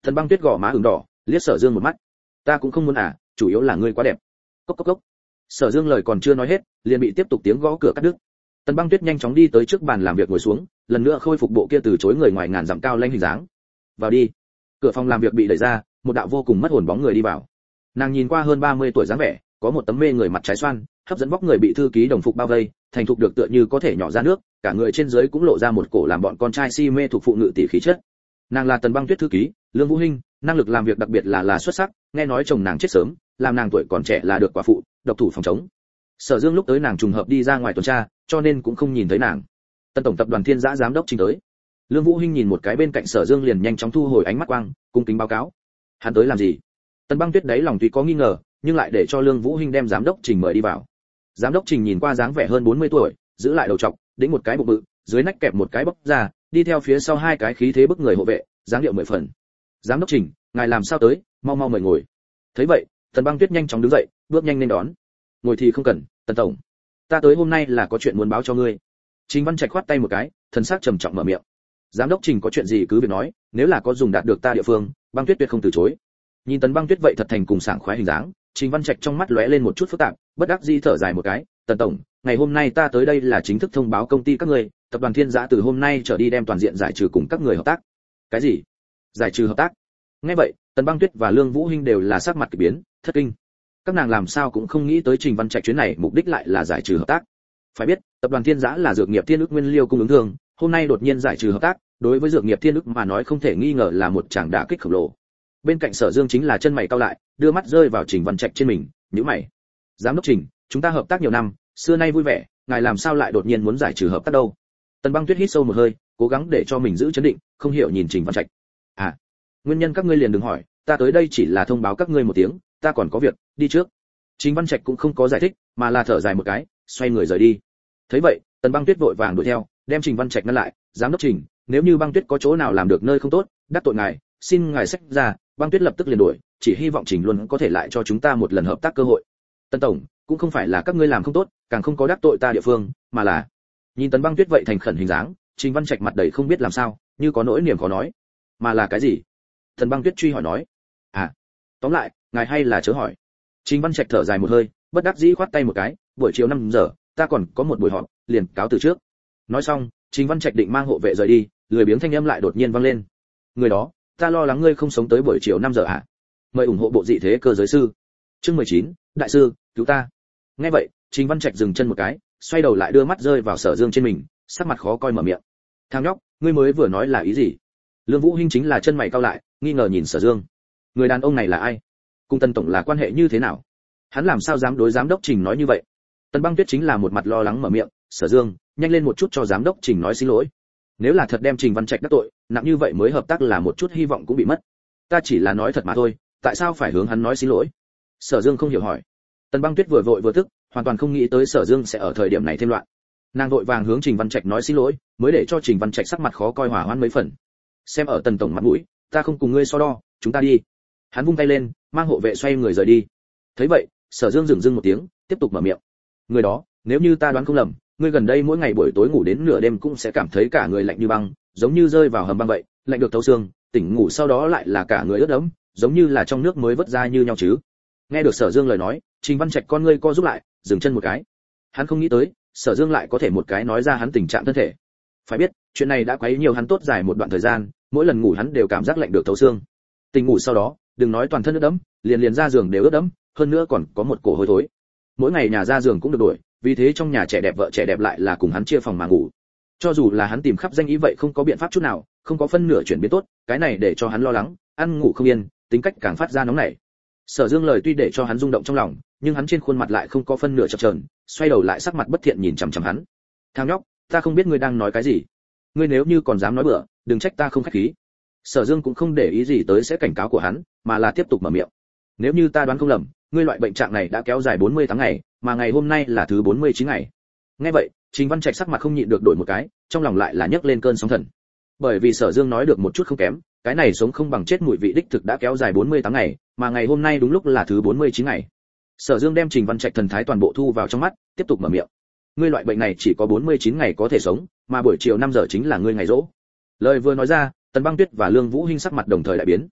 [SPEAKER 1] Tần Băng Tuyết gò má ửng đỏ, liếc Sở Dương một mắt. Ta cũng không muốn à, chủ yếu là ngươi quá đẹp. Cốc cốc cốc. Sở Dương lời còn chưa nói hết, liền bị tiếp tục tiếng gõ cửa cắt đứt. Tần Băng Tuyết nhanh chóng đi tới trước bàn làm việc ngồi xuống, lần nữa khôi phục bộ kia từ chối người ngoài ngàn dặm cao lãnh hình dáng. Vào đi. Cửa phòng làm việc bị đẩy ra, một đạo vô cùng mất hồn bóng người đi vào. Nàng nhìn qua hơn 30 tuổi dáng vẻ, có một tấm mê người mặt trái xoan, hấp dẫn vóc người bị thư ký đồng phục bao vây, thành thục được tựa như có thể nhỏ ra nước, cả người trên dưới cũng lộ ra một cổ làm bọn con trai si mê thuộc phụ nữ tỷ khí chất. Nàng là Tần Băng Tuyết thư ký, Lương Vũ Hinh, năng lực làm việc đặc biệt là xuất sắc, nghe nói chồng nàng chết sớm, làm nàng tuổi còn trẻ là được quả phụ, độc thủ phòng chống. Sở Dương lúc tới nàng trùng hợp đi ra ngoài tuần tra, cho nên cũng không nhìn thấy nàng. Tân tổng tập đoàn Thiên Giã giám đốc Trình tới. Lương Vũ Hinh nhìn một cái bên cạnh Sở Dương liền nhanh chóng thu hồi ánh mắt quang, cung kính báo cáo. Hắn tới làm gì? Tần Băng Tuyết đấy lòng tuy có nghi ngờ, nhưng lại để cho Lương Vũ Hinh đem giám đốc Trình mời đi vào. Giám đốc Trình nhìn qua dáng vẻ hơn 40 tuổi, giữ lại đầu trọc, đĩnh một cái bụng bự, dưới nách kẹp một cái bóc ra, đi theo phía sau hai cái khí thế bức người hộ vệ, dáng điệu 10 phần. Giám đốc Trình, ngài làm sao tới, mau mau mời ngồi. Thấy vậy, Tần Băng Tuyết nhanh chóng đứng dậy, bước nhanh lên đón. Ngồi thì không cần, Tần tổng, ta tới hôm nay là có chuyện muốn báo cho ngươi. Trình Văn Trạch khoát tay một cái, thần sắc trầm trọng mở miệng. Giám đốc Trình có chuyện gì cứ việc nói, nếu là có dùng đạt được ta địa phương, Băng Tuyết tuyệt không từ chối. Nhìn Tần Băng Tuyết vậy thật thành cùng sảng khoái hình dáng, Trình Văn Trạch trong mắt lóe lên một chút phức tạp, bất đắc dĩ thở dài một cái. Tần tổng, ngày hôm nay ta tới đây là chính thức thông báo công ty các ngươi, tập đoàn Thiên Giã từ hôm nay trở đi đem toàn diện giải trừ cùng các người hợp tác. Cái gì? Giải trừ hợp tác? Nghe vậy, Tần Băng Tuyết và Lương Vũ Hinh đều là sắc mặt kỳ biến, thất kinh. Các nàng làm sao cũng không nghĩ tới Trình Văn Trạch chuyến này mục đích lại là giải trừ hợp tác. Phải biết, tập đoàn Thiên Giã là dược nghiệp thiên ức nguyên liêu cung ứng thương, hôm nay đột nhiên giải trừ hợp tác, đối với dược nghiệp thiên ức mà nói không thể nghi ngờ là một tràng đả kích khổng lồ. Bên cạnh Sở Dương chính là chân mày cau lại, đưa mắt rơi vào Trình Văn Trạch trên mình, nhíu mày. Giám đốc Trình, chúng ta hợp tác nhiều năm, xưa nay vui vẻ, ngài làm sao lại đột nhiên muốn giải trừ hợp tác đâu? Tần Băng Tuyết hít sâu một hơi, cố gắng để cho mình giữ chấn định, không hiểu nhìn Trình Văn Trạch. À, nguyên nhân các ngươi liền đừng hỏi, ta tới đây chỉ là thông báo các ngươi một tiếng, ta còn có việc, đi trước. Trình Văn Trạch cũng không có giải thích, mà là thở dài một cái, xoay người rời đi. Thấy vậy, Tần Băng Tuyết vội vàng đuổi theo, đem Trình Văn Trạch ngăn lại. Giám đốc Trình, nếu như Băng Tuyết có chỗ nào làm được nơi không tốt, đắc tội ngài, xin ngài xách ra. Băng Tuyết lập tức liền đuổi, chỉ hy vọng Trình luôn có thể lại cho chúng ta một lần hợp tác cơ hội. Tần tổng, cũng không phải là các ngươi làm không tốt, càng không có đắc tội ta địa phương, mà là nhìn Tần Băng Tuyết vậy thành khẩn hình dáng, Trình Văn Trạch mặt đầy không biết làm sao, như có nỗi niềm khó nói. Mà là cái gì? Tần Băng Tuyết truy hỏi nói. À, tóm lại, ngài hay là chớ hỏi. Trình Văn Trạch thở dài một hơi, bất đắc dĩ khoát tay một cái, buổi chiều 5 giờ, ta còn có một buổi họp, liền cáo từ trước. Nói xong, Trình Văn Trạch định mang hộ vệ rời đi, lười biếng thanh âm lại đột nhiên vang lên. Người đó, ta lo lắng ngươi không sống tới buổi chiều 5 giờ à? Mời ủng hộ bộ dị thế cơ giới sư. Chương 19, đại sư, cứu ta. Nghe vậy, Trình Văn Trạch dừng chân một cái, xoay đầu lại đưa mắt rơi vào Sở Dương trên mình, sắc mặt khó coi mở miệng. Thằng nhóc, ngươi mới vừa nói là ý gì? Lương Vũ Hinh chính là chân mày cau lại, nghi ngờ nhìn Sở Dương. Người đàn ông này là ai? Cùng Tần tổng là quan hệ như thế nào? Hắn làm sao dám đối giám đốc Trình nói như vậy? Tần Băng Tuyết chính là một mặt lo lắng mở miệng, Sở Dương, nhanh lên một chút cho giám đốc Trình nói xin lỗi. Nếu là thật đem Trình Văn Trạch đắc tội, nặng như vậy mới hợp tác là một chút hy vọng cũng bị mất. Ta chỉ là nói thật mà thôi, tại sao phải hướng hắn nói xin lỗi? Sở Dương không hiểu hỏi. Tần Băng Tuyết vừa vội vừa tức, hoàn toàn không nghĩ tới Sở Dương sẽ ở thời điểm này thêm loạn. Nàng vội vàng hướng Trình Văn Trạch nói xin lỗi, mới để cho Trình Văn Trạch sắc mặt khó coi hòa hoãn mấy phần. Xem ở Tần tổng mặt mũi, ta không cùng ngươi so đo, chúng ta đi. Hắn vung tay lên, mang hộ vệ xoay người rời đi. Thấy vậy, Sở Dương dừng một tiếng, tiếp tục mở miệng. Người đó, nếu như ta đoán không lầm, ngươi gần đây mỗi ngày buổi tối ngủ đến nửa đêm cũng sẽ cảm thấy cả người lạnh như băng, giống như rơi vào hầm băng vậy, lạnh được thấu xương, tỉnh ngủ sau đó lại là cả người ướt đẫm, giống như là trong nước mới vớt ra như nhau chứ. Nghe được Sở Dương lời nói, Trình Văn Trạch con ngươi co rút lại, dừng chân một cái. Hắn không nghĩ tới, Sở Dương lại có thể một cái nói ra hắn tình trạng thân thể. Phải biết, chuyện này đã quấy nhiều hắn tốt dài một đoạn thời gian, mỗi lần ngủ hắn đều cảm giác lạnh được thấu xương. Tỉnh ngủ sau đó, đừng nói toàn thân ướt đẫm, liền ra giường đều ướt đẫm, hơn nữa còn có một cổ hôi thối. Mỗi ngày nhà ra giường cũng được đuổi, vì thế trong nhà trẻ đẹp vợ trẻ đẹp lại là cùng hắn chia phòng mà ngủ. Cho dù là hắn tìm khắp danh ý vậy không có biện pháp chút nào, không có phân nửa chuyển biến tốt, cái này để cho hắn lo lắng, ăn ngủ không yên, tính cách càng phát ra nóng nảy. Sở Dương lời tuy để cho hắn rung động trong lòng, nhưng hắn trên khuôn mặt lại không có phân nửa chập chờn, xoay đầu lại sắc mặt bất thiện nhìn chằm chằm hắn. Thằng nhóc, ta không biết ngươi đang nói cái gì. Ngươi nếu như còn dám nói bừa, đừng trách ta không khách khí. Sở Dương cũng không để ý gì tới sẽ cảnh cáo của hắn, mà là tiếp tục mở miệng. Nếu như ta đoán không lầm, ngươi loại bệnh trạng này đã kéo dài 40 tháng ngày, mà ngày hôm nay là thứ 49 ngày. Nghe vậy, Trình Văn Trạch sắc mặt không nhịn được đổi một cái, trong lòng lại là nhấc lên cơn sóng thần. Bởi vì Sở Dương nói được một chút không kém, cái này sống không bằng chết mùi vị đích thực đã kéo dài 40 tháng ngày, mà ngày hôm nay đúng lúc là thứ 49 ngày. Sở Dương đem Trình Văn Trạch thần thái toàn bộ thu vào trong mắt, tiếp tục mở miệng. Ngươi loại bệnh này chỉ có 49 ngày có thể sống, mà buổi chiều 5 giờ chính là ngươi ngày rỗ. Lời vừa nói ra, Tần Băng Tuyết và Lương Vũ Hinh sắc mặt đồng thời đại biến.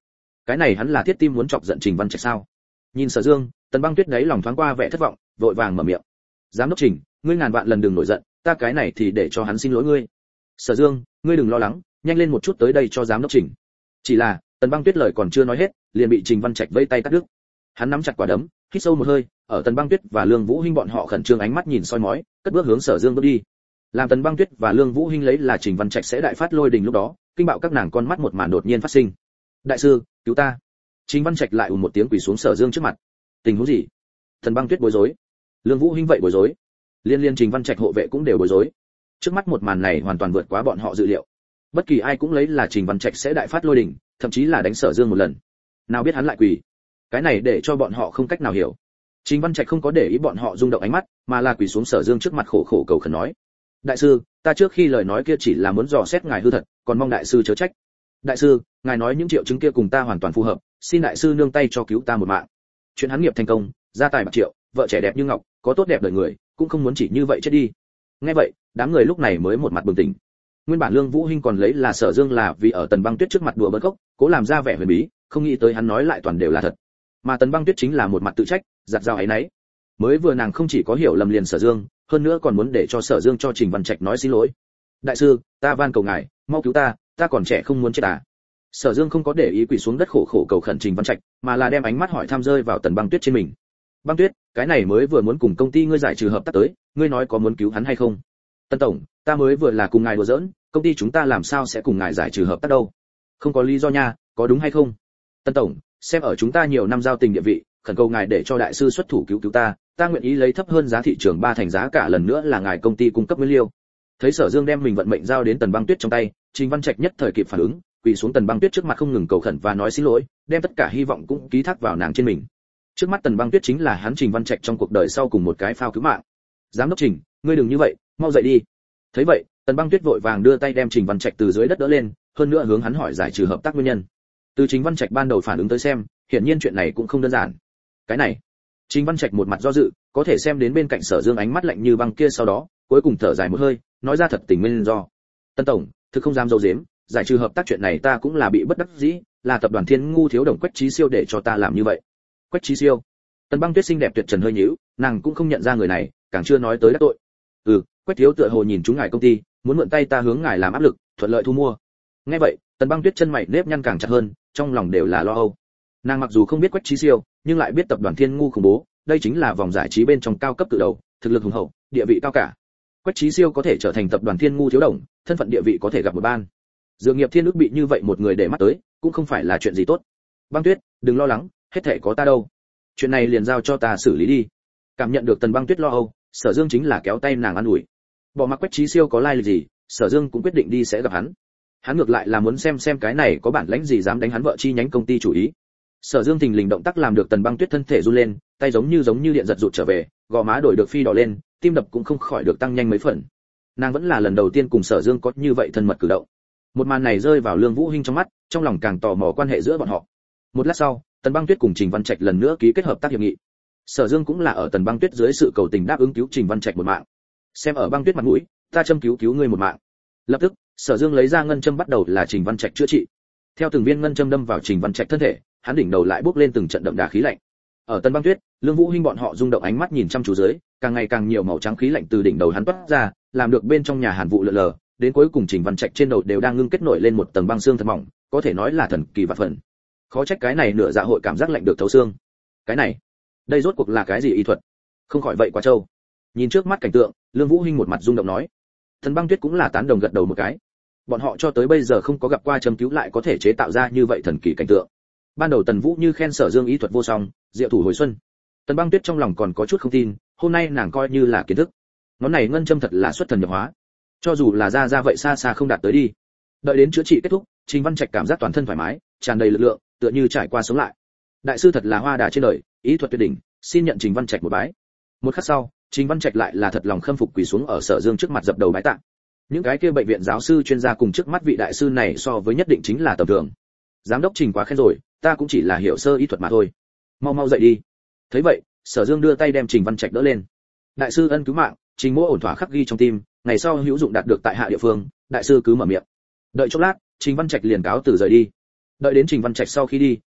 [SPEAKER 1] Cái này hắn là thiết tim muốn chọc giận Trình Văn Trạch sao? Nhìn Sở Dương, Tần Băng Tuyết đấy lòng thoáng qua vẻ thất vọng, vội vàng mở miệng. Giám đốc Trình, ngươi ngàn vạn lần đừng nổi giận, ta cái này thì để cho hắn xin lỗi ngươi. Sở Dương, ngươi đừng lo lắng, nhanh lên một chút tới đây cho giám đốc Trình. Chỉ là, Tần Băng Tuyết lời còn chưa nói hết, liền bị Trình Văn Trạch vây tay cắt đứt. Hắn nắm chặt quả đấm, hít sâu một hơi, ở Tần Băng Tuyết và Lương Vũ Hinh bọn họ khẩn trương ánh mắt nhìn soi mói, cất bước hướng Sở Dương bước đi. Làm Tần Băng Tuyết và Lương Vũ Hinh lấy là Trình Văn Trạch sẽ đại phát lôi đình lúc đó, kinh bạo các nàng con mắt một màn đột nhiên phát sinh. Đại sư, cứu ta! Trình Văn Trạch lại ùn một tiếng quỳ xuống Sở Dương trước mặt. Tình huống gì? Tần Băng Tuyết bối rối, Lương Vũ Hinh vậy bối rối, liên Trình Văn Trạch hộ vệ cũng đều bối rối. Trước mắt một màn này hoàn toàn vượt quá bọn họ dự liệu. Bất kỳ ai cũng lấy là Trình Văn Trạch sẽ đại phát lôi đình, thậm chí là đánh Sở Dương một lần. Nào biết hắn lại quỳ. Cái này để cho bọn họ không cách nào hiểu. Trình Văn Trạch không có để ý bọn họ rung động ánh mắt, mà là quỳ xuống Sở Dương trước mặt khổ khổ cầu khẩn nói: "Đại sư, ta trước khi lời nói kia chỉ là muốn dò xét ngài hư thật, còn mong đại sư chớ trách. Đại sư, ngài nói những triệu chứng kia cùng ta hoàn toàn phù hợp, xin đại sư nương tay cho cứu ta một mạng." Chuyện hắn nghiệp thành công, gia tài bạc triệu, vợ trẻ đẹp như ngọc, có tốt đẹp đời người, cũng không muốn chỉ như vậy chết đi. Nghe vậy, đám người lúc này mới một mặt bừng tỉnh. Nguyên bản Lương Vũ Hinh còn lấy là Sở Dương là vì ở Tần Băng Tuyết trước mặt đùa bỡn cốc, cố làm ra vẻ huyền bí, không nghĩ tới hắn nói lại toàn đều là thật. Mà Tần Băng Tuyết chính là một mặt tự trách, giặt dao ấy nấy. Mới vừa nàng không chỉ có hiểu lầm liền Sở Dương, hơn nữa còn muốn để cho Sở Dương cho Trình Văn Trạch nói xin lỗi. "Đại sư, ta van cầu ngài, mau cứu ta, ta còn trẻ không muốn chết à?" Sở Dương không có để ý quỳ xuống đất khổ khổ cầu khẩn Trình Văn Trạch, mà là đem ánh mắt hỏi thăm rơi vào Tần Băng Tuyết trên mình. "Băng Tuyết, cái này mới vừa muốn cùng công ty ngươi giải trừ hợp tác tới, ngươi nói có muốn cứu hắn hay không?" "Tần tổng, ta mới vừa là cùng ngài đùa giỡn, công ty chúng ta làm sao sẽ cùng ngài giải trừ hợp tác đâu? Không có lý do nha, có đúng hay không?" "Tần tổng, xem ở chúng ta nhiều năm giao tình địa vị, khẩn cầu ngài để cho đại sư xuất thủ cứu cứu ta, ta nguyện ý lấy thấp hơn giá thị trường 3 thành giá cả lần nữa là ngài công ty cung cấp nguyên liệu." Thấy Sở Dương đem mình vận mệnh giao đến Tần Băng Tuyết trong tay, Trình Văn Trạch nhất thời kịp phản ứng, quỳ xuống Tần Băng Tuyết trước mặt không ngừng cầu khẩn và nói xin lỗi, đem tất cả hy vọng cũng ký thác vào nàng trên mình. Trước mắt Tần Băng Tuyết chính là hắn Trình Văn Trạch trong cuộc đời sau cùng một cái phao cứu mạng. "Giám đốc Trình, ngươi đừng như vậy, mau dậy đi." Thấy vậy, Tần Băng Tuyết vội vàng đưa tay đem Trình Văn Trạch từ dưới đất đỡ lên, hơn nữa hướng hắn hỏi giải trừ hợp tác nguyên nhân. Từ Trình Văn Trạch ban đầu phản ứng tới xem, hiển nhiên chuyện này cũng không đơn giản. Cái này, Trình Văn Trạch một mặt do dự, có thể xem đến bên cạnh Sở Dương ánh mắt lạnh như băng kia, sau đó, cuối cùng thở dài một hơi, nói ra thật tình nguyên do. "Tần tổng, thực không dám giấu giếm, giải trừ hợp tác chuyện này ta cũng là bị bất đắc dĩ, là tập đoàn Thiên Ngu thiếu đồng Quách Chí Siêu để cho ta làm như vậy." "Quách Chí Siêu?" Tần Băng Tuyết xinh đẹp tuyệt trần hơi nhíu, nàng cũng không nhận ra người này, càng chưa nói tới đắc tội. "Quách thiếu tựa hồ nhìn chúng ngài công ty, muốn mượn tay ta hướng ngài làm áp lực, thuận lợi thu mua." Nghe vậy, Tần Băng Tuyết chân mày nếp nhăn càng chặt hơn, trong lòng đều là lo âu. Nàng mặc dù không biết Quách Chí Siêu, nhưng lại biết tập đoàn Thiên Ngu khủng bố, đây chính là vòng giải trí bên trong cao cấp từ đầu, thực lực hùng hậu, địa vị cao cả. Quách Chí Siêu có thể trở thành tập đoàn Thiên Ngu thiếu đồng, thân phận địa vị có thể gặp một ban. Dược nghiệp Thiên ước bị như vậy một người để mắt tới, cũng không phải là chuyện gì tốt. "Băng Tuyết, đừng lo lắng, hết thảy có ta đâu. Chuyện này liền giao cho ta xử lý đi." Cảm nhận được Tần Băng Tuyết lo âu, Sở Dương chính là kéo tay nàng an ủi. Bỏ mặc Quách Chí Siêu có lai lịch gì, Sở Dương cũng quyết định đi sẽ gặp hắn. Hắn ngược lại là muốn xem cái này có bản lĩnh gì dám đánh hắn vợ chi nhánh công ty chủ ý. Sở Dương thình lình động tác làm được Tần Băng Tuyết thân thể run lên, tay giống như điện giật rụt trở về, gò má đổi được phi đỏ lên, tim đập cũng không khỏi được tăng nhanh mấy phần. Nàng vẫn là lần đầu tiên cùng Sở Dương có như vậy thân mật cử động. Một màn này rơi vào Lương Vũ Hinh trong mắt, trong lòng càng tò mò quan hệ giữa bọn họ. Một lát sau, Tần Băng Tuyết cùng Trình Văn Trạch lần nữa ký kết hợp tác hiệp nghị. Sở Dương cũng là ở Tần Băng Tuyết dưới sự cầu tình đáp ứng cứu Trình Văn Trạch một mạng. "Xem ở Băng Tuyết mặt mũi, ta châm cứu ngươi một mạng." Lập tức, Sở Dương lấy ra ngân châm bắt đầu là Trình Văn Trạch chữa trị. Theo từng viên ngân châm đâm vào Trình Văn Trạch thân thể, hắn đỉnh đầu lại bốc lên từng trận đậm đà khí lạnh. Ở Tần Băng Tuyết, Lương Vũ Hinh bọn họ rung động ánh mắt nhìn chăm chú dưới, càng ngày càng nhiều màu trắng khí lạnh từ đỉnh đầu hắn toát ra, làm được bên trong nhà hàn vụ lờ lờ, đến cuối cùng Trình Văn Trạch trên đầu đều đang ngưng kết nổi lên một tầng băng xương thật mỏng, có thể nói là thần kỳ vạn phần. Khó trách cái này nửa dạ hội cảm giác lạnh được thấu xương. Cái này, đây rốt cuộc là cái gì y thuật? Không khỏi vậy quá trâu. Nhìn trước mắt cảnh tượng, Lương Vũ Hinh một mặt rung động nói. Tần Băng Tuyết cũng là tán đồng gật đầu một cái. Bọn họ cho tới bây giờ không có gặp qua châm cứu lại có thể chế tạo ra như vậy thần kỳ cảnh tượng. Ban đầu Tần Vũ như khen Sở Dương ý thuật vô song, diệu thủ hồi xuân. Tần Băng Tuyết trong lòng còn có chút không tin, hôm nay nàng coi như là kiến thức. Ngón này ngân châm thật là xuất thần nhập hóa. Cho dù là ra vậy xa xa không đạt tới đi. Đợi đến chữa trị kết thúc, Trình Văn Trạch cảm giác toàn thân thoải mái, tràn đầy lực lượng, tựa như trải qua sống lại. Đại sư thật là hoa đà trên đời, ý thuật tuyệt đỉnh, xin nhận Trình Văn Trạch một bái. Một khắc sau, Trình Văn Trạch lại là thật lòng khâm phục quỳ xuống ở Sở Dương trước mặt dập đầu bái tạ. Những cái kia bệnh viện giáo sư chuyên gia cùng trước mắt vị đại sư này so với nhất định chính là tầm thường. Giám đốc Trình quá khen rồi, ta cũng chỉ là hiểu sơ ý thuật mà thôi. Mau dậy đi. Thấy vậy, Sở Dương đưa tay đem Trình Văn Trạch đỡ lên. Đại sư ân cứu mạng, Trình mỗ ổn thỏa khắc ghi trong tim, ngày sau hữu dụng đạt được tại hạ địa phương, đại sư cứ mở miệng. Đợi chốc lát, Trình Văn Trạch liền cáo từ rời đi. Đợi đến Trình Văn Trạch sau khi đi,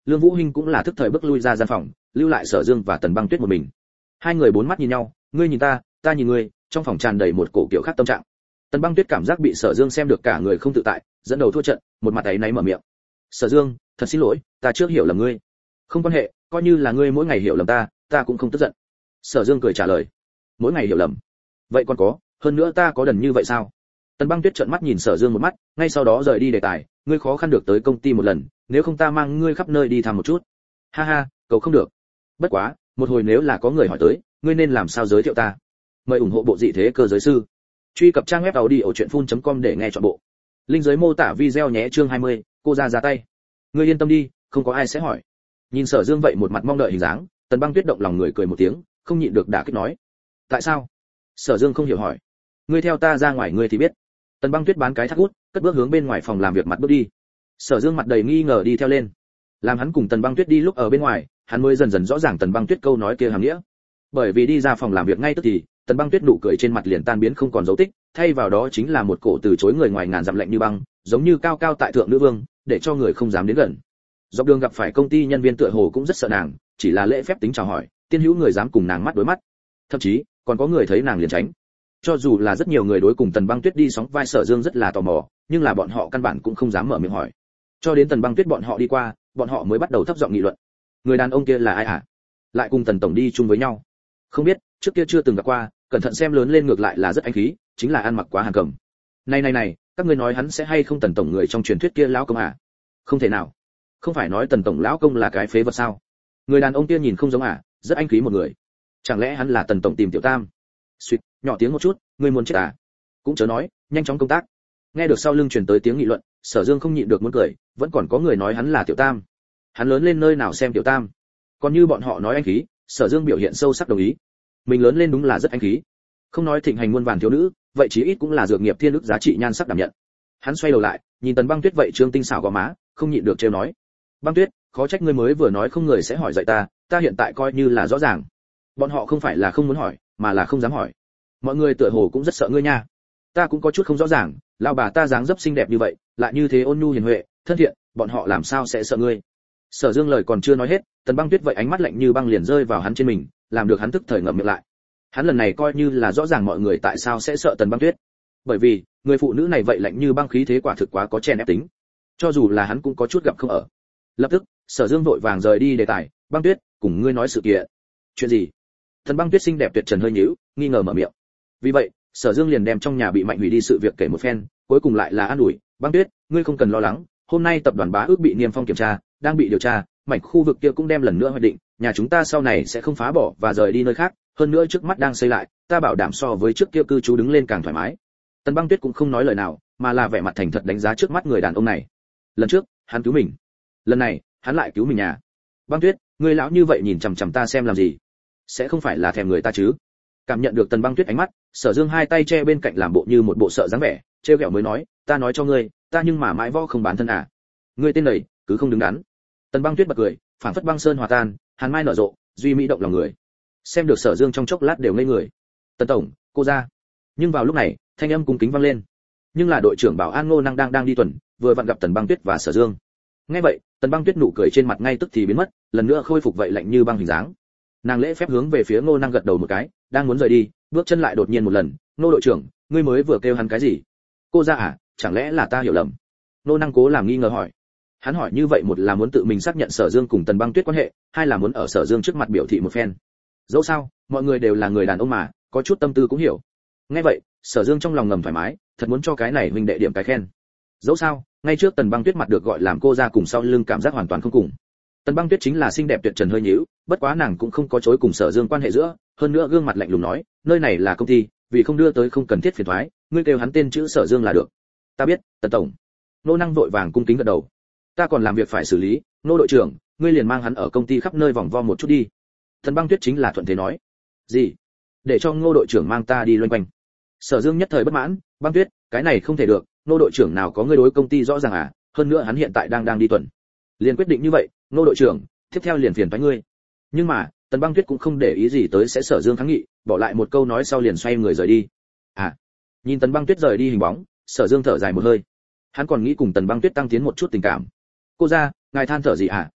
[SPEAKER 1] Lương Vũ Hinh cũng là thức thời bước lui ra gian phòng, lưu lại Sở Dương và Tần Băng Tuyết một mình. Hai người bốn mắt nhìn nhau, ngươi nhìn ta, ta nhìn ngươi, trong phòng tràn đầy một cổ kiểu khác tâm trạng. Tần Băng Tuyết cảm giác bị Sở Dương xem được cả người không tự tại, dẫn đầu thua trận, một mặt áy náy mở miệng. Sở Dương, thật xin lỗi, ta trước hiểu lầm ngươi. Không quan hệ, coi như là ngươi mỗi ngày hiểu lầm ta cũng không tức giận. Sở Dương cười trả lời. Mỗi ngày hiểu lầm? Vậy còn có, hơn nữa ta có đần như vậy sao? Tần Băng Tuyết trợn mắt nhìn Sở Dương một mắt, ngay sau đó rời đi đề tài, ngươi khó khăn được tới công ty một lần, nếu không ta mang ngươi khắp nơi đi thăm một chút. Ha ha, cậu không được. Bất quá, một hồi nếu là có người hỏi tới, ngươi nên làm sao giới thiệu ta? Mời ủng hộ bộ dị thế cơ giới sư. Truy cập trang web audiochuyenphun.com để nghe trọn bộ. Link dưới mô tả video nhé. Chương 20, cô ra tay. Ngươi yên tâm đi, không có ai sẽ hỏi. Nhìn Sở Dương vậy một mặt mong đợi hình dáng, Tần Băng Tuyết động lòng người cười một tiếng, không nhịn được đả kích nói. Tại sao? Sở Dương không hiểu hỏi. Ngươi theo ta ra ngoài ngươi thì biết. Tần Băng Tuyết bán cái thắt hút, cất bước hướng bên ngoài phòng làm việc mặt bước đi. Sở Dương mặt đầy nghi ngờ đi theo lên. Làm hắn cùng Tần Băng Tuyết đi lúc ở bên ngoài, hắn mới dần dần rõ ràng Tần Băng Tuyết câu nói kia hàm nghĩa. Bởi vì đi ra phòng làm việc ngay tức thì, Tần Băng Tuyết nụ cười trên mặt liền tan biến không còn dấu tích, thay vào đó chính là một cổ từ chối người ngoài ngàn dặm lạnh như băng, giống như cao cao tại thượng nữ vương, để cho người không dám đến gần. Dọc đường gặp phải công ty nhân viên tựa hồ cũng rất sợ nàng, chỉ là lễ phép tính chào hỏi, tiên hữu người dám cùng nàng mắt đối mắt. Thậm chí, còn có người thấy nàng liền tránh. Cho dù là rất nhiều người đối cùng Tần Băng Tuyết đi sóng vai Sở Dương rất là tò mò, nhưng là bọn họ căn bản cũng không dám mở miệng hỏi. Cho đến Tần Băng Tuyết bọn họ đi qua, bọn họ mới bắt đầu thấp giọng nghị luận. Người đàn ông kia là ai hả? Lại cùng Tần tổng đi chung với nhau? Không biết, trước kia chưa từng gặp qua, cẩn thận xem lớn lên ngược lại là rất anh khí, chính là ăn mặc quá hàng cầm. Này, các ngươi nói hắn sẽ hay không Tần tổng người trong truyền thuyết kia lão công à? Không thể nào. Không phải nói Tần tổng lão công là cái phế vật sao? Người đàn ông kia nhìn không giống à, rất anh khí một người. Chẳng lẽ hắn là Tần tổng tìm Tiểu Tam? Suýt, nhỏ tiếng một chút, ngươi muốn chết à? Cũng chớ nói, nhanh chóng công tác. Nghe được sau lưng truyền tới tiếng nghị luận, Sở Dương không nhịn được muốn cười, vẫn còn có người nói hắn là Tiểu Tam. Hắn lớn lên nơi nào xem Tiểu Tam? Còn như bọn họ nói anh khí, Sở Dương biểu hiện sâu sắc đồng ý. Mình lớn lên đúng là rất anh khí. Không nói thịnh hành muôn vàn thiếu nữ, vậy chí ít cũng là dược nghiệp thiên đức giá trị nhan sắc đảm nhận. Hắn xoay đầu lại, nhìn Tần Băng Tuyết vậy trương tinh xảo gò má, không nhịn được trêu nói: "Băng Tuyết, khó trách ngươi mới vừa nói không người sẽ hỏi dạy ta hiện tại coi như là rõ ràng. Bọn họ không phải là không muốn hỏi, mà là không dám hỏi. Mọi người tựa hồ cũng rất sợ ngươi nha. Ta cũng có chút không rõ ràng, lão bà ta dáng dấp xinh đẹp như vậy, lại như thế ôn nhu hiền huệ, thân thiện, bọn họ làm sao sẽ sợ ngươi?" Sở Dương lời còn chưa nói hết, Tần Băng Tuyết vậy ánh mắt lạnh như băng liền rơi vào hắn trên mình, làm được hắn tức thời ngậm miệng lại. Hắn lần này coi như là rõ ràng mọi người tại sao sẽ sợ Tần Băng Tuyết. Bởi vì, người phụ nữ này vậy lạnh như băng khí thế quả thực quá có chèn ép tính. Cho dù là hắn cũng có chút gặp không ở. Lập tức, Sở Dương vội vàng rời đi đề tài, "Băng Tuyết, cùng ngươi nói sự kiện." "Chuyện gì?" Tần Băng Tuyết xinh đẹp tuyệt trần hơi nhíu, nghi ngờ mở miệng. Vì vậy, Sở Dương liền đem trong nhà bị Mạnh hủy đi sự việc kể một phen, cuối cùng lại là an ủi, "Băng Tuyết, ngươi không cần lo lắng, hôm nay tập đoàn Bá Ước bị Niêm Phong kiểm tra, đang bị điều tra, mảnh khu vực kia cũng đem lần nữa hoạch định, nhà chúng ta sau này sẽ không phá bỏ và rời đi nơi khác, hơn nữa trước mắt đang xây lại, ta bảo đảm so với trước kia cư trú đứng lên càng thoải mái." Tần Băng Tuyết cũng không nói lời nào, mà là vẻ mặt thành thật đánh giá trước mắt người đàn ông này. Lần trước, hắn cứu mình, lần này, hắn lại cứu mình nhà. "Băng Tuyết, ngươi lão như vậy nhìn chằm chằm ta xem làm gì? Sẽ không phải là thèm người ta chứ?" Cảm nhận được Tần Băng Tuyết ánh mắt, Sở Dương hai tay che bên cạnh làm bộ như một bộ sợ dáng vẻ, trêu ghẹo mới nói, "Ta nói cho ngươi, ta nhưng mà mãi võ không bán thân à? Ngươi tên này, cứ không đứng đắn." Tần Băng Tuyết bật cười, phảng phất băng sơn hòa tan, hàn mai nở rộ, duy mỹ động lòng người. Xem được Sở Dương trong chốc lát đều ngây người. "Tần tổng, cô ra." Nhưng vào lúc này, thanh âm cung kính vang lên. Nhưng là đội trưởng bảo an Ngô Năng đang đi tuần, vừa vặn gặp Tần Băng Tuyết và Sở Dương. Nghe vậy, Tần Băng Tuyết nụ cười trên mặt ngay tức thì biến mất, lần nữa khôi phục vậy lạnh như băng hình dáng. Nàng lễ phép hướng về phía Ngô Năng gật đầu một cái, đang muốn rời đi, bước chân lại đột nhiên một lần, "Ngô đội trưởng, ngươi mới vừa kêu hắn cái gì?" "Cô ra à, chẳng lẽ là ta hiểu lầm?" Ngô Năng cố làm nghi ngờ hỏi. Hắn hỏi như vậy một là muốn tự mình xác nhận Sở Dương cùng Tần Băng Tuyết quan hệ, hai là muốn ở Sở Dương trước mặt biểu thị một phen. Dẫu sao, mọi người đều là người đàn ông mà, có chút tâm tư cũng hiểu. Nghe vậy, Sở Dương trong lòng ngầm thoải mái, thật muốn cho cái này huynh đệ điểm cái khen. Dẫu sao, ngay trước Tần Băng Tuyết mặt được gọi làm cô ra cùng sau lưng cảm giác hoàn toàn không cùng. Tần Băng Tuyết chính là xinh đẹp tuyệt trần hơi nhíu, bất quá nàng cũng không có chối cùng Sở Dương quan hệ giữa, hơn nữa gương mặt lạnh lùng nói, "Nơi này là công ty, vì không đưa tới không cần thiết phiền toái, ngươi kêu hắn tên chữ Sở Dương là được." "Ta biết, Tần tổng." Nô Năng vội vàng cung kính gật đầu. "Ta còn làm việc phải xử lý, Nô đội trưởng, ngươi liền mang hắn ở công ty khắp nơi vòng vo một chút đi." Tần Băng Tuyết chính là thuận thế nói. "Gì? Để cho Ngô đội trưởng mang ta đi loanh quanh?" Sở Dương nhất thời bất mãn, "Băng Tuyết, cái này không thể được, Ngô đội trưởng nào có ngươi đối công ty rõ ràng à, hơn nữa hắn hiện tại đang đi tuần." Liền quyết định như vậy, Ngô đội trưởng, tiếp theo liền phiền toái ngươi. Nhưng mà, Tần Băng Tuyết cũng không để ý gì tới sẽ Sở Dương kháng nghị, bỏ lại một câu nói sau liền xoay người rời đi. À, nhìn Tần Băng Tuyết rời đi hình bóng, Sở Dương thở dài một hơi. Hắn còn nghĩ cùng Tần Băng Tuyết tăng tiến một chút tình cảm. "Cô ra, ngài than thở gì hả?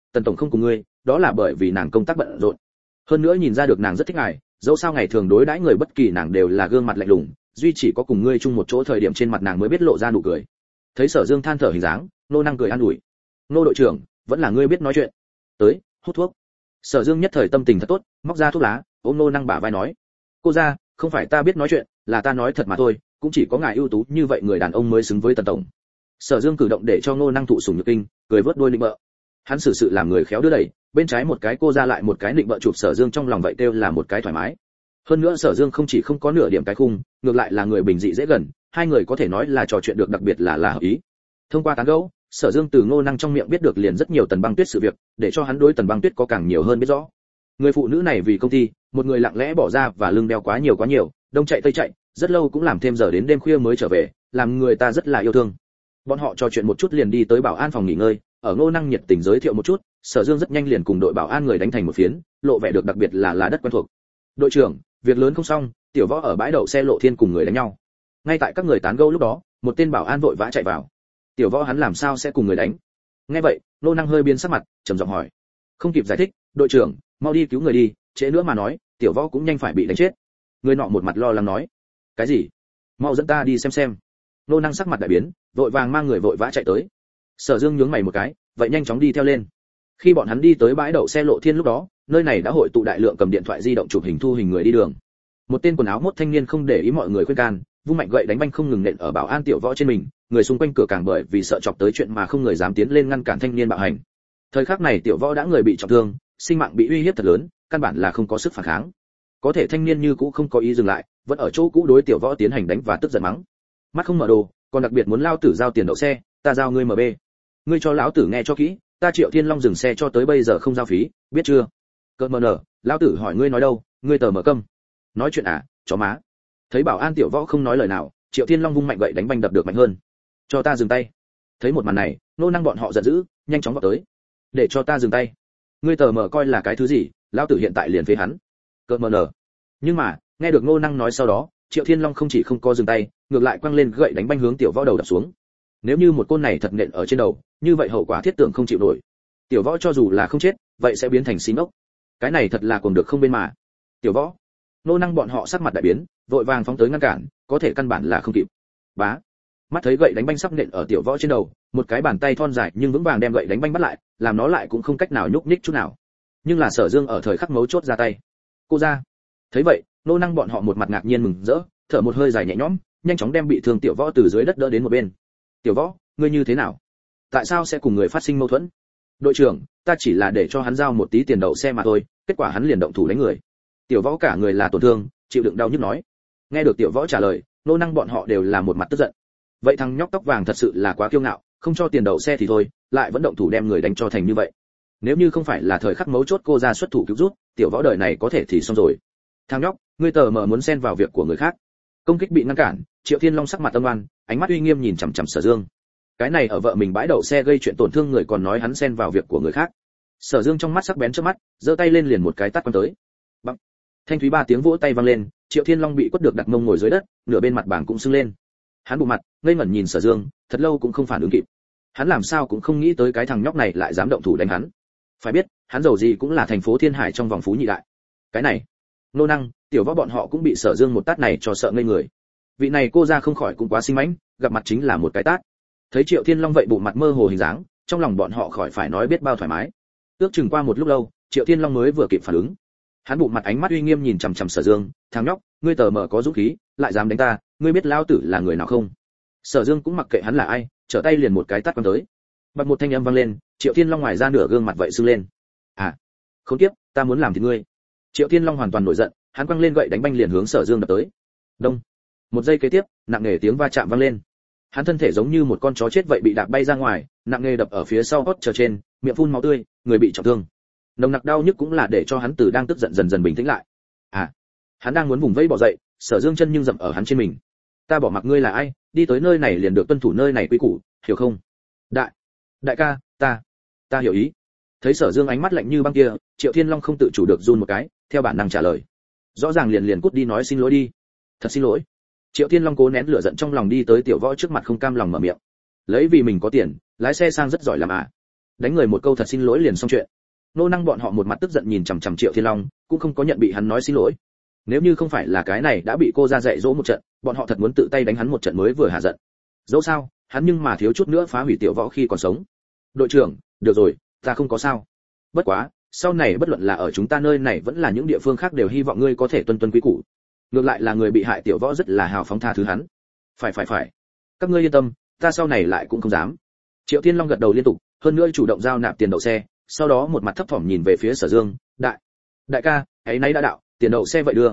[SPEAKER 1] tần tổng không cùng ngươi, đó là bởi vì nàng công tác bận rộn. Hơn nữa nhìn ra được nàng rất thích ngài, dẫu sao ngày thường đối đãi người bất kỳ nàng đều là gương mặt lạnh lùng, duy chỉ có cùng ngươi chung một chỗ thời điểm trên mặt nàng mới biết lộ ra nụ cười. Thấy Sở Dương than thở hình dáng, Nô Năng cười an ủi. Nô đội trưởng, vẫn là ngươi biết nói chuyện. Tới, hút thuốc. Sở Dương nhất thời tâm tình thật tốt, móc ra thuốc lá, ôm Nô Năng bả vai nói: cô ra, không phải ta biết nói chuyện, là ta nói thật mà thôi, cũng chỉ có ngài ưu tú như vậy người đàn ông mới xứng với tần tổng. Sở Dương cử động để cho Nô Năng thụ sủng nhược kinh, cười vớt đôi định bợ. Hắn xử sự làm người khéo đưa đẩy, bên trái một cái cô ra lại một cái định bợ chụp Sở Dương trong lòng vậy kêu là một cái thoải mái. Hơn nữa Sở Dương không chỉ không có nửa điểm cái khung, ngược lại là người bình dị dễ gần, hai người có thể nói là trò chuyện được đặc biệt là hợp ý. Thông qua tán gẫu, Sở Dương từ Ngô Năng trong miệng biết được liền rất nhiều Tần Băng Tuyết sự việc, để cho hắn đối Tần Băng Tuyết có càng nhiều hơn biết rõ. Người phụ nữ này vì công ty, một người lặng lẽ bỏ ra và lưng đeo quá nhiều, đông chạy tây chạy, rất lâu cũng làm thêm giờ đến đêm khuya mới trở về, làm người ta rất là yêu thương. Bọn họ trò chuyện một chút liền đi tới bảo an phòng nghỉ ngơi, ở Ngô Năng nhiệt tình giới thiệu một chút, Sở Dương rất nhanh liền cùng đội bảo an người đánh thành một phiến, lộ vẻ được đặc biệt là đất quen thuộc. Đội trưởng, việc lớn không xong, Tiểu Võ ở bãi đậu xe Lộ Thiên cùng người đánh nhau. Ngay tại các người tán gẫu lúc đó, một tên bảo an vội vã chạy vào. Tiểu Võ hắn làm sao sẽ cùng người đánh? Nghe vậy, Ngô Năng hơi biến sắc mặt, trầm giọng hỏi. Không kịp giải thích, đội trưởng, mau đi cứu người đi, trễ nữa mà nói, Tiểu Võ cũng nhanh phải bị đánh chết. Người nọ một mặt lo lắng nói. Cái gì? Mau dẫn ta đi xem. Ngô Năng sắc mặt đại biến, vội vàng mang người vội vã chạy tới. Sở Dương nhướng mày một cái, vậy nhanh chóng đi theo lên. Khi bọn hắn đi tới bãi đậu xe Lộ Thiên lúc đó, nơi này đã hội tụ đại lượng cầm điện thoại di động chụp hình thu hình người đi đường. Một tên quần áo mốt thanh niên không để ý mọi người khuyên can, vung mạnh gậy đánh banh không ngừng nện ở bảo an Tiểu Võ trên mình, người xung quanh cửa càng bởi vì sợ chọc tới chuyện mà không người dám tiến lên ngăn cản thanh niên bạo hành. Thời khắc này Tiểu Võ đã người bị trọng thương, sinh mạng bị uy hiếp thật lớn, căn bản là không có sức phản kháng. Có thể thanh niên như cũ không có ý dừng lại, vẫn ở chỗ cũ đối Tiểu Võ tiến hành đánh và tức giận mắng. Mắt không mở đồ, còn đặc biệt muốn lao tử giao tiền đậu xe, ta giao ngươi MB. Ngươi cho lão tử nghe cho kỹ, ta Triệu Thiên Long dừng xe cho tới bây giờ không giao phí, biết chưa? Cơn mờ nở, lão tử hỏi ngươi nói đâu, ngươi tờ mở câm. Nói chuyện à, chó má. Thấy bảo an Tiểu Võ không nói lời nào, Triệu Thiên Long vung mạnh gậy đánh banh đập được mạnh hơn. Cho ta dừng tay. Thấy một màn này, Nô Năng bọn họ giận dữ, nhanh chóng vào tới. Để cho ta dừng tay. Ngươi tờ mở coi là cái thứ gì, lão tử hiện tại liền phế hắn. Cơn mờ nở. Nhưng mà, nghe được Nô Năng nói sau đó, Triệu Thiên Long không chỉ không có dừng tay, ngược lại quăng lên gậy đánh banh hướng Tiểu Võ đầu đập xuống. Nếu như một côn này thật nện ở trên đầu, như vậy hậu quả thiết tưởng không chịu nổi. Tiểu Võ cho dù là không chết, vậy sẽ biến thành xí ngốc. Cái này thật là còn được không bên mà. Tiểu Võ. Nô Năng bọn họ sắc mặt đại biến, vội vàng phóng tới ngăn cản, có thể căn bản là không kịp. Bá. Mắt thấy gậy đánh banh sắp nện ở Tiểu Võ trên đầu, một cái bàn tay thon dài nhưng vững vàng đem gậy đánh banh bắt lại, làm nó lại cũng không cách nào nhúc nhích chút nào. Nhưng là Sở Dương ở thời khắc mấu chốt ra tay. Cô ra. Thấy vậy, Nô Năng bọn họ một mặt ngạc nhiên mừng rỡ, thở một hơi dài nhẹ nhõm, nhanh chóng đem bị thương Tiểu Võ từ dưới đất đỡ đến một bên. Tiểu Võ, ngươi như thế nào? Tại sao sẽ cùng người phát sinh mâu thuẫn? Đội trưởng, ta chỉ là để cho hắn giao một tí tiền đậu xe mà thôi, kết quả hắn liền động thủ đánh người. Tiểu Võ cả người là tổn thương, chịu đựng đau nhức nói. Nghe được Tiểu Võ trả lời, Nô Năng bọn họ đều là một mặt tức giận. Vậy thằng nhóc tóc vàng thật sự là quá kiêu ngạo, không cho tiền đậu xe thì thôi, lại vẫn động thủ đem người đánh cho thành như vậy. Nếu như không phải là thời khắc mấu chốt cô ra xuất thủ cứu giúp, Tiểu Võ đời này có thể thì xong rồi. Thằng nhóc, ngươi tờ mờ muốn xen vào việc của người khác. Công kích bị ngăn cản, Triệu Thiên Long sắc mặt âm oan, ánh mắt uy nghiêm nhìn chằm chằm Sở Dương. Cái này ở vợ mình bãi đậu xe gây chuyện tổn thương người còn nói hắn xen vào việc của người khác. Sở Dương trong mắt sắc bén trước mắt, giơ tay lên liền một cái tát quăng tới. Bằng. Thanh thúy ba tiếng vỗ tay vang lên, Triệu Thiên Long bị quất được đặt mông ngồi dưới đất, nửa bên mặt bảng cũng sưng lên. Hắn bụng mặt, ngây ngẩn nhìn Sở Dương, thật lâu cũng không phản ứng kịp. Hắn làm sao cũng không nghĩ tới cái thằng nhóc này lại dám động thủ đánh hắn. Phải biết, hắn giàu gì cũng là thành phố Thiên Hải trong vòng phú nhị đại. Cái này, Nô Năng, Tiểu Võ bọn họ cũng bị Sở Dương một tát này cho sợ ngây người. Vị này cô ra không khỏi cũng quá sinh mãnh, gặp mặt chính là một cái tát. Thấy Triệu Thiên Long vậy bụng mặt mơ hồ hình dáng, trong lòng bọn họ khỏi phải nói biết bao thoải mái. Ước chừng qua một lúc lâu, Triệu Thiên Long mới vừa kịp phản ứng. Hắn bụng mặt ánh mắt uy nghiêm nhìn chằm chằm Sở Dương, thằng nhóc, ngươi tờ mờ có dũng khí, lại dám đánh ta, ngươi biết lão tử là người nào không? Sở Dương cũng mặc kệ hắn là ai, trở tay liền một cái tát quăng tới. Bật một thanh âm vang lên, Triệu Thiên Long ngoài ra nửa gương mặt vậy sưng lên. À, khốn kiếp, ta muốn làm thì ngươi. Triệu Thiên Long hoàn toàn nổi giận, hắn quăng lên gậy đánh banh liền hướng Sở Dương đập tới. Đông. Một giây kế tiếp, nặng nề tiếng va chạm vang lên. Hắn thân thể giống như một con chó chết vậy bị đạp bay ra ngoài, nặng nề đập ở phía sau hót trở trên, miệng phun máu tươi, người bị trọng thương. Nồng nặc đau nhức cũng là để cho hắn từ đang tức giận dần dần bình tĩnh lại. À, hắn đang muốn vùng vẫy bỏ dậy, Sở Dương chân nhưng dậm ở hắn trên mình. Ta bỏ mặc ngươi là ai, đi tới nơi này liền được tuân thủ nơi này quy củ, hiểu không? Đại ca, ta hiểu ý. Thấy Sở Dương ánh mắt lạnh như băng kia, Triệu Thiên Long không tự chủ được run một cái, theo bản năng trả lời. Rõ ràng liền cút đi nói xin lỗi đi. Thật xin lỗi. Triệu Thiên Long cố nén lửa giận trong lòng đi tới Tiểu Võ trước mặt không cam lòng mở miệng. Lấy vì mình có tiền, lái xe sang rất giỏi làm à? đánh người một câu thật xin lỗi liền xong chuyện. Nô năng bọn họ một mặt tức giận nhìn chằm chằm Triệu Thiên Long, cũng không có nhận bị hắn nói xin lỗi. Nếu như không phải là cái này đã bị cô ra dạy dỗ một trận, bọn họ thật muốn tự tay đánh hắn một trận mới vừa hạ giận. Dẫu sao, hắn nhưng mà thiếu chút nữa phá hủy Tiểu Võ khi còn sống. Đội trưởng, được rồi, ta không có sao. Bất quá, sau này bất luận là ở chúng ta nơi này vẫn là những địa phương khác đều hy vọng ngươi có thể tuân tuân quy củ. Ngược lại là người bị hại Tiểu Võ rất là hào phóng tha thứ hắn. Phải. Các ngươi yên tâm, ta sau này lại cũng không dám. Triệu Thiên Long gật đầu liên tục, hơn nữa chủ động giao nạp tiền đậu xe, sau đó một mặt thấp thỏm nhìn về phía Sở Dương, đại ca, ấy nấy đã đạo, tiền đậu xe vậy đưa,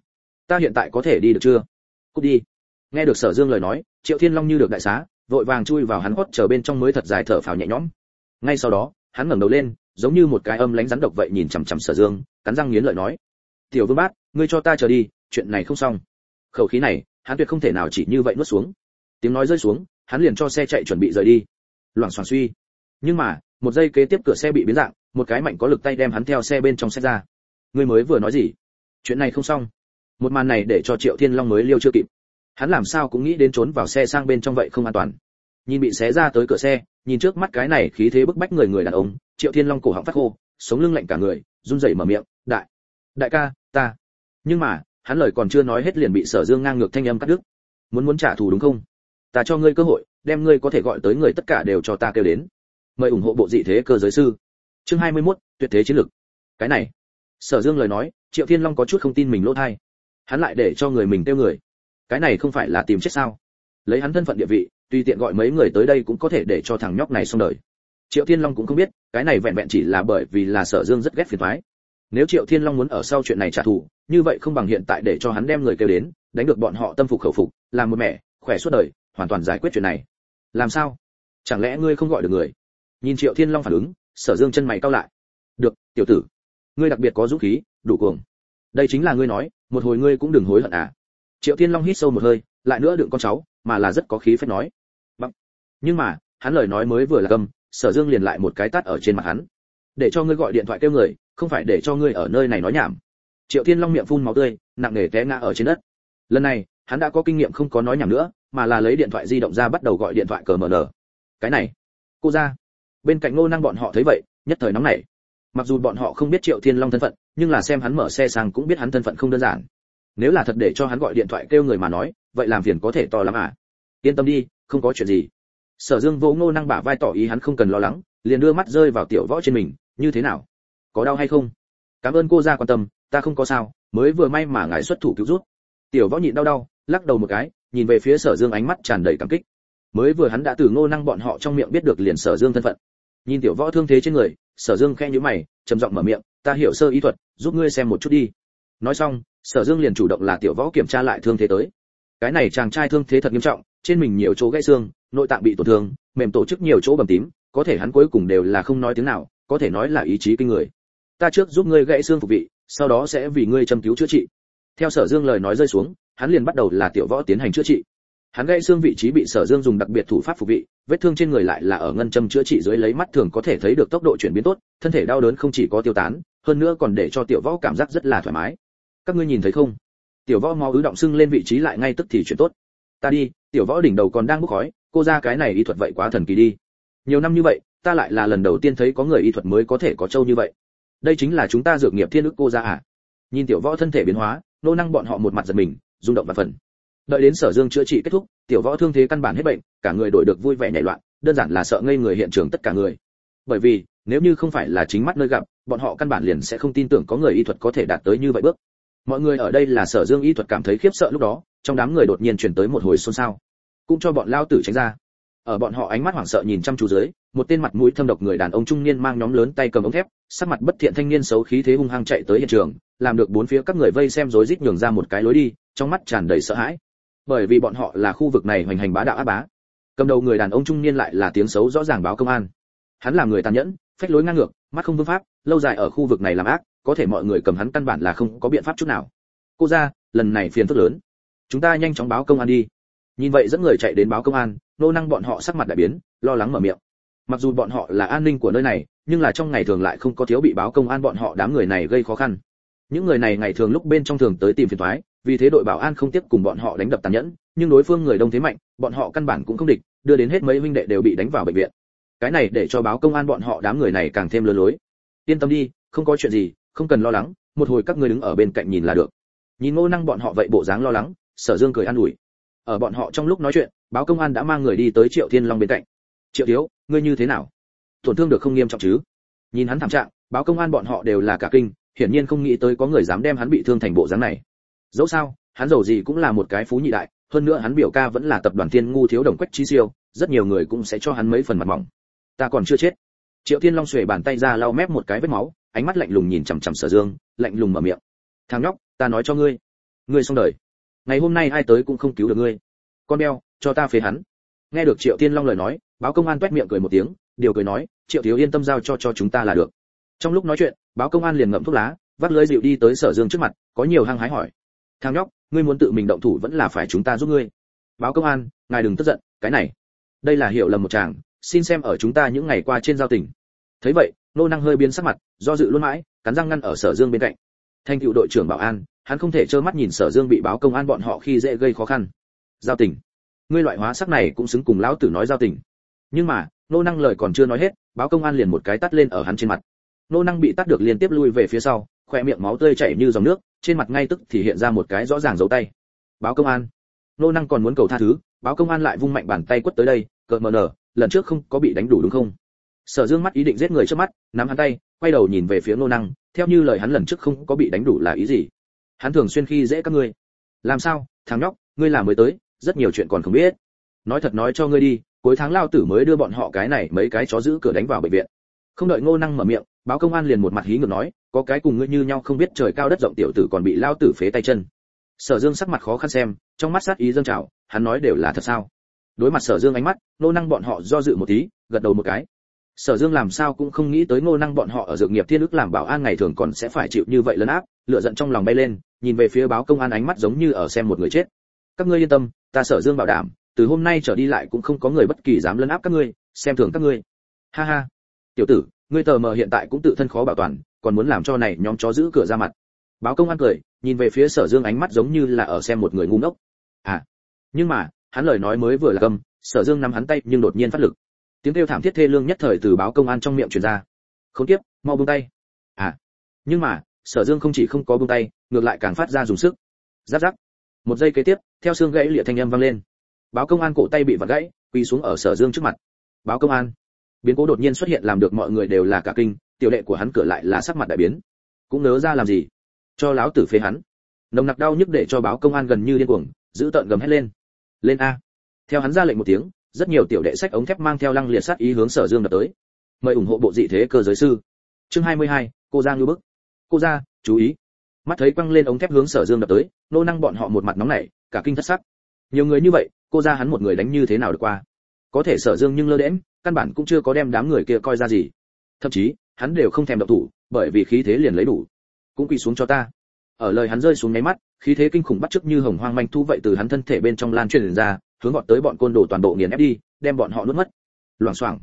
[SPEAKER 1] ta hiện tại có thể đi được chưa? Cút đi. Nghe được Sở Dương lời nói, Triệu Thiên Long như được đại xá, vội vàng chui vào hắn hót chờ bên trong mới thật dài thở phào nhẹ nhõm. Ngay sau đó, hắn ngẩng đầu lên, giống như một cái âm lãnh rắn độc vậy nhìn chằm chằm Sở Dương, cắn răng nghiến lợi nói: "Tiểu Vương Bát, ngươi cho ta chờ đi, chuyện này không xong." Khẩu khí này, hắn tuyệt không thể nào chỉ như vậy nuốt xuống. Tiếng nói rơi xuống, hắn liền cho xe chạy chuẩn bị rời đi. Loảng xoảng suy. Nhưng mà, một giây kế tiếp cửa xe bị biến dạng, một cái mạnh có lực tay đem hắn theo xe bên trong xách ra. Ngươi mới vừa nói gì? Chuyện này không xong. Một màn này để cho Triệu Thiên Long mới liêu chưa kịp. Hắn làm sao cũng nghĩ đến trốn vào xe sang bên trong vậy không an toàn. Nhìn bị xé ra tới cửa xe, nhìn trước mắt cái này khí thế bức bách người đàn ông, Triệu Thiên Long cổ họng phát khô, sống lưng lạnh cả người, run rẩy mở miệng, đại ca, ta." Nhưng mà, hắn lời còn chưa nói hết liền bị Sở Dương ngang ngược thanh âm cắt đứt. Muốn trả thù đúng không? Ta cho ngươi cơ hội, đem ngươi có thể gọi tới người tất cả đều cho ta kêu đến. Mời ủng hộ bộ dị thế cơ giới sư. Chương 21, tuyệt thế chiến lực. Cái này, Sở Dương lời nói, Triệu Thiên Long có chút không tin mình lỗ tai. Hắn lại để cho người mình kêu người. Cái này không phải là tìm chết sao? Lấy hắn thân phận địa vị, tùy tiện gọi mấy người tới đây cũng có thể để cho thằng nhóc này xong đời. Triệu Thiên Long cũng không biết, cái này vẹn vẹn chỉ là bởi vì là Sở Dương rất ghét phiền toái. Nếu Triệu Thiên Long muốn ở sau chuyện này trả thù, như vậy không bằng hiện tại để cho hắn đem người kêu đến, đánh được bọn họ tâm phục khẩu phục, làm một mẹ, khỏe suốt đời, hoàn toàn giải quyết chuyện này. Làm sao? Chẳng lẽ ngươi không gọi được người? Nhìn Triệu Thiên Long phản ứng, Sở Dương chân mày cau lại. Được, tiểu tử, ngươi đặc biệt có dũng khí, đủ cuồng. Đây chính là ngươi nói, một hồi ngươi cũng đừng hối hận à? Triệu Thiên Long hít sâu một hơi, lại nữa đừng con cháu, mà là rất có khí phách nói. Bằng. Nhưng mà, hắn lời nói mới vừa là câm, Sở Dương liền lại một cái tát ở trên mặt hắn. Để cho ngươi gọi điện thoại kêu người, không phải để cho ngươi ở nơi này nói nhảm. Triệu Thiên Long miệng phun máu tươi, nặng nề té ngã ở trên đất. Lần này, hắn đã có kinh nghiệm không có nói nhảm nữa, mà là lấy điện thoại di động ra bắt đầu gọi điện thoại cờ MN. Cái này, cô ra. Bên cạnh Ngô Năng bọn họ thấy vậy, nhất thời nóng nảy. Mặc dù bọn họ không biết Triệu Thiên Long thân phận, nhưng là xem hắn mở xe sang cũng biết hắn thân phận không đơn giản. Nếu là thật để cho hắn gọi điện thoại kêu người mà nói, vậy làm phiền có thể to lắm à? Yên tâm đi, không có chuyện gì. Sở Dương vỗ Ngô Năng bả vai tỏ ý hắn không cần lo lắng, liền đưa mắt rơi vào Tiểu Võ trên mình, như thế nào? Có đau hay không? Cảm ơn cô ra quan tâm, ta không có sao, mới vừa may mà ngài xuất thủ cứu giúp. Tiểu Võ nhịn đau, lắc đầu một cái, nhìn về phía Sở Dương ánh mắt tràn đầy cảm kích. Mới vừa hắn đã từ Ngô Năng bọn họ trong miệng biết được liền Sở Dương thân phận. Nhìn Tiểu Võ thương thế trên người, Sở Dương khẽ nhíu mày, trầm giọng mở miệng, ta hiểu sơ y thuật, giúp ngươi xem một chút đi. Nói xong, Sở Dương liền chủ động là Tiểu Võ kiểm tra lại thương thế tới. Cái này chàng trai thương thế thật nghiêm trọng, trên mình nhiều chỗ gãy xương, nội tạng bị tổn thương, mềm tổ chức nhiều chỗ bầm tím, có thể hắn cuối cùng đều là không nói tiếng nào, có thể nói là ý chí kinh người. Ta trước giúp ngươi gãy xương phục vị, sau đó sẽ vì ngươi châm cứu chữa trị. Theo Sở Dương lời nói rơi xuống, hắn liền bắt đầu là Tiểu Võ tiến hành chữa trị. Hắn gãy xương vị trí bị Sở Dương dùng đặc biệt thủ pháp phục vị, vết thương trên người lại là ở ngân châm chữa trị dưới lấy mắt thường có thể thấy được tốc độ chuyển biến tốt, thân thể đau đớn không chỉ có tiêu tán, hơn nữa còn để cho Tiểu Võ cảm giác rất là thoải mái. Các ngươi nhìn thấy không? Tiểu Võ máu ứ động sưng lên vị trí lại ngay tức thì chuyển tốt. Ta đi, Tiểu Võ đỉnh đầu còn đang bốc khói, cô ra cái này y thuật vậy quá thần kỳ đi. Nhiều năm như vậy, ta lại là lần đầu tiên thấy có người y thuật mới có thể có trâu như vậy. Đây chính là chúng ta dược nghiệp thiên ức cô ra à? Nhìn Tiểu Võ thân thể biến hóa, Nô Năng bọn họ một mặt giật mình, rung động và phần. Đợi đến Sở Dương chữa trị kết thúc, Tiểu Võ thương thế căn bản hết bệnh, cả người đổi được vui vẻ nhảy loạn, đơn giản là sợ ngây người hiện trường tất cả người. Bởi vì, nếu như không phải là chính mắt nơi gặp, bọn họ căn bản liền sẽ không tin tưởng có người y thuật có thể đạt tới như vậy bước. Mọi người ở đây là Sở Dương y thuật cảm thấy khiếp sợ lúc đó, trong đám người đột nhiên truyền tới một hồi xôn xao. Cũng cho bọn lao tử tránh ra. Ở bọn họ ánh mắt hoảng sợ nhìn chăm chú dưới, một tên mặt mũi thâm độc người đàn ông trung niên mang nhóm lớn tay cầm ống thép, sắc mặt bất thiện thanh niên xấu khí thế hung hăng chạy tới hiện trường, làm được bốn phía các người vây xem rối rít nhường ra một cái lối đi, trong mắt tràn đầy sợ hãi. Bởi vì bọn họ là khu vực này hoành hành bá đạo áp bá. Cầm đầu người đàn ông trung niên lại là tiếng xấu rõ ràng báo công an. Hắn là người tàn nhẫn, phách lối ngang ngược, mắt không vương pháp, lâu dài ở khu vực này làm ác, có thể mọi người cầm hắn căn bản là không có biện pháp chút nào. Cô ra, lần này phiền phức lớn, chúng ta nhanh chóng báo công an đi. Nhìn vậy dẫn người chạy đến báo công an, Nô Năng bọn họ sắc mặt đại biến, lo lắng mở miệng. Mặc dù bọn họ là an ninh của nơi này, nhưng là trong ngày thường lại không có thiếu bị báo công an bọn họ đám người này gây khó khăn. Những người này ngày thường lúc bên trong thường tới tìm phiền toái, vì thế đội bảo an không tiếp cùng bọn họ đánh đập tàn nhẫn, nhưng đối phương người đông thế mạnh, bọn họ căn bản cũng không địch, đưa đến hết mấy huynh đệ đều bị đánh vào bệnh viện. Cái này để cho báo công an bọn họ đám người này càng thêm lừa lối. Yên tâm đi, không có chuyện gì, không cần lo lắng, một hồi các ngươi đứng ở bên cạnh nhìn là được. Nhìn Ngô Năng bọn họ vậy bộ dáng lo lắng, Sở Dương cười an ủi. Ở bọn họ trong lúc nói chuyện, báo công an đã mang người đi tới Triệu Thiên Long bên cạnh. Triệu thiếu, ngươi như thế nào? Tổn thương được không nghiêm trọng chứ? Nhìn hắn thảm trạng, báo công an bọn họ đều là cả kinh, hiển nhiên không nghĩ tới có người dám đem hắn bị thương thành bộ dáng này. Dẫu sao, hắn dầu gì cũng là một cái phú nhị đại, hơn nữa hắn biểu ca vẫn là tập đoàn Thiên Ngu thiếu đồng Quách Chí Siêu, rất nhiều người cũng sẽ cho hắn mấy phần mặt mỏng. Ta còn chưa chết. Triệu Thiên Long xuề bàn tay ra lau mép một cái vết máu, ánh mắt lạnh lùng nhìn chằm chằm Sở Dương, lạnh lùng mở miệng. Thằng nhóc, ta nói cho ngươi, ngươi xong đời. Ngày hôm nay ai tới cũng không cứu được ngươi. Con beo, cho ta phế hắn. Nghe được Triệu Thiên Long lời nói, báo công an toét miệng cười một tiếng, điều cười nói, Triệu thiếu yên tâm giao cho chúng ta là được. Trong lúc nói chuyện, báo công an liền ngậm thuốc lá, vắt lưỡi dịu đi tới Sở Dương trước mặt, có nhiều hăng hái hỏi. Thằng nhóc, ngươi muốn tự mình động thủ vẫn là phải chúng ta giúp ngươi. Báo công an, ngài đừng tức giận, cái này, đây là hiểu lầm một chàng, xin xem ở chúng ta những ngày qua trên giao tình. Thấy vậy, Nô Năng hơi biến sắc mặt, do dự luôn mãi, cắn răng ngăn ở Sở Dương bên cạnh. Thanh cựu đội trưởng bảo an, hắn không thể trơ mắt nhìn Sở Dương bị báo công an bọn họ khi dễ gây khó khăn. Giao tình, ngươi loại hóa sắc này cũng xứng cùng lão tử nói giao tình. Nhưng mà, Nô Năng lời còn chưa nói hết, báo công an liền một cái tát lên ở hắn trên mặt. Nô Năng bị tát được liên tiếp lui về phía sau, khóe miệng máu tươi chảy như dòng nước, trên mặt ngay tức thì hiện ra một cái rõ ràng dấu tay. Báo công an. Nô Năng còn muốn cầu tha thứ, báo công an lại vung mạnh bàn tay quất tới đây, cợt mờ nở, lần trước không có bị đánh đủ đúng không? Sở Dương mắt ý định giết người trước mắt, nắm hắn tay, quay đầu nhìn về phía Nô Năng, theo như lời hắn lần trước không có bị đánh đủ là ý gì? Hắn thường xuyên khi dễ các ngươi. Làm sao, thằng nhóc, ngươi là mới tới, rất nhiều chuyện còn không biết. Nói thật nói cho ngươi đi, cuối tháng lao tử mới đưa bọn họ cái này mấy cái chó giữ cửa đánh vào bệnh viện. Không đợi Ngô Năng mở miệng, báo công an liền một mặt hí ngược nói, có cái cùng ngươi như nhau không biết trời cao đất rộng tiểu tử còn bị lao tử phế tay chân. Sở Dương sắc mặt khó khăn xem, trong mắt sát ý dâng trào, hắn nói đều là thật sao? Đối mặt Sở Dương ánh mắt, Ngô Năng bọn họ do dự một tí, gật đầu một cái. Sở Dương làm sao cũng không nghĩ tới Ngô Năng bọn họ ở dược nghiệp Thiên Ức làm bảo an ngày thường còn sẽ phải chịu như vậy lấn áp, lửa giận trong lòng bay lên, nhìn về phía báo công an ánh mắt giống như ở xem một người chết. Các ngươi yên tâm, ta Sở Dương bảo đảm, từ hôm nay trở đi lại cũng không có người bất kỳ dám lấn áp các ngươi, xem thường các ngươi. Ha ha, tiểu tử, ngươi tờ mờ hiện tại cũng tự thân khó bảo toàn, còn muốn làm cho này nhóm chó giữ cửa ra mặt. Báo công an cười, nhìn về phía Sở Dương ánh mắt giống như là ở xem một người ngu ngốc. À, nhưng mà, hắn lời nói mới vừa là câm, Sở Dương nắm hắn tay nhưng đột nhiên phát lực. Tiếng kêu thảm thiết thê lương nhất thời từ báo công an trong miệng truyền ra. Khốn kiếp, mau buông tay. À, nhưng mà, Sở Dương không chỉ không có buông tay, ngược lại càng phát ra dùng sức. Rắc rắc. Một giây kế tiếp, theo xương gãy lịa thanh âm vang lên. Báo công an cổ tay bị vặn gãy, quỳ xuống ở Sở Dương trước mặt. Báo công an. Biến cố đột nhiên xuất hiện làm được mọi người đều là cả kinh, tiểu đệ của hắn cửa lại là sắc mặt đại biến. Cũng nớ ra làm gì? Cho lão tử phế hắn. Nồng nặc đau nhức để cho báo công an gần như điên cuồng, giữ tợn gầm hét lên. Lên a. Theo hắn ra lệnh một tiếng, rất nhiều tiểu đệ sách ống thép mang theo lăng liệt sát ý hướng Sở Dương đập tới. Mời ủng hộ bộ dị thế cơ giới sư. Chương 22, cô Giang lưu bức. Cô gia, chú ý. Mắt thấy quăng lên ống thép hướng Sở Dương đập tới, Nô Năng bọn họ một mặt nóng nảy, cả kinh thất sắc. Nhiều người như vậy, cô gia hắn một người đánh như thế nào được qua? Có thể Sở Dương nhưng lơ đễnh, căn bản cũng chưa có đem đám người kia coi ra gì. Thậm chí, hắn đều không thèm động thủ, bởi vì khí thế liền lấy đủ. Cũng quỳ xuống cho ta. Ở lời hắn rơi xuống nháy mắt, khí thế kinh khủng bắt chước như hồng hoang manh thu vậy từ hắn thân thể bên trong lan truyền ra, hướng gọn tới bọn côn đồ toàn bộ nghiền ép đi, đem bọn họ nuốt mất. Loảng xoảng.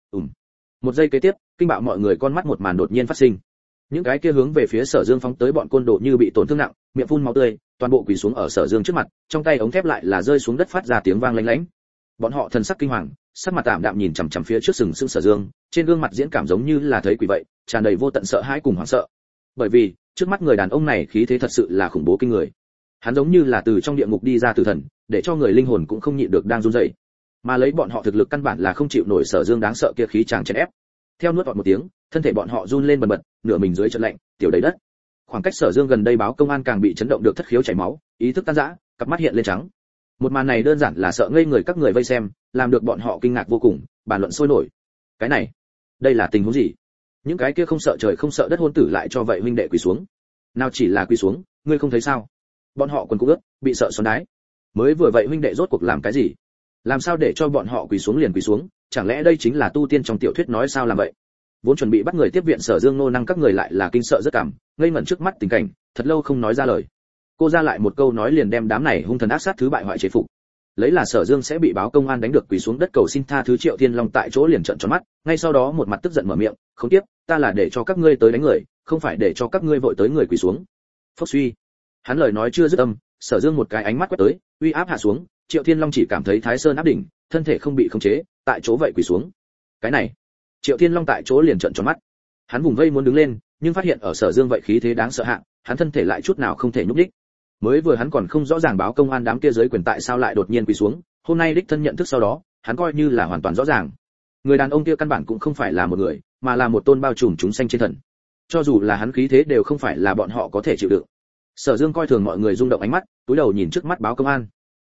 [SPEAKER 1] Một giây kế tiếp, kinh bạo mọi người con mắt một màn đột nhiên phát sinh. Những cái kia hướng về phía Sở Dương phóng tới bọn côn đồ như bị tổn thương nặng, miệng phun máu tươi, toàn bộ quỳ xuống ở Sở Dương trước mặt, trong tay ống thép lại là rơi xuống đất phát ra tiếng vang lanh lảnh. Bọn họ thần sắc kinh hoàng, sắc mặt tạm đạm nhìn chằm chằm phía trước sừng sững Sở Dương, trên gương mặt diễn cảm giống như là thấy quỷ vậy, tràn đầy vô tận sợ hãi cùng hoảng sợ. Bởi vì, trước mắt người đàn ông này khí thế thật sự là khủng bố kinh người. Hắn giống như là từ trong địa ngục đi ra tử thần, để cho người linh hồn cũng không nhịn được đang run rẩy. Mà lấy bọn họ thực lực căn bản là không chịu nổi Sở Dương đáng sợ kia khí chàng chèn ép. Theo nuốt vọt một tiếng, thân thể bọn họ run lên bần bật, nửa mình dưới trận lạnh, tiểu đầy đất. Khoảng cách Sở Dương gần đây báo công an càng bị chấn động được thất khiếu chảy máu, ý thức tan rã, cặp mắt hiện lên trắng. Một màn này đơn giản là sợ ngây người các người vây xem, làm được bọn họ kinh ngạc vô cùng, bàn luận sôi nổi. Cái này, đây là tình huống gì? Những cái kia không sợ trời không sợ đất hôn tử lại cho vậy huynh đệ quỳ xuống. Nào chỉ là quỳ xuống, ngươi không thấy sao? Bọn họ quần cúc ướt, bị sợ xoắn đái. Mới vừa vậy huynh đệ rốt cuộc làm cái gì? Làm sao để cho bọn họ quỳ xuống liền quỳ xuống? Chẳng lẽ đây chính là tu tiên trong tiểu thuyết nói sao làm vậy? Vốn chuẩn bị bắt người tiếp viện Sở Dương Nô Năng các người lại là kinh sợ rất cảm, ngây ngẩn trước mắt tình cảnh, thật lâu không nói ra lời. Cô ra lại một câu nói liền đem đám này hung thần ác sát thứ bại hoại chế phục. Lấy là Sở Dương sẽ bị báo công an đánh được quỳ xuống đất cầu xin tha thứ, Triệu Thiên Long tại chỗ liền trợn tròn mắt, ngay sau đó một mặt tức giận mở miệng, "Không tiếp, ta là để cho các ngươi tới đánh người, không phải để cho các ngươi vội tới người quỳ xuống." Phốc suy. Hắn lời nói chưa dứt âm, Sở Dương một cái ánh mắt quét tới, uy áp hạ xuống, Triệu Thiên Long chỉ cảm thấy Thái Sơn áp đỉnh, thân thể không bị khống chế, tại chỗ vậy quỳ xuống. Cái này, Triệu Thiên Long tại chỗ liền trợn tròn mắt. Hắn vùng vây muốn đứng lên, nhưng phát hiện ở Sở Dương vậy khí thế đáng sợ hạng, hắn thân thể lại chút nào không thể nhúc nhích. Mới vừa hắn còn không rõ ràng báo công an đám kia giới quyền tại sao lại đột nhiên quỳ xuống, hôm nay đích thân nhận thức sau đó, hắn coi như là hoàn toàn rõ ràng. Người đàn ông kia căn bản cũng không phải là một người, mà là một tôn bao trùm chúng sanh trên thần. Cho dù là hắn khí thế đều không phải là bọn họ có thể chịu đựng. Sở Dương coi thường mọi người rung động ánh mắt, túi đầu nhìn trước mắt báo công an.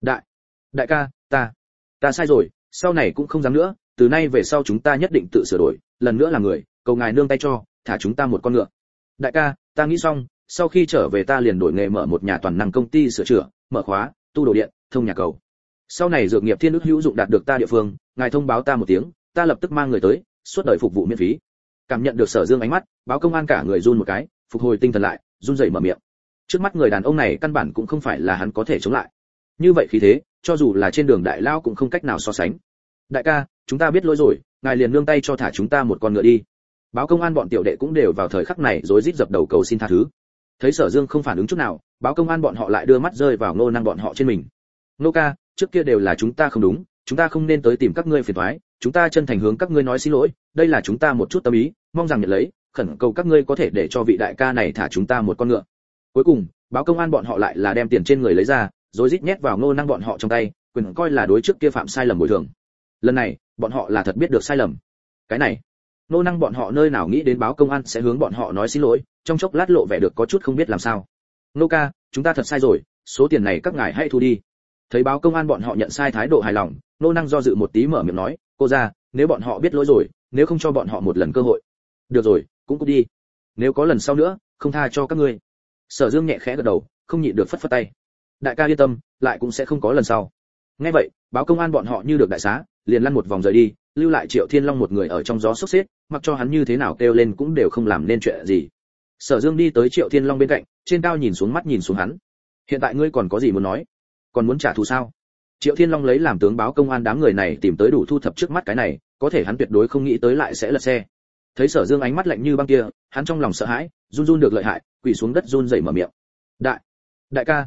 [SPEAKER 1] Đại ca, ta sai rồi, sau này cũng không dám nữa, từ nay về sau chúng ta nhất định tự sửa đổi, lần nữa là người, cầu ngài nương tay cho, thả chúng ta một con ngựa. Đại ca, ta nghĩ xong, sau khi trở về ta liền đổi nghề mở một nhà toàn năng công ty sửa chữa, mở khóa, tu đồ điện, thông nhà cầu. Sau này dược nghiệp thiên đức hữu dụng đạt được ta địa phương, ngài thông báo ta một tiếng, ta lập tức mang người tới, suốt đời phục vụ miễn phí. Cảm nhận được Sở Dương ánh mắt, báo công an cả người run một cái, phục hồi tinh thần lại, run rẩy mở miệng. Trước mắt người đàn ông này căn bản cũng không phải là hắn có thể chống lại. Như vậy khí thế, cho dù là trên đường đại lao cũng không cách nào so sánh. Đại ca, chúng ta biết lỗi rồi, ngài liền nương tay cho thả chúng ta một con ngựa đi. Báo công an bọn tiểu đệ cũng đều vào thời khắc này rối rít dập đầu cầu xin tha thứ. Thấy Sở Dương không phản ứng chút nào, báo công an bọn họ lại đưa mắt rơi vào Ngô Năng bọn họ trên mình. Ngô ca, trước kia đều là chúng ta không đúng, chúng ta không nên tới tìm các ngươi phiền toái, chúng ta chân thành hướng các ngươi nói xin lỗi, đây là chúng ta một chút tâm ý, mong rằng nhận lấy, khẩn cầu các ngươi có thể để cho vị đại ca này thả chúng ta một con ngựa. Cuối cùng, báo công an bọn họ lại là đem tiền trên người lấy ra, rối rít nhét vào Ngô Năng bọn họ trong tay, quyền coi là đối trước kia phạm sai lầm bồi thường. Lần này, bọn họ là thật biết được sai lầm. Cái này, Ngô Năng bọn họ nơi nào nghĩ đến báo công an sẽ hướng bọn họ nói xin lỗi, trong chốc lát lộ vẻ được có chút không biết làm sao. Ngô ca, chúng ta thật sai rồi, số tiền này các ngài hãy thu đi. Thấy báo công an bọn họ nhận sai thái độ hài lòng, Ngô Năng do dự một tí mở miệng nói, cô ra, nếu bọn họ biết lỗi rồi, nếu không cho bọn họ một lần cơ hội. Được rồi, cũng cút đi. Nếu có lần sau nữa, không tha cho các ngươi. Sở Dương nhẹ khẽ gật đầu, không nhịn được phất phất tay. Đại ca yên tâm, lại cũng sẽ không có lần sau. Nghe vậy, báo công an bọn họ như được đại xá, liền lăn một vòng rời đi, lưu lại Triệu Thiên Long một người ở trong gió sốc xếp, mặc cho hắn như thế nào kêu lên cũng đều không làm nên chuyện gì. Sở Dương đi tới Triệu Thiên Long bên cạnh, trên cao nhìn xuống mắt nhìn xuống hắn. Hiện tại ngươi còn có gì muốn nói? Còn muốn trả thù sao? Triệu Thiên Long lấy làm tướng báo công an đám người này tìm tới đủ thu thập trước mắt cái này, có thể hắn tuyệt đối không nghĩ tới lại sẽ lật xe. Thấy Sở Dương ánh mắt lạnh như băng kia, hắn trong lòng sợ hãi, run run được lợi hại, quỳ xuống đất run rẩy mở miệng. Đại ca,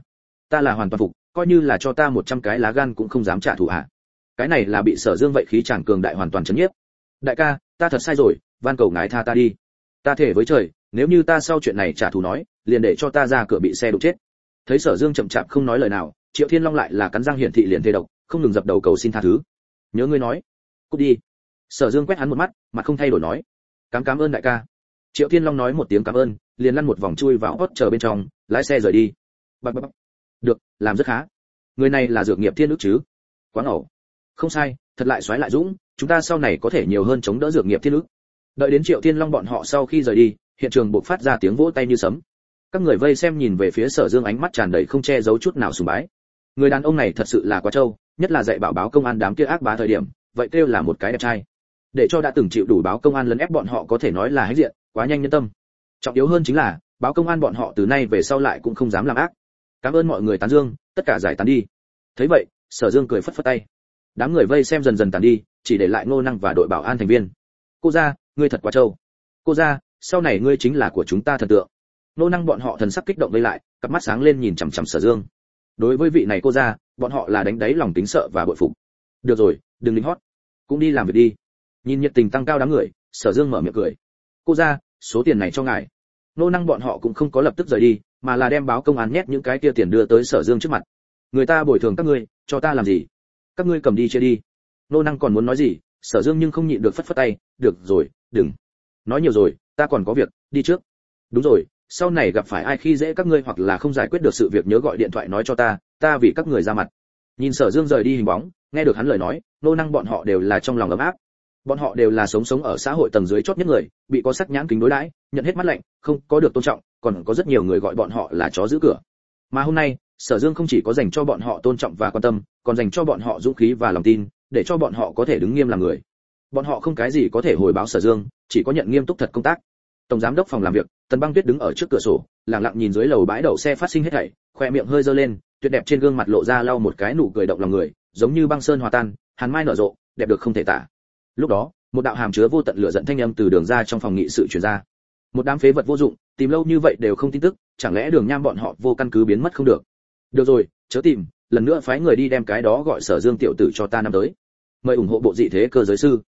[SPEAKER 1] ta là hoàn toàn phục, coi như là cho ta 100 cái lá gan cũng không dám trả thù ạ. Cái này là bị Sở Dương vậy khí tràn cường đại hoàn toàn chấn nhiếp. Đại ca, ta thật sai rồi, van cầu ngài tha ta đi. Ta thề với trời, nếu như ta sau chuyện này trả thù nói, liền để cho ta ra cửa bị xe đụng chết. Thấy Sở Dương chậm chạp không nói lời nào, Triệu Thiên Long lại là cắn răng hiển thị liền thề độc, không ngừng dập đầu cầu xin tha thứ. Nhớ ngươi nói, cút đi. Sở Dương quét hắn một mắt, mặt không thay đổi nói, cảm ơn đại ca. Triệu Thiên Long nói một tiếng cảm ơn, liền lăn một vòng chui vào hốt chờ bên trong, lái xe rời đi. Bập. Được, làm rất khá. Người này là dược nghiệp thiên đức chứ? Quá ngầu. Không sai, thật lại xoáy lại dũng, chúng ta sau này có thể nhiều hơn chống đỡ dược nghiệp thiên đức. Đợi đến Triệu Thiên Long bọn họ sau khi rời đi, hiện trường bộc phát ra tiếng vỗ tay như sấm. Các người vây xem nhìn về phía Sở Dương ánh mắt tràn đầy không che giấu chút nào sùng bái. Người đàn ông này thật sự là quá trâu, nhất là dạy bảo báo công an đám kia ác bá thời điểm, vậy kêu là một cái đẹp trai. Để cho đã từng chịu đủ báo công an lấn ép bọn họ có thể nói là hãnh diện, quá nhanh nhân tâm. Trọng yếu hơn chính là, báo công an bọn họ từ nay về sau lại cũng không dám làm ác. Cảm ơn mọi người tán dương, tất cả giải tán đi. Thấy vậy, Sở Dương cười phất phất tay. Đám người vây xem dần dần tàn đi, chỉ để lại Ngô Năng và đội bảo an thành viên. Cô gia, ngươi thật quá trâu. Cô gia, sau này ngươi chính là của chúng ta thần tượng. Ngô Năng bọn họ thần sắc kích động vây lại, cặp mắt sáng lên nhìn chằm chằm Sở Dương. Đối với vị này cô gia, bọn họ là đánh đáy lòng kính sợ và bội phục. Được rồi, đừng lính hót, cũng đi làm việc đi. Nhìn nhiệt tình tăng cao đám người, Sở Dương mở miệng cười. Cô gia, số tiền này cho ngài. Ngô Năng bọn họ cũng không có lập tức rời đi, mà là đem báo công an nhét những cái kia tiền đưa tới Sở Dương trước mặt. Người ta bồi thường các ngươi, cho ta làm gì? Các ngươi cầm đi chia đi. Ngô Năng còn muốn nói gì, Sở Dương nhưng không nhịn được phất phất tay, được rồi, đừng nói nhiều rồi, ta còn có việc, đi trước. Đúng rồi, sau này gặp phải ai khi dễ các ngươi hoặc là không giải quyết được sự việc nhớ gọi điện thoại nói cho ta vì các người ra mặt. Nhìn Sở Dương rời đi hình bóng, nghe được hắn lời nói, Ngô Năng bọn họ đều là trong lòng ấm áp. Bọn họ đều là sống ở xã hội tầng dưới chót nhất người, bị có sắc nhãn kính đối đãi, nhận hết mắt lạnh, không có được tôn trọng, còn có rất nhiều người gọi bọn họ là chó giữ cửa. Mà hôm nay, Sở Dương không chỉ có dành cho bọn họ tôn trọng và quan tâm, còn dành cho bọn họ dũng khí và lòng tin, để cho bọn họ có thể đứng nghiêm làm người. Bọn họ không cái gì có thể hồi báo Sở Dương, chỉ có nhận nghiêm túc thật công tác. Tổng giám đốc phòng làm việc, Tần Băng Tuyết đứng ở trước cửa sổ, lặng lặng nhìn dưới lầu bãi đậu xe phát sinh hết thảy, khoe miệng hơi giơ lên, tuyệt đẹp trên gương mặt lộ ra lau một cái nụ cười động lòng người, giống như băng sơn hòa tan, hàn mai nở rộ, đẹp được không thể tả. Lúc đó, một đạo hàm chứa vô tận lửa giận thanh âm từ đường ra trong phòng nghị sự truyền ra. Một đám phế vật vô dụng, tìm lâu như vậy đều không tin tức, chẳng lẽ Đường Nham bọn họ vô căn cứ biến mất không được? Được rồi, chớ tìm, lần nữa phái người đi đem cái đó gọi Sở Dương tiểu tử cho ta năm tới. Mời ủng hộ bộ dị thế cơ giới sư.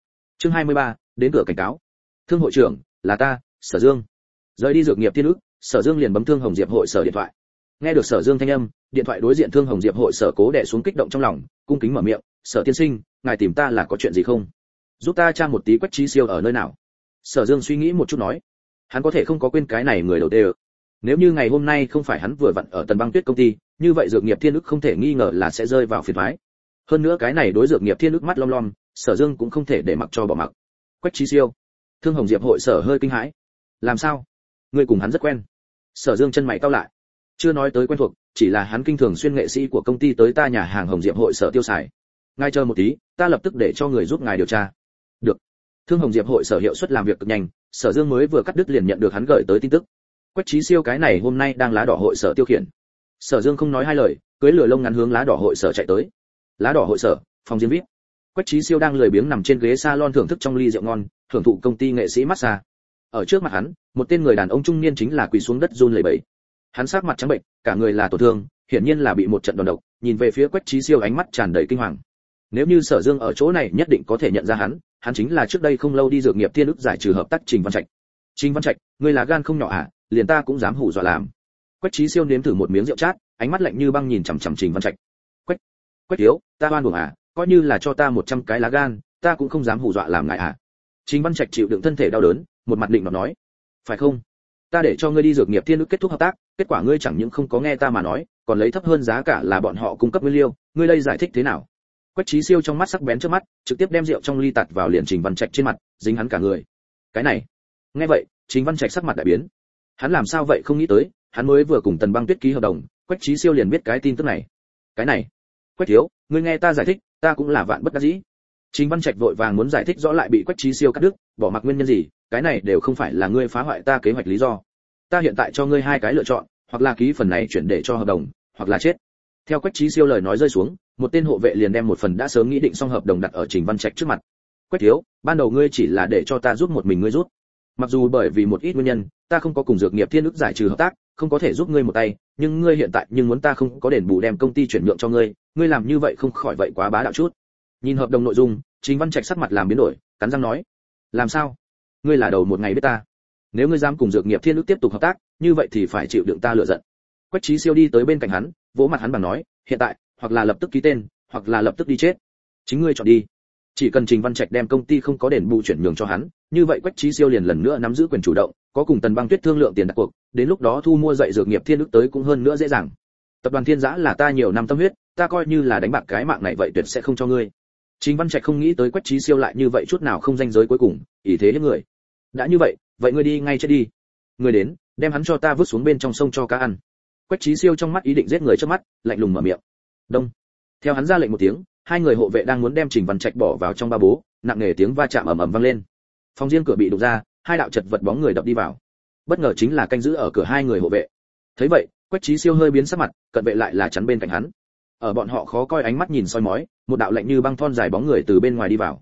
[SPEAKER 1] Chương 23, đến cửa cảnh cáo. Thương hội trưởng, là ta, Sở Dương. Rời đi dược nghiệp tiên ức, Sở Dương liền bấm Thương Hồng Diệp hội sở điện thoại. Nghe được Sở Dương thanh âm, điện thoại đối diện Thương Hồng Diệp hội sở cố đè xuống kích động trong lòng, cung kính mở miệng, "Sở tiên sinh, ngài tìm ta là có chuyện gì không? Giúp ta tra một tí Quách Chí Siêu ở nơi nào?" Sở Dương suy nghĩ một chút nói, hắn có thể không có quên cái này người đầu tiên. Nếu như ngày hôm nay không phải hắn vừa vặn ở Tần Băng Tuyết công ty, như vậy dược nghiệp thiên ức không thể nghi ngờ là sẽ rơi vào phiền toái. Hơn nữa cái này đối dược nghiệp thiên ức mắt lom lom, Sở Dương cũng không thể để mặc cho bỏ mặc. Quách Chí Siêu. Thương Hồng Diệp hội sở hơi kinh hãi. "Làm sao? Ngươi cùng hắn rất quen?" Sở Dương chân mày cau lại. Chưa nói tới quen thuộc, chỉ là hắn kinh thường xuyên nghệ sĩ của công ty tới ta nhà hàng Hồng Diệp hội sở tiêu xài. "Ngài chờ một tí, ta lập tức để cho người giúp ngài điều tra." "Được." Thương Hồng Diệp hội sở hiệu suất làm việc cực nhanh, Sở Dương mới vừa cắt đứt liền nhận được hắn gửi tới tin tức. Quách Chí Siêu cái này hôm nay đang lá đỏ hội sở tiêu khiển. Sở Dương không nói hai lời, cưỡi lửa lông ngắn hướng lá đỏ hội sở chạy tới. Lá đỏ hội sở, phòng riêng VIP. Quách Chí Siêu đang lười biếng nằm trên ghế salon thưởng thức trong ly rượu ngon, thưởng thụ công ty nghệ sĩ massage. Ở trước mặt hắn, một tên người đàn ông trung niên chính là quỳ xuống đất run lẩy bẩy. Hắn sắc mặt trắng bệnh, cả người là tổn thương, hiển nhiên là bị một trận đòn độc, nhìn về phía Quách Chí Siêu ánh mắt tràn đầy kinh hoàng. Nếu như Sở Dương ở chỗ này nhất định có thể nhận ra hắn chính là trước đây không lâu đi dược nghiệp tiên ức giải trừ hợp tác Trình Văn Trạch. "Trình Văn Trạch, ngươi là gan không nhỏ à, liền ta cũng dám hù dọa làm." Quách Chí Siêu nếm thử một miếng rượu chát, ánh mắt lạnh như băng nhìn chằm chằm Trình Văn Trạch. Quách thiếu, ta oan uổng à, coi như là cho ta 100 cái lá gan, ta cũng không dám hù dọa làm ngại à." Trình Văn Trạch chịu đựng thân thể đau đớn, một mặt định nọt nói, "Phải không? Ta để cho ngươi đi dược nghiệp tiên ức kết thúc hợp tác, kết quả ngươi chẳng những không có nghe ta mà nói, còn lấy thấp hơn giá cả là bọn họ cung cấp nguyên liệu, ngươi đây giải thích thế nào?" Quách Chí Siêu trong mắt sắc bén trước mắt, trực tiếp đem rượu trong ly tạt vào liền Trình Văn Trạch trên mặt, dính hắn cả người. "Cái này?" Nghe vậy, Trình Văn Trạch sắc mặt đại biến. Hắn làm sao vậy không nghĩ tới, hắn mới vừa cùng Tần Băng Tuyết ký hợp đồng, Quách Chí Siêu liền biết cái tin tức này. "Cái này, Quách thiếu, ngươi nghe ta giải thích, ta cũng là vạn bất đắc dĩ." Trình Văn Trạch vội vàng muốn giải thích rõ lại bị Quách Chí Siêu cắt đứt, bỏ mặc nguyên nhân gì, cái này đều không phải là ngươi phá hoại ta kế hoạch lý do. Ta hiện tại cho ngươi hai cái lựa chọn, hoặc là ký phần này chuyển để cho hợp đồng, hoặc là chết. Theo Quách Chí Siêu lời nói rơi xuống, một tên hộ vệ liền đem một phần đã sớm nghĩ định xong hợp đồng đặt ở Trình Văn Trạch trước mặt. "Quách thiếu, ban đầu ngươi chỉ là để cho ta giúp một mình ngươi rút. Mặc dù bởi vì một ít nguyên nhân, ta không có cùng dược nghiệp thiên ức giải trừ hợp tác, không có thể giúp ngươi một tay, nhưng ngươi hiện tại muốn ta không có đền bù đem công ty chuyển nhượng cho ngươi, ngươi làm như vậy không khỏi vậy quá bá đạo chút." Nhìn hợp đồng nội dung, Trình Văn Trạch sắc mặt làm biến đổi, cắn răng nói, "Làm sao? Ngươi là đầu một ngày biết ta. Nếu ngươi dám cùng dược nghiệp thiên ức tiếp tục hợp tác, như vậy thì phải chịu đựng ta lựa giận." Quách Chí Siêu đi tới bên cạnh hắn, vỗ mặt hắn bằng nói, "Hiện tại, hoặc là lập tức ký tên, hoặc là lập tức đi chết. Chính ngươi chọn đi." Chỉ cần Trình Văn Trạch đem công ty không có đền bù chuyển nhượng cho hắn, như vậy Quách Chí Siêu liền lần nữa nắm giữ quyền chủ động, có cùng Tần Băng Tuyết thương lượng tiền đặt cuộc, đến lúc đó thu mua dậy dược nghiệp thiên ức tới cũng hơn nữa dễ dàng. Tập đoàn Thiên Giã là ta nhiều năm tâm huyết, ta coi như là đánh bạc cái mạng này vậy tuyệt sẽ không cho ngươi. Trình Văn Trạch không nghĩ tới Quách Chí Siêu lại như vậy chút nào không danh giới cuối cùng, ỷ thế hiếp người. "Đã như vậy, vậy ngươi đi ngay chết đi. Ngươi đến, đem hắn cho ta vứt xuống bên trong sông cho cá ăn." Quách Chí Siêu trong mắt ý định giết người trước mắt, lạnh lùng mở miệng. Đông. Theo hắn ra lệnh một tiếng, hai người hộ vệ đang muốn đem Trình Văn Trạch bỏ vào trong ba bố, nặng nề tiếng va chạm ầm ầm vang lên. Phòng riêng cửa bị đụng ra, hai đạo chật vật bóng người đập đi vào. Bất ngờ chính là canh giữ ở cửa hai người hộ vệ. Thấy vậy, Quách Chí Siêu hơi biến sắc mặt, cận vệ lại là chắn bên cạnh hắn. Ở bọn họ khó coi ánh mắt nhìn soi mói, một đạo lạnh như băng thon dài bóng người từ bên ngoài đi vào.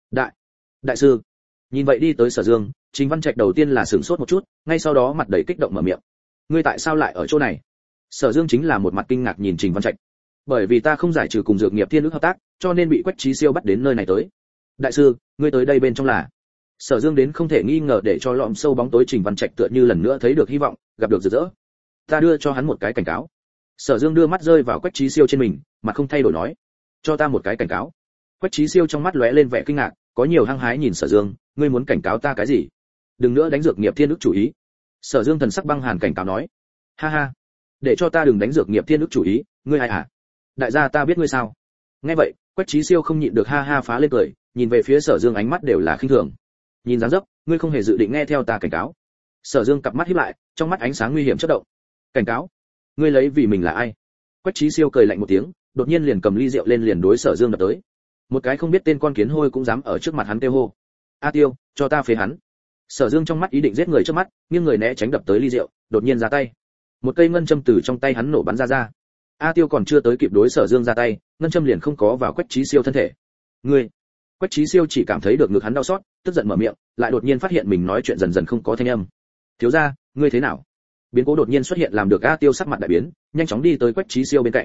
[SPEAKER 1] Đại sư." Nhìn vậy đi tới Sở Dương, Trình Văn Trạch đầu tiên là sửng sốt một chút, ngay sau đó mặt đầy kích động mở miệng. "Ngươi tại sao lại ở chỗ này?" Sở Dương chính là một mặt kinh ngạc nhìn Trình Văn Trạch. "Bởi vì ta không giải trừ cùng dược nghiệp thiên ức hợp tác, cho nên bị Quách Chí Siêu bắt đến nơi này tới." "Đại sư, ngươi tới đây bên trong là?" Sở Dương đến không thể nghi ngờ để cho lọm sâu bóng tối Trình Văn Trạch tựa như lần nữa thấy được hy vọng, gặp được rực rỡ. "Ta đưa cho hắn một cái cảnh cáo." Sở Dương đưa mắt rơi vào Quách Chí Siêu trên mình, mặt không thay đổi nói, "Cho ta một cái cảnh cáo." Quách Chí Siêu trong mắt lóe lên vẻ kinh ngạc, có nhiều hăng hái nhìn Sở Dương, "Ngươi muốn cảnh cáo ta cái gì?" "Đừng nữa đánh dược nghiệp thiên ức chủ ý." Sở Dương thần sắc băng hàn cảnh cáo nói. "Ha ha, để cho ta đừng đánh dược nghiệp thiên ức chủ ý, ngươi ai à? Đại gia ta biết ngươi sao?" Nghe vậy, Quách Chí Siêu không nhịn được ha ha phá lên cười, nhìn về phía Sở Dương ánh mắt đều là khinh thường. "Nhìn dáng dấp, ngươi không hề dự định nghe theo ta cảnh cáo." Sở Dương cặp mắt híp lại, trong mắt ánh sáng nguy hiểm chớp động. "Cảnh cáo? Ngươi lấy vì mình là ai?" Quách Chí Siêu cười lạnh một tiếng, đột nhiên liền cầm ly rượu lên liền đối Sở Dương đập tới. Một cái không biết tên con kiến hôi cũng dám ở trước mặt hắn kêu hô. "A Tiêu, cho ta phế hắn." Sở Dương trong mắt ý định giết người trước mắt, nghiêng người né tránh đập tới ly rượu, đột nhiên ra tay. Một cây ngân châm từ trong tay hắn nổ bắn ra. A Tiêu còn chưa tới kịp đối Sở Dương ra tay, ngân châm liền không có vào Quách Chí Siêu thân thể. "Ngươi!" Quách Chí Siêu chỉ cảm thấy được ngực hắn đau xót, tức giận mở miệng, lại đột nhiên phát hiện mình nói chuyện dần dần không có thanh âm. "Thiếu gia, ngươi thế nào?" Biến cố đột nhiên xuất hiện làm được A Tiêu sắc mặt đại biến, nhanh chóng đi tới Quách Chí Siêu bên cạnh.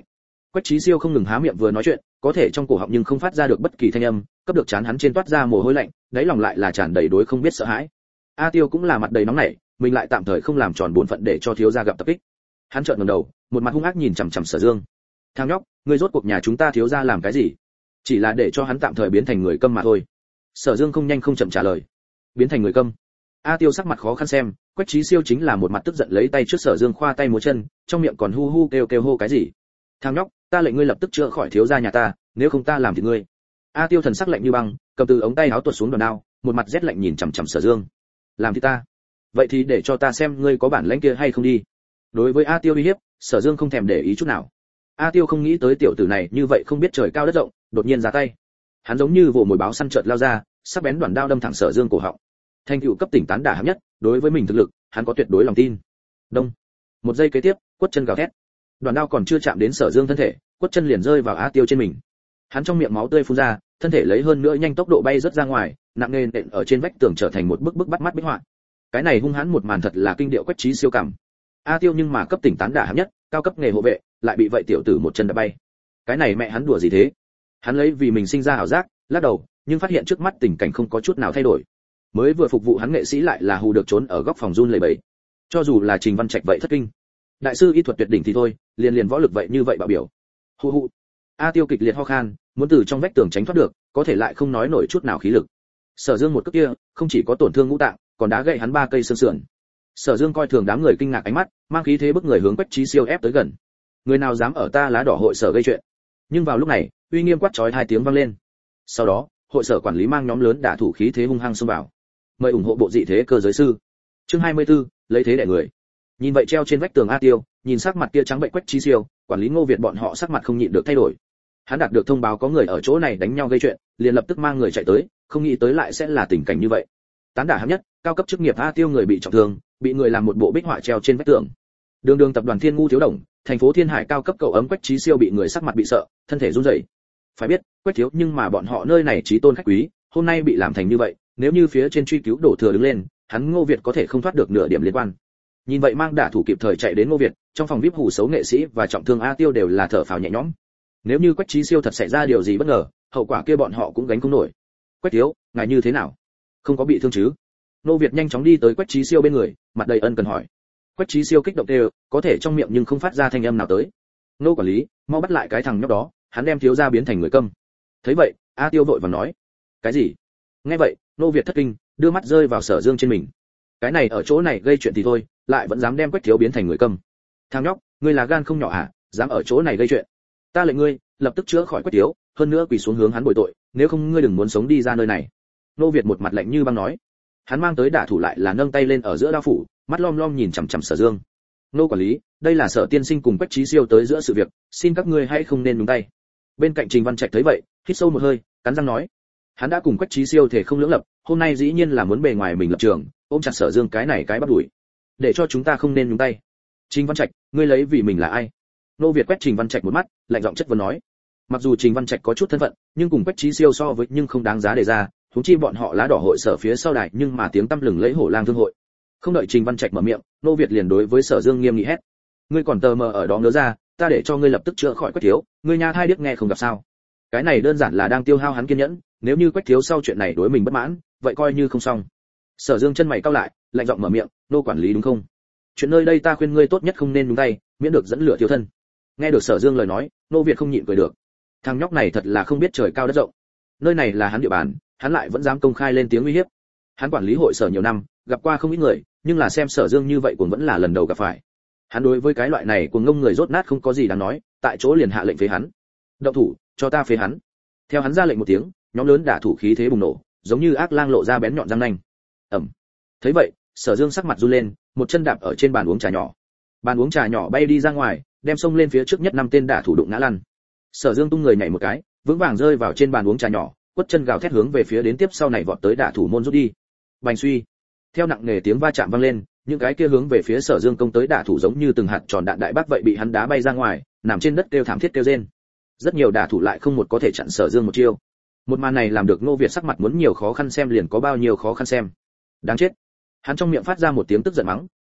[SPEAKER 1] Quách Chí Siêu không ngừng há miệng vừa nói chuyện, có thể trong cổ họng nhưng không phát ra được bất kỳ thanh âm, cấp được chán hắn trên toát ra mồ hôi lạnh, đáy lòng lại là tràn đầy đối không biết sợ hãi. A Tiêu cũng là mặt đầy nóng nảy, mình lại tạm thời không làm tròn bổn phận để cho thiếu gia gặp tập kích. Hắn trợn ngẩng đầu, một mặt hung ác nhìn chằm chằm Sở Dương. "Thằng nhóc, ngươi rốt cuộc nhà chúng ta thiếu gia làm cái gì?" "Chỉ là để cho hắn tạm thời biến thành người câm mà thôi." Sở Dương không nhanh không chậm trả lời. "Biến thành người câm?" A Tiêu sắc mặt khó khăn xem, Quách Chí Siêu chính là một mặt tức giận lấy tay trước Sở Dương khoa tay múa chân, trong miệng còn hu hu kêu kêu hô cái gì. "Thằng nhóc, ta lệnh ngươi lập tức chữa khỏi thiếu gia nhà ta, nếu không ta làm thịt ngươi." A Tiêu thần sắc lạnh như băng, cầm từ ống tay áo tuột xuống đòn đao, một mặt rét lạnh nhìn chằm chằm Sở Dương. "Làm thịt ta? Vậy thì để cho ta xem ngươi có bản lĩnh kia hay không đi." Đối với A Tiêu uy hiếp, Sở Dương không thèm để ý chút nào. A Tiêu không nghĩ tới tiểu tử này như vậy không biết trời cao đất rộng, đột nhiên ra tay. Hắn giống như vồ mồi báo săn chợt lao ra, sắc bén đoạn đao đâm thẳng Sở Dương cổ họng. Thành tựu cấp tỉnh tán đả hạng nhất, đối với mình thực lực, hắn có tuyệt đối lòng tin. Đông. Một giây kế tiếp, quất chân gào thét. Đoạn đao còn chưa chạm đến Sở Dương thân thể, quất chân liền rơi vào A Tiêu trên mình. Hắn trong miệng máu tươi phun ra, thân thể lấy hơn nữa nhanh tốc độ bay rất ra ngoài, nặng nề nện ở trên vách tường trở thành một bức bức bắt mắt bích họa. Cái này hung hãn một màn thật là kinh điệu Quách Chí Siêu cảm. A Tiêu nhưng mà cấp tỉnh tán đả hạng nhất, cao cấp nghề hộ vệ, lại bị vậy tiểu tử một chân đá bay. Cái này mẹ hắn đùa gì thế? Hắn lấy vì mình sinh ra ảo giác, lắc đầu, nhưng phát hiện trước mắt tình cảnh không có chút nào thay đổi. Mới vừa phục vụ hắn nghệ sĩ lại là hù được trốn ở góc phòng run lẩy bẩy. Cho dù là Trình Văn Trạch vậy thất kinh. Đại sư y thuật tuyệt đỉnh thì thôi, liền võ lực vậy như vậy bạo biểu. Hù hù. A Tiêu kịch liệt ho khan, muốn từ trong vách tường tránh thoát được, có thể lại không nói nổi chút nào khí lực. Sở Dương một cước kia, không chỉ có tổn thương ngũ tạng, còn đá gãy hắn 3 cây xương sườn. Sở Dương coi thường đám người kinh ngạc ánh mắt, mang khí thế bức người hướng Quách Chí Siêu ép tới gần. Người nào dám ở ta lá đỏ hội sở gây chuyện? Nhưng vào lúc này, uy nghiêm quát chói 2 tiếng vang lên. Sau đó, hội sở quản lý mang nhóm lớn đả thủ khí thế hung hăng xông vào. Mời ủng hộ bộ dị thế cơ giới sư. Chương 24, lấy thế đè người. Nhìn vậy treo trên vách tường A Tiêu, nhìn sắc mặt kia trắng bệnh Quách Chí Siêu, quản lý Ngô Việt bọn họ sắc mặt không nhịn được thay đổi. Hắn đạt được thông báo có người ở chỗ này đánh nhau gây chuyện, liền lập tức mang người chạy tới, không nghĩ tới lại sẽ là tình cảnh như vậy. Tán đả hạng nhất, cao cấp chức nghiệp A Tiêu người bị trọng thương, bị người làm một bộ bích họa treo trên vách tường. Đường tập đoàn Thiên Ngu thiếu đồng, thành phố Thiên Hải cao cấp cậu ấm Quách Chí Siêu bị người sắc mặt bị sợ, thân thể run rẩy. Phải biết, Quách thiếu nhưng mà bọn họ nơi này chí tôn khách quý, hôm nay bị làm thành như vậy, nếu như phía trên truy cứu đổ thừa đứng lên, hắn Ngô Việt có thể không thoát được nửa điểm liên quan. Nhìn vậy mang đả thủ kịp thời chạy đến Ngô Việt, trong phòng VIP hủ xấu nghệ sĩ và trọng thương A Tiêu đều là thở phào nhẹ nhõm. Nếu như Quách Chí Siêu thật xảy ra điều gì bất ngờ, hậu quả kia bọn họ cũng gánh không nổi. Quách thiếu, ngài như thế nào? Không có bị thương chứ? Ngô Việt nhanh chóng đi tới Quách Chí Siêu bên người, mặt đầy ân cần hỏi. Quách Chí Siêu kích động đều, có thể trong miệng nhưng không phát ra thanh âm nào tới. Ngô quản lý, mau bắt lại cái thằng nhóc đó, hắn đem thiếu gia biến thành người câm. Thấy vậy, A Tiêu vội vàng nói. Cái gì? Nghe vậy, Ngô Việt thất kinh, đưa mắt rơi vào Sở Dương trên mình. Cái này ở chỗ này gây chuyện thì thôi, lại vẫn dám đem Quách thiếu biến thành người câm. Thằng nhóc, ngươi là gan không nhỏ hả, dám ở chỗ này gây chuyện? Ta lệnh ngươi, lập tức chữa khỏi Quách thiếu, hơn nữa quỳ xuống hướng hắn bồi tội, nếu không ngươi đừng muốn sống đi ra nơi này. Ngô Việt một mặt lạnh như băng nói. Hắn mang tới đả thủ lại là nâng tay lên ở giữa đao phủ, mắt lom lom nhìn chằm chằm Sở Dương. Ngô quản lý, đây là Sở tiên sinh cùng Quách Chí Siêu tới giữa sự việc, xin các ngươi hãy không nên nhúng tay. Bên cạnh Trình Văn Trạch thấy vậy, hít sâu một hơi, cắn răng nói. Hắn đã cùng Quách Chí Siêu thể không lưỡng lập, hôm nay dĩ nhiên là muốn bề ngoài mình lập trường, ôm chặt Sở Dương cái này cái bắt đuổi, để cho chúng ta không nên nhúng tay. Trình Văn Trạch, ngươi lấy vì mình là ai? Ngô Việt quét Trình Văn Trạch một mắt, lạnh giọng chất vấn nói. Mặc dù Trình Văn Trạch có chút thân phận, nhưng cùng Quách Chí Siêu so với nhưng không đáng giá để ra, huống chi bọn họ lá đỏ hội sở phía sau đài nhưng mà tiếng tăm lừng lẫy hổ lang thương hội. Không đợi Trình Văn Trạch mở miệng, Ngô Việt liền đối với Sở Dương nghiêm nghị hét. Ngươi còn tờ mờ ở đó ngớ ra, ta để cho ngươi lập tức chữa khỏi Quách thiếu, ngươi nha thai điếc nghe không gặp sao? Cái này đơn giản là đang tiêu hao hắn kiên nhẫn, nếu như Quách thiếu sau chuyện này đối mình bất mãn, vậy coi như không xong. Sở Dương chân mày cau lại, lạnh giọng mở miệng, Nô quản lý đúng không? Chuyện nơi đây ta khuyên ngươi tốt nhất không nên nhúng tay, miễn được dẫn lửa thiêu thân. Nghe được Sở Dương lời nói, Nô Việt không nhịn cười được. Thằng nhóc này thật là không biết trời cao đất rộng. Nơi này là hắn địa bàn, hắn lại vẫn dám công khai lên tiếng uy hiếp. Hắn quản lý hội sở nhiều năm, gặp qua không ít người, nhưng là xem Sở Dương như vậy cũng vẫn là lần đầu gặp phải. Hắn đối với cái loại này cuồng ngông người rốt nát không có gì đáng nói, tại chỗ liền hạ lệnh phế hắn. Động thủ, cho ta phế hắn. Theo hắn ra lệnh một tiếng, nhóm lớn đả thủ khí thế bùng nổ, giống như ác lang lộ ra bén nhọn răng nanh. Ầm. Thấy vậy, Sở Dương sắc mặt run lên, một chân đạp ở trên bàn uống trà nhỏ. Bàn uống trà nhỏ bay đi ra ngoài, đem xông lên phía trước nhất 5 tên đả thủ đụng ngã lăn. Sở Dương tung người nhảy một cái, vững vàng rơi vào trên bàn uống trà nhỏ, quất chân gào thét hướng về phía đến tiếp sau này vọt tới đả thủ môn rút đi. Bành suy. Theo nặng nề tiếng va chạm vang lên, những cái kia hướng về phía Sở Dương công tới đả thủ giống như từng hạt tròn đạn đại bác vậy bị hắn đá bay ra ngoài, nằm trên đất kêu thảm thiết kêu rên. Rất nhiều đả thủ lại không một có thể chặn Sở Dương một chiêu. Một màn này làm được Ngô Việt sắc mặt muốn nhiều khó khăn xem liền có bao nhiêu khó khăn xem. Đáng chết. Hắn trong miệng phát ra một tiếng tức giận mắng,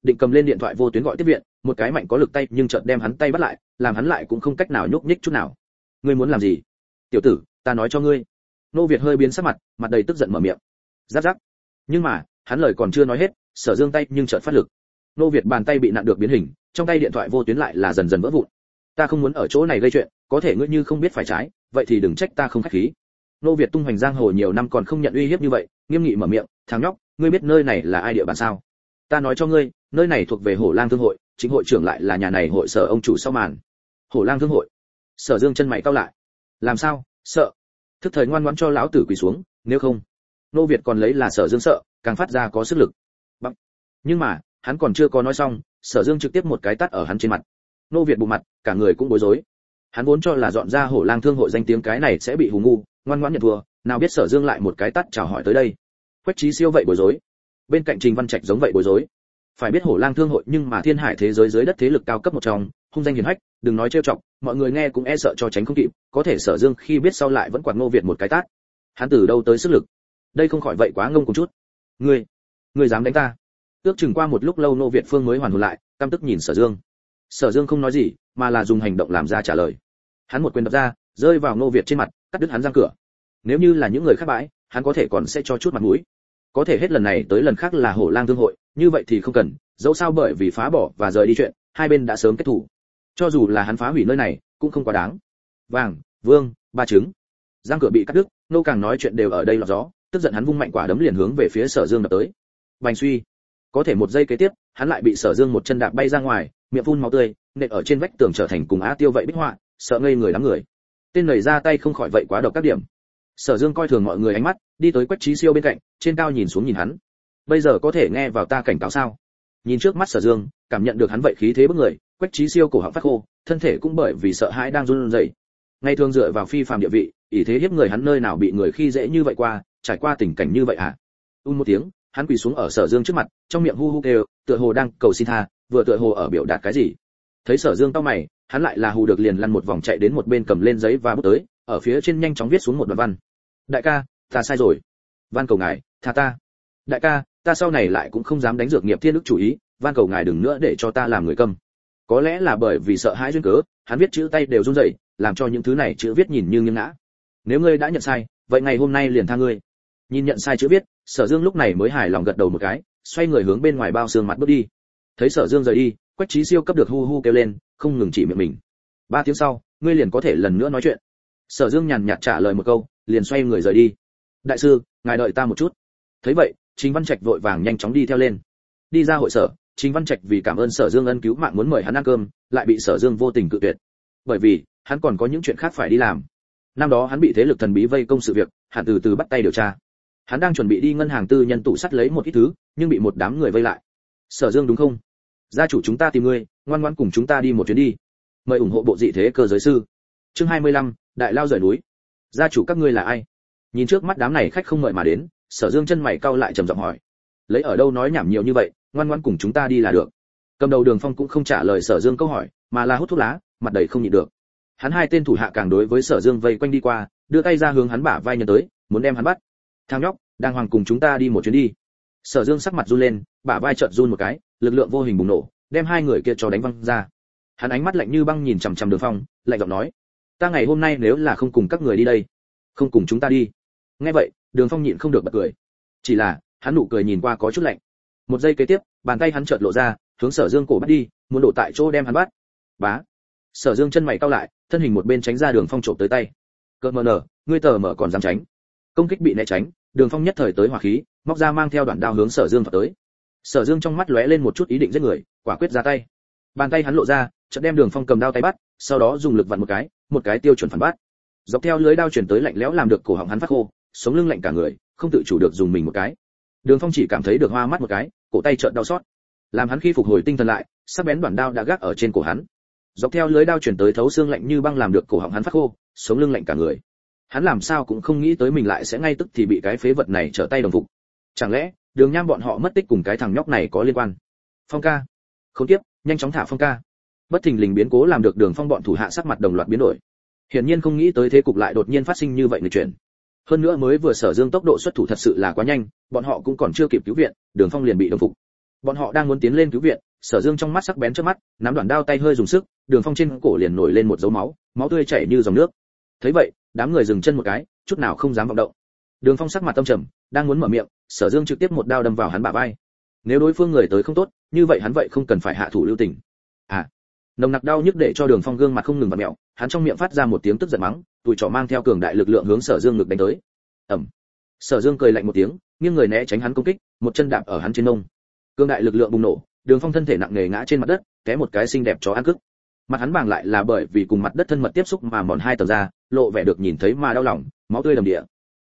[SPEAKER 1] định cầm lên điện thoại vô tuyến gọi tiếp viện, một cái mạnh có lực tay nhưng chợt đem hắn tay bắt lại, làm hắn lại cũng không cách nào nhúc nhích chút nào. Ngươi muốn làm gì? Tiểu tử, ta nói cho ngươi. Nô Việt hơi biến sắc mặt, mặt đầy tức giận mở miệng. Giáp giáp. Nhưng mà, hắn lời còn chưa nói hết, Sở Dương tay nhưng chợt phát lực. Nô Việt bàn tay bị nặn được biến hình, trong tay điện thoại vô tuyến lại là dần dần vỡ vụn. Ta không muốn ở chỗ này gây chuyện, có thể ngươi như không biết phải trái, vậy thì đừng trách ta không khách khí. Nô Việt tung hoành giang hồ nhiều năm còn không nhận uy hiếp như vậy, nghiêm nghị mở miệng, thằng nhóc, ngươi biết nơi này là ai địa bàn sao? Ta nói cho ngươi, nơi này thuộc về Hổ Lang Thương hội, chính hội trưởng lại là nhà này hội sở ông chủ sau màn. Hổ Lang Thương hội? Sở Dương chân mày cau lại. Làm sao? Sợ? Thức thời ngoan ngoãn cho lão tử quỳ xuống, nếu không. Nô Việt còn lấy là Sở Dương sợ, càng phát ra có sức lực. Bằng. Nhưng mà, hắn còn chưa có nói xong, Sở Dương trực tiếp một cái tát ở hắn trên mặt. Nô Việt bụng mặt, cả người cũng bối rối. Hắn vốn cho là dọn ra Hổ Lang Thương hội danh tiếng cái này sẽ bị hù ngu, ngoan ngoãn nhận thua, nào biết Sở Dương lại một cái tát chào hỏi tới đây. Quách Chí Siêu vậy bối rối. Bên cạnh Trình Văn Trạch giống vậy bối rối. Phải biết Hổ Lang Thương hội nhưng mà thiên hải thế giới dưới đất thế lực cao cấp một trong, hung danh hiển hách, đừng nói trêu chọc, mọi người nghe cũng e sợ cho tránh không kịp, có thể Sở Dương khi biết sau lại vẫn quạt Ngô Việt một cái tát. Hắn từ đâu tới sức lực? Đây không khỏi vậy quá ngông cuồng chút. Ngươi dám đánh ta? Ước chừng qua một lúc lâu Ngô Việt Phương mới hoàn hồn lại, căm tức nhìn Sở Dương. Sở Dương không nói gì, mà là dùng hành động làm ra trả lời. Hắn một quyền đập ra, rơi vào Ngô Việt trên mặt, cắt đứt hắn răng cửa. Nếu như là những người khác bãi, hắn có thể còn sẽ cho chút mặt mũi. Có thể hết lần này tới lần khác là Hổ Lang Thương hội, như vậy thì không cần, dẫu sao bởi vì phá bỏ và rời đi chuyện, hai bên đã sớm kết thù. Cho dù là hắn phá hủy nơi này, cũng không quá đáng. Vàng, Vương, ba trứng. Răng cửa bị cắt đứt, nô càng nói chuyện đều ở đây lọt gió, tức giận hắn vung mạnh quả đấm liền hướng về phía Sở Dương đập tới. Bành suy. Có thể một giây kế tiếp, hắn lại bị Sở Dương một chân đạp bay ra ngoài, miệng phun máu tươi, nện ở trên vách tường trở thành cùng Á Tiêu vậy bích họa, sợ ngây người đám người. Tên nảy ra tay không khỏi vậy quá độc các điểm. Sở Dương coi thường mọi người ánh mắt, đi tới Quách Chí Siêu bên cạnh, trên cao nhìn xuống nhìn hắn. Bây giờ có thể nghe vào ta cảnh cáo sao? Nhìn trước mắt Sở Dương, cảm nhận được hắn vậy khí thế bức người, Quách Chí Siêu cổ họng phát khô, thân thể cũng bởi vì sợ hãi đang run rẩy. Ngày thường dựa vào phi phàm địa vị, ỷ thế hiếp người hắn nơi nào bị người khi dễ như vậy qua, trải qua tình cảnh như vậy hả? Một tiếng, hắn quỳ xuống ở Sở Dương trước mặt, trong miệng hu hu kêu, tựa hồ đang cầu xin tha, vừa tựa hồ ở biểu đạt cái gì. Thấy Sở Dương cau mày, hắn lại là hù được liền lăn một vòng chạy đến một bên cầm lên giấy và bút tới, ở phía trên nhanh chóng viết xuống một đoạn văn. Đại ca, ta sai rồi. Van cầu ngài, tha ta. Đại ca, ta sau này lại cũng không dám đánh dược nghiệp thiên đức chủ ý, van cầu ngài đừng nữa để cho ta làm người câm. Có lẽ là bởi vì sợ hãi duyên cớ, hắn viết chữ tay đều run rẩy, làm cho những thứ này chữ viết nhìn như nghiêng ngã. Nếu ngươi đã nhận sai, vậy ngày hôm nay liền tha ngươi. Nhìn nhận sai chữ viết, Sở Dương lúc này mới hài lòng gật đầu một cái, xoay người hướng bên ngoài bao xương mặt bước đi. Thấy Sở Dương rời đi, Quách Chí Siêu cấp được hu hu kêu lên, không ngừng chỉ miệng mình. 3 tiếng sau, ngươi liền có thể lần nữa nói chuyện. Sở Dương nhàn nhạt trả lời một câu, liền xoay người rời đi. Đại sư, ngài đợi ta một chút. Thấy vậy, Trình Văn Trạch vội vàng nhanh chóng đi theo lên. Đi ra hội sở, Trình Văn Trạch vì cảm ơn Sở Dương ân cứu mạng muốn mời hắn ăn cơm, lại bị Sở Dương vô tình cự tuyệt. Bởi vì, hắn còn có những chuyện khác phải đi làm. Năm đó hắn bị thế lực thần bí vây công sự việc, hẳn từ từ bắt tay điều tra. Hắn đang chuẩn bị đi ngân hàng tư nhân tủ sắt lấy một ít thứ, nhưng bị một đám người vây lại. Sở Dương đúng không? Gia chủ chúng ta tìm ngươi, ngoan ngoãn cùng chúng ta đi một chuyến đi. Mời ủng hộ bộ dị thế cơ giới sư. Chương 25, Đại lao rời núi. Gia chủ các ngươi là ai? Nhìn trước mắt đám này khách không mời mà đến, Sở Dương chân mày cau lại trầm giọng hỏi. Lấy ở đâu nói nhảm nhiều như vậy, ngoan ngoãn cùng chúng ta đi là được. Cầm đầu Đường Phong cũng không trả lời Sở Dương câu hỏi, mà là hút thuốc lá, mặt đầy không nhịn được. Hắn hai tên thủ hạ càng đối với Sở Dương vây quanh đi qua, đưa tay ra hướng hắn bả vai nhân tới, muốn đem hắn bắt. Thằng nhóc, đang hoàng cùng chúng ta đi một chuyến đi. Sở Dương sắc mặt run lên, bả vai chợt run một cái, lực lượng vô hình bùng nổ, đem hai người kia cho đánh văng ra. Hắn ánh mắt lạnh như băng nhìn chằm chằm Đường Phong, lạnh giọng nói: "Ta ngày hôm nay nếu là không cùng các người đi đây, không cùng chúng ta đi." Nghe vậy, Đường Phong nhịn không được bật cười. Chỉ là, hắn nụ cười nhìn qua có chút lạnh. Một giây kế tiếp, bàn tay hắn chợt lộ ra, hướng Sở Dương cổ bắt đi, muốn đổ tại chỗ đem hắn bắt. Bá. Sở Dương chân mày cau lại, thân hình một bên tránh ra Đường Phong trộm tới tay. Cơn mờ nở, ngươi tờ mở còn dám tránh? Công kích bị né tránh, Đường Phong nhất thời tới hỏa khí, móc ra mang theo đoạn đao hướng Sở Dương vọt tới. Sở Dương trong mắt lóe lên một chút ý định giết người, quả quyết ra tay. Bàn tay hắn lộ ra, chợt đem Đường Phong cầm đao tay bắt, sau đó dùng lực vặn một cái tiêu chuẩn phản bắt. Dọc theo lưới đao chuyển tới lạnh lẽo làm được cổ họng hắn phát khô, sống lưng lạnh cả người, không tự chủ được dùng mình một cái. Đường Phong chỉ cảm thấy được hoa mắt một cái, cổ tay chợt đau xót. Làm hắn khi phục hồi tinh thần lại, sắc bén đoạn đao đã gác ở trên cổ hắn. Dọc theo lưới đao chuyển tới thấu xương lạnh như băng làm được cổ họng hắn phát khô, sống lưng lạnh cả người. Hắn làm sao cũng không nghĩ tới mình lại sẽ ngay tức thì bị cái phế vật này trở tay đồng phục. Chẳng lẽ, Đường Nham bọn họ mất tích cùng cái thằng nhóc này có liên quan? Phong ca, không tiếp, nhanh chóng thả Phong ca. Bất thình lình biến cố làm được Đường Phong bọn thủ hạ sắc mặt đồng loạt biến đổi. Hiển nhiên không nghĩ tới thế cục lại đột nhiên phát sinh như vậy nghịch chuyển. Hơn nữa mới vừa Sở Dương tốc độ xuất thủ thật sự là quá nhanh, bọn họ cũng còn chưa kịp cứu viện, Đường Phong liền bị đồng phục. Bọn họ đang muốn tiến lên cứu viện, Sở Dương trong mắt sắc bén trước mắt, nắm đoạn đao tay hơi dùng sức, Đường Phong trên cổ liền nổi lên một dấu máu, máu tươi chảy như dòng nước. Thấy vậy, đám người dừng chân một cái, chút nào không dám vọng động. Đường Phong sắc mặt tâm trầm, đang muốn mở miệng, Sở Dương trực tiếp một đao đâm vào hắn bả vai. Nếu đối phương người tới không tốt, như vậy hắn vậy không cần phải hạ thủ lưu tình. Nồng nặc đau nhức để cho Đường Phong gương mặt không ngừng vặn mèo, hắn trong miệng phát ra một tiếng tức giận mắng, tụi trỏ mang theo cường đại lực lượng hướng Sở Dương ngực đánh tới. Ầm. Sở Dương cười lạnh một tiếng, nghiêng người né tránh hắn công kích, một chân đạp ở hắn trên mông. Cường đại lực lượng bùng nổ, Đường Phong thân thể nặng nề ngã trên mặt đất, té một cái xinh đẹp chó ăn cức. Mặt hắn bàng lại là bởi vì cùng mặt đất thân mật tiếp xúc mà mòn hai tầng da, lộ vẻ được nhìn thấy mà đau lòng, máu tươi đầm địa.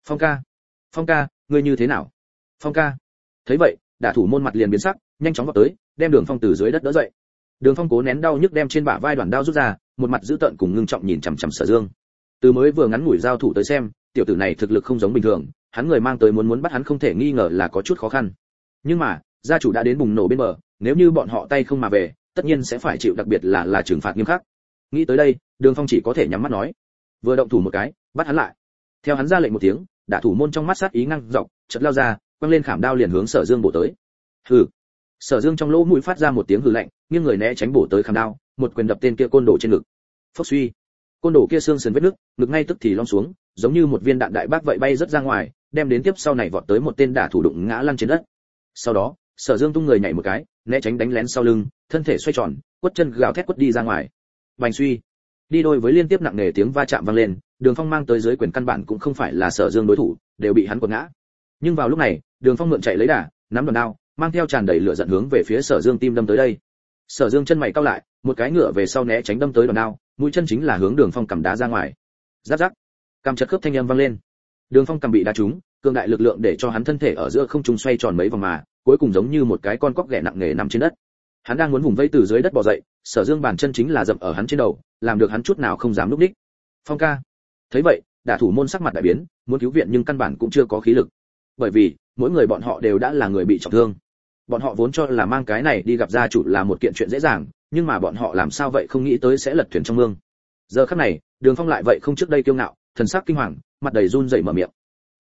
[SPEAKER 1] Phong ca, ngươi như thế nào? Phong ca. Thấy vậy, đả thủ môn mặt liền biến sắc, nhanh chóng vọt tới, đem Đường Phong từ dưới đất đỡ dậy. Đường Phong cố nén đau nhức đem trên bả vai đoạn đao rút ra, một mặt dữ tợn cùng ngưng trọng nhìn chằm chằm Sở Dương. Từ mới vừa ngắn ngủi giao thủ tới xem, tiểu tử này thực lực không giống bình thường, hắn người mang tới muốn bắt hắn không thể nghi ngờ là có chút khó khăn. Nhưng mà, gia chủ đã đến bùng nổ bên bờ, nếu như bọn họ tay không mà về, tất nhiên sẽ phải chịu đặc biệt là trừng phạt nghiêm khắc. Nghĩ tới đây, Đường Phong chỉ có thể nhắm mắt nói, vừa động thủ một cái, bắt hắn lại. Theo hắn ra lệnh một tiếng, đả thủ môn trong mắt sát ý ngăng dọc, chợt lao ra, quăng lên khảm đao liền hướng Sở Dương bổ tới. Hừ. Sở Dương trong lỗ mũi phát ra một tiếng hừ lạnh, nghiêng người né tránh bổ tới khảm đao, một quyền đập tên kia côn đồ trên ngực. Phốc suy. Côn đồ kia xương sườn vết nứt, ngực ngay tức thì lom xuống, giống như một viên đạn đại bác vậy bay rất ra ngoài, đem đến tiếp sau này vọt tới một tên đả thủ đụng ngã lăn trên đất. Sau đó, Sở Dương tung người nhảy một cái, né tránh đánh lén sau lưng, thân thể xoay tròn, quất chân gào thét quất đi ra ngoài. Bành suy. Đi đôi với liên tiếp nặng nề tiếng va chạm vang lên, Đường Phong mang tới dưới quyền căn bản cũng không phải là Sở Dương đối thủ, đều bị hắn quật ngã. Nhưng vào lúc này, Đường Phong mượn chạy lấy đà, nắm đòn đao, mang theo tràn đầy lửa giận hướng về phía Sở Dương tim đâm tới đây. Sở Dương chân mày cau lại, một cái ngựa về sau né tránh đâm tới đòn đao, mũi chân chính là hướng Đường Phong cầm đá ra ngoài. Rắc rắc. Cầm chật khớp thanh âm vang lên. Đường Phong cầm bị đá trúng, cường đại lực lượng để cho hắn thân thể ở giữa không trung xoay tròn mấy vòng mà, cuối cùng giống như một cái con cóc ghẻ nặng nề nằm trên đất. Hắn đang muốn vùng vây từ dưới đất bò dậy, Sở Dương bàn chân chính là dậm ở hắn trên đầu, làm được hắn chút nào không dám lúc đích. Phong ca. Thấy vậy, đả thủ môn sắc mặt đại biến, muốn cứu viện nhưng căn bản cũng chưa có khí lực. Bởi vì, mỗi người bọn họ đều đã là người bị trọng thương. Bọn họ vốn cho là mang cái này đi gặp gia chủ là một kiện chuyện dễ dàng, nhưng mà bọn họ làm sao vậy không nghĩ tới sẽ lật thuyền trong mương. Giờ khắc này, Đường Phong lại vậy không trước đây kiêu ngạo, thần sắc kinh hoàng, mặt đầy run rẩy mở miệng.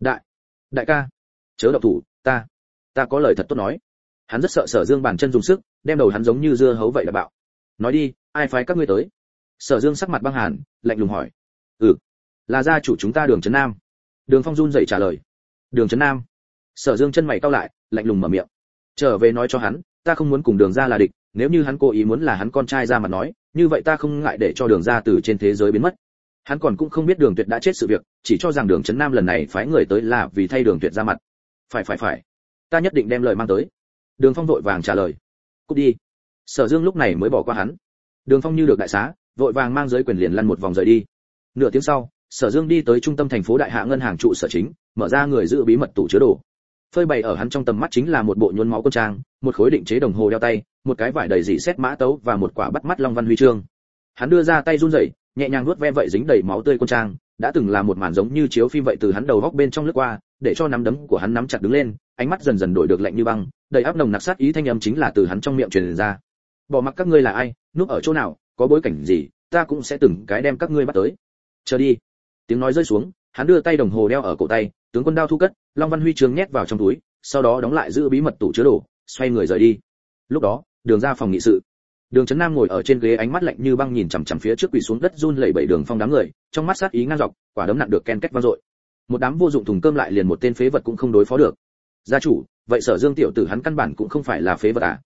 [SPEAKER 1] Đại ca, chớ động thủ, ta có lời thật tốt nói. Hắn rất sợ Sở Dương bàn chân dùng sức, đem đầu hắn giống như dưa hấu vậy là bạo. Nói đi, ai phái các ngươi tới? Sở Dương sắc mặt băng hàn, lạnh lùng hỏi. Là gia chủ chúng ta Đường Trấn Nam. Đường Phong run rẩy trả lời. Đường Trấn Nam. Sở Dương chân mày cau lại, lạnh lùng mở miệng. Trở về nói cho hắn, ta không muốn cùng Đường gia là địch, nếu như hắn cố ý muốn là hắn con trai ra mặt nói, như vậy ta không ngại để cho Đường gia từ trên thế giới biến mất. Hắn còn cũng không biết Đường Tuyệt đã chết sự việc, chỉ cho rằng Đường Trấn Nam lần này phái người tới là vì thay Đường Tuyệt ra mặt. Phải, ta nhất định đem lời mang tới. Đường Phong vội vàng trả lời. Cút đi. Sở Dương lúc này mới bỏ qua hắn. Đường Phong như được đại xá, vội vàng mang giới quyền liền lăn một vòng rời đi. Nửa tiếng sau, Sở Dương đi tới trung tâm thành phố Đại Hạ ngân hàng trụ sở chính, mở ra người giữ bí mật tủ chứa đồ. Phơi bày ở hắn trong tầm mắt chính là một bộ nhuốm máu quân trang, một khối định chế đồng hồ đeo tay, một cái vải đầy dỉ sét mã tấu và một quả bắt mắt long văn huy chương. Hắn đưa ra tay run rẩy, nhẹ nhàng nuốt ve vậy dính đầy máu tươi quân trang, đã từng là một màn giống như chiếu phim vậy từ hắn đầu góc bên trong lướt qua, để cho nắm đấm của hắn nắm chặt đứng lên, ánh mắt dần dần đổi được lạnh như băng, đầy áp nồng nặc sát ý thanh âm chính là từ hắn trong miệng truyền ra. Bỏ mặc các ngươi là ai, núp ở chỗ nào, có bối cảnh gì, ta cũng sẽ từng cái đem các ngươi bắt tới. Chờ đi. Tiếng nói rơi xuống, hắn đưa tay đồng hồ đeo ở cổ tay, tướng quân đao thu cất, long văn huy chương nhét vào trong túi, sau đó đóng lại giữ bí mật tủ chứa đồ, xoay người rời đi. Lúc đó, Đường ra phòng nghị sự. Đường Trấn Nam ngồi ở trên ghế, ánh mắt lạnh như băng nhìn chằm chằm phía trước quỳ xuống đất run lẩy bẩy Đường Phong đám người, trong mắt sát ý ngang dọc, quả đấm nặng được ken két vang dội. Một đám vô dụng thùng cơm lại liền một tên phế vật cũng không đối phó được. Gia chủ, vậy Sở Dương tiểu tử hắn căn bản cũng không phải là phế vật à?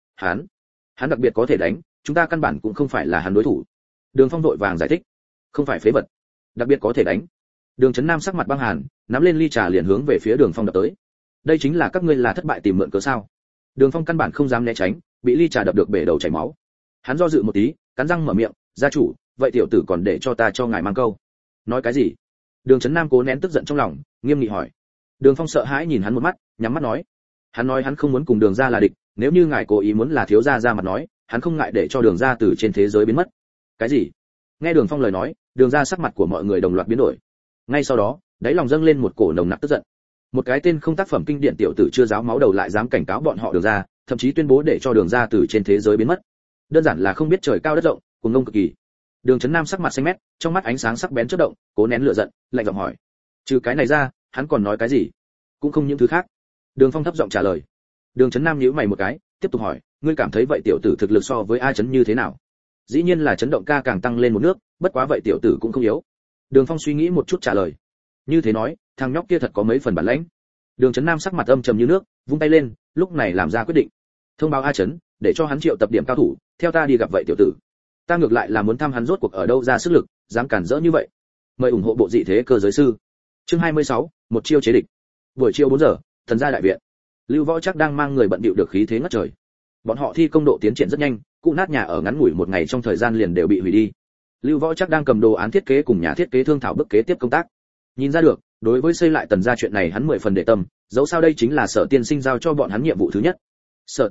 [SPEAKER 1] Hắn đặc biệt có thể đánh, chúng ta căn bản cũng không phải là hắn đối thủ. Đường Phong vội vàng giải thích. Không phải phế vật, đặc biệt có thể đánh. Đường Trấn Nam sắc mặt băng hàn, nắm lên ly trà liền hướng về phía Đường Phong đập tới. Đây chính là các ngươi là thất bại tìm mượn cớ sao? Đường Phong căn bản không dám né tránh, bị ly trà đập được bể đầu chảy máu. Hắn do dự một tí, cắn răng mở miệng, gia chủ, vậy tiểu tử còn để cho ta cho ngài mang câu. Nói cái gì? Đường Trấn Nam cố nén tức giận trong lòng, nghiêm nghị hỏi. Đường Phong sợ hãi nhìn hắn một mắt, nhắm mắt nói. Hắn nói hắn không muốn cùng Đường gia là địch, nếu như ngài cố ý muốn là thiếu gia ra mặt nói, hắn không ngại để cho Đường gia từ trên thế giới biến mất. Cái gì? Nghe Đường Phong lời nói, Đường gia sắc mặt của mọi người đồng loạt biến đổi. Ngay sau đó, đáy lòng dâng lên một cổ nồng nặc tức giận. Một cái tên không tác phẩm kinh điển tiểu tử chưa giáo máu đầu lại dám cảnh cáo bọn họ Đường gia, thậm chí tuyên bố để cho Đường gia từ trên thế giới biến mất. Đơn giản là không biết trời cao đất rộng, cuồng ngông cực kỳ. Đường Trấn Nam sắc mặt xanh mét, trong mắt ánh sáng sắc bén chớp động, cố nén lửa giận, lạnh giọng hỏi: "Trừ cái này ra, hắn còn nói cái gì?" "Cũng không những thứ khác." Đường Phong thấp giọng trả lời. Đường Trấn Nam nhíu mày một cái, tiếp tục hỏi, ngươi cảm thấy vậy tiểu tử thực lực so với A Chấn như thế nào? Dĩ nhiên là chấn động ca càng tăng lên một nước, bất quá vậy tiểu tử cũng không yếu. Đường Phong suy nghĩ một chút trả lời. Như thế nói, thằng nhóc kia thật có mấy phần bản lĩnh. Đường Chấn Nam sắc mặt âm trầm như nước, vung tay lên, lúc này làm ra quyết định. Thông báo A Chấn, để cho hắn triệu tập điểm cao thủ, theo ta đi gặp vậy tiểu tử. Ta ngược lại là muốn thăm hắn rốt cuộc ở đâu ra sức lực, dám cản rỡ như vậy. Mời ủng hộ bộ dị thế cơ giới sư. Chương 26, một chiêu chế địch. Buổi chiều 4 giờ, thần gia đại viện. Lưu Võ chắc đang mang người bận bịu được khí thế ngất trời. Bọn họ thi công độ tiến triển rất nhanh, cụ nát nhà ở ngắn ngủi một ngày trong thời gian liền đều bị hủy đi. Lưu Võ chắc đang cầm đồ án thiết kế cùng nhà thiết kế thương thảo bước kế tiếp công tác. Nhìn ra được, đối với xây lại tần gia chuyện này hắn 10 phần để tâm, dẫu sao đây chính là Sở Tiên Sinh giao cho bọn hắn nhiệm vụ thứ nhất. Sở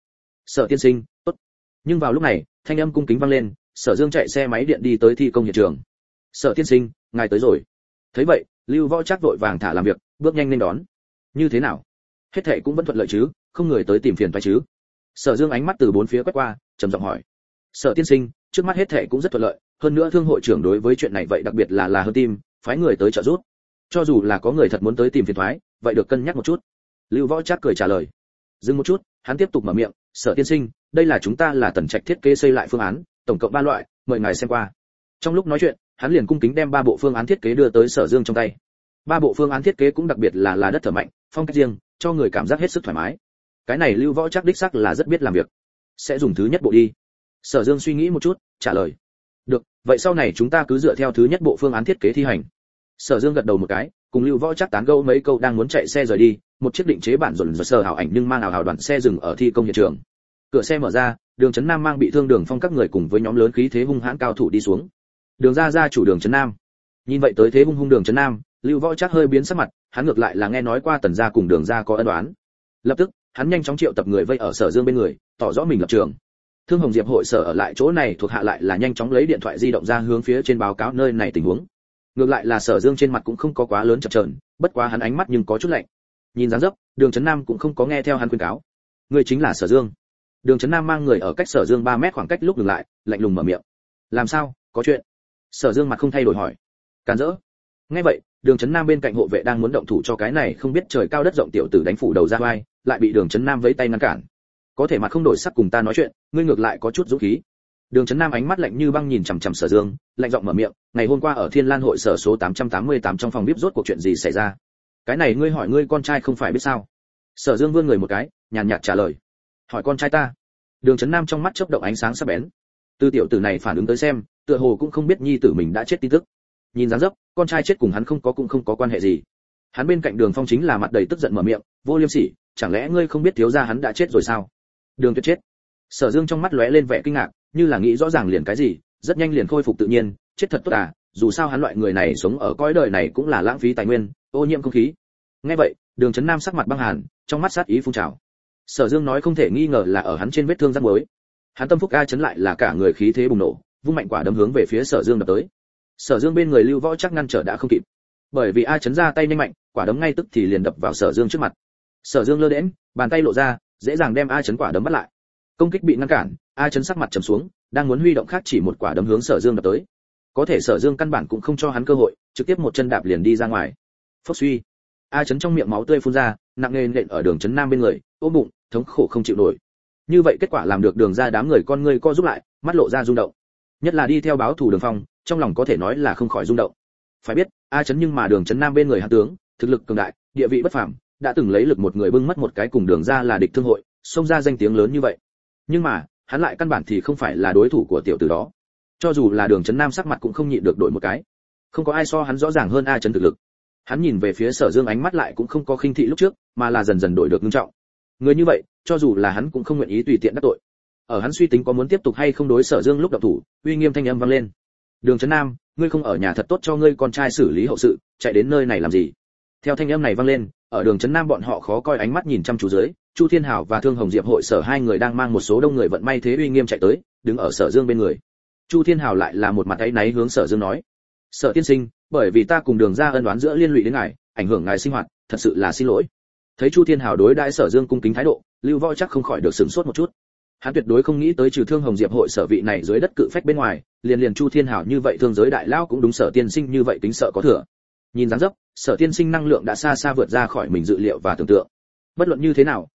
[SPEAKER 1] Tiên Sinh, tốt. Nhưng vào lúc này, thanh âm cung kính vang lên, Sở Dương chạy xe máy điện đi tới thi công hiện trường. Sở Tiên Sinh, ngài tới rồi. Thấy vậy, Lưu Võ chắc vội vàng thả làm việc, bước nhanh lên đón. Như thế nào? Hết thảy cũng vẫn thuận lợi chứ, không người tới tìm phiền phải chứ? Sở Dương ánh mắt từ bốn phía quét qua, trầm giọng hỏi. Sở Tiên Sinh, trước mắt hết thảy cũng rất thuận lợi, hơn nữa thương hội trưởng đối với chuyện này vậy đặc biệt là hơn tim, phái người tới trợ giúp. Cho dù là có người thật muốn tới tìm phiền toái, vậy được cân nhắc một chút. Lưu Võ Trác cười trả lời. Dừng một chút, hắn tiếp tục mở miệng, Sở Tiên Sinh, đây là chúng ta là Tần Trạch thiết kế xây lại phương án, tổng cộng 3 loại, mời ngài xem qua. Trong lúc nói chuyện, hắn liền cung kính đem 3 bộ phương án thiết kế đưa tới Sở Dương trong tay. 3 bộ phương án thiết kế cũng đặc biệt là đất thở mạnh, phong cách riêng, cho người cảm giác hết sức thoải mái. Cái này Lưu Võ Trác đích xác là rất biết làm việc. Sẽ dùng thứ nhất bộ đi. Sở Dương suy nghĩ một chút, trả lời. Được, vậy sau này chúng ta cứ dựa theo thứ nhất bộ phương án thiết kế thi hành. Sở Dương gật đầu một cái, cùng Lưu Võ Trác tán gẫu mấy câu đang muốn chạy xe rời đi, một chiếc định chế bản rồn rợn sờ hảo ảnh nhưng mang ảo hào đoàn xe dừng ở thi công hiện trường. Cửa xe mở ra, Đường Chấn Nam mang bị thương Đường Phong các người cùng với nhóm lớn khí thế hung hãn cao thủ đi xuống. Đường gia chủ Đường Chấn Nam. Nhìn vậy tới thế hung hung Đường Chấn Nam, Lưu Võ Trác hơi biến sắc mặt, hắn ngược lại là nghe nói qua Tần gia cùng Đường gia có ân oán. Lập tức, hắn nhanh chóng triệu tập người vây ở Sở Dương bên người, tỏ rõ mình lập trường. Thương Hồng Diệp hội sở ở lại chỗ này thuộc hạ lại là nhanh chóng lấy điện thoại di động ra hướng phía trên báo cáo nơi này tình huống. Ngược lại là Sở Dương trên mặt cũng không có quá lớn chập chờn, bất quá hắn ánh mắt nhưng có chút lạnh. Nhìn dáng dấp, Đường Chấn Nam cũng không có nghe theo hắn khuyên cáo. Người chính là Sở Dương. Đường Chấn Nam mang người ở cách Sở Dương 3 mét khoảng cách lúc dừng lại, lạnh lùng mở miệng. Làm sao, có chuyện? Sở Dương mặt không thay đổi hỏi. Càn rỡ. Nghe vậy, Đường Chấn Nam bên cạnh hộ vệ đang muốn động thủ cho cái này không biết trời cao đất rộng tiểu tử đánh phủ đầu ra vai, lại bị Đường Chấn Nam vẫy tay ngăn cản. Có thể mặt không đổi sắc cùng ta nói chuyện, ngươi ngược lại có chút dũng khí. Đường Chấn Nam ánh mắt lạnh như băng nhìn chằm chằm Sở Dương, lạnh giọng mở miệng, ngày hôm qua ở Thiên Lan hội sở số 888 trong phòng VIP rốt cuộc chuyện gì xảy ra? Cái này ngươi hỏi ngươi con trai không phải biết sao? Sở Dương vươn người một cái, nhàn nhạt trả lời. Hỏi con trai ta? Đường Chấn Nam trong mắt chớp động ánh sáng sắc bén. Từ tiểu tử này phản ứng tới xem, tựa hồ cũng không biết nhi tử mình đã chết tin tức. Nhìn dáng dấp, con trai chết cùng hắn cũng không có quan hệ gì. Hắn bên cạnh Đường Phong chính là mặt đầy tức giận mở miệng, vô liêm sỉ, chẳng lẽ ngươi không biết thiếu gia hắn đã chết rồi sao? Đường Tuyệt chết. Sở Dương trong mắt lóe lên vẻ kinh ngạc, như là nghĩ rõ ràng liền cái gì, rất nhanh liền khôi phục tự nhiên, chết thật tốt à, dù sao hắn loại người này sống ở cõi đời này cũng là lãng phí tài nguyên, ô nhiễm không khí. Nghe vậy, Đường Chấn Nam sắc mặt băng hàn, trong mắt sát ý phun trào. Sở Dương nói không thể nghi ngờ là ở hắn trên vết thương răng mới. Hắn tâm phúc A chấn lại là cả người khí thế bùng nổ, vung mạnh quả đấm hướng về phía Sở Dương đập tới. Sở Dương bên người Lưu Võ chắc ngăn trở đã không kịp, bởi vì A chấn ra tay nhanh mạnh, quả đấm ngay tức thì liền đập vào Sở Dương trước mặt. Sở Dương lơ đễnh, bàn tay lộ ra, dễ dàng đem A chấn quả đấm bắt lại. Công kích bị ngăn cản, A chấn sắc mặt trầm xuống, đang muốn huy động khác chỉ một quả đấm hướng Sở Dương đập tới. Có thể Sở Dương căn bản cũng không cho hắn cơ hội, trực tiếp một chân đạp liền đi ra ngoài. Phốc suy. A chấn trong miệng máu tươi phun ra, nặng nề nện ở Đường Chấn Nam bên người, ôm bụng, thống khổ không chịu nổi. Như vậy kết quả làm được Đường ra đám người con ngươi co rút lại, mắt lộ ra rung động. Nhất là đi theo báo thủ Đường Phong, trong lòng có thể nói là không khỏi rung động. Phải biết, A chấn nhưng mà Đường Chấn Nam bên người hắn tướng, thực lực cường đại, địa vị bất phàm, đã từng lấy lực một người bưng mất một cái cùng Đường ra là địch thương hội, xông ra danh tiếng lớn như vậy. Nhưng mà, hắn lại căn bản thì không phải là đối thủ của tiểu tử đó. Cho dù là Đường Chấn Nam sắc mặt cũng không nhịn được đổi một cái. Không có ai so hắn rõ ràng hơn A chấn thực lực. Hắn nhìn về phía Sở Dương ánh mắt lại cũng không có khinh thị lúc trước, mà là dần dần đổi được nghiêm trọng. Người như vậy, cho dù là hắn cũng không nguyện ý tùy tiện đắc tội. Ở hắn suy tính có muốn tiếp tục hay không đối Sở Dương lúc động thủ, uy nghiêm thanh âm vang lên. Đường Chấn Nam, ngươi không ở nhà thật tốt cho ngươi con trai xử lý hậu sự, chạy đến nơi này làm gì? Theo thanh âm này vang lên, ở Đường Chấn Nam bọn họ khó coi ánh mắt nhìn chăm chú dưới, Chu Thiên Hảo và Thương Hồng Diệp hội sở hai người đang mang một số đông người vận may thế uy nghiêm chạy tới, đứng ở Sở Dương bên người. Chu Thiên Hảo lại là một mặt áy náy hướng Sở Dương nói: "Sở tiên sinh, bởi vì ta cùng Đường gia ân oán giữa liên lụy đến ngài, ảnh hưởng ngài sinh hoạt, thật sự là xin lỗi." Thấy Chu Thiên Hảo đối đãi Sở Dương cung kính thái độ, Lưu Võ chắc không khỏi được sửng sốt một chút. Hắn tuyệt đối không nghĩ tới trừ Thương Hồng Diệp hội sở vị này dưới đất cự phách bên ngoài, liền Chu Thiên Hảo như vậy thương giới đại lao cũng đúng Sở tiên sinh như vậy tính sợ có thừa. Nhìn dáng dấp, Sở tiên sinh năng lượng đã xa xa vượt ra khỏi mình dự liệu và tưởng tượng. Bất luận như thế nào,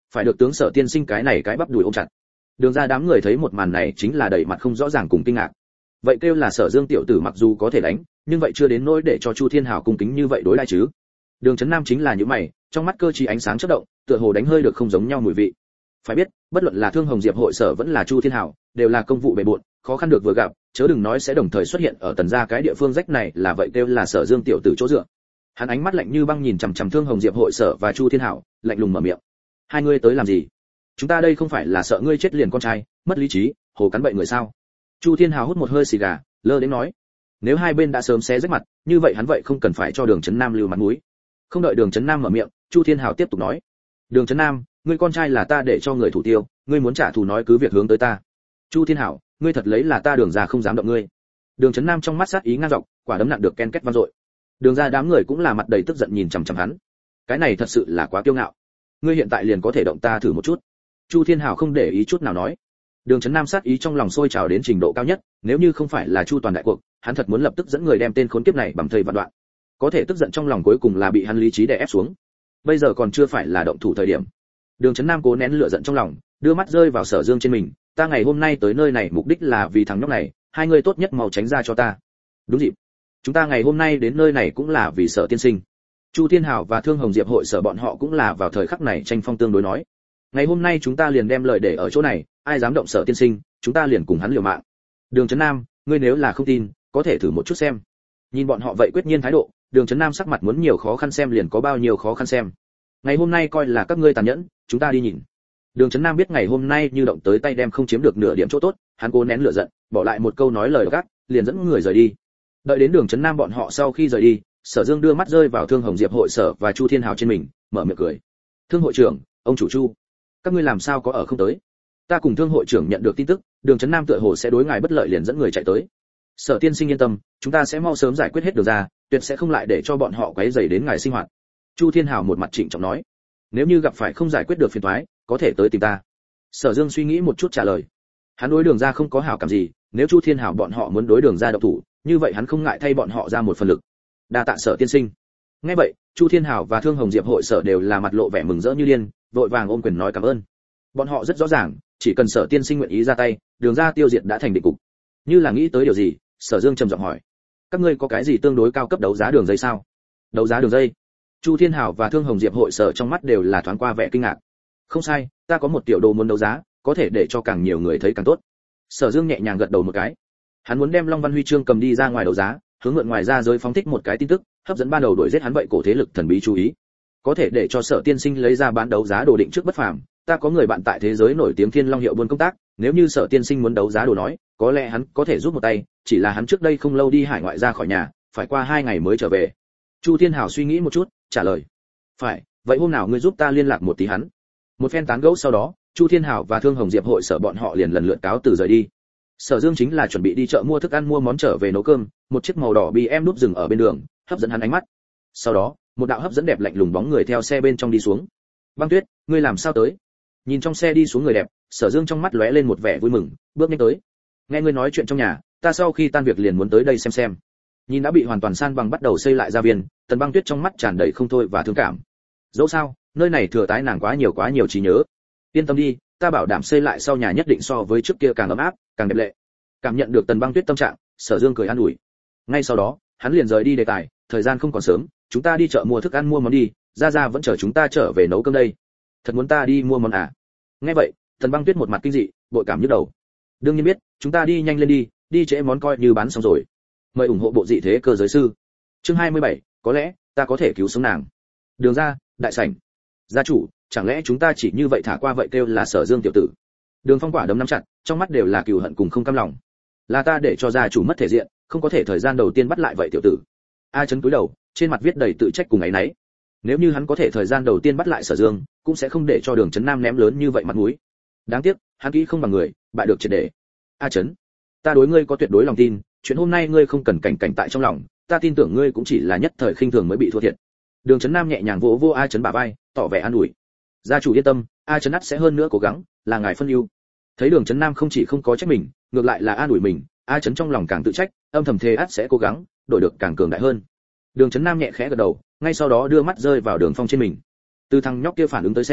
[SPEAKER 1] phải được tướng Sở tiên sinh cái này cái bắp đùi ôm chặt. Đường ra đám người thấy một màn này chính là đầy mặt không rõ ràng cùng kinh ngạc. Vậy kêu là Sở Dương tiểu tử mặc dù có thể đánh, nhưng vậy chưa đến nỗi để cho Chu Thiên Hào cung kính như vậy đối đãi chứ. Đường Chấn Nam chính là những mày, trong mắt cơ trí ánh sáng chớp động, tựa hồ đánh hơi được không giống nhau mùi vị. Phải biết, bất luận là Thương Hồng Diệp hội sở vẫn là Chu Thiên Hào, đều là công vụ bề bộn, khó khăn được vừa gặp, chớ đừng nói sẽ đồng thời xuất hiện ở Tần gia cái địa phương rách này, là vậy kêu là Sở Dương tiểu tử chỗ dựa. Hắn ánh mắt lạnh như băng nhìn chằm chằm Thương Hồng Diệp hội sở và Chu Thiên Hào, lạnh lùng mở miệng. Hai ngươi tới làm gì? Chúng ta đây không phải là sợ ngươi chết liền con trai, mất lý trí, hồ cắn bậy người sao? Chu Thiên Hào hút một hơi xì gà, lơ đến nói. Nếu hai bên đã sớm xé rách mặt, như vậy hắn vậy không cần phải cho Đường Chấn Nam lưu mặt mũi. Không đợi Đường Chấn Nam mở miệng, Chu Thiên Hào tiếp tục nói. Đường Chấn Nam, ngươi con trai là ta để cho người thủ tiêu, ngươi muốn trả thù nói cứ việc hướng tới ta. Chu Thiên Hào, ngươi thật lấy là ta Đường gia không dám động ngươi. Đường Chấn Nam trong mắt sát ý ngang dọc, quả đấm nặng được ken két vang dội. Đường gia đám người cũng là mặt đầy tức giận nhìn chằm chằm hắn. Cái này thật sự là quá kiêu ngạo. Ngươi hiện tại liền có thể động ta thử một chút. Chu Thiên Hào không để ý chút nào nói. Đường Chấn Nam sát ý trong lòng sôi trào đến trình độ cao nhất, nếu như không phải là Chu toàn đại cuộc, hắn thật muốn lập tức dẫn người đem tên khốn kiếp này bằng thây vạn đoạn. Có thể tức giận trong lòng cuối cùng là bị hắn lý trí đè ép xuống. Bây giờ còn chưa phải là động thủ thời điểm. Đường Chấn Nam cố nén lửa giận trong lòng, đưa mắt rơi vào Sở Dương trên mình, ta ngày hôm nay tới nơi này mục đích là vì thằng nhóc này, hai người tốt nhất mau tránh ra cho ta. Đúng dịp. Chúng ta ngày hôm nay đến nơi này cũng là vì Sở tiên sinh. Chu Thiên Hào và Thương Hồng Diệp hội sở bọn họ cũng là vào thời khắc này tranh phong tương đối nói. Ngày hôm nay chúng ta liền đem lời để ở chỗ này, ai dám động Sở tiên sinh, chúng ta liền cùng hắn liều mạng. Đường Chấn Nam, ngươi nếu là không tin, có thể thử một chút xem. Nhìn bọn họ vậy quyết nhiên thái độ, Đường Chấn Nam sắc mặt muốn nhiều khó khăn xem liền có bao nhiêu khó khăn xem. Ngày hôm nay coi là các ngươi tàn nhẫn, chúng ta đi nhìn. Đường Chấn Nam biết ngày hôm nay như động tới tay đem không chiếm được nửa điểm chỗ tốt, hắn cố nén lửa giận, bỏ lại một câu nói lời gắt, liền dẫn người rời đi. Đợi đến Đường Chấn Nam bọn họ sau khi rời đi, Sở Dương đưa mắt rơi vào Thương Hồng Diệp hội sở và Chu Thiên Hào trên mình, mở miệng cười. Thương hội trưởng, ông chủ Chu, các ngươi làm sao có ở không tới? Ta cùng Thương hội trưởng nhận được tin tức, Đường Chấn Nam tựa hồ sẽ đối ngài bất lợi liền dẫn người chạy tới. Sở tiên sinh yên tâm, chúng ta sẽ mau sớm giải quyết hết được ra, tuyệt sẽ không lại để cho bọn họ quấy rầy đến ngài sinh hoạt. Chu Thiên Hào một mặt trịnh trọng nói. Nếu như gặp phải không giải quyết được phiền toái, có thể tới tìm ta. Sở Dương suy nghĩ một chút trả lời. Hắn đối Đường gia không có hảo cảm gì, nếu Chu Thiên Hào bọn họ muốn đối Đường gia động thủ, như vậy hắn không ngại thay bọn họ ra một phần lực. Đa tạ Sở tiên sinh. Nghe vậy, Chu Thiên Hào và Thương Hồng Diệp hội sở đều là mặt lộ vẻ mừng rỡ như điên, vội vàng ôm quyền nói cảm ơn. Bọn họ rất rõ ràng, chỉ cần Sở tiên sinh nguyện ý ra tay, Đường gia tiêu diệt đã thành định cục. Như là nghĩ tới điều gì, Sở Dương trầm giọng hỏi: các ngươi có cái gì tương đối cao cấp đấu giá đường dây sao? Đấu giá đường dây? Chu Thiên Hào và Thương Hồng Diệp hội sở trong mắt đều là thoáng qua vẻ kinh ngạc. Không sai, ta có một tiểu đồ muốn đấu giá, có thể để cho càng nhiều người thấy càng tốt. Sở Dương nhẹ nhàng gật đầu một cái. Hắn muốn đem Long Văn Huy chương cầm đi ra ngoài đấu giá, hướng mượn ngoài ra giới phóng thích một cái tin tức, hấp dẫn ban đầu đuổi giết hắn vậy cổ thế lực thần bí chú ý. Có thể để cho Sở tiên sinh lấy ra bán đấu giá đồ định trước bất phàm, ta có người bạn tại thế giới nổi tiếng Thiên Long hiệu buôn công tác, nếu như Sở tiên sinh muốn đấu giá đồ nói, có lẽ hắn có thể giúp một tay, chỉ là hắn trước đây không lâu đi hải ngoại ra khỏi nhà, phải qua 2 ngày mới trở về. Chu Thiên Hào suy nghĩ một chút, trả lời: phải, vậy hôm nào ngươi giúp ta liên lạc một tí hắn. Một phen tán gẫu sau đó, Chu Thiên Hào và Thương Hồng Diệp hội sở bọn họ liền lần lượt cáo từ rời đi. Sở Dương chính là chuẩn bị đi chợ mua thức ăn mua món trở về nấu cơm, một chiếc màu đỏ BM núp dừng ở bên đường, hấp dẫn hắn ánh mắt. Sau đó, một đạo hấp dẫn đẹp lạnh lùng bóng người theo xe bên trong đi xuống. Băng Tuyết, ngươi làm sao tới? Nhìn trong xe đi xuống người đẹp, Sở Dương trong mắt lóe lên một vẻ vui mừng, bước nhanh tới. Nghe ngươi nói chuyện trong nhà, ta sau khi tan việc liền muốn tới đây xem. Nhìn đã bị hoàn toàn san bằng bắt đầu xây lại gia viên, Tần Băng Tuyết trong mắt tràn đầy không thôi và thương cảm. Dẫu sao, nơi này thừa tái nàng quá nhiều trí nhớ. Yên tâm đi, ta bảo đảm xây lại sau nhà nhất định so với trước kia càng ấm áp, càng đẹp lệ. Cảm nhận được Tần Băng Tuyết tâm trạng, Sở Dương cười an ủi. Ngay sau đó, hắn liền rời đi đề tài, thời gian không còn sớm, chúng ta đi chợ mua thức ăn mua món đi, Gia vẫn chờ chúng ta trở về nấu cơm đây. Thật muốn ta đi mua món à? Nghe vậy, Tần Băng Tuyết một mặt kinh dị, bội cảm nhức đầu. Đương nhiên biết, chúng ta đi nhanh lên đi trễ món coi như bán xong rồi. Mời ủng hộ bộ dị thế cơ giới sư. Chương 27, có lẽ ta có thể cứu sống nàng. Đường ra, đại sảnh. Gia chủ, chẳng lẽ chúng ta chỉ như vậy thả qua vậy kêu là Sở Dương tiểu tử? Đường Phong quả đấm nắm chặt, trong mắt đều là cừu hận cùng không cam lòng. Là ta để cho gia chủ mất thể diện, không có thể thời gian đầu tiên bắt lại vậy tiểu tử. A Chấn cúi đầu, trên mặt viết đầy tự trách cùng áy náy. Nếu như hắn có thể thời gian đầu tiên bắt lại Sở Dương, cũng sẽ không để cho Đường Chấn Nam ném lớn như vậy mặt mũi. Đáng tiếc, hắn kỹ không bằng người, bại được triệt để. A Chấn, ta đối ngươi có tuyệt đối lòng tin, chuyện hôm nay ngươi không cần cảnh tại trong lòng, ta tin tưởng ngươi cũng chỉ là nhất thời khinh thường mới bị thua thiệt. Đường Chấn Nam nhẹ nhàng vỗ vỗ A Chấn bả vai, tỏ vẻ an ủi. Gia chủ yên tâm, A Chấn ắt sẽ hơn nữa cố gắng, là ngài phân ưu. Thấy Đường Chấn Nam không chỉ không có trách mình, ngược lại là an ủi mình, A Chấn trong lòng càng tự trách, âm thầm thề ắt sẽ cố gắng, đổi được càng cường đại hơn. Đường Chấn Nam nhẹ khẽ gật đầu, ngay sau đó đưa mắt rơi vào Đường Phong trên mình. Từ thằng nhóc kia phản ứng tới xem,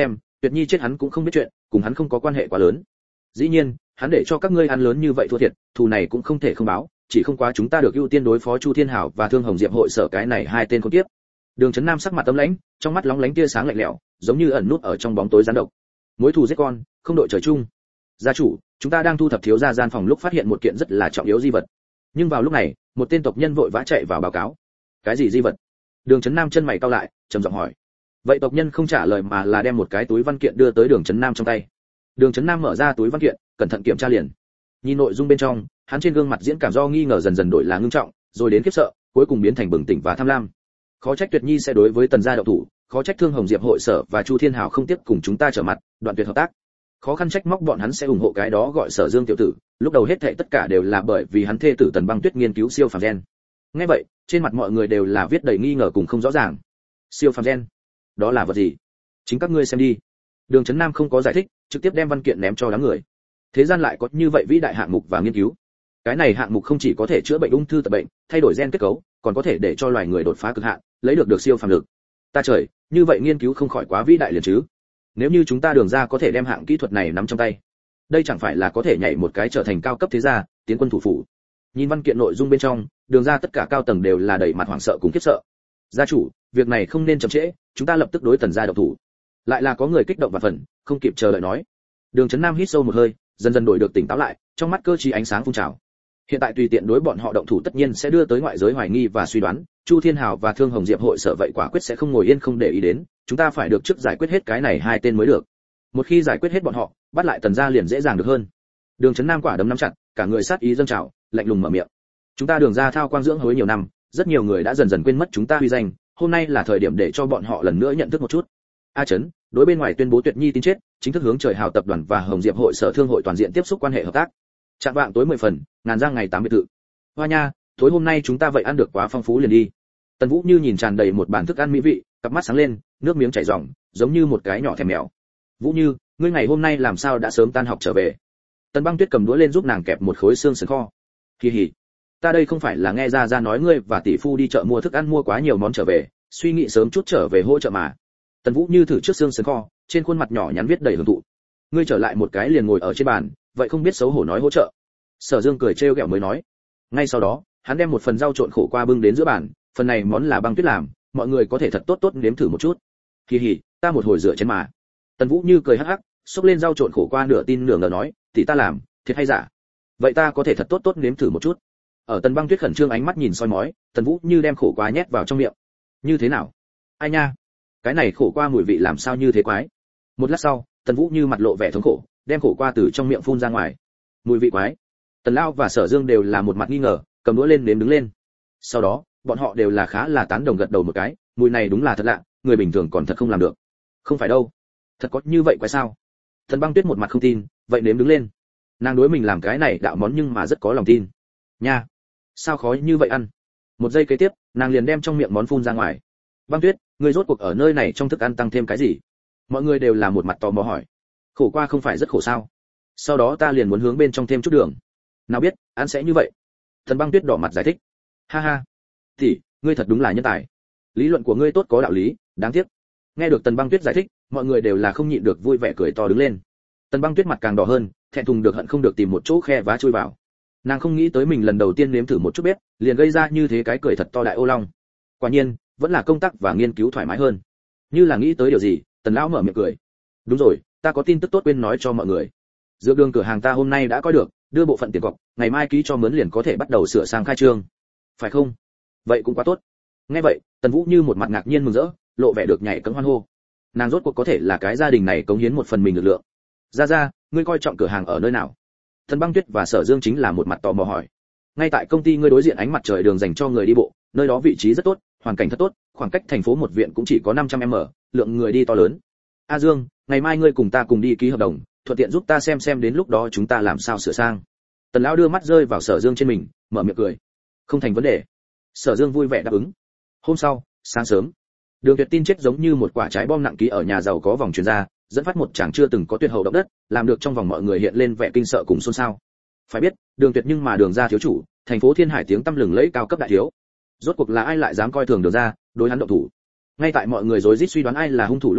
[SPEAKER 1] Tuyệt Nhi chết hắn cũng không biết chuyện, cùng hắn không có quan hệ quá lớn. Dĩ nhiên, hắn để cho các ngươi ăn lớn như vậy thua thiệt, thù này cũng không thể không báo, chỉ không quá chúng ta được ưu tiên đối phó Chu Thiên Hảo và Thương Hồng Diệp hội sở cái này hai tên con tiếp. Đường Chấn Nam sắc mặt âm lãnh, trong mắt lóng lánh tia sáng lạnh lẽo, giống như ẩn nút ở trong bóng tối gián độc. Mối thù giết con, không đội trời chung. Gia chủ, chúng ta đang thu thập thiếu gia gian phòng lúc phát hiện một kiện rất là trọng yếu di vật. Nhưng vào lúc này, một tên tộc nhân vội vã chạy vào báo cáo. Cái gì di vật? Đường Chấn Nam chân mày cau lại, trầm giọng hỏi. Vậy tộc nhân không trả lời mà là đem một cái túi văn kiện đưa tới Đường Chấn Nam trong tay. Đường Chấn Nam mở ra túi văn kiện, cẩn thận kiểm tra liền. Nhìn nội dung bên trong, hắn trên gương mặt diễn cảm do nghi ngờ dần dần đổi là ngưng trọng, rồi đến khiếp sợ, cuối cùng biến thành bừng tỉnh và tham lam. Khó trách Tuyệt Nhi sẽ đối với Tần gia động thủ, khó trách Thương Hồng Diệp hội sở và Chu Thiên Hảo không tiếp cùng chúng ta trở mặt, đoạn tuyệt hợp tác. Khó khăn trách móc bọn hắn sẽ ủng hộ cái đó gọi Sở Dương tiểu tử, lúc đầu hết thảy tất cả đều là bởi vì hắn thê tử Tần Băng Tuyết nghiên cứu siêu phàm gen. Nghe vậy, trên mặt mọi người đều là viết đầy nghi ngờ cùng không rõ ràng. Siêu phàm gen? Đó là vật gì? Chính các ngươi xem đi. Đường Chấn Nam không có giải thích, trực tiếp đem văn kiện ném cho đám người. Thế gian lại có như vậy vĩ đại hạng mục và nghiên cứu. Cái này hạng mục không chỉ có thể chữa bệnh ung thư tật bệnh, thay đổi gen kết cấu, còn có thể để cho loài người đột phá cực hạn, lấy được siêu phàm lực. Ta trời, như vậy nghiên cứu không khỏi quá vĩ đại liền chứ? Nếu như chúng ta Đường gia có thể đem hạng kỹ thuật này nắm trong tay, đây chẳng phải là có thể nhảy một cái trở thành cao cấp thế gia, tiến quân thủ phủ. Nhìn văn kiện nội dung bên trong, Đường gia tất cả cao tầng đều là đầy mặt hoảng sợ cùng khiếp sợ. Gia chủ, việc này không nên chậm trễ, chúng ta lập tức đối Tần gia động thủ. Lại là có người kích động và phần, không kịp chờ đợi nói. Đường Chấn Nam hít sâu một hơi, dần dần đổi được tỉnh táo lại, trong mắt cơ trí ánh sáng phun trào. Hiện tại tùy tiện đối bọn họ động thủ tất nhiên sẽ đưa tới ngoại giới hoài nghi và suy đoán, Chu Thiên Hảo và Thương Hồng Diệp hội sở vậy quả quyết sẽ không ngồi yên không để ý đến, chúng ta phải được trước giải quyết hết cái này hai tên mới được. Một khi giải quyết hết bọn họ, bắt lại Tần gia liền dễ dàng được hơn. Đường Chấn Nam quả đấm nắm chặt, cả người sát ý dâng trào, lạnh lùng mở miệng. Chúng ta Đường gia thao quang dưỡng hối nhiều năm, rất nhiều người đã dần dần quên mất chúng ta uy danh, hôm nay là thời điểm để cho bọn họ lần nữa nhận thức một chút. A Chấn, đối bên ngoài tuyên bố Tuyệt Nhi tin chết, chính thức hướng Trời Hào tập đoàn và Hồng Diệp hội sở thương hội toàn diện tiếp xúc quan hệ hợp tác. Trạng vạng tối 10 phần, ngàn giang ngày 8 biệt thự. Hoa nha, tối hôm nay chúng ta vậy ăn được quá phong phú liền đi. Tần Vũ Như nhìn tràn đầy một bàn thức ăn mỹ vị, cặp mắt sáng lên, nước miếng chảy ròng, giống như một cái nhỏ thèm mèo. Vũ Như, ngươi ngày hôm nay làm sao đã sớm tan học trở về? Tần Băng Tuyết cầm đũa lên giúp nàng kẹp một khối xương sườn kho. Kỳ hỉ, ta đây không phải là nghe ra nói ngươi và tỷ phu đi chợ mua thức ăn mua quá nhiều món trở về, suy nghĩ sớm chút trở về hỗ trợ mà. Tần Vũ Như thử trước xương sườn kho, trên khuôn mặt nhỏ nhắn viết đầy hưởng thụ. Ngươi trở lại một cái liền ngồi ở trên bàn, vậy không biết xấu hổ nói hỗ trợ. Sở Dương cười trêu ghẹo mới nói. Ngay sau đó, hắn đem một phần rau trộn khổ qua bưng đến giữa bàn, phần này món là Băng Tuyết làm, mọi người có thể thật tốt nếm thử một chút. Kỳ hỉ, ta một hồi rửa chén mà. Tần Vũ Như cười hắc hắc, xúc lên rau trộn khổ qua nửa tin nửa ngờ nói, tỷ ta làm, thiệt hay giả? Vậy ta có thể thật tốt nếm thử một chút. Ở Tần Băng Tuyết khẩn trương ánh mắt nhìn soi mói, Tần Vũ Như đem khổ qua nhét vào trong miệng. Như thế nào? Ai nha, cái này khổ qua mùi vị làm sao như thế quái? Một lát sau, Tần Vũ Như mặt lộ vẻ thống khổ, đem khổ qua từ trong miệng phun ra ngoài. Mùi vị quái. Tần Lao và Sở Dương đều là một mặt nghi ngờ, cầm đũa lên nếm đứng lên. Sau đó, bọn họ đều là khá là tán đồng gật đầu một cái, mùi này đúng là thật lạ, người bình thường còn thật không làm được. Không phải đâu, thật có như vậy quái sao? Tần Băng Tuyết một mặt không tin, vậy nếm đứng lên. Nàng đối mình làm cái này đạo món nhưng mà rất có lòng tin. Nha, sao khó như vậy ăn? Một giây kế tiếp, nàng liền đem trong miệng món phun ra ngoài. Băng Tuyết, ngươi rốt cuộc ở nơi này trong thức ăn tăng thêm cái gì? Mọi người đều là một mặt tò mò hỏi. Khổ qua không phải rất khổ sao? Sau đó ta liền muốn hướng bên trong thêm chút đường. Nào biết, ăn sẽ như vậy. Tần Băng Tuyết đỏ mặt giải thích. Ha ha, tỷ, ngươi thật đúng là nhân tài. Lý luận của ngươi tốt có đạo lý, đáng tiếc. Nghe được Tần Băng Tuyết giải thích, mọi người đều là không nhịn được vui vẻ cười to đứng lên. Tần Băng Tuyết mặt càng đỏ hơn, thẹn thùng được hận không được tìm một chỗ khe vá chui vào. Nàng không nghĩ tới mình lần đầu tiên nếm thử một chút bếp, liền gây ra như thế cái cười thật to đại ô long. Quả nhiên, vẫn là công tác và nghiên cứu thoải mái hơn. Như là nghĩ tới điều gì, Tần lão mở miệng cười. Đúng rồi, ta có tin tức tốt quên nói cho mọi người. Dược đường cửa hàng ta hôm nay đã coi được, đưa bộ phận tiền cọc, ngày mai ký cho mướn liền có thể bắt đầu sửa sang khai trương. Phải không? Vậy cũng quá tốt. Nghe vậy, Tần Vũ Như một mặt ngạc nhiên mừng rỡ, lộ vẻ được nhảy cẫng hoan hô. Nàng rốt cuộc có thể là cái gia đình này cống hiến một phần mình lực lượng. Ra, ngươi coi trọng cửa hàng ở nơi nào? Tần Băng Tuyết và Sở Dương chính là một mặt tò mò hỏi. Ngay tại công ty ngươi đối diện ánh mặt trời đường dành cho người đi bộ, nơi đó vị trí rất tốt, hoàn cảnh thật tốt, khoảng cách thành phố một viện cũng chỉ có 500m, lượng người đi to lớn. A Dương, ngày mai ngươi cùng ta cùng đi ký hợp đồng, thuận tiện giúp ta xem đến lúc đó chúng ta làm sao sửa sang. Tần lão đưa mắt rơi vào Sở Dương trên mình, mở miệng cười. Không thành vấn đề. Sở Dương vui vẻ đáp ứng. Hôm sau, sáng sớm, Đường Tuyệt tin chết giống như một quả trái bom nặng ký ở nhà giàu có vòng truyền ra, dẫn phát một chàng chưa từng có tuyệt hậu động đất, làm được trong vòng mọi người hiện lên vẻ kinh sợ cùng xôn xao. Phải biết, Đường Tuyệt nhưng mà Đường gia thiếu chủ, thành phố Thiên Hải tiếng tăm lừng lẫy cao cấp đại thiếu. Rốt cuộc là ai lại dám coi thường Đường gia, đối hắn động thủ? Ngay tại mọi người rối rít suy đoán ai là hung thủ lúc đó,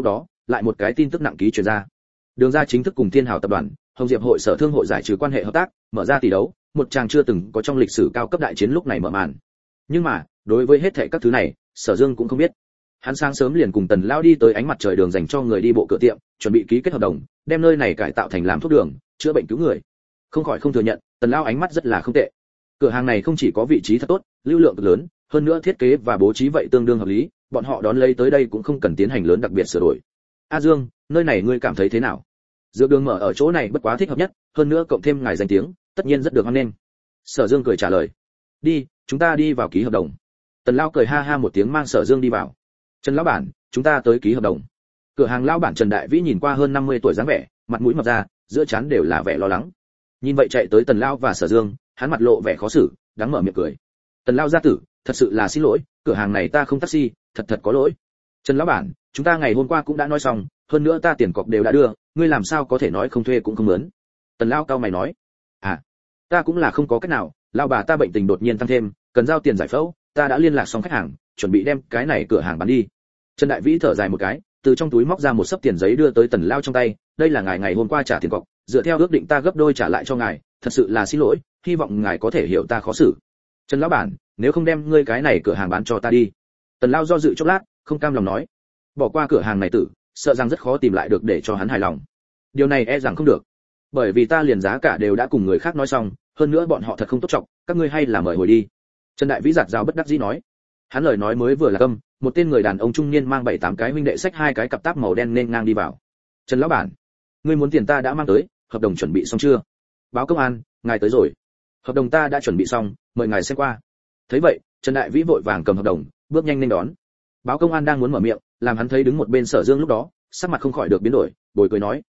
[SPEAKER 1] lại một cái tin tức nặng ký truyền ra. Đường ra chính thức cùng Thiên Hào tập đoàn, Hồng Diệp hội sở thương hội giải trừ quan hệ hợp tác, mở ra tỷ đấu, một chàng chưa từng có trong lịch sử cao cấp đại chiến lúc này mở màn. Nhưng mà, đối với hết thảy các thứ này, Sở Dương cũng không biết. Hắn sáng sớm liền cùng Tần lão đi tới ánh mặt trời đường dành cho người đi bộ cửa tiệm, chuẩn bị ký kết hợp đồng, đem nơi này cải tạo thành làm thuốc đường, chữa bệnh cứu người. Không khỏi không thừa nhận, Tần lão ánh mắt rất là không tệ. Cửa hàng này không chỉ có vị trí thật tốt, lưu lượng cực lớn, hơn nữa thiết kế và bố trí vậy tương đương hợp lý, bọn họ đón lấy tới đây cũng không cần tiến hành lớn đặc biệt sửa đổi. A Dương, nơi này ngươi cảm thấy thế nào? Dược đường mở ở chỗ này bất quá thích hợp nhất, hơn nữa cộng thêm ngài danh tiếng, tất nhiên rất được hoan nghênh. Sở Dương cười trả lời. Đi, chúng ta đi vào ký hợp đồng. Tần lão cười ha ha một tiếng mang Sở Dương đi vào. Trần lão bản, chúng ta tới ký hợp đồng. Cửa hàng lão bản Trần Đại Vĩ nhìn qua hơn 50 tuổi dáng vẻ, mặt mũi mập ra, giữa trán đều là vẻ lo lắng. Nhìn vậy chạy tới Tần lão và Sở Dương, hắn mặt lộ vẻ khó xử, đáng mở miệng cười. Tần lão gia tử, thật sự là xin lỗi, cửa hàng này ta không taxi, thật có lỗi. Trần lão bản, chúng ta ngày hôm qua cũng đã nói xong, hơn nữa ta tiền cọc đều đã đưa, ngươi làm sao có thể nói không thuê cũng không mướn. Tần lão cao mày nói. À, ta cũng là không có cách nào, lão bà ta bệnh tình đột nhiên tăng thêm, cần giao tiền giải phẫu, ta đã liên lạc xong khách hàng, chuẩn bị đem cái này cửa hàng bán đi. Trần Đại Vĩ thở dài một cái, từ trong túi móc ra một xấp tiền giấy đưa tới Tần lão trong tay, đây là ngài ngày hôm qua trả tiền cọc, dựa theo ước định ta gấp đôi trả lại cho ngài, thật sự là xin lỗi, hy vọng ngài có thể hiểu ta khó xử. Trần lão bản, nếu không đem ngươi cái này cửa hàng bán cho ta đi. Tần lão do dự chốc lát, không cam lòng nói, bỏ qua cửa hàng này tử, sợ rằng rất khó tìm lại được để cho hắn hài lòng. Điều này e rằng không được, bởi vì ta liền giá cả đều đã cùng người khác nói xong, hơn nữa bọn họ thật không tốt trọng, các ngươi hay là mời hồi đi. Trần Đại Vĩ giật dao bất đắc dĩ nói. Hắn lời nói mới vừa là câm, một tên người đàn ông trung niên mang 7-8 cái huynh đệ xách hai cái cặp táp màu đen nên ngang đi vào. Trần lão bản, ngươi muốn tiền ta đã mang tới, hợp đồng chuẩn bị xong chưa? Báo công an, ngài tới rồi. Hợp đồng ta đã chuẩn bị xong, mời ngài xem qua. Thấy vậy, Trần Đại Vĩ vội vàng cầm hợp đồng, bước nhanh lên đón. Báo công an đang muốn mở miệng, làm hắn thấy đứng một bên Sở Dương lúc đó, sắc mặt không khỏi được biến đổi, bồi cười nói,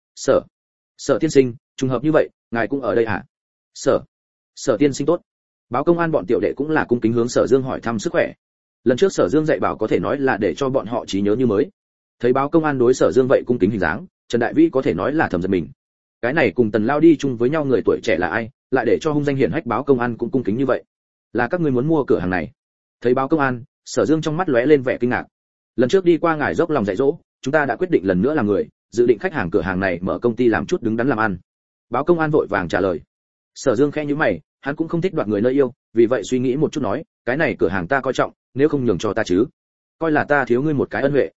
[SPEAKER 1] Sở tiên sinh, trùng hợp như vậy, ngài cũng ở đây hả? Sở tiên sinh tốt. Báo công an bọn tiểu đệ cũng là cung kính hướng Sở Dương hỏi thăm sức khỏe. Lần trước Sở Dương dạy bảo có thể nói là để cho bọn họ trí nhớ như mới. Thấy báo công an đối Sở Dương vậy cung kính hình dáng, Trần Đại Vĩ có thể nói là thầm giật mình. Cái này cùng Tần lao đi chung với nhau người tuổi trẻ là ai, lại để cho hung danh hiển hách báo công an cũng cung kính như vậy? Là các ngươi muốn mua cửa hàng này? Thấy báo công an, Sở Dương trong mắt lóe lên vẻ kinh ngạc. Lần trước đi qua ngài dốc lòng dạy dỗ, chúng ta đã quyết định lần nữa là người, dự định khách hàng cửa hàng này mở công ty làm chút đứng đắn làm ăn. Báo công an vội vàng trả lời. Sở Dương khẽ nhíu mày, hắn cũng không thích đoạt người nơi yêu, vì vậy suy nghĩ một chút nói, cái này cửa hàng ta coi trọng, nếu không nhường cho ta chứ? Coi là ta thiếu ngươi một cái ân huệ.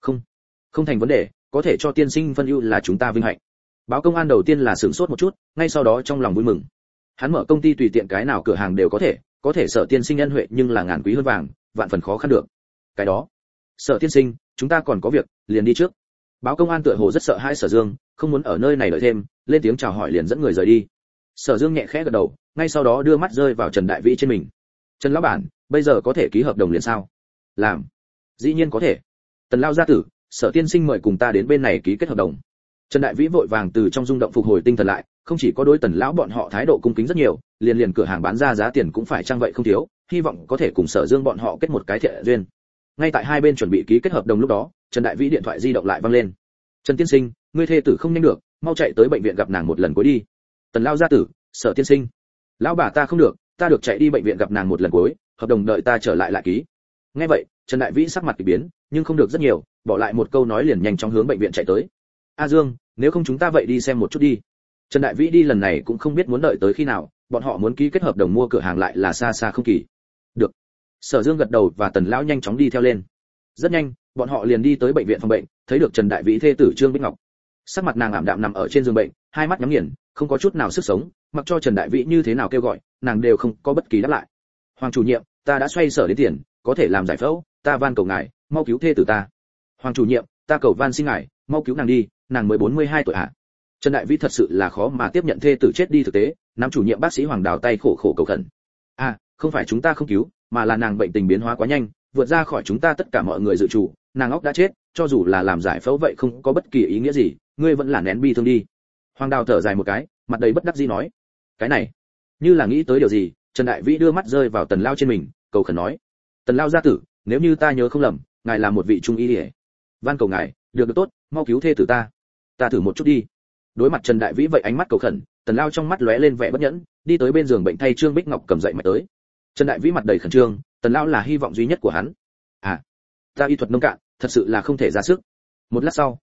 [SPEAKER 1] Không thành vấn đề, có thể cho tiên sinh phân ưu là chúng ta vinh hạnh. Báo công an đầu tiên là sửng sốt một chút, ngay sau đó trong lòng vui mừng. Hắn mở công ty tùy tiện cái nào cửa hàng đều có thể Sở tiên sinh ân huệ nhưng là ngàn quý hơn vàng, vạn phần khó khăn được. Cái đó, Sở tiên sinh, chúng ta còn có việc, liền đi trước. Báo công an tựa hồ rất sợ hãi Sở Dương, không muốn ở nơi này đợi thêm, lên tiếng chào hỏi liền dẫn người rời đi. Sở Dương nhẹ khẽ gật đầu, ngay sau đó đưa mắt rơi vào Trần Đại Vĩ trên mình. Trần lão bản, bây giờ có thể ký hợp đồng liền sao? Làm. Dĩ nhiên có thể. Tần lao gia tử, Sở tiên sinh mời cùng ta đến bên này ký kết hợp đồng. Trần Đại Vĩ vội vàng từ trong rung động phục hồi tinh thần lại, không chỉ có đối Tần lão bọn họ thái độ cung kính rất nhiều, liền cửa hàng bán ra giá tiền cũng phải chăng vậy không thiếu, hy vọng có thể cùng Sở Dương bọn họ kết một cái thiện duyên. Ngay tại hai bên chuẩn bị ký kết hợp đồng lúc đó, Trần Đại Vĩ điện thoại di động lại vang lên. Trần tiên sinh, ngươi thê tử không nhanh được, mau chạy tới bệnh viện gặp nàng một lần cuối đi. Tần lao gia tử, Sở tiên sinh, lão bà ta không được, ta được chạy đi bệnh viện gặp nàng một lần cuối, hợp đồng đợi ta trở lại ký. Nghe vậy, Trần Đại Vĩ sắc mặt kỳ biến, nhưng không được rất nhiều, bỏ lại một câu nói liền nhanh chóng hướng bệnh viện chạy tới. A Dương, nếu không chúng ta vậy đi xem một chút đi. Trần Đại Vĩ đi lần này cũng không biết muốn đợi tới khi nào, bọn họ muốn ký kết hợp đồng mua cửa hàng lại là xa xa không kỳ. Được. Sở Dương gật đầu và Tần lão nhanh chóng đi theo lên. Rất nhanh, bọn họ liền đi tới bệnh viện phòng bệnh, thấy được Trần Đại Vĩ thê tử Trương Bích Ngọc. Sắc mặt nàng ảm đạm nằm ở trên giường bệnh, hai mắt nhắm nghiền, không có chút nào sức sống, mặc cho Trần Đại Vĩ như thế nào kêu gọi, nàng đều không có bất kỳ đáp lại. Hoàng chủ nhiệm, ta đã xoay sở đến tiền, có thể làm giải phẫu, ta van cầu ngài, mau cứu thê tử ta. Hoàng chủ nhiệm, ta cầu van xin ngài, mau cứu nàng đi, nàng mới 42 tuổi ạ. Trần Đại Vĩ thật sự là khó mà tiếp nhận thê tử chết đi thực tế, nam chủ nhiệm bác sĩ Hoàng Đào tay khổ cầu khẩn. Không phải chúng ta không cứu, mà là nàng bệnh tình biến hóa quá nhanh, vượt ra khỏi chúng ta tất cả mọi người dự chủ, nàng óc đã chết, cho dù là làm giải phẫu vậy không có bất kỳ ý nghĩa gì, ngươi vẫn là nén bi thương đi. Hoàng Đào thở dài một cái, mặt đầy bất đắc dĩ nói. Cái này, như là nghĩ tới điều gì, Trần Đại Vĩ đưa mắt rơi vào Tần lao trên mình, cầu khẩn nói. Tần lao gia tử, nếu như ta nhớ không lầm, ngài là một vị trung y y, van cầu ngài, được tốt, mau cứu thê tử ta thử một chút đi. Đối mặt Trần Đại Vĩ vậy ánh mắt cầu khẩn, Tần lao trong mắt lóe lên vẻ bất nhẫn, đi tới bên giường bệnh thay Trương Bích Ngọc cầm dậy mà tới. Trần Đại Vĩ mặt đầy khẩn trương, Tần lao là hy vọng duy nhất của hắn. Ta y thuật nông cạn, thật sự là không thể ra sức. Một lát sau,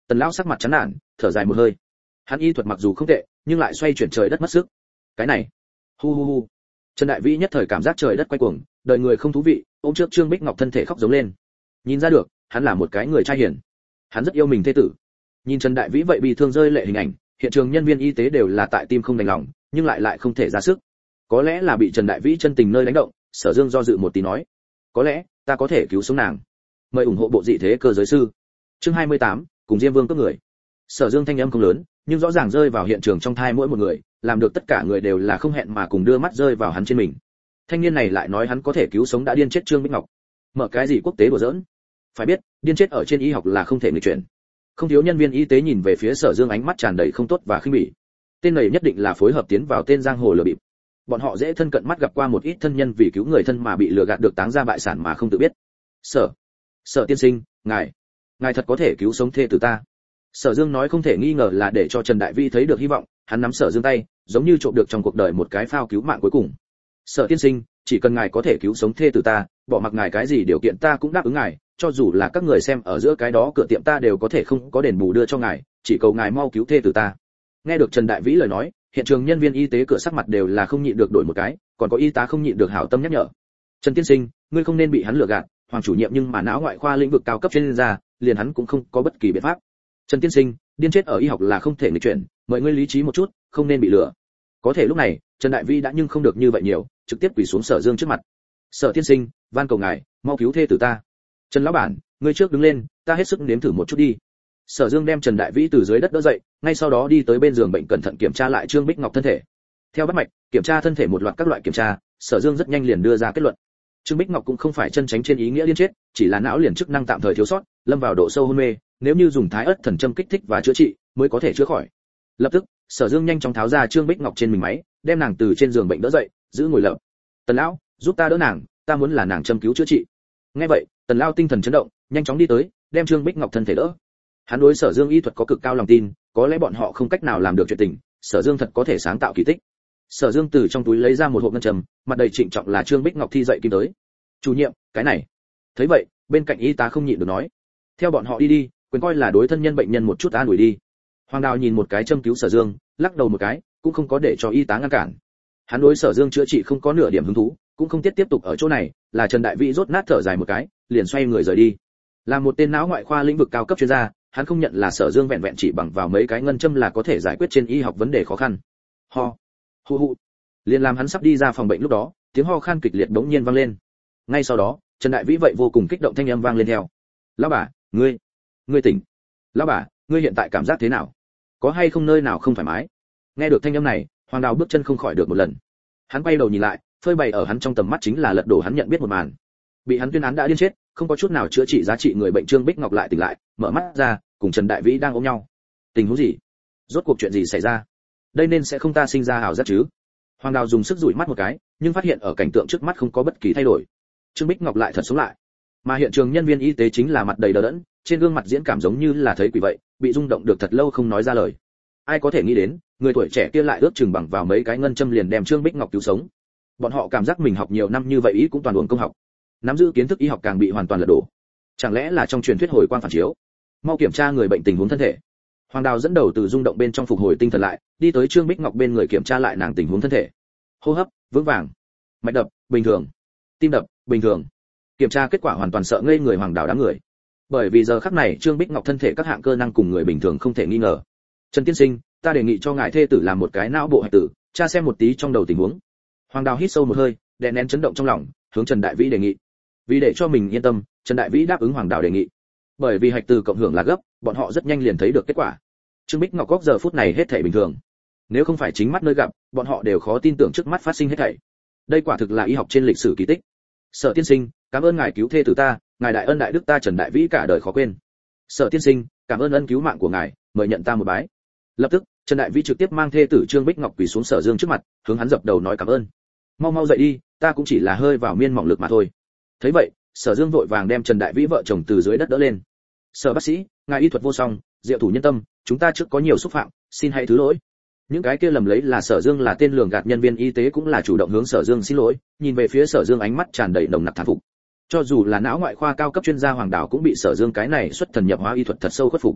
[SPEAKER 1] Tần lão sắc mặt chán nản, thở dài một hơi. Hắn y thuật mặc dù không tệ, nhưng lại xoay chuyển trời đất mất sức. Cái này, hu hu hu. Trần Đại Vĩ nhất thời cảm giác trời đất quay cuồng, đời người không thú vị, ôm trước Trương Bích Ngọc thân thể khóc giống lên. Nhìn ra được, hắn là một cái người trai hiền. Hắn rất yêu mình thê tử. Nhìn Trần Đại Vĩ vậy bị thương rơi lệ hình ảnh, hiện trường nhân viên y tế đều là tại tim không đành lòng, nhưng lại không thể ra sức. Có lẽ là bị Trần Đại Vĩ chân tình nơi đánh động, Sở Dương do dự một tí nói: "Có lẽ, ta có thể cứu sống nàng." Mời ủng hộ bộ dị thế cơ giới sư. Chương 28, cùng Diêm Vương cướp người. Sở Dương thanh âm không lớn, nhưng rõ ràng rơi vào hiện trường trong thai mỗi một người, làm được tất cả người đều là không hẹn mà cùng đưa mắt rơi vào hắn trên mình. Thanh niên này lại nói hắn có thể cứu sống đã điên chết Trương Bích Ngọc. Mở cái gì quốc tế đùa giỡn? Phải biết, điên chết ở trên y học là không thể nghịch chuyển. Không thiếu nhân viên y tế nhìn về phía Sở Dương ánh mắt tràn đầy không tốt và khinh bỉ. Tên này nhất định là phối hợp tiến vào tên giang hồ lừa bịp. Bọn họ dễ thân cận mắt gặp qua một ít thân nhân vì cứu người thân mà bị lừa gạt được táng ra bại sản mà không tự biết. Sở tiên sinh, ngài thật có thể cứu sống thê tử ta. Sở Dương nói không thể nghi ngờ là để cho Trần Đại Vĩ thấy được hy vọng, hắn nắm Sở Dương tay, giống như trộm được trong cuộc đời một cái phao cứu mạng cuối cùng. Sở tiên sinh, chỉ cần ngài có thể cứu sống thê tử ta, bỏ mặc ngài cái gì điều kiện ta cũng đáp ứng ngài, cho dù là các người xem ở giữa cái đó cửa tiệm ta đều có thể không có đền bù đưa cho ngài, chỉ cầu ngài mau cứu thê tử ta. Nghe được Trần Đại Vĩ lời nói, hiện trường nhân viên y tế cửa sắc mặt đều là không nhịn được đổi một cái, còn có y tá không nhịn được hảo tâm nhắc nhở. Trần tiên sinh, ngươi không nên bị hắn lừa gạt, hoàng chủ nhiệm nhưng mà não ngoại khoa lĩnh vực cao cấp chuyên gia, liền hắn cũng không có bất kỳ biện pháp. Trần tiên sinh, điên chết ở y học là không thể nghịch chuyển, mời ngươi lý trí một chút, không nên bị lừa. Có thể lúc này, Trần Đại Vĩ đã nhưng không được như vậy nhiều, trực tiếp quỳ xuống Sở Dương trước mặt. Sở tiên sinh, van cầu ngài, mau cứu thê tử ta. Trần lão bản, ngươi trước đứng lên, ta hết sức nếm thử một chút đi. Sở Dương đem Trần Đại Vĩ từ dưới đất đỡ dậy, ngay sau đó đi tới bên giường bệnh cẩn thận kiểm tra lại Trương Bích Ngọc thân thể. Theo bắt mạch, kiểm tra thân thể một loạt các loại kiểm tra, Sở Dương rất nhanh liền đưa ra kết luận. Trương Bích Ngọc cũng không phải chân tránh trên ý nghĩa điên chết, chỉ là não liền chức năng tạm thời thiếu sót, lâm vào độ sâu hôn mê, nếu như dùng Thái Ức thần châm kích thích và chữa trị, mới có thể chữa khỏi. Lập tức, Sở Dương nhanh chóng tháo ra Trương Bích Ngọc trên mình máy, đem nàng từ trên giường bệnh đỡ dậy, giữ ngồi lặng. Tần lão, giúp ta đỡ nàng, ta muốn là nàng châm cứu chữa trị. Nghe vậy, Tần lão tinh thần chấn động, nhanh chóng đi tới, đem Trương Bích Ngọc thân thể đỡ. Hắn đối Sở Dương y thuật có cực cao lòng tin, có lẽ bọn họ không cách nào làm được chuyện tình, Sở Dương thật có thể sáng tạo kỳ tích. Sở Dương từ trong túi lấy ra một hộp ngân trầm, mặt đầy trịnh trọng là Trương Bích Ngọc thi dậy kim tới. "Chủ nhiệm, cái này." Thấy vậy, bên cạnh y tá không nhịn được nói: "Theo bọn họ đi đi, quyền coi là đối thân nhân bệnh nhân một chút an ủi đi." Hoàng Đào nhìn một cái châm cứu Sở Dương, lắc đầu một cái, cũng không có để cho y tá ngăn cản. Hắn đối Sở Dương chữa trị không có nửa điểm hứng thú, cũng không tiếp tục ở chỗ này, là Trần Đại Vĩ rốt nát thở dài một cái, liền xoay người rời đi. Là một tên não ngoại khoa lĩnh vực cao cấp chuyên gia, hắn không nhận là Sở Dương vẹn vẹn chỉ bằng vào mấy cái ngân châm là có thể giải quyết trên y học vấn đề khó khăn. Ho, hu hu. Liền làm hắn sắp đi ra phòng bệnh lúc đó, tiếng ho khan kịch liệt bỗng nhiên vang lên. Ngay sau đó, Trần Đại Vĩ vậy vô cùng kích động thanh âm vang lên theo. "Lão bà, ngươi tỉnh. Lão bà, ngươi hiện tại cảm giác thế nào? Có hay không nơi nào không thoải mái?" Nghe được thanh âm này, Hoàng Đào bước chân không khỏi được một lần. Hắn quay đầu nhìn lại, phơi bày ở hắn trong tầm mắt chính là lật đổ hắn nhận biết một màn. Bị hắn tuyên án đã điên chết, không có chút nào chữa trị giá trị người bệnh Trương Bích Ngọc lại tỉnh lại, mở mắt ra, cùng Trần Đại Vĩ đang ôm nhau. Tình huống gì? Rốt cuộc chuyện gì xảy ra? Đây nên sẽ không ta sinh ra ảo giác chứ? Hoàng Đào dùng sức dụi mắt một cái, nhưng phát hiện ở cảnh tượng trước mắt không có bất kỳ thay đổi. Trương Bích Ngọc lại thật sống lại. Mà hiện trường nhân viên y tế chính là mặt đầy đờ đẫn, trên gương mặt diễn cảm giống như là thấy quỷ vậy, bị rung động được thật lâu không nói ra lời. Ai có thể nghĩ đến, người tuổi trẻ kia lại ước chừng bằng vào mấy cái ngân châm liền đem Trương Bích Ngọc cứu sống. Bọn họ cảm giác mình học nhiều năm như vậy ý cũng toàn uổng công học. Nắm giữ kiến thức y học càng bị hoàn toàn lật đổ. Chẳng lẽ là trong truyền thuyết hồi quang phản chiếu? Mau kiểm tra người bệnh tình huống thân thể. Hoàng Đào dẫn đầu từ rung động bên trong phục hồi tinh thần lại, đi tới Trương Bích Ngọc bên người kiểm tra lại nàng tình huống thân thể. Hô hấp vững vàng, mạch đập bình thường, tim đập bình thường. Kiểm tra kết quả hoàn toàn sợ ngây người Hoàng Đào đám người. Bởi vì giờ khắc này Trương Bích Ngọc thân thể các hạng cơ năng cùng người bình thường không thể nghi ngờ. Trần tiên sinh, ta đề nghị cho ngài thê tử làm một cái não bộ hạch tử, tra xem một tí trong đầu tình huống. Hoàng Đào hít sâu một hơi, đè nén chấn động trong lòng, hướng Trần Đại Vĩ đề nghị. Vì để cho mình yên tâm, Trần Đại Vĩ đáp ứng Hoàng Đào đề nghị. Bởi vì hạch tử cộng hưởng là gấp, bọn họ rất nhanh liền thấy được kết quả. Trương Bích Ngọc góc giờ phút này hết thảy bình thường. Nếu không phải chính mắt nơi gặp, bọn họ đều khó tin tưởng trước mắt phát sinh hết thảy. Đây quả thực là y học trên lịch sử kỳ tích. Sở tiên sinh, cảm ơn ngài cứu thê tử ta, ngài đại ân đại đức ta Trần Đại Vĩ cả đời khó quên. Sở tiên sinh, cảm ơn ân cứu mạng của ngài, mời nhận ta một bái. Lập tức, Trần Đại Vĩ trực tiếp mang thê tử Trương Bích Ngọc quỳ xuống Sở Dương trước mặt, hướng hắn dập đầu nói cảm ơn. Mau mau dậy đi, ta cũng chỉ là hơi vào miên mỏng lực mà thôi. Thấy vậy, Sở Dương vội vàng đem Trần Đại Vĩ vợ chồng từ dưới đất đỡ lên. Sở bác sĩ, ngài y thuật vô song, diệu thủ nhân tâm, chúng ta trước có nhiều xúc phạm, xin hãy thứ lỗi. Những cái kia lầm lấy là Sở Dương là tên lường gạt nhân viên y tế cũng là chủ động hướng Sở Dương xin lỗi, nhìn về phía Sở Dương ánh mắt tràn đầy nồng nặc thán phục. Cho dù là não ngoại khoa cao cấp chuyên gia Hoàng Đào cũng bị Sở Dương cái này xuất thần nhập hóa y thuật thật sâu khuất phục.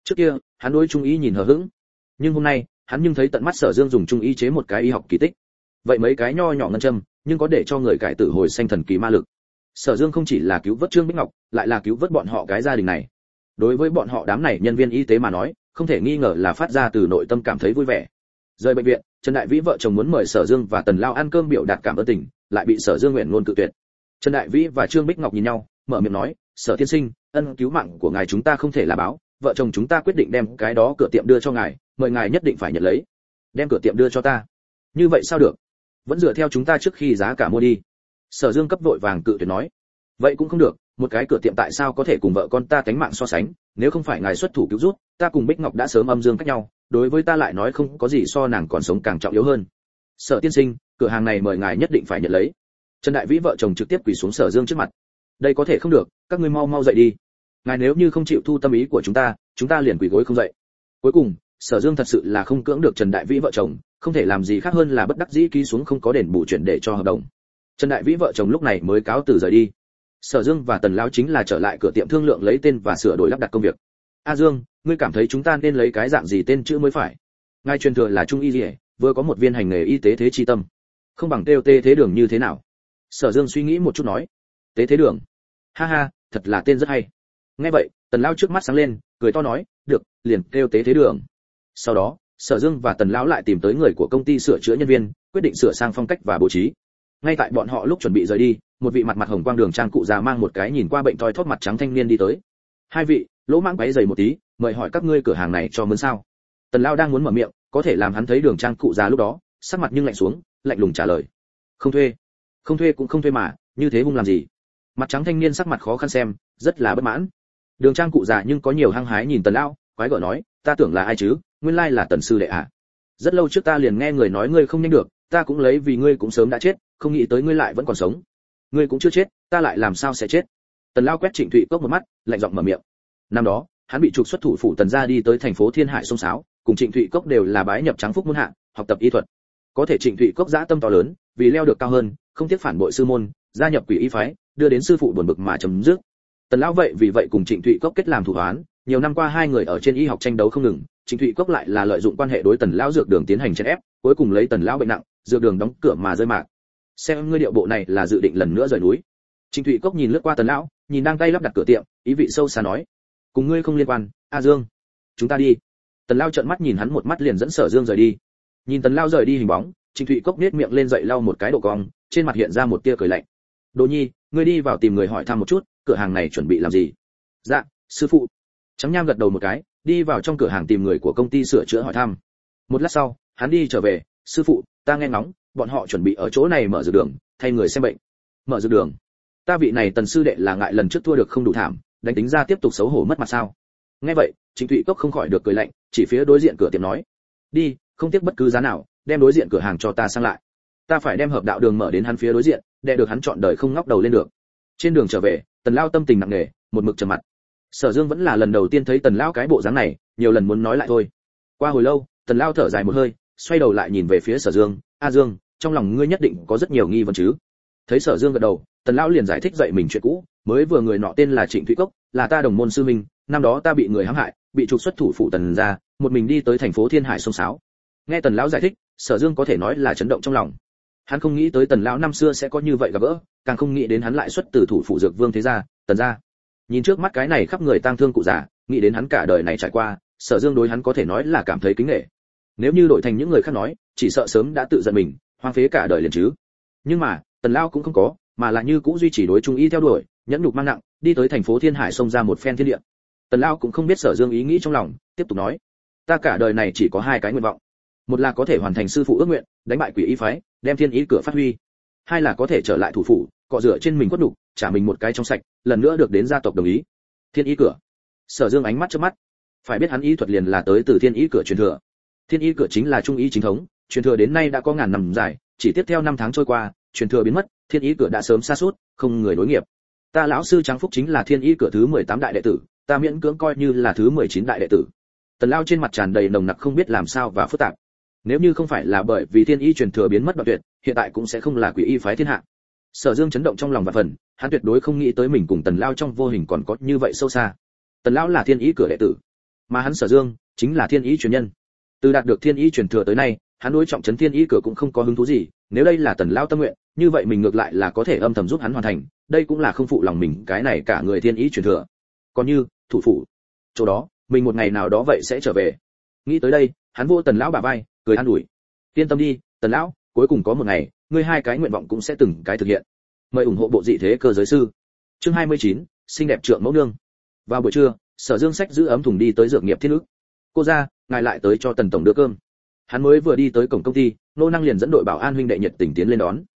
[SPEAKER 1] Trước kia hắn đối trung y nhìn hờ hững, nhưng hôm nay hắn nhưng thấy tận mắt Sở Dương dùng trung y chế một cái y học kỳ tích. Vậy mấy cái nho nhỏ ngân châm nhưng có để cho người cải tử hồi sanh thần kỳ ma lực. Sở Dương không chỉ là cứu vớt Trương Bích Ngọc, lại là cứu vớt bọn họ cái gia đình này. Đối với bọn họ đám này nhân viên y tế mà nói, không thể nghi ngờ là phát ra từ nội tâm cảm thấy vui vẻ. Rời bệnh viện, Trần Đại Vĩ vợ chồng muốn mời Sở Dương và Tần Lao ăn cơm biểu đạt cảm ơn tình, lại bị Sở Dương nguyện ngôn cự tuyệt. Trần Đại Vĩ và Trương Bích Ngọc nhìn nhau, mở miệng nói, Sở tiên sinh, ân cứu mạng của ngài chúng ta không thể là báo, vợ chồng chúng ta quyết định đem cái đó cửa tiệm đưa cho ngài, mời ngài nhất định phải nhận lấy. Đem cửa tiệm đưa cho ta? Như vậy sao được? Vẫn dựa theo chúng ta trước khi giá cả mua đi. Sở Dương cấp vội vàng cự tuyệt nói. Vậy cũng không được, một cái cửa tiệm tại sao có thể cùng vợ con ta cánh mạng so sánh, nếu không phải ngài xuất thủ cứu giúp, ta cùng Bích Ngọc đã sớm âm dương cách nhau, đối với ta lại nói không có gì so nàng còn sống càng trọng yếu hơn. Sở tiên sinh, cửa hàng này mời ngài nhất định phải nhận lấy. Trần Đại Vĩ vợ chồng trực tiếp quỳ xuống Sở Dương trước mặt. Đây có thể không được, các ngươi mau mau dậy đi. Ngài nếu như không chịu thu tâm ý của chúng ta liền quỳ gối không dậy. Cuối cùng, Sở Dương thật sự là không cưỡng được Trần Đại Vĩ vợ chồng, không thể làm gì khác hơn là bất đắc dĩ ký xuống không có đền bù chuyển để cho hợp đồng. Trần Đại Vĩ vợ chồng lúc này mới cáo từ rời đi. Sở Dương và Tần lão chính là trở lại cửa tiệm thương lượng lấy tên và sửa đổi lắp đặt công việc. A Dương, ngươi cảm thấy chúng ta nên lấy cái dạng gì tên chữ mới phải? Ngài truyền thừa là trung y liễu, vừa có một viên hành nghề y tế thế chi tâm, không bằng TOT thế đường như thế nào? Sở Dương suy nghĩ một chút nói, tế thế đường. Ha ha, thật là tên rất hay. Nghe vậy, Tần lão trước mắt sáng lên, cười to nói, được, liền kêu tế thế đường. Sau đó, Sở Dương và Tần lão lại tìm tới người của công ty sửa chữa nhân viên, quyết định sửa sang phong cách và bố trí. Ngay tại bọn họ lúc chuẩn bị rời đi, một vị mặt hồng quang đường trang cụ già mang một cái nhìn qua bệnh thoi thóp mặt trắng thanh niên đi tới. Hai vị, lỗ mãng váy dày một tí, mời hỏi các ngươi cửa hàng này cho mướn sao? Tần lão đang muốn mở miệng, có thể làm hắn thấy đường trang cụ già lúc đó, sắc mặt nhưng lạnh xuống, lạnh lùng trả lời, không thuê. Không thuê cũng không thuê mà, như thế hung làm gì? Mặt trắng thanh niên sắc mặt khó khăn xem, rất là bất mãn. Đường trang cụ già nhưng có nhiều hăng hái nhìn Tần lão, quái gở nói, ta tưởng là ai chứ, nguyên lai là Tần sư đệ à? Rất lâu trước ta liền nghe người nói ngươi không nhanh được, ta cũng lấy vì ngươi cũng sớm đã chết, không nghĩ tới ngươi lại vẫn còn sống. Ngươi cũng chưa chết, ta lại làm sao sẽ chết? Tần lão quét Trịnh Thụy Cốc một mắt, lạnh giọng mở miệng. Năm đó, hắn bị trục xuất thủ phủ Tần gia đi tới thành phố Thiên Hải sông sáo, cùng Trịnh Thụy Cốc đều là bái nhập Trắng Phúc môn hạ, học tập y thuật. Có thể Trịnh Thụy Cốc dã tâm to lớn, vì leo được cao hơn, không tiếc phản bội sư môn, gia nhập quỷ y phái, đưa đến sư phụ buồn bực mà chấm dứt. Tần lão vậy vì vậy cùng Trịnh Thụy Cốc kết làm thủ án, nhiều năm qua hai người ở trên y học tranh đấu không ngừng, Trịnh Thụy Cốc lại là lợi dụng quan hệ đối Tần lão dược đường tiến hành chèn ép, cuối cùng lấy Tần lão bệnh nặng, dược đường đóng cửa mà rơi mạc. Xem ngươi điệu bộ này là dự định lần nữa rời núi. Trịnh Thụy Cốc nhìn lướt qua Tần lão, nhìn đang tay lắp đặt cửa tiệm, ý vị sâu xa nói, cùng ngươi không liên quan, A Dương, chúng ta đi. Tần lão trợn mắt nhìn hắn một mắt liền dẫn Sở Dương rời đi. Nhìn Tần lão rời đi hình bóng, Trịnh Thụy Cốc nhếch miệng lên dậy lau một cái độ cong, trên mặt hiện ra một tia cười lạnh. Đồ Nhi, ngươi đi vào tìm người hỏi thăm một chút, cửa hàng này chuẩn bị làm gì? Dạ, sư phụ. Trắng Nham gật đầu một cái, đi vào trong cửa hàng tìm người của công ty sửa chữa hỏi thăm. Một lát sau, hắn đi trở về, sư phụ, ta nghe ngóng, bọn họ chuẩn bị ở chỗ này mở dược đường, thay người xem bệnh. Mở dược đường? Ta vị này Tần sư đệ là ngại lần trước thua được không đủ thảm, đánh tính ra tiếp tục xấu hổ mất mặt sao? Nghe vậy, Trịnh Thụy Cốc không khỏi được cười lạnh, chỉ phía đối diện cửa tiệm nói, đi, không tiếc bất cứ giá nào, đem đối diện cửa hàng cho ta sang lại. Ta phải đem hợp đạo đường mở đến hắn phía đối diện, để được hắn chọn đời không ngóc đầu lên được. Trên đường trở về, Tần lão tâm tình nặng nề, một mực trầm mặt. Sở Dương vẫn là lần đầu tiên thấy Tần lão cái bộ dáng này, nhiều lần muốn nói lại thôi. Qua hồi lâu, Tần lão thở dài một hơi, xoay đầu lại nhìn về phía Sở Dương, "A Dương, trong lòng ngươi nhất định có rất nhiều nghi vấn chứ?" Thấy Sở Dương gật đầu, Tần lão liền giải thích dậy mình chuyện cũ, mới vừa người nọ tên là Trịnh Thụy Cốc, là ta đồng môn sư minh, năm đó ta bị người hãm hại, bị trục xuất thủ phủ Tần gia, một mình đi tới thành phố Thiên Hải sông sáo. Nghe Tần lão giải thích, Sở Dương có thể nói là chấn động trong lòng. Hắn không nghĩ tới Tần lão năm xưa sẽ có như vậy gặp gỡ, càng không nghĩ đến hắn lại xuất từ thủ phủ dược vương thế gia, Tần gia. Nhìn trước mắt cái này khắp người tang thương cụ già, nghĩ đến hắn cả đời này trải qua, Sở Dương đối hắn có thể nói là cảm thấy kính nể. Nếu như đổi thành những người khác nói, chỉ sợ sớm đã tự giận mình, hoang phế cả đời liền chứ. Nhưng mà, Tần lão cũng không có, mà là như cũ duy trì đối trung y theo đuổi, nhẫn nhục mang nặng, đi tới thành phố Thiên Hải xông ra một phen thiên địa. Tần lão cũng không biết Sở Dương ý nghĩ trong lòng, tiếp tục nói: "Ta cả đời này chỉ có hai cái nguyện vọng. Một là có thể hoàn thành sư phụ ước nguyện, đánh bại quỷ y phái, đem thiên ý cửa phát huy. Hai là có thể trở lại thủ phủ, cọ rửa trên mình quất đủ, trả mình một cái trong sạch, lần nữa được đến gia tộc đồng ý." Thiên ý cửa. Sở Dương ánh mắt chớp mắt. Phải biết hắn y thuật liền là tới từ thiên ý cửa truyền thừa. Thiên ý cửa chính là trung y chính thống, truyền thừa đến nay đã có ngàn năm dài, chỉ tiếp theo năm tháng trôi qua, truyền thừa biến mất, thiên ý cửa đã sớm sa sút, không người nối nghiệp. Ta lão sư Tráng Phúc chính là thiên ý cửa thứ 18 đại đệ tử, ta miễn cưỡng coi như là thứ 19 đại đệ tử. Tần lão trên mặt tràn đầy nồng nặc không biết làm sao và phức tạp. Nếu như không phải là bởi vì thiên ý truyền thừa biến mất đoạn tuyệt, hiện tại cũng sẽ không là quỷ y phái thiên hạ. Sở Dương chấn động trong lòng và phần, hắn tuyệt đối không nghĩ tới mình cùng Tần lão trong vô hình còn có như vậy sâu xa. Tần lão là thiên ý cửa đệ tử. Mà hắn Sở Dương chính là thiên ý truyền nhân. Từ đạt được thiên ý truyền thừa tới nay, hắn đối trọng trấn thiên ý cửa cũng không có hứng thú gì, nếu đây là Tần lão tâm nguyện, như vậy mình ngược lại là có thể âm thầm giúp hắn hoàn thành, đây cũng là không phụ lòng mình cái này cả người thiên ý truyền thừa. Còn như thủ phủ chỗ đó, mình một ngày nào đó vậy sẽ trở về. Nghĩ tới đây, hắn vô Tần lão bả vai, cười an ủi. Yên tâm đi, Tần lão, cuối cùng có một ngày, ngươi hai cái nguyện vọng cũng sẽ từng cái thực hiện. Mời ủng hộ bộ dị thế cơ giới sư. Chương 29, xinh đẹp trượng mẫu nương. Vào buổi trưa, Sở Dương xách giữ ấm thùng đi tới dược nghiệp Thiên Ức. Cô ra, ngài lại tới cho Tần tổng đưa cơm. Hắn mới vừa đi tới cổng công ty, nô năng liền dẫn đội bảo an huynh đệ nhiệt tình tiến lên đón.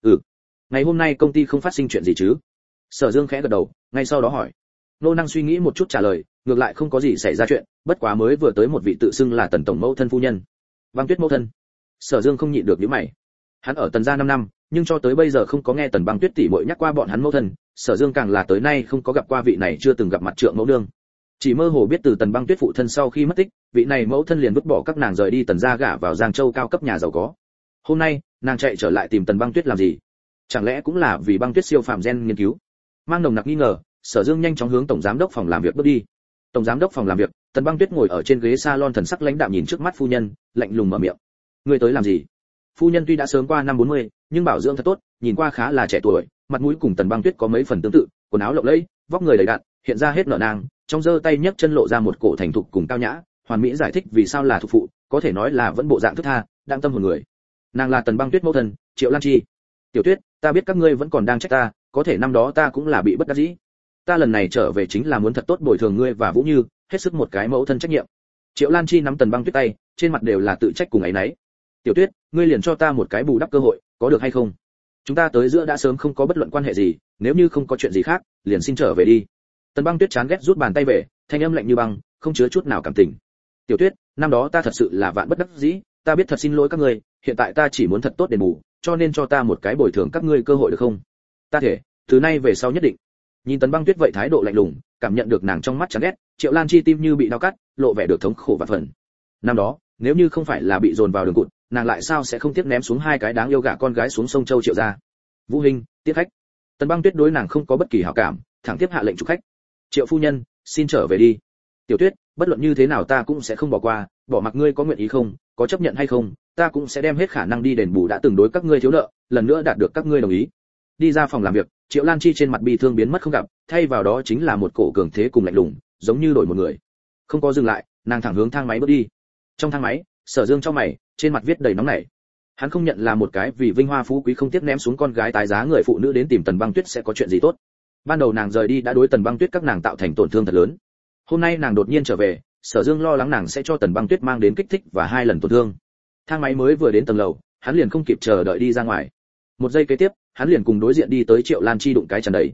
[SPEAKER 1] Ngày hôm nay công ty không phát sinh chuyện gì chứ? Sở Dương khẽ gật đầu, ngay sau đó hỏi. Nô năng suy nghĩ một chút trả lời, ngược lại không có gì xảy ra chuyện, bất quá mới vừa tới một vị tự xưng là Tần tổng mẫu thân phu nhân. Băng Tuyết mẫu thân. Sở Dương không nhịn được nhíu mày. Hắn ở Tần gia 5 năm, nhưng cho tới bây giờ không có nghe Tần Băng Tuyết tỷ muội nhắc qua bọn hắn mẫu thân, Sở Dương càng là tới nay không có gặp qua vị này chưa từng gặp mặt trượng mẫu nương. Chỉ mơ hồ biết từ Tần Băng Tuyết phụ thân sau khi mất tích, vị này mẫu thân liền vứt bỏ các nàng rời đi Tần gia gả vào Giang Châu cao cấp nhà giàu có. Hôm nay, nàng chạy trở lại tìm Tần Băng Tuyết làm gì? Chẳng lẽ cũng là vì Băng Tuyết siêu phàm gen nghiên cứu? Mang nồng nặc nghi ngờ, Sở Dương nhanh chóng hướng tổng giám đốc phòng làm việc bước đi. Tổng giám đốc phòng làm việc, Tần Băng Tuyết ngồi ở trên ghế salon thần sắc lãnh đạm nhìn trước mắt phu nhân, lạnh lùng mở miệng. Ngươi tới làm gì? Phu nhân tuy đã sớm qua năm 40, nhưng bảo dưỡng thật tốt, nhìn qua khá là trẻ tuổi, mặt mũi cùng Tần Băng Tuyết có mấy phần tương tự, quần áo lộng lẫy, vóc người đầy đặn, hiện ra hết nở nang, trong giơ tay nhấc chân lộ ra một cổ thành thục cùng cao nhã, hoàn mỹ giải thích vì sao là thuộc phụ, có thể nói là vẫn bộ dạng thức tha, đang tâm hồn người. Nàng là Tần Băng Tuyết mẫu thân, Triệu Lan Chi. Tiểu Tuyết, ta biết các ngươi vẫn còn đang trách ta, có thể năm đó ta cũng là bị bất đắc dĩ. Ta lần này trở về chính là muốn thật tốt bồi thường ngươi và Vũ Như, hết sức một cái mẫu thân trách nhiệm. Triệu Lan Chi nắm Tần Băng Tuyết tay, trên mặt đều là tự trách cùng ấy nấy. Tiểu Tuyết, ngươi liền cho ta một cái bù đắp cơ hội, có được hay không? Chúng ta tới giữa đã sớm không có bất luận quan hệ gì, nếu như không có chuyện gì khác, liền xin trở về đi. Tần Băng Tuyết chán ghét rút bàn tay về, thanh âm lạnh như băng, không chứa chút nào cảm tình. Tiểu Tuyết, năm đó ta thật sự là vạn bất đắc dĩ, ta biết thật xin lỗi các ngươi, hiện tại ta chỉ muốn thật tốt đền bù, cho nên cho ta một cái bồi thường các ngươi cơ hội được không? Ta thể, từ nay về sau nhất định. Nhìn Tần Băng Tuyết vậy thái độ lạnh lùng, cảm nhận được nàng trong mắt chán ghét, Triệu Lan Chi tim như bị dao cắt, lộ vẻ được thống khổ và phần. Năm đó, nếu như không phải là bị dồn vào đường cụt, nàng lại sao sẽ không tiếc ném xuống hai cái đáng yêu gả con gái xuống sông Châu Triệu gia. Vũ Hình, tiếp khách. Tần Băng Tuyết đối nàng không có bất kỳ hảo cảm, thẳng tiếp hạ lệnh chụp khách. Triệu phu nhân, xin trở về đi. Tiểu Tuyết, bất luận như thế nào ta cũng sẽ không bỏ qua, bỏ mặc ngươi có nguyện ý không, có chấp nhận hay không, ta cũng sẽ đem hết khả năng đi đền bù đã từng đối các ngươi thiếu nợ, lần nữa đạt được các ngươi đồng ý. Đi ra phòng làm việc, Triệu Lan Chi trên mặt bi thương biến mất không gặp, thay vào đó chính là một cổ cường thế cùng lạnh lùng, giống như đổi một người. Không có dừng lại, nàng thẳng hướng thang máy bước đi. Trong thang máy, Sở Dương trong mày, trên mặt viết đầy nóng nảy. Hắn không nhận là một cái vì vinh hoa phú quý không tiếc ném xuống con gái tái giá người phụ nữ đến tìm Tần Băng Tuyết sẽ có chuyện gì tốt. Ban đầu nàng rời đi đã đối Tần Băng Tuyết các nàng tạo thành tổn thương thật lớn. Hôm nay nàng đột nhiên trở về, Sở Dương lo lắng nàng sẽ cho Tần Băng Tuyết mang đến kích thích và 2 lần tổn thương. Thang máy mới vừa đến tầng lầu, hắn liền không kịp chờ đợi đi ra ngoài. Một giây kế tiếp, hắn liền cùng đối diện đi tới Triệu Lan Chi đụng cái tràn đầy.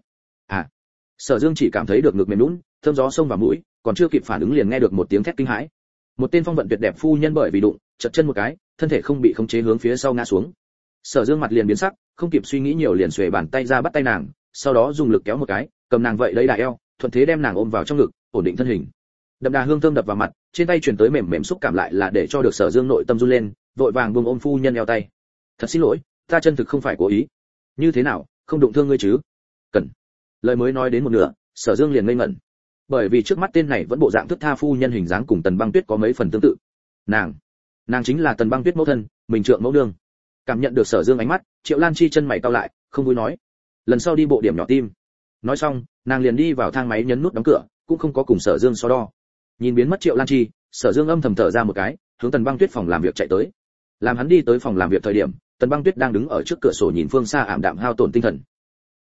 [SPEAKER 1] Sở Dương chỉ cảm thấy được ngực mềm nhũn, thơm gió xông vào mũi, còn chưa kịp phản ứng liền nghe được một tiếng thét kinh hãi. Một tên phong vận tuyệt đẹp phu nhân bởi vì đụng, chật chân một cái, thân thể không bị khống chế hướng phía sau ngã xuống. Sở Dương mặt liền biến sắc, không kịp suy nghĩ nhiều liền xuề bàn tay ra bắt tay nàng, sau đó dùng lực kéo một cái, cầm nàng vậy lấy đà eo, thuận thế đem nàng ôm vào trong ngực, ổn định thân hình. Đậm đà hương thơm đập vào mặt, trên tay truyền tới mềm mềm xúc cảm lại là để cho được Sở Dương nội tâm run lên, vội vàng buông ôm phu nhân eo tay. Thật xin lỗi, ta chân thực không phải cố ý. Như thế nào, không đụng thương ngươi chứ? Cần. Lời mới nói đến một nửa, Sở Dương liền ngây ngẩn. Bởi vì trước mắt tên này vẫn bộ dạng thức tha phu nhân hình dáng cùng Tần Băng Tuyết có mấy phần tương tự. Nàng chính là Tần Băng Tuyết mẫu thân, mình trượng mẫu nương. Cảm nhận được Sở Dương ánh mắt, Triệu Lan Chi chân mày cau lại, không vui nói: "Lần sau đi bộ điểm nhỏ tim." Nói xong, nàng liền đi vào thang máy nhấn nút đóng cửa, cũng không có cùng Sở Dương so đo. Nhìn biến mất Triệu Lan Chi, Sở Dương âm thầm thở ra một cái, hướng Tần Băng Tuyết phòng làm việc chạy tới. Làm hắn đi tới phòng làm việc thời điểm, Tần Băng Tuyết đang đứng ở trước cửa sổ nhìn phương xa ảm đạm hao tổn tinh thần.